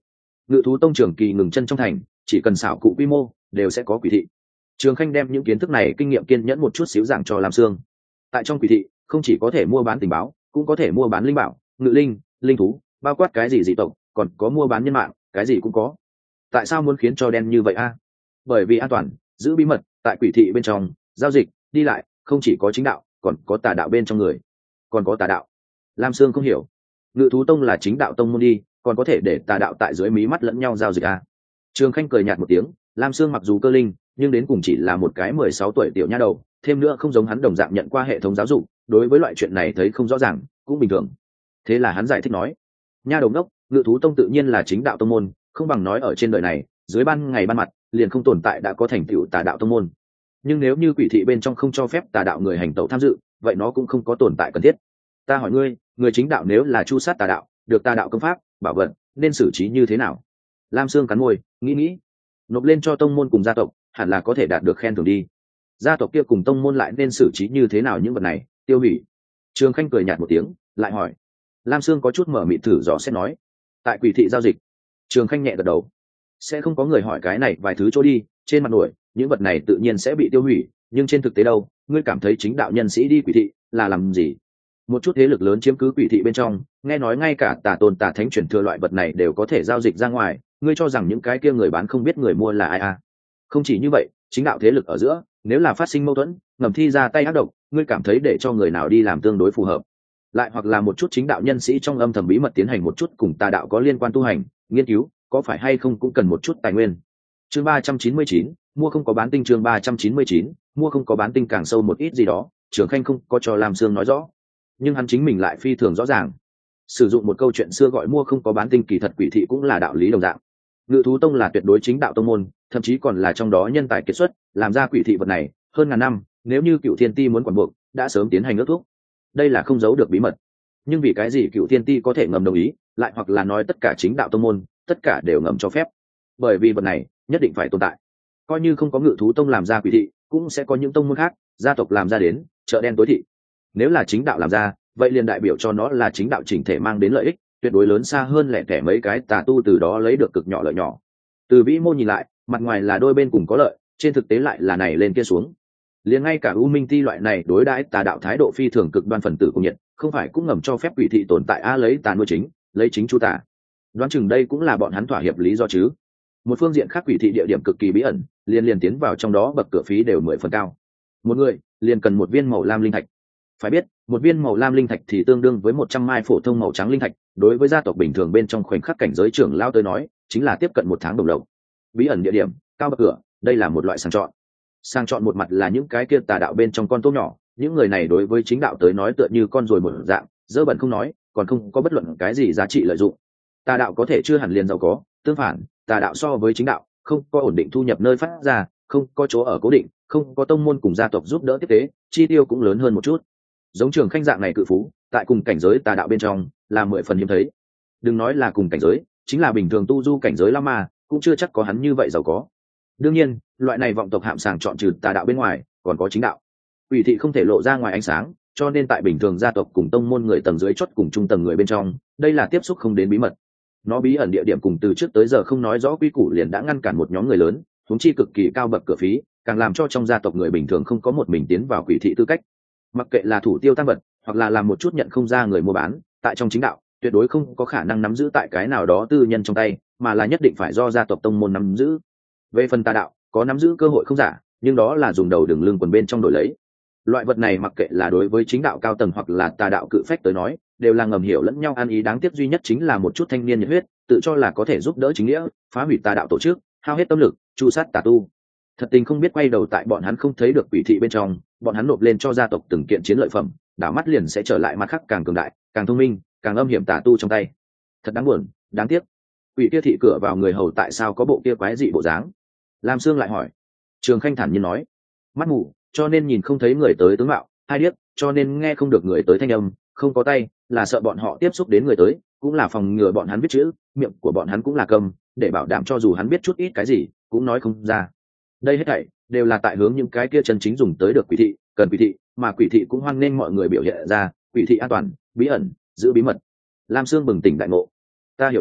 ngự thú tông trường kỳ ngừng chân trong thành, chỉ cần xảo cụ quy mô đều sẽ có quỷ thị. Trường Khanh đem những kiến thức này kinh nghiệm kiên nhẫn một chút xíu giảng cho Lam Sương. Tại trong quỷ thị không chỉ có thể mua bán tình báo, cũng có thể mua bán linh bảo, ngự linh, linh thú, bao quát cái gì dị tộc, còn có mua bán nhân mạng, cái gì cũng có. Tại sao muốn khiến cho đen như vậy a? Bởi vì an toàn, giữ bí mật. Tại quỷ thị bên trong giao dịch đi lại không chỉ có chính đạo, còn có tà đạo bên trong người, còn có tà đạo. Lam Sương không hiểu, ngự thú tông là chính đạo tông môn đi, còn có thể để tà đạo tại dưới mí mắt lẫn nhau giao dịch à? Trường Khanh cười nhạt một tiếng. Lam Sương mặc dù cơ linh, nhưng đến cùng chỉ là một cái mười sáu tuổi tiểu nha đầu, thêm nữa không giống hắn đồng dạng nhận qua hệ thống giáo dục, đối với loại chuyện này thấy không rõ ràng, cũng bình thường. Thế là hắn giải thích nói, nha đầu ngốc, ngự thú tông tự nhiên là chính đạo tông môn, không bằng nói ở trên đời này dưới ban ngày ban mặt liền không tồn tại đã có thành tựu tà đạo tông môn. Nhưng nếu như quỷ thị bên trong không cho phép tà đạo người hành tẩu tham dự, vậy nó cũng không có tồn tại cần thiết. Ta hỏi ngươi, người chính đạo nếu là chu sát tà đạo, được tà đạo công pháp bảo vật, nên xử trí như thế nào? Lam Sương cắn môi, nghĩ nghĩ, nộp lên cho tông môn cùng gia tộc, hẳn là có thể đạt được khen thưởng đi. Gia tộc kia cùng tông môn lại nên xử trí như thế nào những vật này? Tiêu hủy. Trường Khanh cười nhạt một tiếng, lại hỏi. Lam Sương có chút mở mịt thử dò xét nói, tại quỷ thị giao dịch. Trường Khanh nhẹ gật đầu. Sẽ không có người hỏi cái này vài thứ chỗ đi, trên mặt nổi những vật này tự nhiên sẽ bị tiêu hủy, nhưng trên thực tế đâu, ngươi cảm thấy chính đạo nhân sĩ đi quỷ thị là làm gì? Một chút thế lực lớn chiếm cứ quỷ thị bên trong, nghe nói ngay cả tà tôn tà thánh chuyển thừa loại vật này đều có thể giao dịch ra ngoài, ngươi cho rằng những cái kia người bán không biết người mua là ai à? Không chỉ như vậy, chính đạo thế lực ở giữa nếu là phát sinh mâu thuẫn, ngầm thi ra tay ác độc, ngươi cảm thấy để cho người nào đi làm tương đối phù hợp? Lại hoặc là một chút chính đạo nhân sĩ trong âm thầm bí mật tiến hành một chút cùng tà đạo có liên quan tu hành nghiên cứu, có phải hay không cũng cần một chút tài nguyên. Chương ba trăm chín mươi chín, mua không có bán tinh. Chương ba trăm chín mươi chín, mua không có bán tinh. Càng sâu một ít gì đó, Trường Khanh không có cho Lam Sương nói rõ, nhưng hắn chính mình lại phi thường rõ ràng. Sử dụng một câu chuyện xưa gọi mua không có bán tinh, kỳ thật quỷ thị cũng là đạo lý đồng dạng. Ngự thú tông là tuyệt đối chính đạo tông môn, thậm chí còn là trong đó nhân tài kiệt xuất, làm ra quỷ thị vật này hơn ngàn năm, nếu như Cựu Thiên Ti muốn quản buộc, đã sớm tiến hành ước thúc. Đây là không giấu được bí mật. Nhưng vì cái gì Cựu Thiên Ti có thể ngầm đồng ý, lại hoặc là nói tất cả chính đạo tông môn tất cả đều ngầm cho phép? Bởi vì vật này nhất định phải tồn tại. Coi như không có ngự thú tông làm ra quỷ thị, cũng sẽ có những tông môn khác, gia tộc làm ra đến chợ đen tối thị. Nếu là chính đạo làm ra, vậy liền đại biểu cho nó là chính đạo chỉnh thể mang đến lợi ích tuyệt đối lớn xa hơn lẻ tẻ mấy cái tà tu từ đó lấy được cực nhỏ lợi nhỏ. Từ vĩ mô nhìn lại, mặt ngoài là đôi bên cùng có lợi, trên thực tế lại là này lên kia xuống. Liền ngay cả U Minh Ti loại này đối đãi tà đạo thái độ phi thường cực đoan phần tử cùng nhiệt, không phải cũng ngầm cho phép quỷ thị tồn tại a lấy tà nuôi chính, lấy chính chu tà. Đoán chừng đây cũng là bọn hắn thỏa hiệp lý do chứ. Một phương diện khác, quỷ thị địa điểm cực kỳ bí ẩn, liền liền tiến vào trong đó bậc cửa phí đều mười phần cao. Một người liền cần một viên màu lam linh thạch. Phải biết, một viên màu lam linh thạch thì tương đương với một trăm mai phổ thông màu trắng linh thạch, đối với gia tộc bình thường bên trong khoảnh khắc cảnh giới trưởng lao tới nói, chính là tiếp cận một tháng đồng lộc. Bí ẩn địa điểm, cao bậc cửa, đây là một loại sàng chọn. Sàng chọn một mặt là những cái kia tà đạo bên trong con tôm nhỏ, những người này đối với chính đạo tới nói tựa như con ruồi một dạng, dơ bẩn không nói, còn không có bất luận cái gì giá trị lợi dụng. Tà đạo có thể chưa hẳn liền giàu có, tương phản, tà đạo so với chính đạo không có ổn định thu nhập nơi phát ra, không có chỗ ở cố định, không có tông môn cùng gia tộc giúp đỡ tiếp tế, chi tiêu cũng lớn hơn một chút. Giống Trường Khanh dạng này cự phú, tại cùng cảnh giới tà đạo bên trong là mười phần hiếm thấy. Đừng nói là cùng cảnh giới, chính là bình thường tu du cảnh giới la ma cũng chưa chắc có hắn như vậy giàu có. Đương nhiên, loại này vọng tộc hạm sàng chọn trừ tà đạo bên ngoài, còn có chính đạo. Ủy thị không thể lộ ra ngoài ánh sáng, cho nên tại bình thường gia tộc cùng tông môn người tầng dưới chót cùng trung tầng người bên trong, đây là tiếp xúc không đến bí mật. Nó bí ẩn địa điểm cùng từ trước tới giờ không nói rõ quy củ liền đã ngăn cản một nhóm người lớn, huống chi cực kỳ cao bậc cửa phí, càng làm cho trong gia tộc người bình thường không có một mình tiến vào quỷ thị tư cách. Mặc kệ là thủ tiêu tăng vật, hoặc là làm một chút nhận không ra người mua bán, tại trong chính đạo tuyệt đối không có khả năng nắm giữ tại cái nào đó tư nhân trong tay, mà là nhất định phải do gia tộc tông môn nắm giữ. Về phần tà đạo, có nắm giữ cơ hội không giả, nhưng đó là dùng đầu đường lưng quần bên trong đổi lấy. Loại vật này mặc kệ là đối với chính đạo cao tầng hoặc là tà đạo cự phách tới nói, đều là ngầm hiểu lẫn nhau ăn ý. Đáng tiếc duy nhất chính là một chút thanh niên nhiệt huyết, tự cho là có thể giúp đỡ chính nghĩa, phá hủy tà đạo tổ chức, hao hết tâm lực chu sát tà tu. Thật tình không biết quay đầu tại bọn hắn không thấy được quỷ thị bên trong, bọn hắn nộp lên cho gia tộc từng kiện chiến lợi phẩm, đảo mắt liền sẽ trở lại mặt khác càng cường đại, càng thông minh, càng âm hiểm tà tu trong tay. Thật đáng buồn, đáng tiếc. Quỷ kia thị cửa vào người hầu tại sao có bộ kia quái dị bộ dáng? Lam Sương lại hỏi. Trường Khanh thản nhiên nói, mắt mù, cho nên nhìn không thấy người tới tướng mạo, hai điếc, cho nên nghe không được người tới thanh âm, không có tay, là sợ bọn họ tiếp xúc đến người tới, cũng là phòng ngừa bọn hắn biết chữ, miệng của bọn hắn cũng là câm, để bảo đảm cho dù hắn biết chút ít cái gì, cũng nói không ra. Đây hết thảy đều là tại hướng những cái kia chân chính dùng tới được quỷ thị, cần quỷ thị, mà quỷ thị cũng hoan nghênh mọi người biểu hiện ra, quỷ thị an toàn, bí ẩn, giữ bí mật. Lam Sương bừng tỉnh đại ngộ. Ta hiểu được,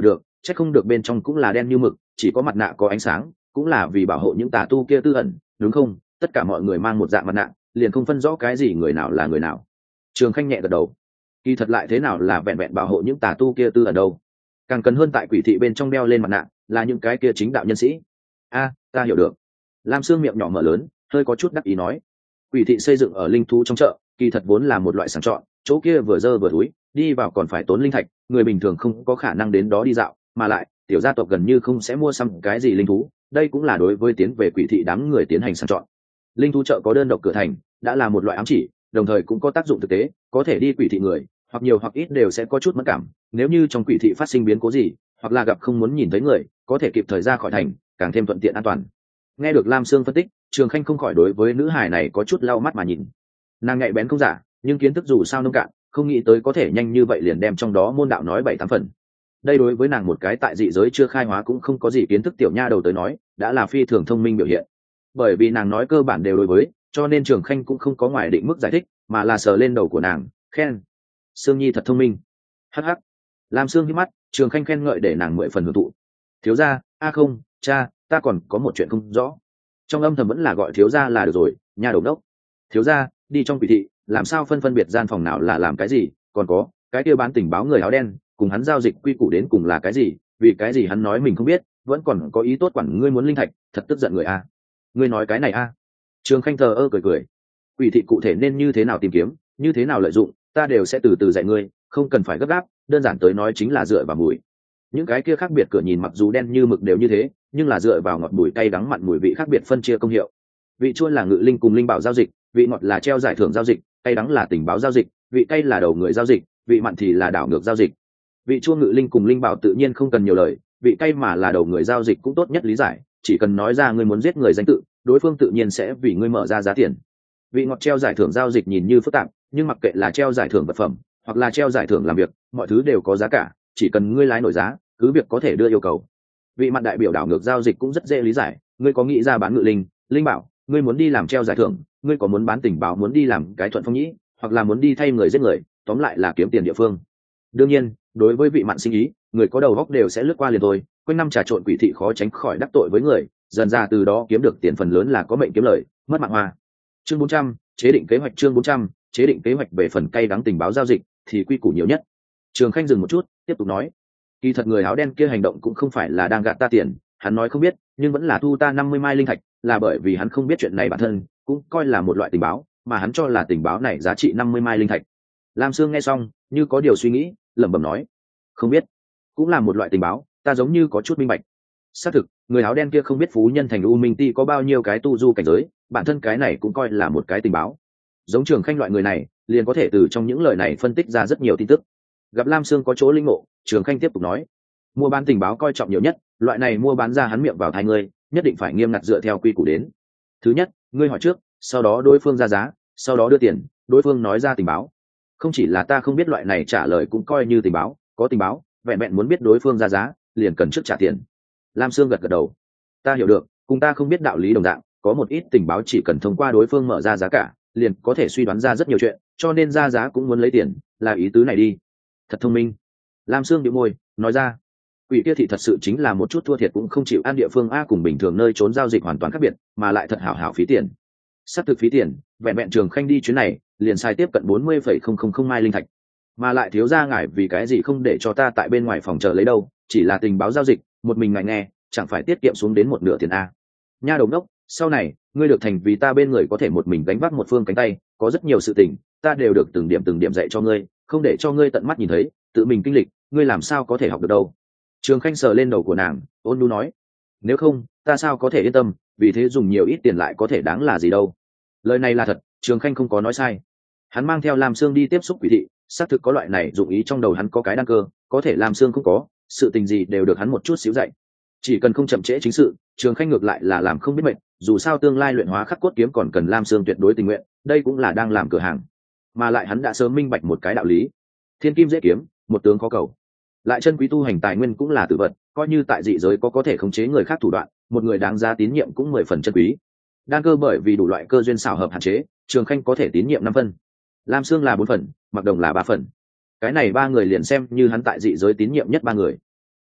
chắc không được bên trong cũng là đen như mực, chỉ có mặt nạ có ánh sáng, cũng là vì bảo hộ những tà tu kia tư ẩn, đúng không? Tất cả mọi người mang một dạng mặt nạ, liền không phân rõ cái gì người nào là người nào. Trường Khanh nhẹ gật đầu. Kỳ thật lại thế nào là vẹn vẹn bảo hộ những tà tu kia tư ẩn đâu? Càng cần hơn tại quỷ thị bên trong đeo lên mặt nạ, là những cái kia chính đạo nhân sĩ. A, ta hiểu được. Lam Sương miệng nhỏ mở lớn, hơi có chút đắc ý nói. Quỷ thị xây dựng ở linh thú trong chợ, kỳ thật vốn là một loại sàng chọn, chỗ kia vừa dơ vừa thúi, đi vào còn phải tốn linh thạch, người bình thường không có khả năng đến đó đi dạo, mà lại tiểu gia tộc gần như không sẽ mua xăm cái gì linh thú, đây cũng là đối với tiến về quỷ thị đám người tiến hành sàng chọn. Linh thú chợ có đơn độc cửa thành, đã là một loại ám chỉ, đồng thời cũng có tác dụng thực tế, có thể đi quỷ thị người, hoặc nhiều hoặc ít đều sẽ có chút mất cảm, nếu như trong quỷ thị phát sinh biến cố gì, hoặc là gặp không muốn nhìn thấy người, có thể kịp thời ra khỏi thành, càng thêm thuận tiện an toàn. Nghe được Lam Sương phân tích, Trường Khanh không khỏi đối với nữ hài này có chút lau mắt mà nhìn. Nàng nhạy bén không giả, nhưng kiến thức dù sao nông cạn, không nghĩ tới có thể nhanh như vậy liền đem trong đó môn đạo nói bảy tám phần. Đây đối với nàng một cái tại dị giới chưa khai hóa cũng không có gì kiến thức tiểu nha đầu tới nói, đã là phi thường thông minh biểu hiện. Bởi vì nàng nói cơ bản đều đối với, cho nên Trường Khanh cũng không có ngoài định mức giải thích, mà là sờ lên đầu của nàng, khen: Sương Nhi thật thông minh. Hắc hắc. Lam Sương hít mắt, Trường Khanh khen ngợi để nàng mười phần hưởng thụ. Thiếu gia, a không, cha, ta còn có một chuyện không rõ. Trong âm thầm vẫn là gọi thiếu gia là được rồi, nha đầu đốc. Thiếu gia, đi trong quỷ thị, làm sao phân phân biệt gian phòng nào là làm cái gì, còn có cái kia bán tình báo người áo đen cùng hắn giao dịch quy củ đến cùng là cái gì, vì cái gì hắn nói mình không biết, vẫn còn có ý tốt quản ngươi muốn linh thạch, thật tức giận người a. Ngươi nói cái này a? Trường Khanh thờ ơ cười cười. Quỷ thị cụ thể nên như thế nào tìm kiếm, như thế nào lợi dụng, ta đều sẽ từ từ dạy ngươi, không cần phải gấp gáp, đơn giản tới nói chính là dựa vào mùi. Những cái kia khác biệt cửa nhìn mặc dù đen như mực đều như thế, nhưng là dựa vào ngọt bùi cay đắng mặn mùi vị khác biệt phân chia công hiệu. Vị chua là ngự linh cùng linh bảo giao dịch, vị ngọt là treo giải thưởng giao dịch, cay đắng là tình báo giao dịch, vị cay là đầu người giao dịch, vị mặn thì là đảo ngược giao dịch. Vị chua ngự linh cùng linh bảo tự nhiên không cần nhiều lời, vị cay mà là đầu người giao dịch cũng tốt nhất lý giải, chỉ cần nói ra ngươi muốn giết người danh tự, đối phương tự nhiên sẽ vì ngươi mở ra giá tiền. Vị ngọt treo giải thưởng giao dịch nhìn như phức tạp, nhưng mặc kệ là treo giải thưởng vật phẩm hoặc là treo giải thưởng làm việc, mọi thứ đều có giá cả, chỉ cần ngươi lái nổi giá, cứ việc có thể đưa yêu cầu. Vị mặn đại biểu đảo ngược giao dịch cũng rất dễ lý giải, ngươi có nghĩ ra bán ngự linh, linh bảo, ngươi muốn đi làm treo giải thưởng, ngươi có muốn bán tình báo, muốn đi làm cái thuận phong nhĩ, hoặc là muốn đi thay người giết người, tóm lại là kiếm tiền địa phương. Đương nhiên, đối với vị mặn sinh ý, người có đầu góc đều sẽ lướt qua liền thôi, quanh năm trà trộn quỷ thị khó tránh khỏi đắc tội với người, dần ra từ đó kiếm được tiền phần lớn là có mệnh kiếm lời, mất mạng hoa. Chương bốn trăm, chế định kế hoạch. Chương bốn trăm, chế định kế hoạch về phần cay đắng tình báo giao dịch thì quy củ nhiều nhất. Trường Khanh dừng một chút, tiếp tục nói: kỳ thật người áo đen kia hành động cũng không phải là đang gạt ta tiền, hắn nói không biết, nhưng vẫn là thu ta năm mươi mai linh thạch, là bởi vì hắn không biết chuyện này bản thân, cũng coi là một loại tình báo, mà hắn cho là tình báo này giá trị năm mươi mai linh thạch. Lam Sương nghe xong, như có điều suy nghĩ, lẩm bẩm nói: không biết, cũng là một loại tình báo, ta giống như có chút minh bạch. Xác thực, người áo đen kia không biết phú nhân thành U Minh Ti có bao nhiêu cái tu du cảnh giới, bản thân cái này cũng coi là một cái tình báo. Giống Trường Khanh loại người này, liền có thể từ trong những lời này phân tích ra rất nhiều tin tức. Gặp Lam Sương có chỗ linh ngộ, Trường Khanh tiếp tục nói: mua bán tình báo coi trọng nhiều nhất, loại này mua bán ra hắn miệng vào thai ngươi, nhất định phải nghiêm ngặt dựa theo quy củ đến. Thứ nhất, ngươi hỏi trước, sau đó đối phương ra giá, sau đó đưa tiền, đối phương nói ra tình báo. Không chỉ là ta không biết loại này trả lời cũng coi như tình báo, có tình báo, vẹn vẹn muốn biết đối phương ra giá, liền cần trước trả tiền. Lam Sương gật gật đầu. Ta hiểu được, cùng ta không biết đạo lý đồng dạng, có một ít tình báo chỉ cần thông qua đối phương mở ra giá cả, liền có thể suy đoán ra rất nhiều chuyện, cho nên ra giá cũng muốn lấy tiền, là ý tứ này đi. Thật thông minh. Lam Sương nhíu môi, nói ra: quỷ kia thị thật sự chính là một chút thua thiệt cũng không chịu ăn địa phương a, cùng bình thường nơi trốn giao dịch hoàn toàn khác biệt, mà lại thật hảo hảo phí tiền. Sắp thực phí tiền, vẹn vẹn Trường Khanh đi chuyến này, liền sai tiếp cận bốn mươi phẩy không không không mai linh thạch. Mà lại thiếu gia ngài vì cái gì không để cho ta tại bên ngoài phòng chờ lấy đâu, chỉ là tình báo giao dịch, một mình ngài nghe, chẳng phải tiết kiệm xuống đến một nửa tiền a. Nha đồng đốc, sau này, ngươi được thành vì ta bên người có thể một mình gánh vác một phương cánh tay, có rất nhiều sự tình, ta đều được từng điểm từng điểm dạy cho ngươi, không để cho ngươi tận mắt nhìn thấy, tự mình kinh lịch, ngươi làm sao có thể học được đâu. Trường Khanh sờ lên đầu của nàng, ôn nhu nói: nếu không, ta sao có thể yên tâm, vì thế dùng nhiều ít tiền lại có thể đáng là gì đâu. Lời này là thật, Trường Khanh không có nói sai. Hắn mang theo Lam Sương đi tiếp xúc quỷ thị, xác thực có loại này dụng ý trong đầu hắn có cái đăng cơ, có thể Lam Sương không có, sự tình gì đều được hắn một chút xíu dạy. Chỉ cần không chậm trễ chính sự, Trường Khanh ngược lại là làm không biết mệt, dù sao tương lai luyện hóa khắc cốt kiếm còn cần Lam Sương tuyệt đối tình nguyện, đây cũng là đang làm cửa hàng. Mà lại hắn đã sớm minh bạch một cái đạo lý: thiên kim dễ kiếm, một tướng khó cầu. Lại chân quý tu hành tài nguyên cũng là tử vật, coi như tại dị giới có có thể khống chế người khác thủ đoạn, một người đáng giá tín nhiệm cũng mười phần chân quý. Đan cơ bởi vì đủ loại cơ duyên xảo hợp hạn chế, Trường Khanh có thể tín nhiệm năm phân, Lam Sương là bốn phần, Mặc Đồng là ba phần. Cái này ba người liền xem như hắn tại dị giới tín nhiệm nhất ba người.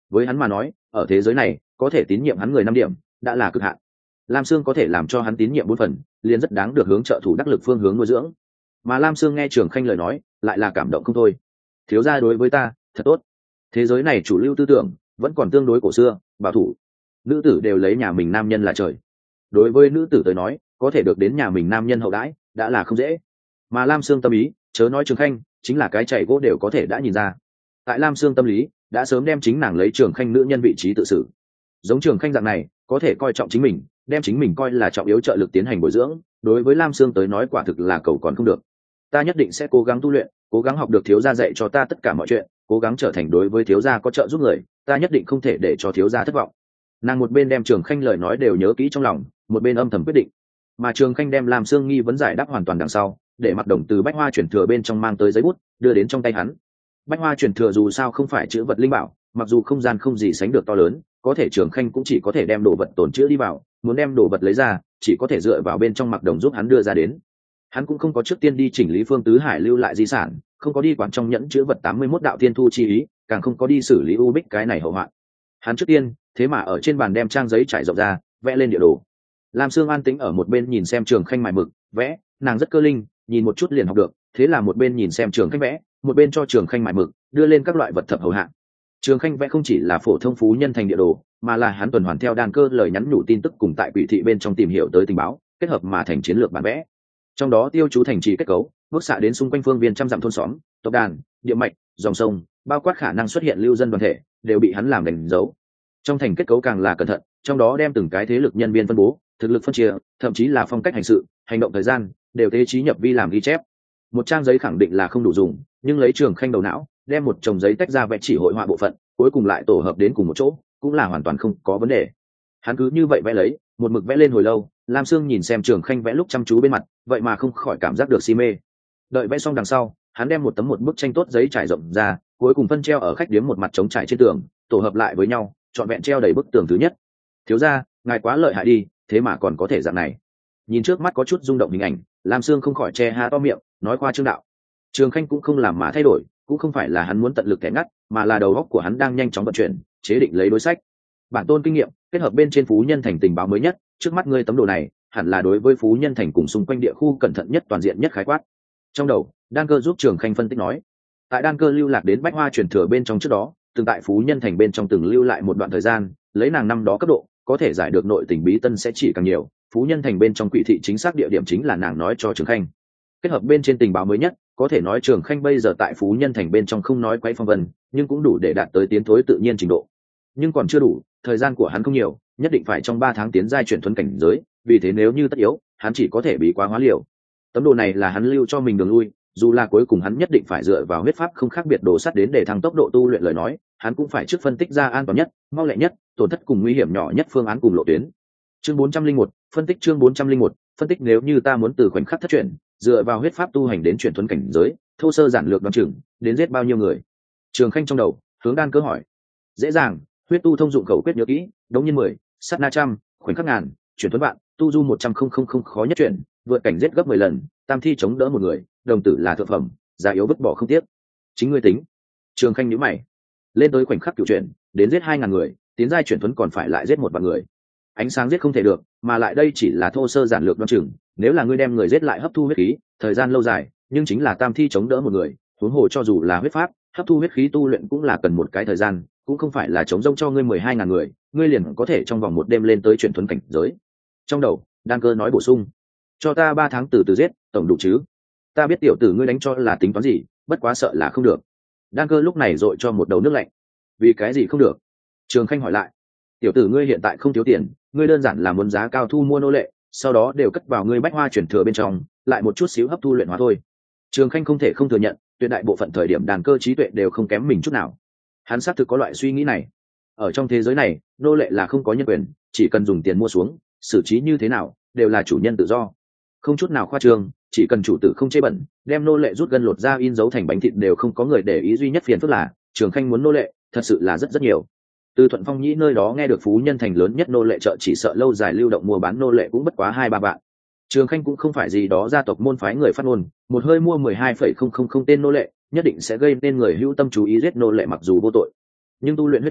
với hắn mà nói ở thế giới này có thể tín nhiệm hắn người năm điểm đã là cực hạn. Lam Sương có thể làm cho hắn tín nhiệm bốn phần liền rất đáng được hướng trợ thủ đắc lực phương hướng nuôi dưỡng. Mà Lam Sương nghe Trường Khanh lời nói lại là cảm động không thôi. Thiếu gia đối với ta thật tốt. Thế giới này chủ lưu tư tưởng vẫn còn tương đối cổ xưa, bảo thủ, nữ tử đều lấy nhà mình nam nhân là trời. Đối với nữ tử tới nói có thể được đến nhà mình nam nhân hậu đãi đã là không dễ. Mà Lam Sương tâm ý chớ nói Trường Khanh, chính là cái chạy gỗ đều có thể đã nhìn ra. Tại Lam Sương tâm lý đã sớm đem chính nàng lấy Trường Khanh nữ nhân vị trí tự xử. Giống Trường Khanh dạng này có thể coi trọng chính mình, đem chính mình coi là trọng yếu trợ lực tiến hành bồi dưỡng, đối với Lam Sương tới nói quả thực là cầu còn không được. Ta nhất định sẽ cố gắng tu luyện, cố gắng học được thiếu gia dạy cho ta tất cả mọi chuyện, cố gắng trở thành đối với thiếu gia có trợ giúp người, ta nhất định không thể để cho thiếu gia thất vọng. Nàng một bên đem Trường Khanh lời nói đều nhớ kỹ trong lòng, một bên âm thầm quyết định. Mà Trường Khanh đem Lam Sương nghi vấn giải đáp hoàn toàn đằng sau, để Mặc Đồng từ bách hoa chuyển thừa bên trong mang tới giấy bút đưa đến trong tay hắn. Bách hoa chuyển thừa dù sao không phải chữ vật linh bảo, mặc dù không gian không gì sánh được to lớn, có thể Trường Khanh cũng chỉ có thể đem đồ vật tồn chữ đi vào, muốn đem đồ vật lấy ra chỉ có thể dựa vào bên trong Mặc Đồng giúp hắn đưa ra đến. Hắn cũng không có trước tiên đi chỉnh lý Phương Tứ Hải lưu lại di sản, không có đi quản trong nhẫn chữ vật tám mươi mốt đạo thiên thu chi ý, càng không có đi xử lý u bích cái này hậu hoạn. Hắn trước tiên thế mà ở trên bàn đem trang giấy trải rộng ra, vẽ lên địa đồ. Lam Sương an tĩnh ở một bên nhìn xem Trường Khanh mài mực vẽ, nàng rất cơ linh, nhìn một chút liền học được, thế là một bên nhìn xem Trường Khanh vẽ, một bên cho Trường Khanh mài mực, đưa lên các loại vật thập hầu hạ. Trường Khanh vẽ không chỉ là phổ thông phú nhân thành địa đồ, mà là hắn tuần hoàn theo đan cơ lời nhắn nhủ tin tức cùng tại quỷ thị bên trong tìm hiểu tới tình báo, kết hợp mà thành chiến lược bản vẽ. Trong đó tiêu chú thành trì kết cấu, bước xạ đến xung quanh phương viên trăm dặm thôn xóm, tộc đàn, địa mạch, dòng sông, bao quát khả năng xuất hiện lưu dân đoàn thể, đều bị hắn làm đánh dấu. Trong thành kết cấu càng là cẩn thận, trong đó đem từng cái thế lực nhân viên phân bố, thực lực phân chia, thậm chí là phong cách hành sự, hành động thời gian, đều tế trí nhập vi làm ghi chép. Một trang giấy khẳng định là không đủ dùng, nhưng lấy Trường Khanh đầu não, đem một chồng giấy tách ra vẽ chỉ hội họa bộ phận, cuối cùng lại tổ hợp đến cùng một chỗ, cũng là hoàn toàn không có vấn đề. Hắn cứ như vậy vẽ lấy, một mực vẽ lên hồi lâu, Lam Sương nhìn xem Trường Khanh vẽ lúc chăm chú bên mặt, vậy mà không khỏi cảm giác được si mê. Đợi vẽ xong đằng sau, hắn đem một tấm một bức tranh tốt giấy trải rộng ra, cuối cùng phân treo ở khách điếm một mặt trống trải trên tường, tổ hợp lại với nhau, trọn vẹn treo đầy bức tường thứ nhất. Thiếu gia, ngài quá lợi hại đi, thế mà còn có thể dạng này. Nhìn trước mắt có chút rung động hình ảnh, Lam Sương không khỏi che há to miệng, nói qua trương đạo. Trường Khanh cũng không làm mà thay đổi, cũng không phải là hắn muốn tận lực kẻ ngắt, mà là đầu óc của hắn đang nhanh chóng vận chuyển, chế định lấy đối sách. Bản tôn kinh nghiệm kết hợp bên trên phú nhân thành tình báo mới nhất, trước mắt ngươi tấm đồ này hẳn là đối với phú nhân thành cùng xung quanh địa khu cẩn thận nhất, toàn diện nhất khái quát. Trong đầu đan cơ giúp Trường Khanh phân tích nói, tại đan cơ lưu lạc đến bách hoa truyền thừa bên trong trước đó, từng tại phú nhân thành bên trong từng lưu lại một đoạn thời gian, lấy nàng năm đó cấp độ có thể giải được nội tình bí tân sẽ chỉ càng nhiều. Phú nhân thành bên trong quỷ thị chính xác địa điểm chính là nàng nói cho Trường Khanh. Kết hợp bên trên tình báo mới nhất, có thể nói Trường Khanh bây giờ tại phú nhân thành bên trong không nói quấy phong vân, nhưng cũng đủ để đạt tới tiến thối tự nhiên trình độ. Nhưng còn chưa đủ, thời gian của hắn không nhiều, nhất định phải trong ba tháng tiến giai chuyển thuần cảnh giới, vì thế nếu như tất yếu, hắn chỉ có thể bị quá hóa liều. Tấm đồ này là hắn lưu cho mình đường lui, dù là cuối cùng hắn nhất định phải dựa vào huyết pháp không khác biệt đồ sắt đến để thăng tốc độ tu luyện lời nói, hắn cũng phải trước phân tích ra an toàn nhất, mau lẹ nhất, tổn thất cùng nguy hiểm nhỏ nhất phương án cùng lộ tuyến. Chương bốn trăm linh một, phân tích chương bốn trăm linh một, phân tích nếu như ta muốn từ khoảnh khắc thất chuyển, dựa vào huyết pháp tu hành đến chuyển thuần cảnh giới, thô sơ giản lược đoán chừng, đến giết bao nhiêu người? Trường Khanh trong đầu, hướng đan cơ hỏi. Dễ dàng, huyết tu thông dụng khẩu quyết nhớ kỹ, đống nhiên mười, sát na trăm, khoảnh khắc ngàn, chuyển thuần vạn, tu du một trăm không không không khó nhất chuyển, vượt cảnh giết gấp mười lần, tam thi chống đỡ một người, đồng tử là thượng phẩm, giá yếu vứt bỏ không tiếc. Chính ngươi tính. Trường Khanh nhíu mày. Lên tới khoảnh khắc cửu chuyển, đến giết hai ngàn người, tiến giai chuyển thuần còn phải lại giết một vạn người. Ánh sáng giết không thể được, mà lại đây chỉ là thô sơ giản lược đoán chừng, nếu là ngươi đem người giết lại hấp thu huyết khí, thời gian lâu dài, nhưng chính là tam thi chống đỡ một người, huống hồ cho dù là huyết pháp, hấp thu huyết khí tu luyện cũng là cần một cái thời gian, cũng không phải là chống rông cho ngươi mười hai ngàn người, ngươi liền có thể trong vòng một đêm lên tới chuyển thuần cảnh giới. Trong đầu, đan cơ nói bổ sung, cho ta ba tháng từ từ giết, tổng đủ chứ? Ta biết tiểu tử ngươi đánh cho là tính toán gì, bất quá sợ là không được. Đan cơ lúc này dội cho một đầu nước lạnh. Vì cái gì không được? Trường Khanh hỏi lại. Tiểu tử ngươi hiện tại không thiếu tiền, ngươi đơn giản là muốn giá cao thu mua nô lệ, sau đó đều cất vào ngươi bách hoa chuyển thừa bên trong, lại một chút xíu hấp thu luyện hóa thôi. Trường Khanh không thể không thừa nhận, tuyệt đại bộ phận thời điểm đàn cơ trí tuệ đều không kém mình chút nào. Hắn xác thực có loại suy nghĩ này. Ở trong thế giới này, nô lệ là không có nhân quyền, chỉ cần dùng tiền mua xuống, xử trí như thế nào đều là chủ nhân tự do, không chút nào khoa trương. Chỉ cần chủ tử không chê bẩn, đem nô lệ rút gân lột ra in dấu thành bánh thịt đều không có người để ý. Duy nhất phiền phức là Trường Khanh muốn nô lệ thật sự là rất rất nhiều. Từ Thuận Phong Nhĩ nơi đó nghe được phú nhân thành lớn nhất nô lệ chợ chỉ sợ lâu dài lưu động mua bán nô lệ cũng bất quá hai ba vạn. Trường Khanh cũng không phải gì đó gia tộc môn phái người phát ngôn, một hơi mua mười hai phẩy không không không tên nô lệ, nhất định sẽ gây nên người hữu tâm chú ý giết nô lệ mặc dù vô tội. Nhưng tu luyện huyết pháp,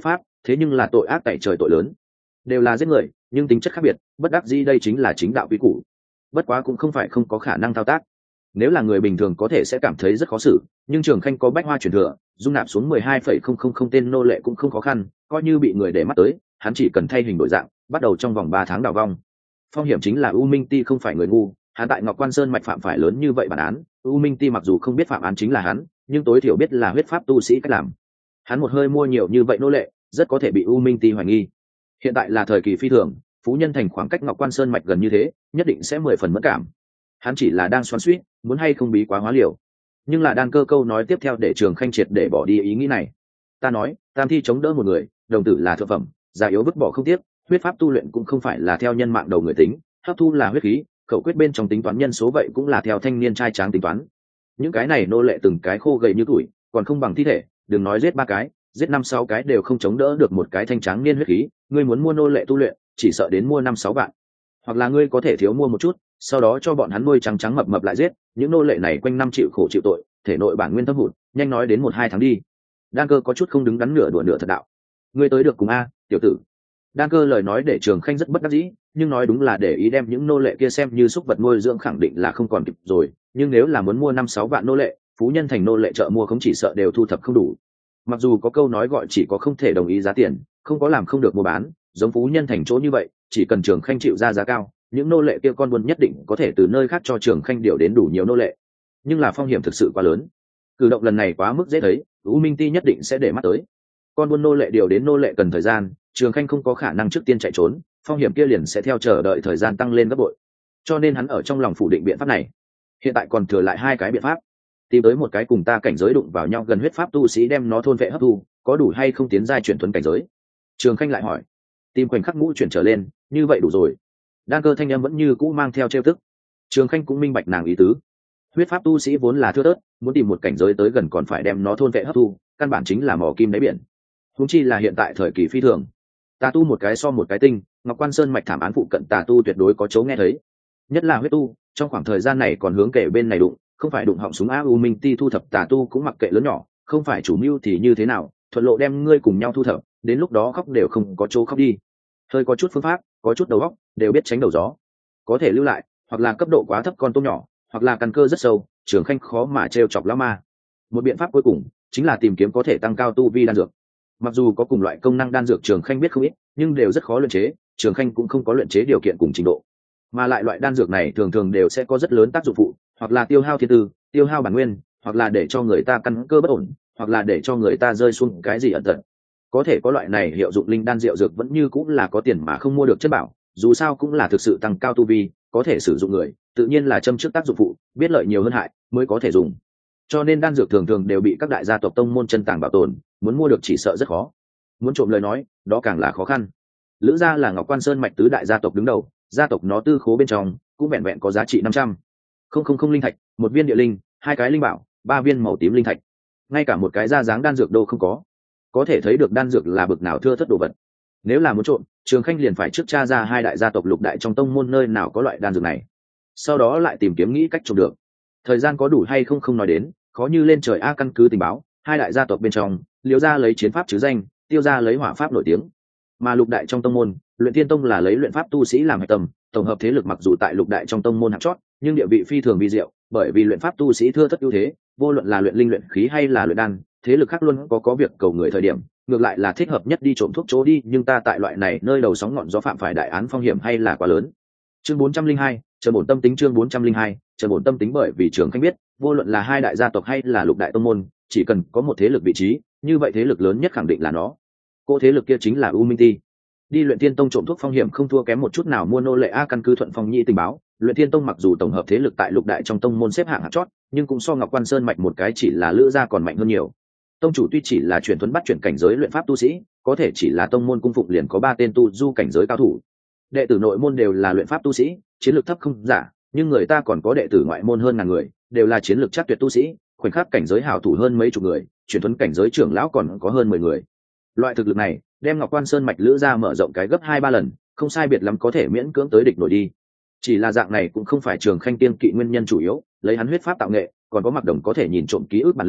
thế nhưng là tội ác tại trời tội lớn, đều là giết người nhưng tính chất khác biệt, bất đắc dĩ đây chính là chính đạo quy củ. Bất quá cũng không phải không có khả năng thao tác, nếu là người bình thường có thể sẽ cảm thấy rất khó xử, nhưng Trường Khanh có bách hoa truyền thừa, dung nạp xuống mười hai phẩy không không không tên nô lệ cũng không khó khăn, coi như bị người để mắt tới, hắn chỉ cần thay hình đổi dạng, bắt đầu trong vòng ba tháng đào vong. Phong hiểm chính là U Minh Ti không phải người ngu, hắn tại Ngọc Quan Sơn mạch phạm phải lớn như vậy bản án, U Minh Ti mặc dù không biết phạm án chính là hắn, nhưng tối thiểu biết là huyết pháp tu sĩ cách làm. Hắn một hơi mua nhiều như vậy nô lệ, rất có thể bị U Minh Ti hoài nghi. Hiện tại là thời kỳ phi thường, Phú Nhân Thành khoảng cách Ngọc Quan Sơn mạch gần như thế, nhất định sẽ mười phần mất cảm. Hắn chỉ là đang xoắn xuýt, muốn hay không bí quá hóa liều. Nhưng là Đan Cơ câu nói tiếp theo để Trường Khanh triệt để bỏ đi ý nghĩ này. Ta nói, tam thi chống đỡ một người, đồng tử là thượng phẩm, già yếu vứt bỏ không tiếc, huyết pháp tu luyện cũng không phải là theo nhân mạng đầu người tính, hấp thu là huyết khí, khẩu quyết bên trong tính toán nhân số vậy cũng là theo thanh niên trai tráng tính toán. Những cái này nô lệ từng cái khô gầy như tuổi, còn không bằng thi thể, đừng nói giết ba cái, giết năm sáu cái đều không chống đỡ được một cái thanh tráng niên huyết khí, ngươi muốn mua nô lệ tu luyện, chỉ sợ đến mua năm sáu vạn. Hoặc là ngươi có thể thiếu mua một chút, sau đó cho bọn hắn nuôi trắng trắng mập mập lại giết, những nô lệ này quanh năm chịu khổ chịu tội, thể nội bản nguyên thâm hụt, nhanh nói đến một hai tháng đi. Đan Cơ có chút không đứng đắn nửa đùa nửa thật đạo. Ngươi tới được cùng a, tiểu tử. Đan Cơ lời nói để Trường Khanh rất bất đắc dĩ, nhưng nói đúng là để ý đem những nô lệ kia xem như súc vật nuôi dưỡng khẳng định là không còn kịp rồi, nhưng nếu là muốn mua năm sáu vạn nô lệ, Phú Nhân Thành nô lệ chợ mua không chỉ sợ đều thu thập không đủ. Mặc dù có câu nói gọi chỉ có không thể đồng ý giá tiền, không có làm không được mua bán, giống Phú Nhân Thành chỗ như vậy, chỉ cần Trường Khanh chịu ra giá cao, những nô lệ kia con buôn nhất định có thể từ nơi khác cho Trường Khanh điều đến đủ nhiều nô lệ. Nhưng là phong hiểm thực sự quá lớn, cử động lần này quá mức dễ thấy, U Minh Ti nhất định sẽ để mắt tới. Con buôn nô lệ điều đến nô lệ cần thời gian, Trường Khanh không có khả năng trước tiên chạy trốn, phong hiểm kia liền sẽ theo chờ đợi thời gian tăng lên gấp bội. Cho nên hắn ở trong lòng phủ định biện pháp này. Hiện tại còn thừa lại hai cái biện pháp, tìm tới một cái cùng ta cảnh giới đụng vào nhau gần huyết pháp tu sĩ đem nó thôn vệ hấp thu, có đủ hay không tiến giai chuyển thuần cảnh giới? Trường Khanh lại hỏi. Tìm khoảnh khắc ngũ chuyển trở lên, như vậy đủ rồi. Đan Cơ thanh âm vẫn như cũ mang theo trêu tức. Trường Khanh cũng minh bạch nàng ý tứ. Huyết pháp tu sĩ vốn là thưa thớt, muốn tìm một cảnh giới tới gần còn phải đem nó thôn vệ hấp thu, căn bản chính là mỏ kim đáy biển. Huống chi là hiện tại thời kỳ phi thường, tà tu một cái so một cái tinh, Ngọc Quan Sơn mạch thảm án phụ cận tà tu tuyệt đối có chỗ nghe thấy. Nhất là huyết tu, trong khoảng thời gian này còn hướng kể bên này đụng, không phải đụng họng súng a U Minh Ti thu thập tà tu cũng mặc kệ lớn nhỏ, không phải chủ mưu thì như thế nào, thuận lộ đem ngươi cùng nhau thu thập, đến lúc đó khóc đều không có chỗ khóc đi. Hơi có chút phương pháp, có chút đầu óc, đều biết tránh đầu gió. Có thể lưu lại, hoặc là cấp độ quá thấp con tôm nhỏ, hoặc là căn cơ rất sâu, Trường Khanh khó mà trêu chọc lão ma. Một biện pháp cuối cùng chính là tìm kiếm có thể tăng cao tu vi đan dược. Mặc dù có cùng loại công năng đan dược Trường Khanh biết không ít, nhưng đều rất khó luyện chế, Trường Khanh cũng không có luyện chế điều kiện cùng trình độ. Mà lại loại đan dược này thường thường đều sẽ có rất lớn tác dụng phụ, hoặc là tiêu hao thiên tư, tiêu hao bản nguyên, hoặc là để cho người ta căn cơ bất ổn, hoặc là để cho người ta rơi xuống cái gì ẩn tật. Có thể có loại này hiệu dụng linh đan rượu dược vẫn như cũng là có tiền mà không mua được chất bảo, dù sao cũng là thực sự tăng cao tu vi, có thể sử dụng người, tự nhiên là châm trước tác dụng phụ, biết lợi nhiều hơn hại mới có thể dùng. Cho nên đan dược thường thường đều bị các đại gia tộc tông môn chân tàng bảo tồn, muốn mua được chỉ sợ rất khó. Muốn trộm lời nói, đó càng là khó khăn. Lữ gia là Ngọc Quan Sơn mạch tứ đại gia tộc đứng đầu, gia tộc nó tư khố bên trong cũng vẹn vẹn có giá trị năm trăm không không không linh thạch, một viên địa linh, hai cái linh bảo, ba viên màu tím linh thạch, ngay cả một cái da dáng đan dược đô không có. Có thể thấy được đan dược là bực nào thưa thớt đồ vật. Nếu là muốn trộm, Trường Khanh liền phải trước tra ra hai đại gia tộc lục đại trong tông môn nơi nào có loại đan dược này, sau đó lại tìm kiếm nghĩ cách trộm được. Thời gian có đủ hay không không nói đến, khó như lên trời a. Căn cứ tình báo, hai đại gia tộc bên trong, Liễu gia lấy chiến pháp chứ danh, Tiêu gia lấy hỏa pháp nổi tiếng, mà lục đại trong tông môn, Luyện Thiên Tông là lấy luyện pháp tu sĩ làm hệ tâm, tổng hợp thế lực mặc dù tại lục đại trong tông môn hạng chót, nhưng địa vị phi thường vi diệu, bởi vì luyện pháp tu sĩ thưa thất ưu thế, vô luận là luyện linh luyện khí hay là luyện đan, thế lực khác luôn có có việc cầu người thời điểm, ngược lại là thích hợp nhất đi trộm thuốc chỗ đi, nhưng ta tại loại này nơi đầu sóng ngọn gió phạm phải đại án phong hiểm hay là quá lớn. Chương bốn trăm linh hai, chờ bổn tâm tính chương bốn trăm linh hai, chờ bổn tâm tính bởi vì Trường Khanh biết, vô luận là hai đại gia tộc hay là lục đại tông môn, chỉ cần có một thế lực vị trí, như vậy thế lực lớn nhất khẳng định là nó. Cô thế lực kia chính là U Minh Ti. Đi Luyện Thiên Tông trộm thuốc phong hiểm không thua kém một chút nào mua nô lệ a. Căn cứ Thuận Phong Nhĩ tình báo, Luyện Thiên Tông mặc dù tổng hợp thế lực tại lục đại trong tông môn xếp hạng hạng chót, nhưng cũng so Ngọc Quan Sơn mạch một cái chỉ là Lữ gia còn mạnh hơn nhiều. Tông chủ tuy chỉ là chuyển thuấn bắt chuyển cảnh giới luyện pháp tu sĩ, có thể chỉ là tông môn cung phục liền có ba tên tu du cảnh giới cao thủ. Đệ tử nội môn đều là luyện pháp tu sĩ, chiến lược thấp không giả, nhưng người ta còn có đệ tử ngoại môn hơn ngàn người, đều là chiến lược chắc tuyệt tu sĩ, khoảnh khắc cảnh giới hảo thủ hơn mấy chục người, chuyển thuấn cảnh giới trưởng lão còn có hơn mười người. Loại thực lực này, đem Ngọc Quan Sơn mạch Lữ gia mở rộng cái gấp hai ba lần, không sai biệt lắm có thể miễn cưỡng tới địch nổi đi. Chỉ là dạng này cũng không phải Trường Khanh tiên kỵ nguyên nhân chủ yếu, lấy hắn huyết pháp tạo nghệ, còn có Mặc Đồng có thể nhìn trộm ký ức bản lĩnh,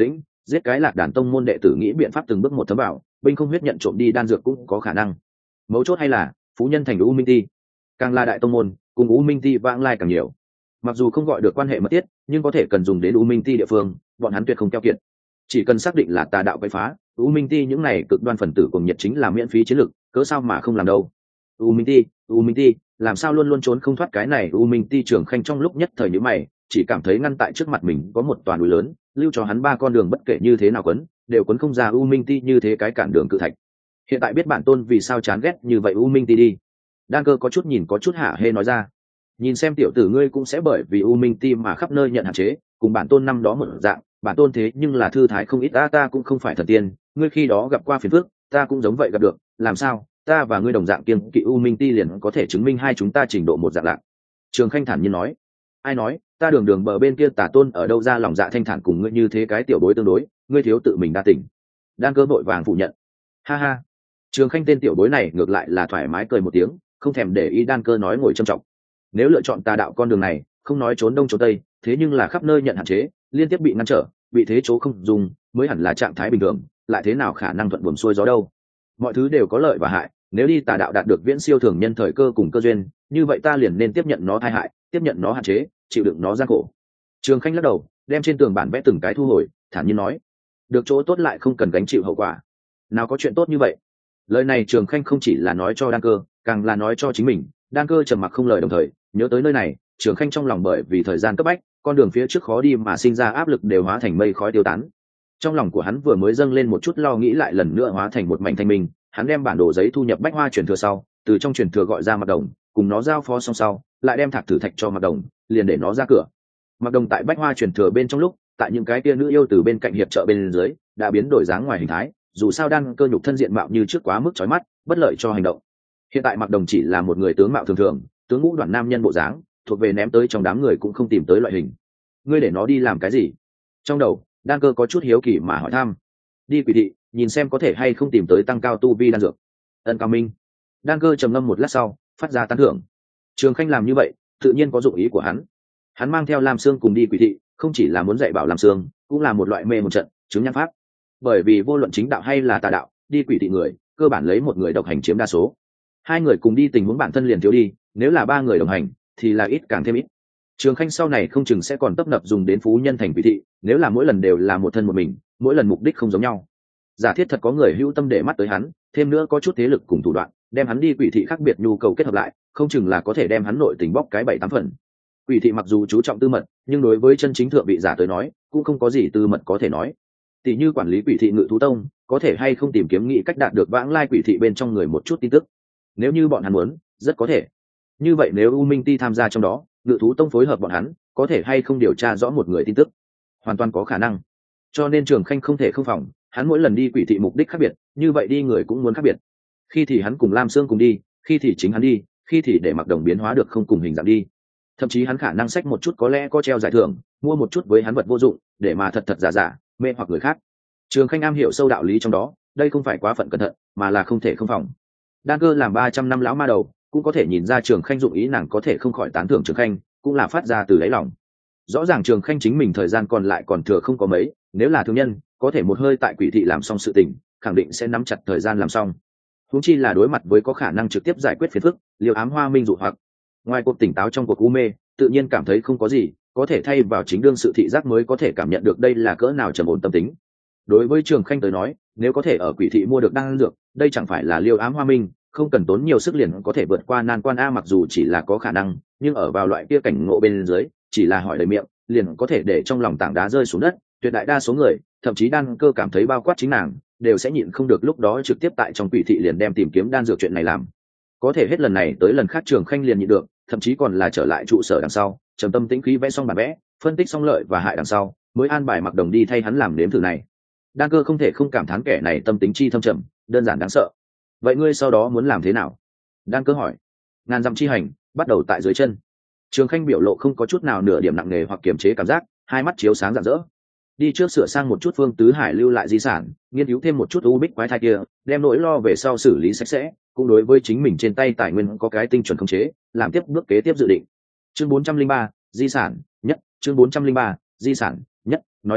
giết cái lạc đàn tông môn đệ tử nghĩ biện pháp từng bước một thấm vào, binh không huyết nhận trộm đi đan dược cũng có khả năng. Mấu chốt hay là phú nhân thành u minh ti, càng là đại tông môn cùng u minh ti vãng lai càng nhiều. Mặc dù không gọi được quan hệ mật thiết, nhưng có thể cần dùng đến u minh ti địa phương, bọn hắn tuyệt không keo kiệt. Chỉ cần xác định là tà đạo quậy phá, u minh ti những này cực đoan phần tử cùng nhiệt chính là miễn phí chiến lược, cớ sao mà không làm đâu. u minh ti u minh ti làm sao luôn luôn trốn không thoát cái này. U minh ti Trường Khanh trong lúc nhất thời nhíu mày, chỉ cảm thấy ngăn tại trước mặt mình có một toàn núi lớn, lưu cho hắn ba con đường bất kể như thế nào quấn đều quấn không ra u minh ti như thế cái cản đường cự thạch. Hiện tại biết bản tôn vì sao chán ghét như vậy u minh ti đi. Đan Cơ có chút nhìn có chút hả hê nói ra, nhìn xem tiểu tử ngươi cũng sẽ bởi vì u minh ti mà khắp nơi nhận hạn chế, cùng bản tôn năm đó một dạng. Bản tôn thế nhưng là thư thái không ít, ta ta cũng không phải thần tiên, ngươi khi đó gặp qua phiền phức, ta cũng giống vậy gặp được, làm sao ta và ngươi đồng dạng kiêng kỵ u minh ti liền có thể chứng minh hai chúng ta trình độ một dạng lạc. Trường Khanh thản nhiên nói, ai nói ta đường đường bờ bên kia tà tôn ở đâu ra lòng dạ thanh thản cùng ngươi như thế cái tiểu bối tương đối, ngươi thiếu tự mình đa tỉnh. Đan Cơ vội vàng phủ nhận, ha ha. Trường Khanh tên tiểu bối này ngược lại là thoải mái cười một tiếng, không thèm để ý Đan Cơ nói ngồi trầm trọng. Nếu lựa chọn tà đạo con đường này, không nói trốn đông trốn tây, thế nhưng là khắp nơi nhận hạn chế, liên tiếp bị ngăn trở, bị thế chỗ không dùng, mới hẳn là trạng thái bình thường, lại thế nào khả năng thuận buồm xuôi gió đâu. Mọi thứ đều có lợi và hại, nếu đi tà đạo đạt được viễn siêu thường nhân thời cơ cùng cơ duyên, như vậy ta liền nên tiếp nhận nó tai hại, tiếp nhận nó hạn chế, chịu đựng nó gian khổ. Trường Khanh lắc đầu, đem trên tường bản vẽ từng cái thu hồi, thản nhiên nói, được chỗ tốt lại không cần gánh chịu hậu quả, nào có chuyện tốt như vậy. Lời này Trường Khanh không chỉ là nói cho Đan Cơ, càng là nói cho chính mình. Đan Cơ trầm mặc không lời đồng thời nhớ tới nơi này, Trường Khanh trong lòng bởi vì thời gian cấp bách, con đường phía trước khó đi mà sinh ra áp lực đều hóa thành mây khói tiêu tán. Trong lòng của hắn vừa mới dâng lên một chút lo nghĩ lại lần nữa hóa thành một mảnh thanh minh. Hắn đem bản đồ giấy thu nhập bách hoa truyền thừa sau, từ trong truyền thừa gọi ra Mặc Đồng, cùng nó giao phó xong sau, lại đem thạc thử thạch cho Mặc Đồng, liền để nó ra cửa. Mặc Đồng tại bách hoa truyền thừa bên trong lúc, tại những cái kia nữ yêu từ bên cạnh hiệp trợ bên dưới, đã biến đổi dáng ngoài hình thái. Dù sao Đan Cơ nhục thân diện mạo như trước quá mức chói mắt, bất lợi cho hành động. Hiện tại Mặc Đồng chỉ là một người tướng mạo thường thường, tướng ngũ đoàn nam nhân bộ dáng, thuộc về ném tới trong đám người cũng không tìm tới loại hình. Ngươi để nó đi làm cái gì? Trong đầu Đan Cơ có chút hiếu kỳ mà hỏi thăm. Đi quỷ thị, nhìn xem có thể hay không tìm tới tăng cao tu vi đan dược. Ân Cao Minh. Đan Cơ trầm ngâm một lát sau, phát ra tán thưởng. Trường Khanh làm như vậy, tự nhiên có dụng ý của hắn. Hắn mang theo Lam Sương cùng đi quỷ thị, không chỉ là muốn dạy bảo Lam Sương, cũng là một loại mê một trận, chứng nhãn pháp. Bởi vì vô luận chính đạo hay là tà đạo, đi quỷ thị người, cơ bản lấy một người độc hành chiếm đa số. Hai người cùng đi tình huống bản thân liền thiếu đi, nếu là ba người đồng hành, thì là ít càng thêm ít. Trường Khanh sau này không chừng sẽ còn tấp nập dùng đến phú nhân thành quỷ thị, nếu là mỗi lần đều là một thân một mình, mỗi lần mục đích không giống nhau. Giả thiết thật có người hữu tâm để mắt tới hắn, thêm nữa có chút thế lực cùng thủ đoạn, đem hắn đi quỷ thị khác biệt nhu cầu kết hợp lại, không chừng là có thể đem hắn nội tình bóc cái bảy tám phần. Quỷ thị mặc dù chú trọng tư mật, nhưng đối với chân chính thượng vị giả tới nói, cũng không có gì tư mật có thể nói. Tỷ như quản lý quỷ thị Ngự Thú Tông, có thể hay không tìm kiếm nghĩ cách đạt được vãng lai quỷ thị bên trong người một chút tin tức. Nếu như bọn hắn muốn, rất có thể. Như vậy nếu U Minh Ti tham gia trong đó, Ngự Thú Tông phối hợp bọn hắn, có thể hay không điều tra rõ một người tin tức, hoàn toàn có khả năng. Cho nên Trường Khanh không thể không phòng, hắn mỗi lần đi quỷ thị mục đích khác biệt, như vậy đi người cũng muốn khác biệt. Khi thì hắn cùng Lam Sương cùng đi, khi thì chính hắn đi, khi thì để Mặc Đồng biến hóa được không cùng hình dạng đi. Thậm chí hắn khả năng xách một chút có lẽ có treo giải thưởng, mua một chút với hắn vật vô dụng, để mà thật thật giả giả mê hoặc người khác. Trường Khanh am hiểu sâu đạo lý trong đó, đây không phải quá phận cẩn thận, mà là không thể không phòng. Đan Cơ làm ba trăm năm lão ma đầu, cũng có thể nhìn ra Trường Khanh dụng ý, nàng có thể không khỏi tán thưởng Trường Khanh, cũng là phát ra từ đáy lòng. Rõ ràng Trường Khanh chính mình thời gian còn lại còn thừa không có mấy, nếu là thương nhân, có thể một hơi tại quỷ thị làm xong sự tình, khẳng định sẽ nắm chặt thời gian làm xong. Huống chi là đối mặt với có khả năng trực tiếp giải quyết phiền phức, liều ám hoa minh dụ hoặc. Ngoài cuộc tỉnh táo trong cuộc u mê, tự nhiên cảm thấy không có gì, có thể thay vào chính đương sự thị giác mới có thể cảm nhận được đây là cỡ nào trầm ổn tâm tính. Đối với Trường Khanh tới nói, nếu có thể ở quỷ thị mua được đan dược, đây chẳng phải là liều ám hoa minh, không cần tốn nhiều sức liền có thể vượt qua nan quan a. Mặc dù chỉ là có khả năng, nhưng ở vào loại kia cảnh ngộ bên dưới, chỉ là hỏi lời miệng, liền có thể để trong lòng tảng đá rơi xuống đất. Tuyệt đại đa số người, thậm chí Đan Cơ cảm thấy bao quát chính nàng, đều sẽ nhịn không được lúc đó trực tiếp tại trong quỷ thị liền đem tìm kiếm đan dược chuyện này làm. Có thể hết lần này tới lần khác Trường Khanh liền nhịn được, thậm chí còn là trở lại trụ sở đằng sau, trầm tâm tĩnh khí vẽ xong bản vẽ, phân tích xong lợi và hại đằng sau, mới an bài Mặc Đồng đi thay hắn làm nếm thử này. Đan Cơ không thể không cảm thán kẻ này tâm tính chi thâm trầm, đơn giản đáng sợ. Vậy ngươi sau đó muốn làm thế nào? Đan Cơ hỏi. Ngàn dặm chi hành, bắt đầu tại dưới chân. Trường Khanh biểu lộ không có chút nào nửa điểm nặng nề hoặc kiềm chế cảm giác, hai mắt chiếu sáng rạng rỡ. Đi trước sửa sang một chút Phương Tứ Hải lưu lại di sản, nghiên cứu thêm một chút u bích quái thai kia, đem nỗi lo về sau xử lý sạch sẽ, cũng đối với chính mình trên tay tài nguyên có cái tinh chuẩn khống chế, làm tiếp bước kế tiếp dự định. Chương bốn trăm linh ba, di sản nhất, chương bốn trăm linh ba, di sản nhất, nói đi,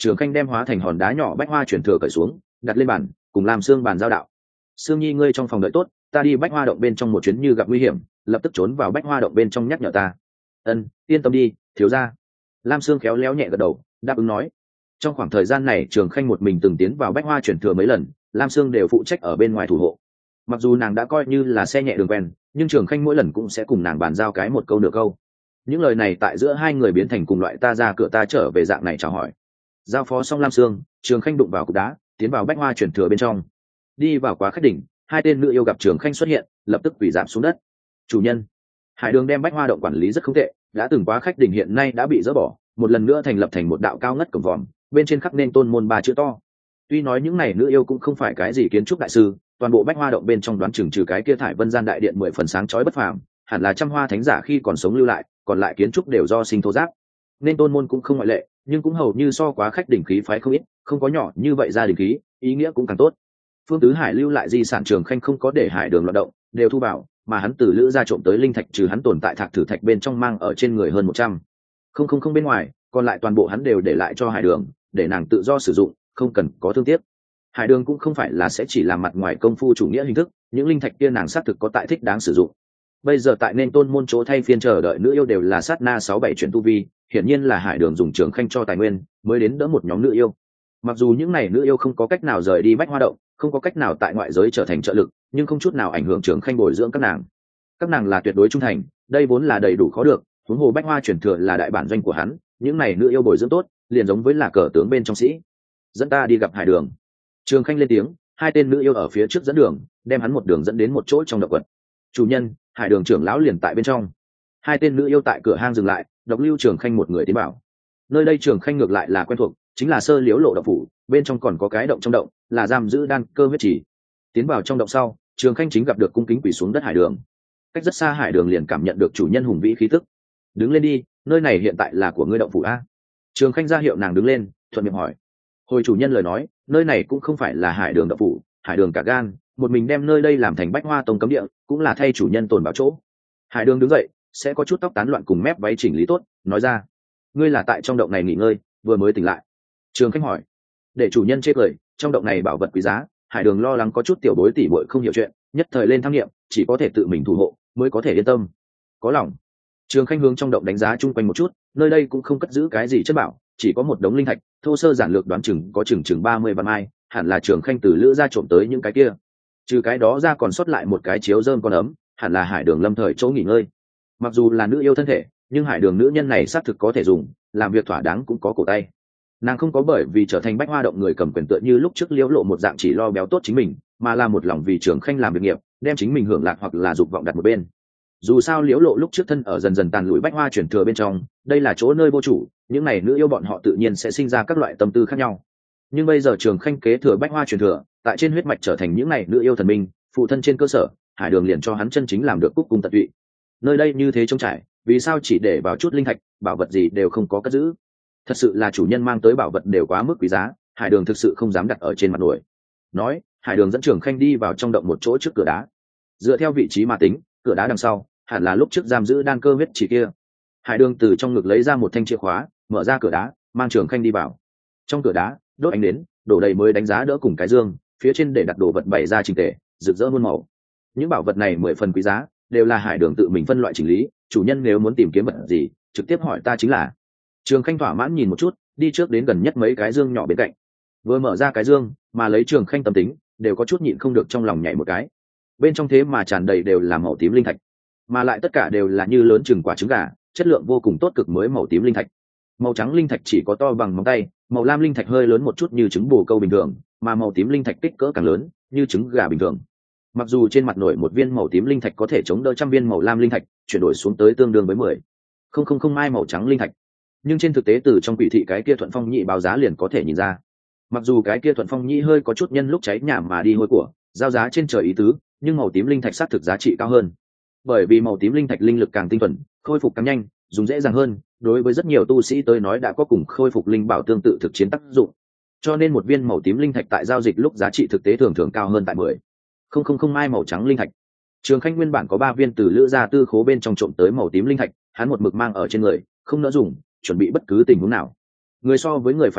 Trường Khanh đem hóa thành hòn đá nhỏ bách hoa chuyển thừa cởi xuống, đặt lên bàn, cùng Lam Sương bàn giao đạo. Sương Nhi ngươi trong phòng đợi tốt, ta đi bách hoa động bên trong một chuyến như gặp nguy hiểm, lập tức trốn vào bách hoa động bên trong nhắc nhở ta. Ân, yên tâm đi, thiếu gia. Lam Sương khéo léo nhẹ gật đầu, đáp ứng nói. Trong khoảng thời gian này Trường Khanh một mình từng tiến vào bách hoa chuyển thừa mấy lần, Lam Sương đều phụ trách ở bên ngoài thủ hộ. Mặc dù nàng đã coi như là xe nhẹ đường quen, nhưng Trường Khanh mỗi lần cũng sẽ cùng nàng bàn giao cái một câu nửa câu. Những lời này tại giữa hai người biến thành cùng loại ta ra cửa ta trở về dạng này chào hỏi. Giao phó xong Lam Sương, Trường Khanh đụng vào cục đá, tiến vào bách hoa chuyển thừa bên trong. Đi vào quá khách đỉnh, hai tên nữ yêu gặp Trường Khanh xuất hiện, lập tức quỳ giảm xuống đất. Chủ nhân, Hải Đường đem bách hoa động quản lý rất không tệ, đã từng quá khách đỉnh hiện nay đã bị dỡ bỏ, một lần nữa thành lập thành một đạo cao ngất cổng vòm, bên trên khắc nên tôn môn ba chữ to. Tuy nói những này nữ yêu cũng không phải cái gì kiến trúc đại sư, toàn bộ bách hoa động bên trong đoán chừng trừ cái kia thải vân gian đại điện mười phần sáng chói bất phàm, hẳn là trăm hoa thánh giả khi còn sống lưu lại, còn lại kiến trúc đều do sinh thô giáp. Nên tôn môn cũng không ngoại lệ, nhưng cũng hầu như so quá khách đỉnh khí phái không ít, không có nhỏ như vậy ra đỉnh khí, ý nghĩa cũng càng tốt. Phương Tứ Hải lưu lại di sản Trường Khanh không có để Hải Đường loạn động, đều thu bảo, mà hắn từ lữ ra trộm tới linh thạch trừ hắn tồn tại thạc thử thạch bên trong mang ở trên người hơn một trăm không không không bên ngoài, còn lại toàn bộ hắn đều để lại cho Hải Đường, để nàng tự do sử dụng, không cần có thương tiếc. Hải Đường cũng không phải là sẽ chỉ làm mặt ngoài công phu chủ nghĩa hình thức, những linh thạch kia nàng xác thực có tại thích đáng sử dụng. Bây giờ tại nên tôn môn chỗ thay phiên chờ đợi nữ yêu đều là sát na sáu bảy chuyển tu vi, hiển nhiên là Hải Đường dùng Trường Khanh cho tài nguyên mới đến đỡ một nhóm nữ yêu. Mặc dù những này nữ yêu không có cách nào rời đi bách hoa động, không có cách nào tại ngoại giới trở thành trợ lực, nhưng không chút nào ảnh hưởng Trường Khanh bồi dưỡng các nàng. Các nàng là tuyệt đối trung thành, đây vốn là đầy đủ khó được, huống hồ bách hoa chuyển thừa là đại bản doanh của hắn, những này nữ yêu bồi dưỡng tốt, liền giống với là cờ tướng bên trong sĩ. Dẫn ta đi gặp Hải Đường. Trường Khanh lên tiếng, hai tên nữ yêu ở phía trước dẫn đường, đem hắn một đường dẫn đến một chỗ trong động quật. Chủ nhân, Hải Đường trưởng lão liền tại bên trong. Hai tên nữ yêu tại cửa hang dừng lại, độc lưu Trường Khanh một người tiến bảo. Nơi đây Trường Khanh ngược lại là quen thuộc, chính là Sơ Liễu Lộ động phủ, bên trong còn có cái động trong động, là giam giữ đan cơ huyết chỉ. Tiến vào trong động sau, Trường Khanh chính gặp được cung kính quỳ xuống đất Hải Đường. Cách rất xa Hải Đường liền cảm nhận được chủ nhân hùng vĩ khí tức. Đứng lên đi, nơi này hiện tại là của ngươi động phủ a. Trường Khanh ra hiệu nàng đứng lên, thuận miệng hỏi. Hồi chủ nhân lời nói, nơi này cũng không phải là Hải Đường động phủ, Hải Đường cả gan, một mình đem nơi đây làm thành bách hoa tông cấm địa, cũng là thay chủ nhân tồn bảo chỗ. Hải Đường đứng dậy, sẽ có chút tóc tán loạn cùng mép váy chỉnh lý tốt, nói ra. Ngươi là tại trong động này nghỉ ngơi, vừa mới tỉnh lại. Trường Khanh hỏi. Để chủ nhân chê cười, trong động này bảo vật quý giá, Hải Đường lo lắng có chút tiểu bối tỉ muội không hiểu chuyện, nhất thời lên tham nghiệm, chỉ có thể tự mình thủ hộ, mới có thể yên tâm. Có lòng. Trường Khanh hướng trong động đánh giá chung quanh một chút, nơi đây cũng không cất giữ cái gì chất bảo, chỉ có một đống linh thạch, thô sơ giản lược đoán chừng có chừng chừng ba mươi vạn mai, hẳn là Trường Khanh từ lữ ra trộm tới những cái kia. Trừ cái đó ra còn sót lại một cái chiếu rơm con ấm, hẳn là Hải Đường lâm thời chỗ nghỉ ngơi. Mặc dù là nữ yêu thân thể, nhưng Hải Đường nữ nhân này xác thực có thể dùng, làm việc thỏa đáng cũng có cổ tay. Nàng không có bởi vì trở thành bách hoa động người cầm quyền tựa như lúc trước Liễu Lộ một dạng chỉ lo béo tốt chính mình, mà là một lòng vì Trường Khanh làm việc nghiệp, đem chính mình hưởng lạc hoặc là dục vọng đặt một bên. Dù sao Liễu Lộ lúc trước thân ở dần dần tàn lụi bách hoa chuyển thừa bên trong, đây là chỗ nơi vô chủ, những này nữ yêu bọn họ tự nhiên sẽ sinh ra các loại tâm tư khác nhau. Nhưng bây giờ Trường Khanh kế thừa bách hoa chuyển thừa, tại trên huyết mạch trở thành những này nữ yêu thần minh, phụ thân trên cơ sở, Hải Đường liền cho hắn chân chính làm được cúc cung tận tụy. Nơi đây như thế trống trải, vì sao chỉ để vào chút linh thạch, bảo vật gì đều không có cất giữ? Thật sự là chủ nhân mang tới bảo vật đều quá mức quý giá, Hải Đường thực sự không dám đặt ở trên mặt nổi. Nói, Hải Đường dẫn Trường Khanh đi vào trong động một chỗ trước cửa đá. Dựa theo vị trí mà tính, cửa đá đằng sau hẳn là lúc trước giam giữ đan cơ huyết chỉ kia. Hải Đường từ trong ngực lấy ra một thanh chìa khóa, mở ra cửa đá, mang Trường Khanh đi vào. Trong cửa đá, đốt ánh nến, đổ đầy mới đánh giá đỡ cùng cái dương, phía trên để đặt đồ vật bày ra chỉnh tề, rực rỡ muôn màu. Những bảo vật này mười phần quý giá, đều là Hải Đường tự mình phân loại chỉnh lý, chủ nhân nếu muốn tìm kiếm vật gì, trực tiếp hỏi ta chính là. Trường Khanh thỏa mãn nhìn một chút, đi trước đến gần nhất mấy cái dương nhỏ bên cạnh. Vừa mở ra cái dương, mà lấy Trường Khanh tâm tính, đều có chút nhịn không được trong lòng nhảy một cái. Bên trong thế mà tràn đầy đều là màu tím linh thạch, mà lại tất cả đều là như lớn chừng quả trứng gà, chất lượng vô cùng tốt cực mới màu tím linh thạch. Màu trắng linh thạch chỉ có to bằng móng tay, màu lam linh thạch hơi lớn một chút như trứng bồ câu bình thường, mà màu tím linh thạch kích cỡ càng lớn, như trứng gà bình thường. Mặc dù trên mặt nổi một viên màu tím linh thạch có thể chống đỡ trăm viên màu lam linh thạch, chuyển đổi xuống tới tương đương với mười không không không mai màu trắng linh thạch, nhưng trên thực tế từ trong quỷ thị cái kia thuận phong nhị báo giá liền có thể nhìn ra. Mặc dù cái kia thuận phong nhị hơi có chút nhân lúc cháy nhà mà đi hôi của, giao giá trên trời ý tứ, nhưng màu tím linh thạch xác thực giá trị cao hơn. Bởi vì màu tím linh thạch linh lực càng tinh thuần, khôi phục càng nhanh, dùng dễ dàng hơn, đối với rất nhiều tu sĩ tới nói đã có cùng khôi phục linh bảo tương tự thực chiến tác dụng. Cho nên một viên màu tím linh thạch tại giao dịch lúc giá trị thực tế thường thường cao hơn tại mười không không không mai màu trắng linh thạch. Trường Khanh nguyên bản có ba viên từ lữ gia tư khố bên trong trộm tới màu tím linh thạch, hắn một mực mang ở trên người, không nỡ dùng, chuẩn bị bất cứ tình huống nào. Người so với người phải chết,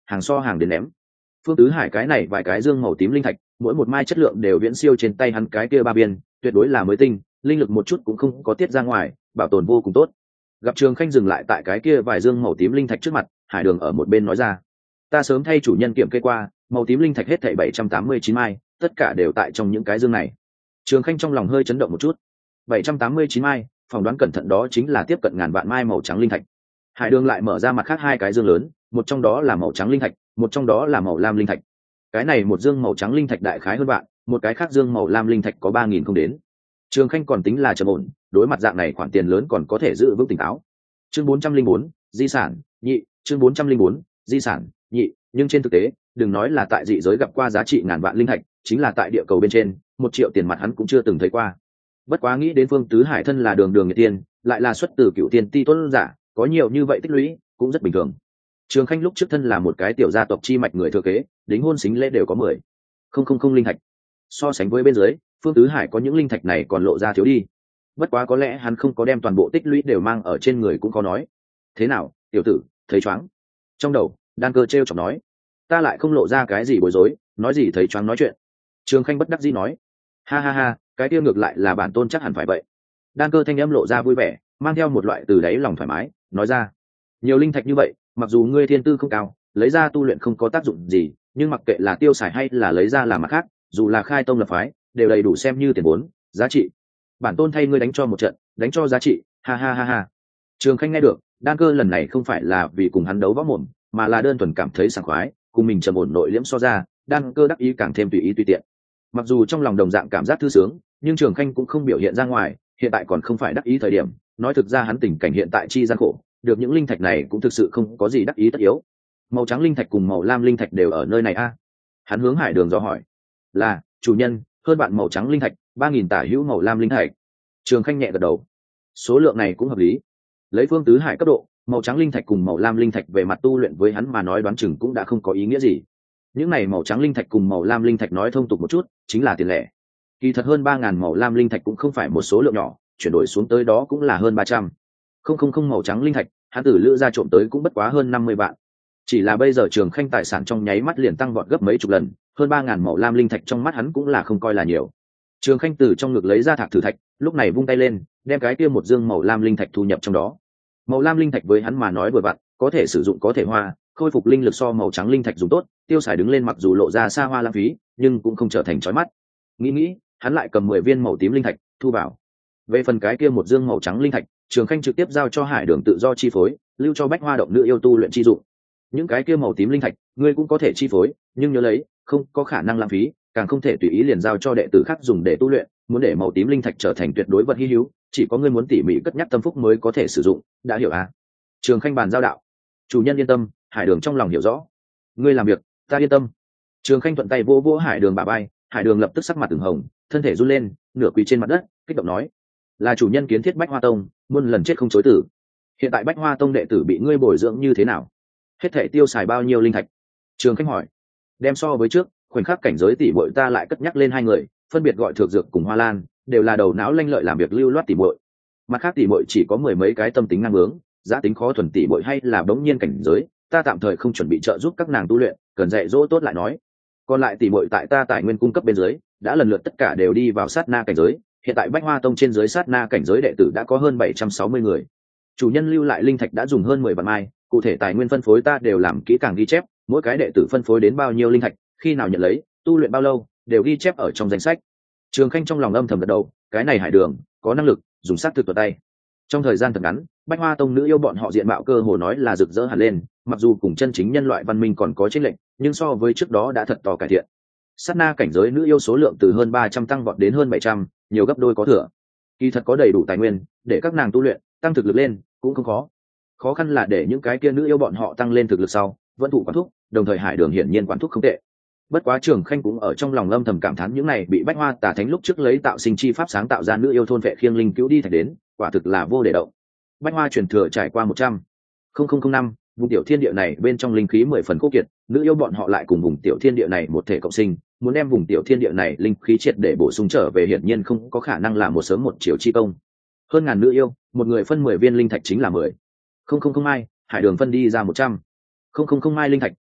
hàng so hàng đến ném. Phương Tứ Hải cái này vài cái dương màu tím linh thạch, mỗi một mai chất lượng đều viễn siêu trên tay hắn cái kia ba viên, tuyệt đối là mới tinh, linh lực một chút cũng không có tiết ra ngoài, bảo tồn vô cùng tốt. Gặp Trường Khanh dừng lại tại cái kia vài dương màu tím linh thạch trước mặt, Hải Đường ở một bên nói ra: "Ta sớm thay chủ nhân kiểm kê qua, màu tím linh thạch hết thảy bảy trăm tám mươi chín mai, tất cả đều tại trong những cái dương này." Trường Khanh trong lòng hơi chấn động một chút. bảy trăm tám mươi chín mai, phỏng đoán cẩn thận đó chính là tiếp cận ngàn vạn mai màu trắng linh thạch. Hải Đường lại mở ra mặt khác hai cái dương lớn, một trong đó là màu trắng linh thạch, một trong đó là màu lam linh thạch. Cái này một dương màu trắng linh thạch đại khái hơn vạn, một cái khác dương màu lam linh thạch có ba nghìn không đến. Trường Khanh còn tính là trầm ổn, đối mặt dạng này khoản tiền lớn còn có thể giữ vững tỉnh táo. Chương bốn trăm linh bốn, di sản, nhị, chương bốn trăm linh bốn, di sản, nhị, nhưng trên thực tế, đừng nói là tại dị giới gặp qua giá trị ngàn vạn linh thạch, chính là tại địa cầu bên trên, một triệu tiền mặt hắn cũng chưa từng thấy qua. Bất quá nghĩ đến Phương Tứ Hải thân là đường đường người tiên, lại là xuất từ cựu tiên ti tuấn giả, có nhiều như vậy tích lũy, cũng rất bình thường. Trường Khanh lúc trước thân là một cái tiểu gia tộc chi mạch người thừa kế, đính hôn xính lễ đều có mười không không không linh thạch. So sánh với bên dưới, Phương Tứ Hải có những linh thạch này còn lộ ra thiếu đi. Bất quá có lẽ hắn không có đem toàn bộ tích lũy đều mang ở trên người cũng có nói. Thế nào, tiểu tử, thấy choáng? Trong đầu, Đan Cơ trêu chọc nói, ta lại không lộ ra cái gì bối rối, nói gì thấy choáng nói chuyện. Trường Khanh bất đắc dĩ nói, ha ha ha, cái kia ngược lại là bản tôn chắc hẳn phải vậy. Đan Cơ thanh âm lộ ra vui vẻ, mang theo một loại từ đáy lòng thoải mái, nói ra, nhiều linh thạch như vậy, mặc dù ngươi thiên tư không cao, lấy ra tu luyện không có tác dụng gì, nhưng mặc kệ là tiêu xài hay là lấy ra làm mặt khác, dù là khai tông lập phái, đều đầy đủ xem như tiền vốn, giá trị. Bản tôn thay ngươi đánh cho một trận, đánh cho giá trị, ha ha ha ha. Trường Khanh nghe được, Đan Cơ lần này không phải là vì cùng hắn đấu võ mồm, mà là đơn thuần cảm thấy sảng khoái, cùng mình trầm ổn nội liễm so ra, Đan Cơ đắc ý càng thêm tùy ý tùy tiện. Mặc dù trong lòng đồng dạng cảm giác thư sướng, nhưng Trường Khanh cũng không biểu hiện ra ngoài, hiện tại còn không phải đắc ý thời điểm, nói thực ra hắn tình cảnh hiện tại chi gian khổ, được những linh thạch này cũng thực sự không có gì đắc ý tất yếu. Màu trắng linh thạch cùng màu lam linh thạch đều ở nơi này a. À? Hắn hướng Hải Đường dò hỏi, là chủ nhân, hơn bạn màu trắng linh thạch, ba nghìn tả hữu màu lam linh thạch. Trường Khanh nhẹ gật đầu, số lượng này cũng hợp lý. Lấy Phương Tứ Hải cấp độ, màu trắng linh thạch cùng màu lam linh thạch về mặt tu luyện với hắn mà nói đoán chừng cũng đã không có ý nghĩa gì. Những này màu trắng linh thạch cùng màu lam linh thạch nói thông tục một chút, chính là tiền lẻ. Kỳ thật hơn ba ngàn màu lam linh thạch cũng không phải một số lượng nhỏ, chuyển đổi xuống tới đó cũng là hơn ba trăm. Không không không màu trắng linh thạch, hắn tử lữ ra trộm tới cũng bất quá hơn năm mươi vạn. Chỉ là bây giờ Trường Khanh tài sản trong nháy mắt liền tăng vọt gấp mấy chục lần, hơn ba ngàn màu lam linh thạch trong mắt hắn cũng là không coi là nhiều. Trường Khanh từ trong ngực lấy ra thạc thử thạch, lúc này vung tay lên, đem cái kia một dương màu lam linh thạch thu nhập trong đó. Màu lam linh thạch với hắn mà nói vừa vặn, có thể sử dụng có thể hoa, khôi phục linh lực so màu trắng linh thạch dùng tốt, tiêu xài đứng lên mặc dù lộ ra xa hoa lãng phí, nhưng cũng không trở thành chói mắt. Nghĩ nghĩ, hắn lại cầm mười viên màu tím linh thạch, thu vào. Về phần cái kia một dương màu trắng linh thạch, Trường Khanh trực tiếp giao cho Hải Đường tự do chi phối, lưu cho Bách Hoa động nữ yêu tu luyện chi dụng. Những cái kia màu tím linh thạch, ngươi cũng có thể chi phối, nhưng nhớ lấy, không có khả năng lãng phí, càng không thể tùy ý liền giao cho đệ tử khác dùng để tu luyện, muốn để màu tím linh thạch trở thành tuyệt đối vật hi hữu, chỉ có ngươi muốn tỉ mỉ cất nhắc tâm phúc mới có thể sử dụng, đã hiểu à? Trường Khanh bàn giao đạo. Chủ nhân yên tâm, Hải Đường trong lòng hiểu rõ. Ngươi làm việc, ta yên tâm. Trường Khanh thuận tay vỗ vỗ Hải Đường bả vai, Hải Đường lập tức sắc mặt từng hồng, thân thể run lên, nửa quỳ trên mặt đất, kích động nói: "Là chủ nhân kiến thiết Bách Hoa Tông, muôn lần chết không chối từ. Hiện tại Bách Hoa Tông đệ tử bị ngươi bồi dưỡng như thế nào? Hết thể tiêu xài bao nhiêu linh thạch?" Trường Khanh hỏi. Đem so với trước, khoảnh khắc cảnh giới tỷ muội ta lại cất nhắc lên hai người, phân biệt gọi Thược Dược cùng Hoa Lan, đều là đầu não lanh lợi làm việc lưu loát tỷ muội. Mặt khác tỷ muội chỉ có mười mấy cái tâm tính ngang bướng, giá tính khó thuần tỷ muội hay là bỗng nhiên cảnh giới, ta tạm thời không chuẩn bị trợ giúp các nàng tu luyện, cần dạy dỗ tốt lại nói. Còn lại tỷ muội tại ta tài nguyên cung cấp bên dưới, đã lần lượt tất cả đều đi vào sát na cảnh giới, hiện tại Bách Hoa Tông trên dưới sát na cảnh giới đệ tử đã có hơn bảy trăm sáu mươi người. Chủ nhân lưu lại linh thạch đã dùng hơn mười vạn mai, cụ thể tài nguyên phân phối ta đều làm kỹ càng ghi chép, mỗi cái đệ tử phân phối đến bao nhiêu linh thạch, khi nào nhận lấy, tu luyện bao lâu, đều ghi chép ở trong danh sách. Trường Khanh trong lòng âm thầm gật đầu, cái này Hải Đường có năng lực, dùng sát thực tuột tay. Trong thời gian thật ngắn, Bách Hoa Tông nữ yêu bọn họ diện mạo cơ hồ nói là rực rỡ hẳn lên, mặc dù cùng chân chính nhân loại văn minh còn có chênh lệch, nhưng so với trước đó đã thật to cải thiện. Sát na cảnh giới nữ yêu số lượng từ hơn ba trăm tăng vọt đến hơn bảy trăm, nhiều gấp đôi có thừa. Kỳ thật có đầy đủ tài nguyên để các nàng tu luyện, tăng thực lực lên cũng không khó. Khó khăn là để những cái kia nữ yêu bọn họ tăng lên thực lực sau, vẫn thụ quản thúc, đồng thời Hải Đường hiển nhiên quản thúc không tệ. Bất quá Trường Khanh cũng ở trong lòng âm thầm cảm thán những này bị Bách Hoa Tà Thánh lúc trước lấy tạo sinh chi pháp sáng tạo ra nữ yêu thôn vệ khiêng linh cứu đi thạch đến, quả thực là vô để động. Bách Hoa truyền thừa trải qua một trăm linh năm, vùng tiểu thiên địa này bên trong linh khí mười phần khô kiệt, nữ yêu bọn họ lại cùng vùng tiểu thiên địa này một thể cộng sinh, muốn đem vùng tiểu thiên địa này linh khí triệt để bổ sung trở về hiển nhiên không có khả năng là một sớm một chiều chi công. Hơn ngàn nữ yêu, một người phân mười viên linh thạch chính là mười. Không không không mai, Hải Đường phân đi ra một trăm. Không không không mai linh thạch,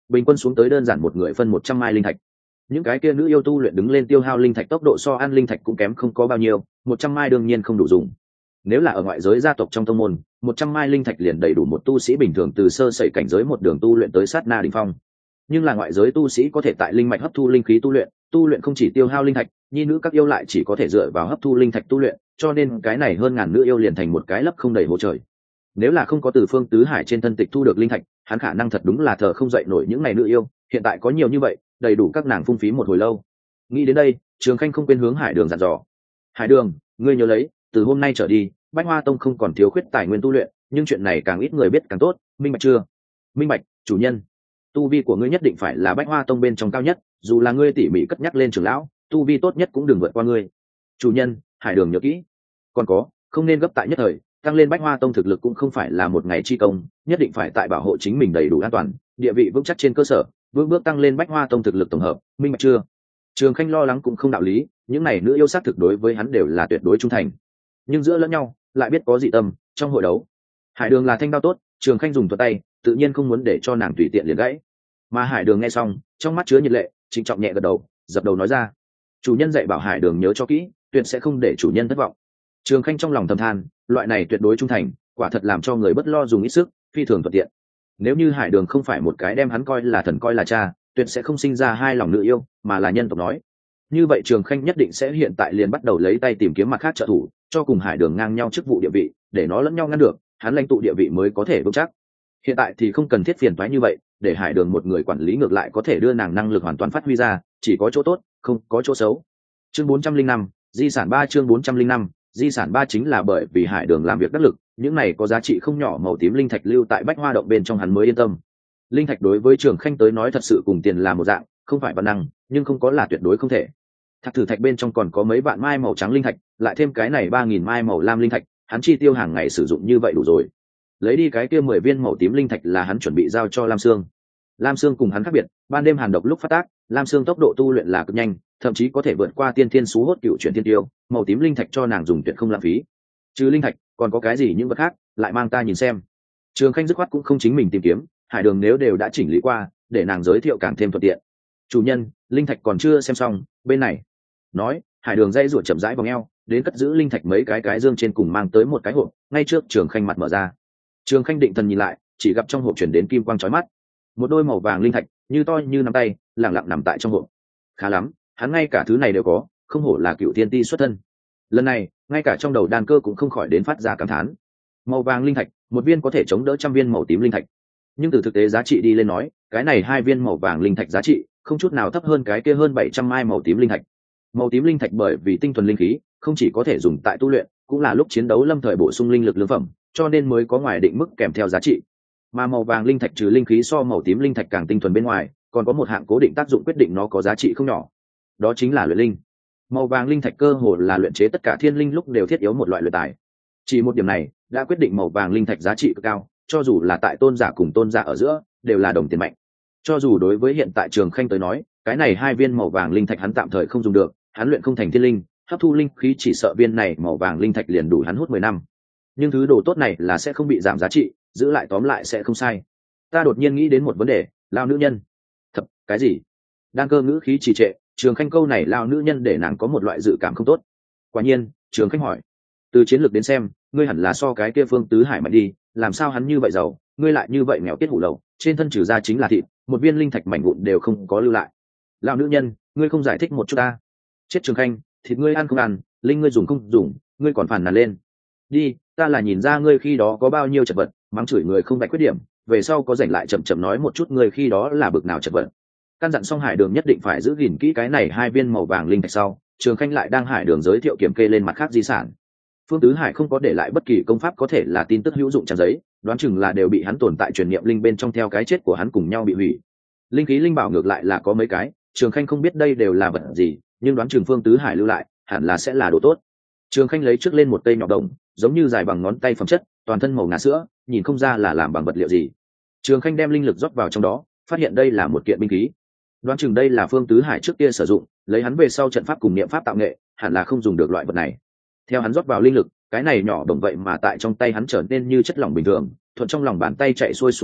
bình quân xuống tới đơn giản một người phân một trăm mai linh thạch. Những cái kia nữ yêu tu luyện đứng lên tiêu hao linh thạch tốc độ so ăn linh thạch cũng kém không có bao nhiêu, một trăm mai đương nhiên không đủ dùng. Nếu là ở ngoại giới gia tộc trong tông môn, một trăm mai linh thạch liền đầy đủ một tu sĩ bình thường từ sơ sẩy cảnh giới một đường tu luyện tới sát na đỉnh phong. Nhưng là ngoại giới tu sĩ có thể tại linh mạch hấp thu linh khí tu luyện, tu luyện không chỉ tiêu hao linh thạch, nhi nữ các yêu lại chỉ có thể dựa vào hấp thu linh thạch tu luyện, cho nên cái này hơn ngàn nữ yêu liền thành một cái lấp không đầy hố trời. Nếu là không có từ Phương Tứ Hải trên thân tịch thu được linh thạch, hắn khả năng thật đúng là thờ không dậy nổi những này nữ yêu, hiện tại có nhiều như vậy, đầy đủ các nàng phung phí một hồi lâu. Nghĩ đến đây, Trường Khanh không quên hướng Hải Đường dặn dò. Hải Đường, ngươi nhớ lấy, từ hôm nay trở đi, Bách Hoa Tông không còn thiếu khuyết tài nguyên tu luyện, nhưng chuyện này càng ít người biết càng tốt, minh bạch chưa? Minh bạch, chủ nhân. Tu vi của ngươi nhất định phải là Bách Hoa Tông bên trong cao nhất, dù là ngươi tỉ mỉ cất nhắc lên trưởng lão, tu vi tốt nhất cũng đừng vượt qua ngươi. Chủ nhân, Hải Đường nhớ kỹ. Còn có, không nên gấp tại nhất thời, tăng lên Bách Hoa Tông thực lực cũng không phải là một ngày chi công, nhất định phải tại bảo hộ chính mình đầy đủ an toàn, địa vị vững chắc trên cơ sở, bước bước tăng lên Bách Hoa Tông thực lực tổng hợp, minh bạch chưa? Trường Khanh lo lắng cũng không đạo lý, những này nữ yêu sát thực đối với hắn đều là tuyệt đối trung thành, nhưng giữa lẫn nhau lại biết có dị tâm. Trong hội đấu, Hải Đường là thanh đao tốt, Trường Khanh dùng thuật tay, tự nhiên không muốn để cho nàng tùy tiện liền gãy. Mà Hải Đường nghe xong, trong mắt chứa nhiệt lệ, trịnh trọng nhẹ gật đầu, dập đầu nói ra: chủ nhân dạy bảo Hải Đường nhớ cho kỹ, tuyệt sẽ không để chủ nhân thất vọng. Trường Khanh trong lòng thầm than, loại này tuyệt đối trung thành, quả thật làm cho người bất lo dùng ít sức, phi thường thuận tiện. Nếu như Hải Đường không phải một cái đem hắn coi là thần coi là cha, tuyệt sẽ không sinh ra hai lòng nữ yêu, mà là nhân tộc nói. Như vậy Trường Khanh nhất định sẽ hiện tại liền bắt đầu lấy tay tìm kiếm mặt khác trợ thủ, cho cùng Hải Đường ngang nhau chức vụ địa vị, để nó lẫn nhau ngăn được, hắn lãnh tụ địa vị mới có thể vững chắc. Hiện tại thì không cần thiết phiền toái như vậy, để Hải Đường một người quản lý ngược lại có thể đưa nàng năng lực hoàn toàn phát huy ra, chỉ có chỗ tốt, không có chỗ xấu. Chương bốn trăm linh năm, di sản ba chương bốn trăm linh năm, di sản ba chính là bởi vì Hải Đường làm việc đắc lực, những này có giá trị không nhỏ màu tím linh thạch lưu tại Bách Hoa động bên trong hắn mới yên tâm. Linh thạch đối với Trường Khanh tới nói thật sự cùng tiền là một dạng, không phải văn năng, nhưng không có là tuyệt đối không thể. Thạch thử thạch bên trong còn có mấy vạn mai màu trắng linh thạch, lại thêm cái này ba nghìn mai màu lam linh thạch, hắn chi tiêu hàng ngày sử dụng như vậy đủ rồi. Lấy đi cái kia mười viên màu tím linh thạch là hắn chuẩn bị giao cho Lam Sương. Lam Sương cùng hắn khác biệt, ban đêm hàn độc lúc phát tác, Lam Sương tốc độ tu luyện là cực nhanh, thậm chí có thể vượt qua tiên thiên sú hốt cựu chuyển tiên tiêu, màu tím linh thạch cho nàng dùng tuyệt không lãng phí. Trừ linh thạch, còn có cái gì những vật khác, lại mang ta nhìn xem. Trường Khanh dứt khoát cũng không chính mình tìm kiếm, Hải Đường nếu đều đã chỉnh lý qua, để nàng giới thiệu càng thêm thuận tiện. Chủ nhân, linh thạch còn chưa xem xong, bên này. Nói, Hải Đường dây ruột chậm rãi vòng eo, đến cất giữ linh thạch mấy cái cái dương trên cùng mang tới một cái hộp, ngay trước Trường Khanh mặt mở ra. Trường Khanh định thần nhìn lại, chỉ gặp trong hộp chuyển đến kim quang chói mắt, một đôi màu vàng linh thạch, như to như nắm tay, lẳng lặng nằm tại trong hộp. Khá lắm, hắn ngay cả thứ này đều có, không hổ là cựu thiên ti xuất thân. Lần này, ngay cả trong đầu đan cơ cũng không khỏi đến phát ra cảm thán. Màu vàng linh thạch, một viên có thể chống đỡ trăm viên màu tím linh thạch. Nhưng từ thực tế giá trị đi lên nói, cái này hai viên màu vàng linh thạch giá trị không chút nào thấp hơn cái kia hơn bảy trăm mai màu tím linh thạch. Màu tím linh thạch bởi vì tinh thuần linh khí, không chỉ có thể dùng tại tu luyện, cũng là lúc chiến đấu lâm thời bổ sung linh lực lương phẩm, cho nên mới có ngoài định mức kèm theo giá trị. Mà màu vàng linh thạch trừ linh khí so màu tím linh thạch càng tinh thuần bên ngoài, còn có một hạng cố định tác dụng quyết định nó có giá trị không nhỏ. Đó chính là luyện linh. Màu vàng linh thạch cơ hồ là luyện chế tất cả thiên linh lúc đều thiết yếu một loại luyện tài. Chỉ một điểm này đã quyết định màu vàng linh thạch giá trị cực cao, cho dù là tại tôn giả cùng tôn giả ở giữa, đều là đồng tiền mạnh. Cho dù đối với hiện tại Trường Khanh tới nói, cái này hai viên màu vàng linh thạch hắn tạm thời không dùng được, hắn luyện không thành thiên linh, hấp thu linh khí chỉ sợ viên này màu vàng linh thạch liền đủ hắn hút mười năm. Nhưng thứ đồ tốt này là sẽ không bị giảm giá trị, giữ lại tóm lại sẽ không sai. Ta đột nhiên nghĩ đến một vấn đề, lao nữ nhân. Thật, cái gì? Đang cơ ngữ khí trì trệ, Trường Khanh câu này lao nữ nhân để nàng có một loại dự cảm không tốt. Quả nhiên, Trường Khanh hỏi, từ chiến lược đến xem, ngươi hẳn là so cái kia Phương Tứ Hải mạnh đi, làm sao hắn như vậy giàu, ngươi lại như vậy nghèo kết hủ lậu, trên thân trừ ra chính là thịt, một viên linh thạch mảnh vụn đều không có lưu lại. Lao nữ nhân, ngươi không giải thích một chút ta? Chết Trường Khanh, thịt ngươi ăn không ăn, linh ngươi dùng không dùng, ngươi còn phản nàn lên. Đi, ta là nhìn ra ngươi khi đó có bao nhiêu chật vật, mắng chửi người không vạch khuyết điểm, về sau có rảnh lại chậm chậm nói một chút ngươi khi đó là bực nào chật vật. Căn dặn xong Hải Đường nhất định phải giữ gìn kỹ cái này hai viên màu vàng linh thạch sau, Trường Khanh lại đang Hải Đường giới thiệu kiểm kê lên mặt khác di sản. Phương Tứ Hải không có để lại bất kỳ công pháp có thể là tin tức hữu dụng trang giấy, đoán chừng là đều bị hắn tồn tại truyền niệm linh bên trong theo cái chết của hắn cùng nhau bị hủy. Linh khí linh bảo ngược lại là có mấy cái, Trường Khanh không biết đây đều là vật gì, nhưng đoán chừng Phương Tứ Hải lưu lại, hẳn là sẽ là đồ tốt. Trường Khanh lấy trước lên một cây nhỏ đồng, giống như dài bằng ngón tay phẩm chất, toàn thân màu ngà sữa, nhìn không ra là làm bằng vật liệu gì. Trường Khanh đem linh lực rót vào trong đó, phát hiện đây là một kiện binh khí. Đoán chừng đây là Phương Tứ Hải trước kia sử dụng, lấy hắn về sau trận pháp cùng niệm pháp tạo nghệ, hẳn là không dùng được loại vật này. Theo hắn rót vào linh lực, cái này nhỏ đồng vậy mà tại trong tay hắn trở nên như chất lỏng bình thường, thuận trong lòng bàn tay chạy xuôi xuống tới,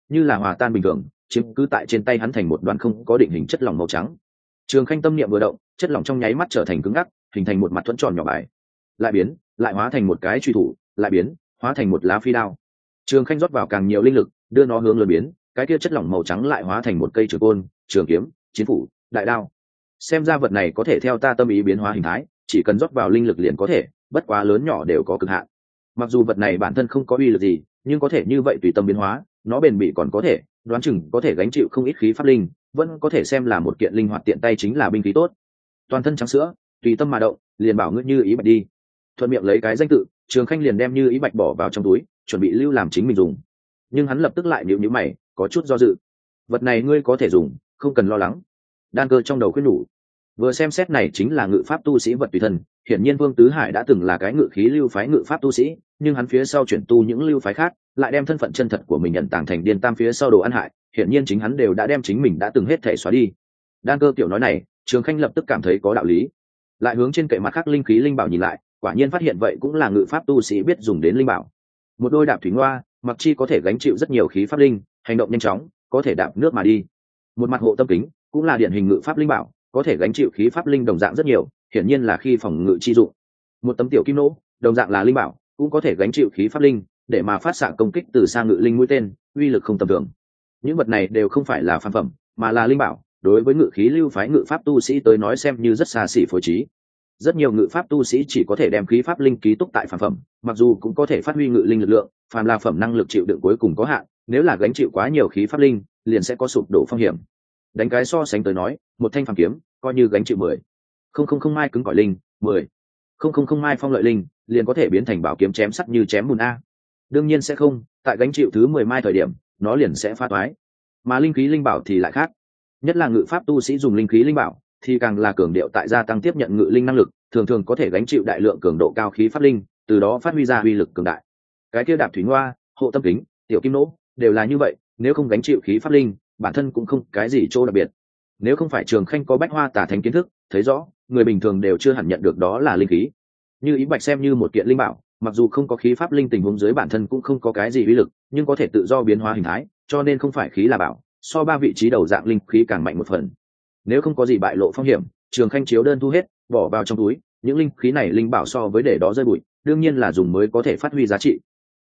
như là hòa tan bình thường, chiếm cứ tại trên tay hắn thành một đoàn không có định hình chất lỏng màu trắng. Trường Khanh tâm niệm vừa động, chất lỏng trong nháy mắt trở thành cứng ngắc, hình thành một mặt thuẫn tròn nhỏ bài, lại biến, lại hóa thành một cái truy thủ, lại biến, hóa thành một lá phi đao. Trường Khanh rót vào càng nhiều linh lực, đưa nó hướng lớn biến, cái kia chất lỏng màu trắng lại hóa thành một cây trường côn, trường kiếm, chiến phủ, đại đao. Xem ra vật này có thể theo ta tâm ý biến hóa hình thái, chỉ cần rót vào linh lực liền có thể, bất quá lớn nhỏ đều có cực hạn. Mặc dù vật này bản thân không có uy lực gì, nhưng có thể như vậy tùy tâm biến hóa, nó bền bỉ còn có thể, đoán chừng có thể gánh chịu không ít khí pháp linh, vẫn có thể xem là một kiện linh hoạt tiện tay chính là binh khí tốt. Toàn thân trắng sữa, tùy tâm mà động, liền bảo ngươi Như Ý Bạch đi. Thuận miệng lấy cái danh tự, Trường Khanh liền đem Như Ý Bạch bỏ vào trong túi, chuẩn bị lưu làm chính mình dùng. Nhưng hắn lập tức lại nhíu nhíu mày, có chút do dự. Vật này ngươi có thể dùng, không cần lo lắng. Đan Cơ trong đầu khuyên nhủ. Vừa xem xét này chính là ngự pháp tu sĩ vật tùy thân, hiển nhiên Vương Tứ Hải đã từng là cái ngự khí lưu phái ngự pháp tu sĩ, nhưng hắn phía sau chuyển tu những lưu phái khác, lại đem thân phận chân thật của mình nhận tàng thành điên tam phía sau đồ ăn hại, hiển nhiên chính hắn đều đã đem chính mình đã từng hết thể xóa đi. Đan Cơ tiểu nói này, Trường Khanh lập tức cảm thấy có đạo lý. Lại hướng trên kệ mặt khác linh khí linh bảo nhìn lại, quả nhiên phát hiện vậy cũng là ngự pháp tu sĩ biết dùng đến linh bảo. Một đôi đạp thủy ngoa, mặc chi có thể gánh chịu rất nhiều khí pháp linh, hành động nhanh chóng, có thể đạp nước mà đi. Một mặt hộ tâm kính, cũng là điển hình ngự pháp linh bảo, có thể gánh chịu khí pháp linh đồng dạng rất nhiều, hiển nhiên là khi phòng ngự chi dụng. Một tấm tiểu kim nỗ, đồng dạng là linh bảo, cũng có thể gánh chịu khí pháp linh, để mà phát xạ công kích từ xa ngự linh mũi tên, uy lực không tầm thường. Những vật này đều không phải là phàm phẩm, mà là linh bảo, đối với ngự khí lưu phái ngự pháp tu sĩ tới nói xem như rất xa xỉ phối trí. Rất nhiều ngự pháp tu sĩ chỉ có thể đem khí pháp linh ký túc tại phàm phẩm, mặc dù cũng có thể phát huy ngự linh lực lượng, phàm là phẩm năng lực chịu đựng cuối cùng có hạn, nếu là gánh chịu quá nhiều khí pháp linh, liền sẽ có sụp đổ phong hiểm. Đánh cái so sánh tới nói, một thanh phàm kiếm coi như gánh chịu mười không không không mai cứng cỏi linh, mười không không không mai phong lợi linh, liền có thể biến thành bảo kiếm chém sắt như chém bùn a. Đương nhiên sẽ không, tại gánh chịu thứ mười mai thời điểm, nó liền sẽ phá toái. Mà linh khí linh bảo thì lại khác, nhất là ngự pháp tu sĩ dùng linh khí linh bảo thì càng là cường điệu tại gia tăng tiếp nhận ngự linh năng lực, thường thường có thể gánh chịu đại lượng cường độ cao khí pháp linh, từ đó phát huy ra uy lực cường đại. Cái kia đạp thủy ngoa, hộ tâm kính, tiểu kim nỗ đều là như vậy, nếu không gánh chịu khí pháp linh, bản thân cũng không cái gì chỗ đặc biệt. Nếu không phải Trường Khanh có bách hoa tả thánh kiến thức, thấy rõ người bình thường đều chưa hẳn nhận được đó là linh khí. Như Ý Bạch xem như một kiện linh bảo, mặc dù không có khí pháp linh tình huống dưới bản thân cũng không có cái gì uy lực, nhưng có thể tự do biến hóa hình thái, cho nên không phải khí là bảo, so ba vị trí đầu dạng linh khí càng mạnh một phần. Nếu không có gì bại lộ phong hiểm, Trường Khanh chiếu đơn thu hết, bỏ vào trong túi. Những linh khí này linh bảo so với để đó rơi bụi, đương nhiên là dùng mới có thể phát huy giá trị,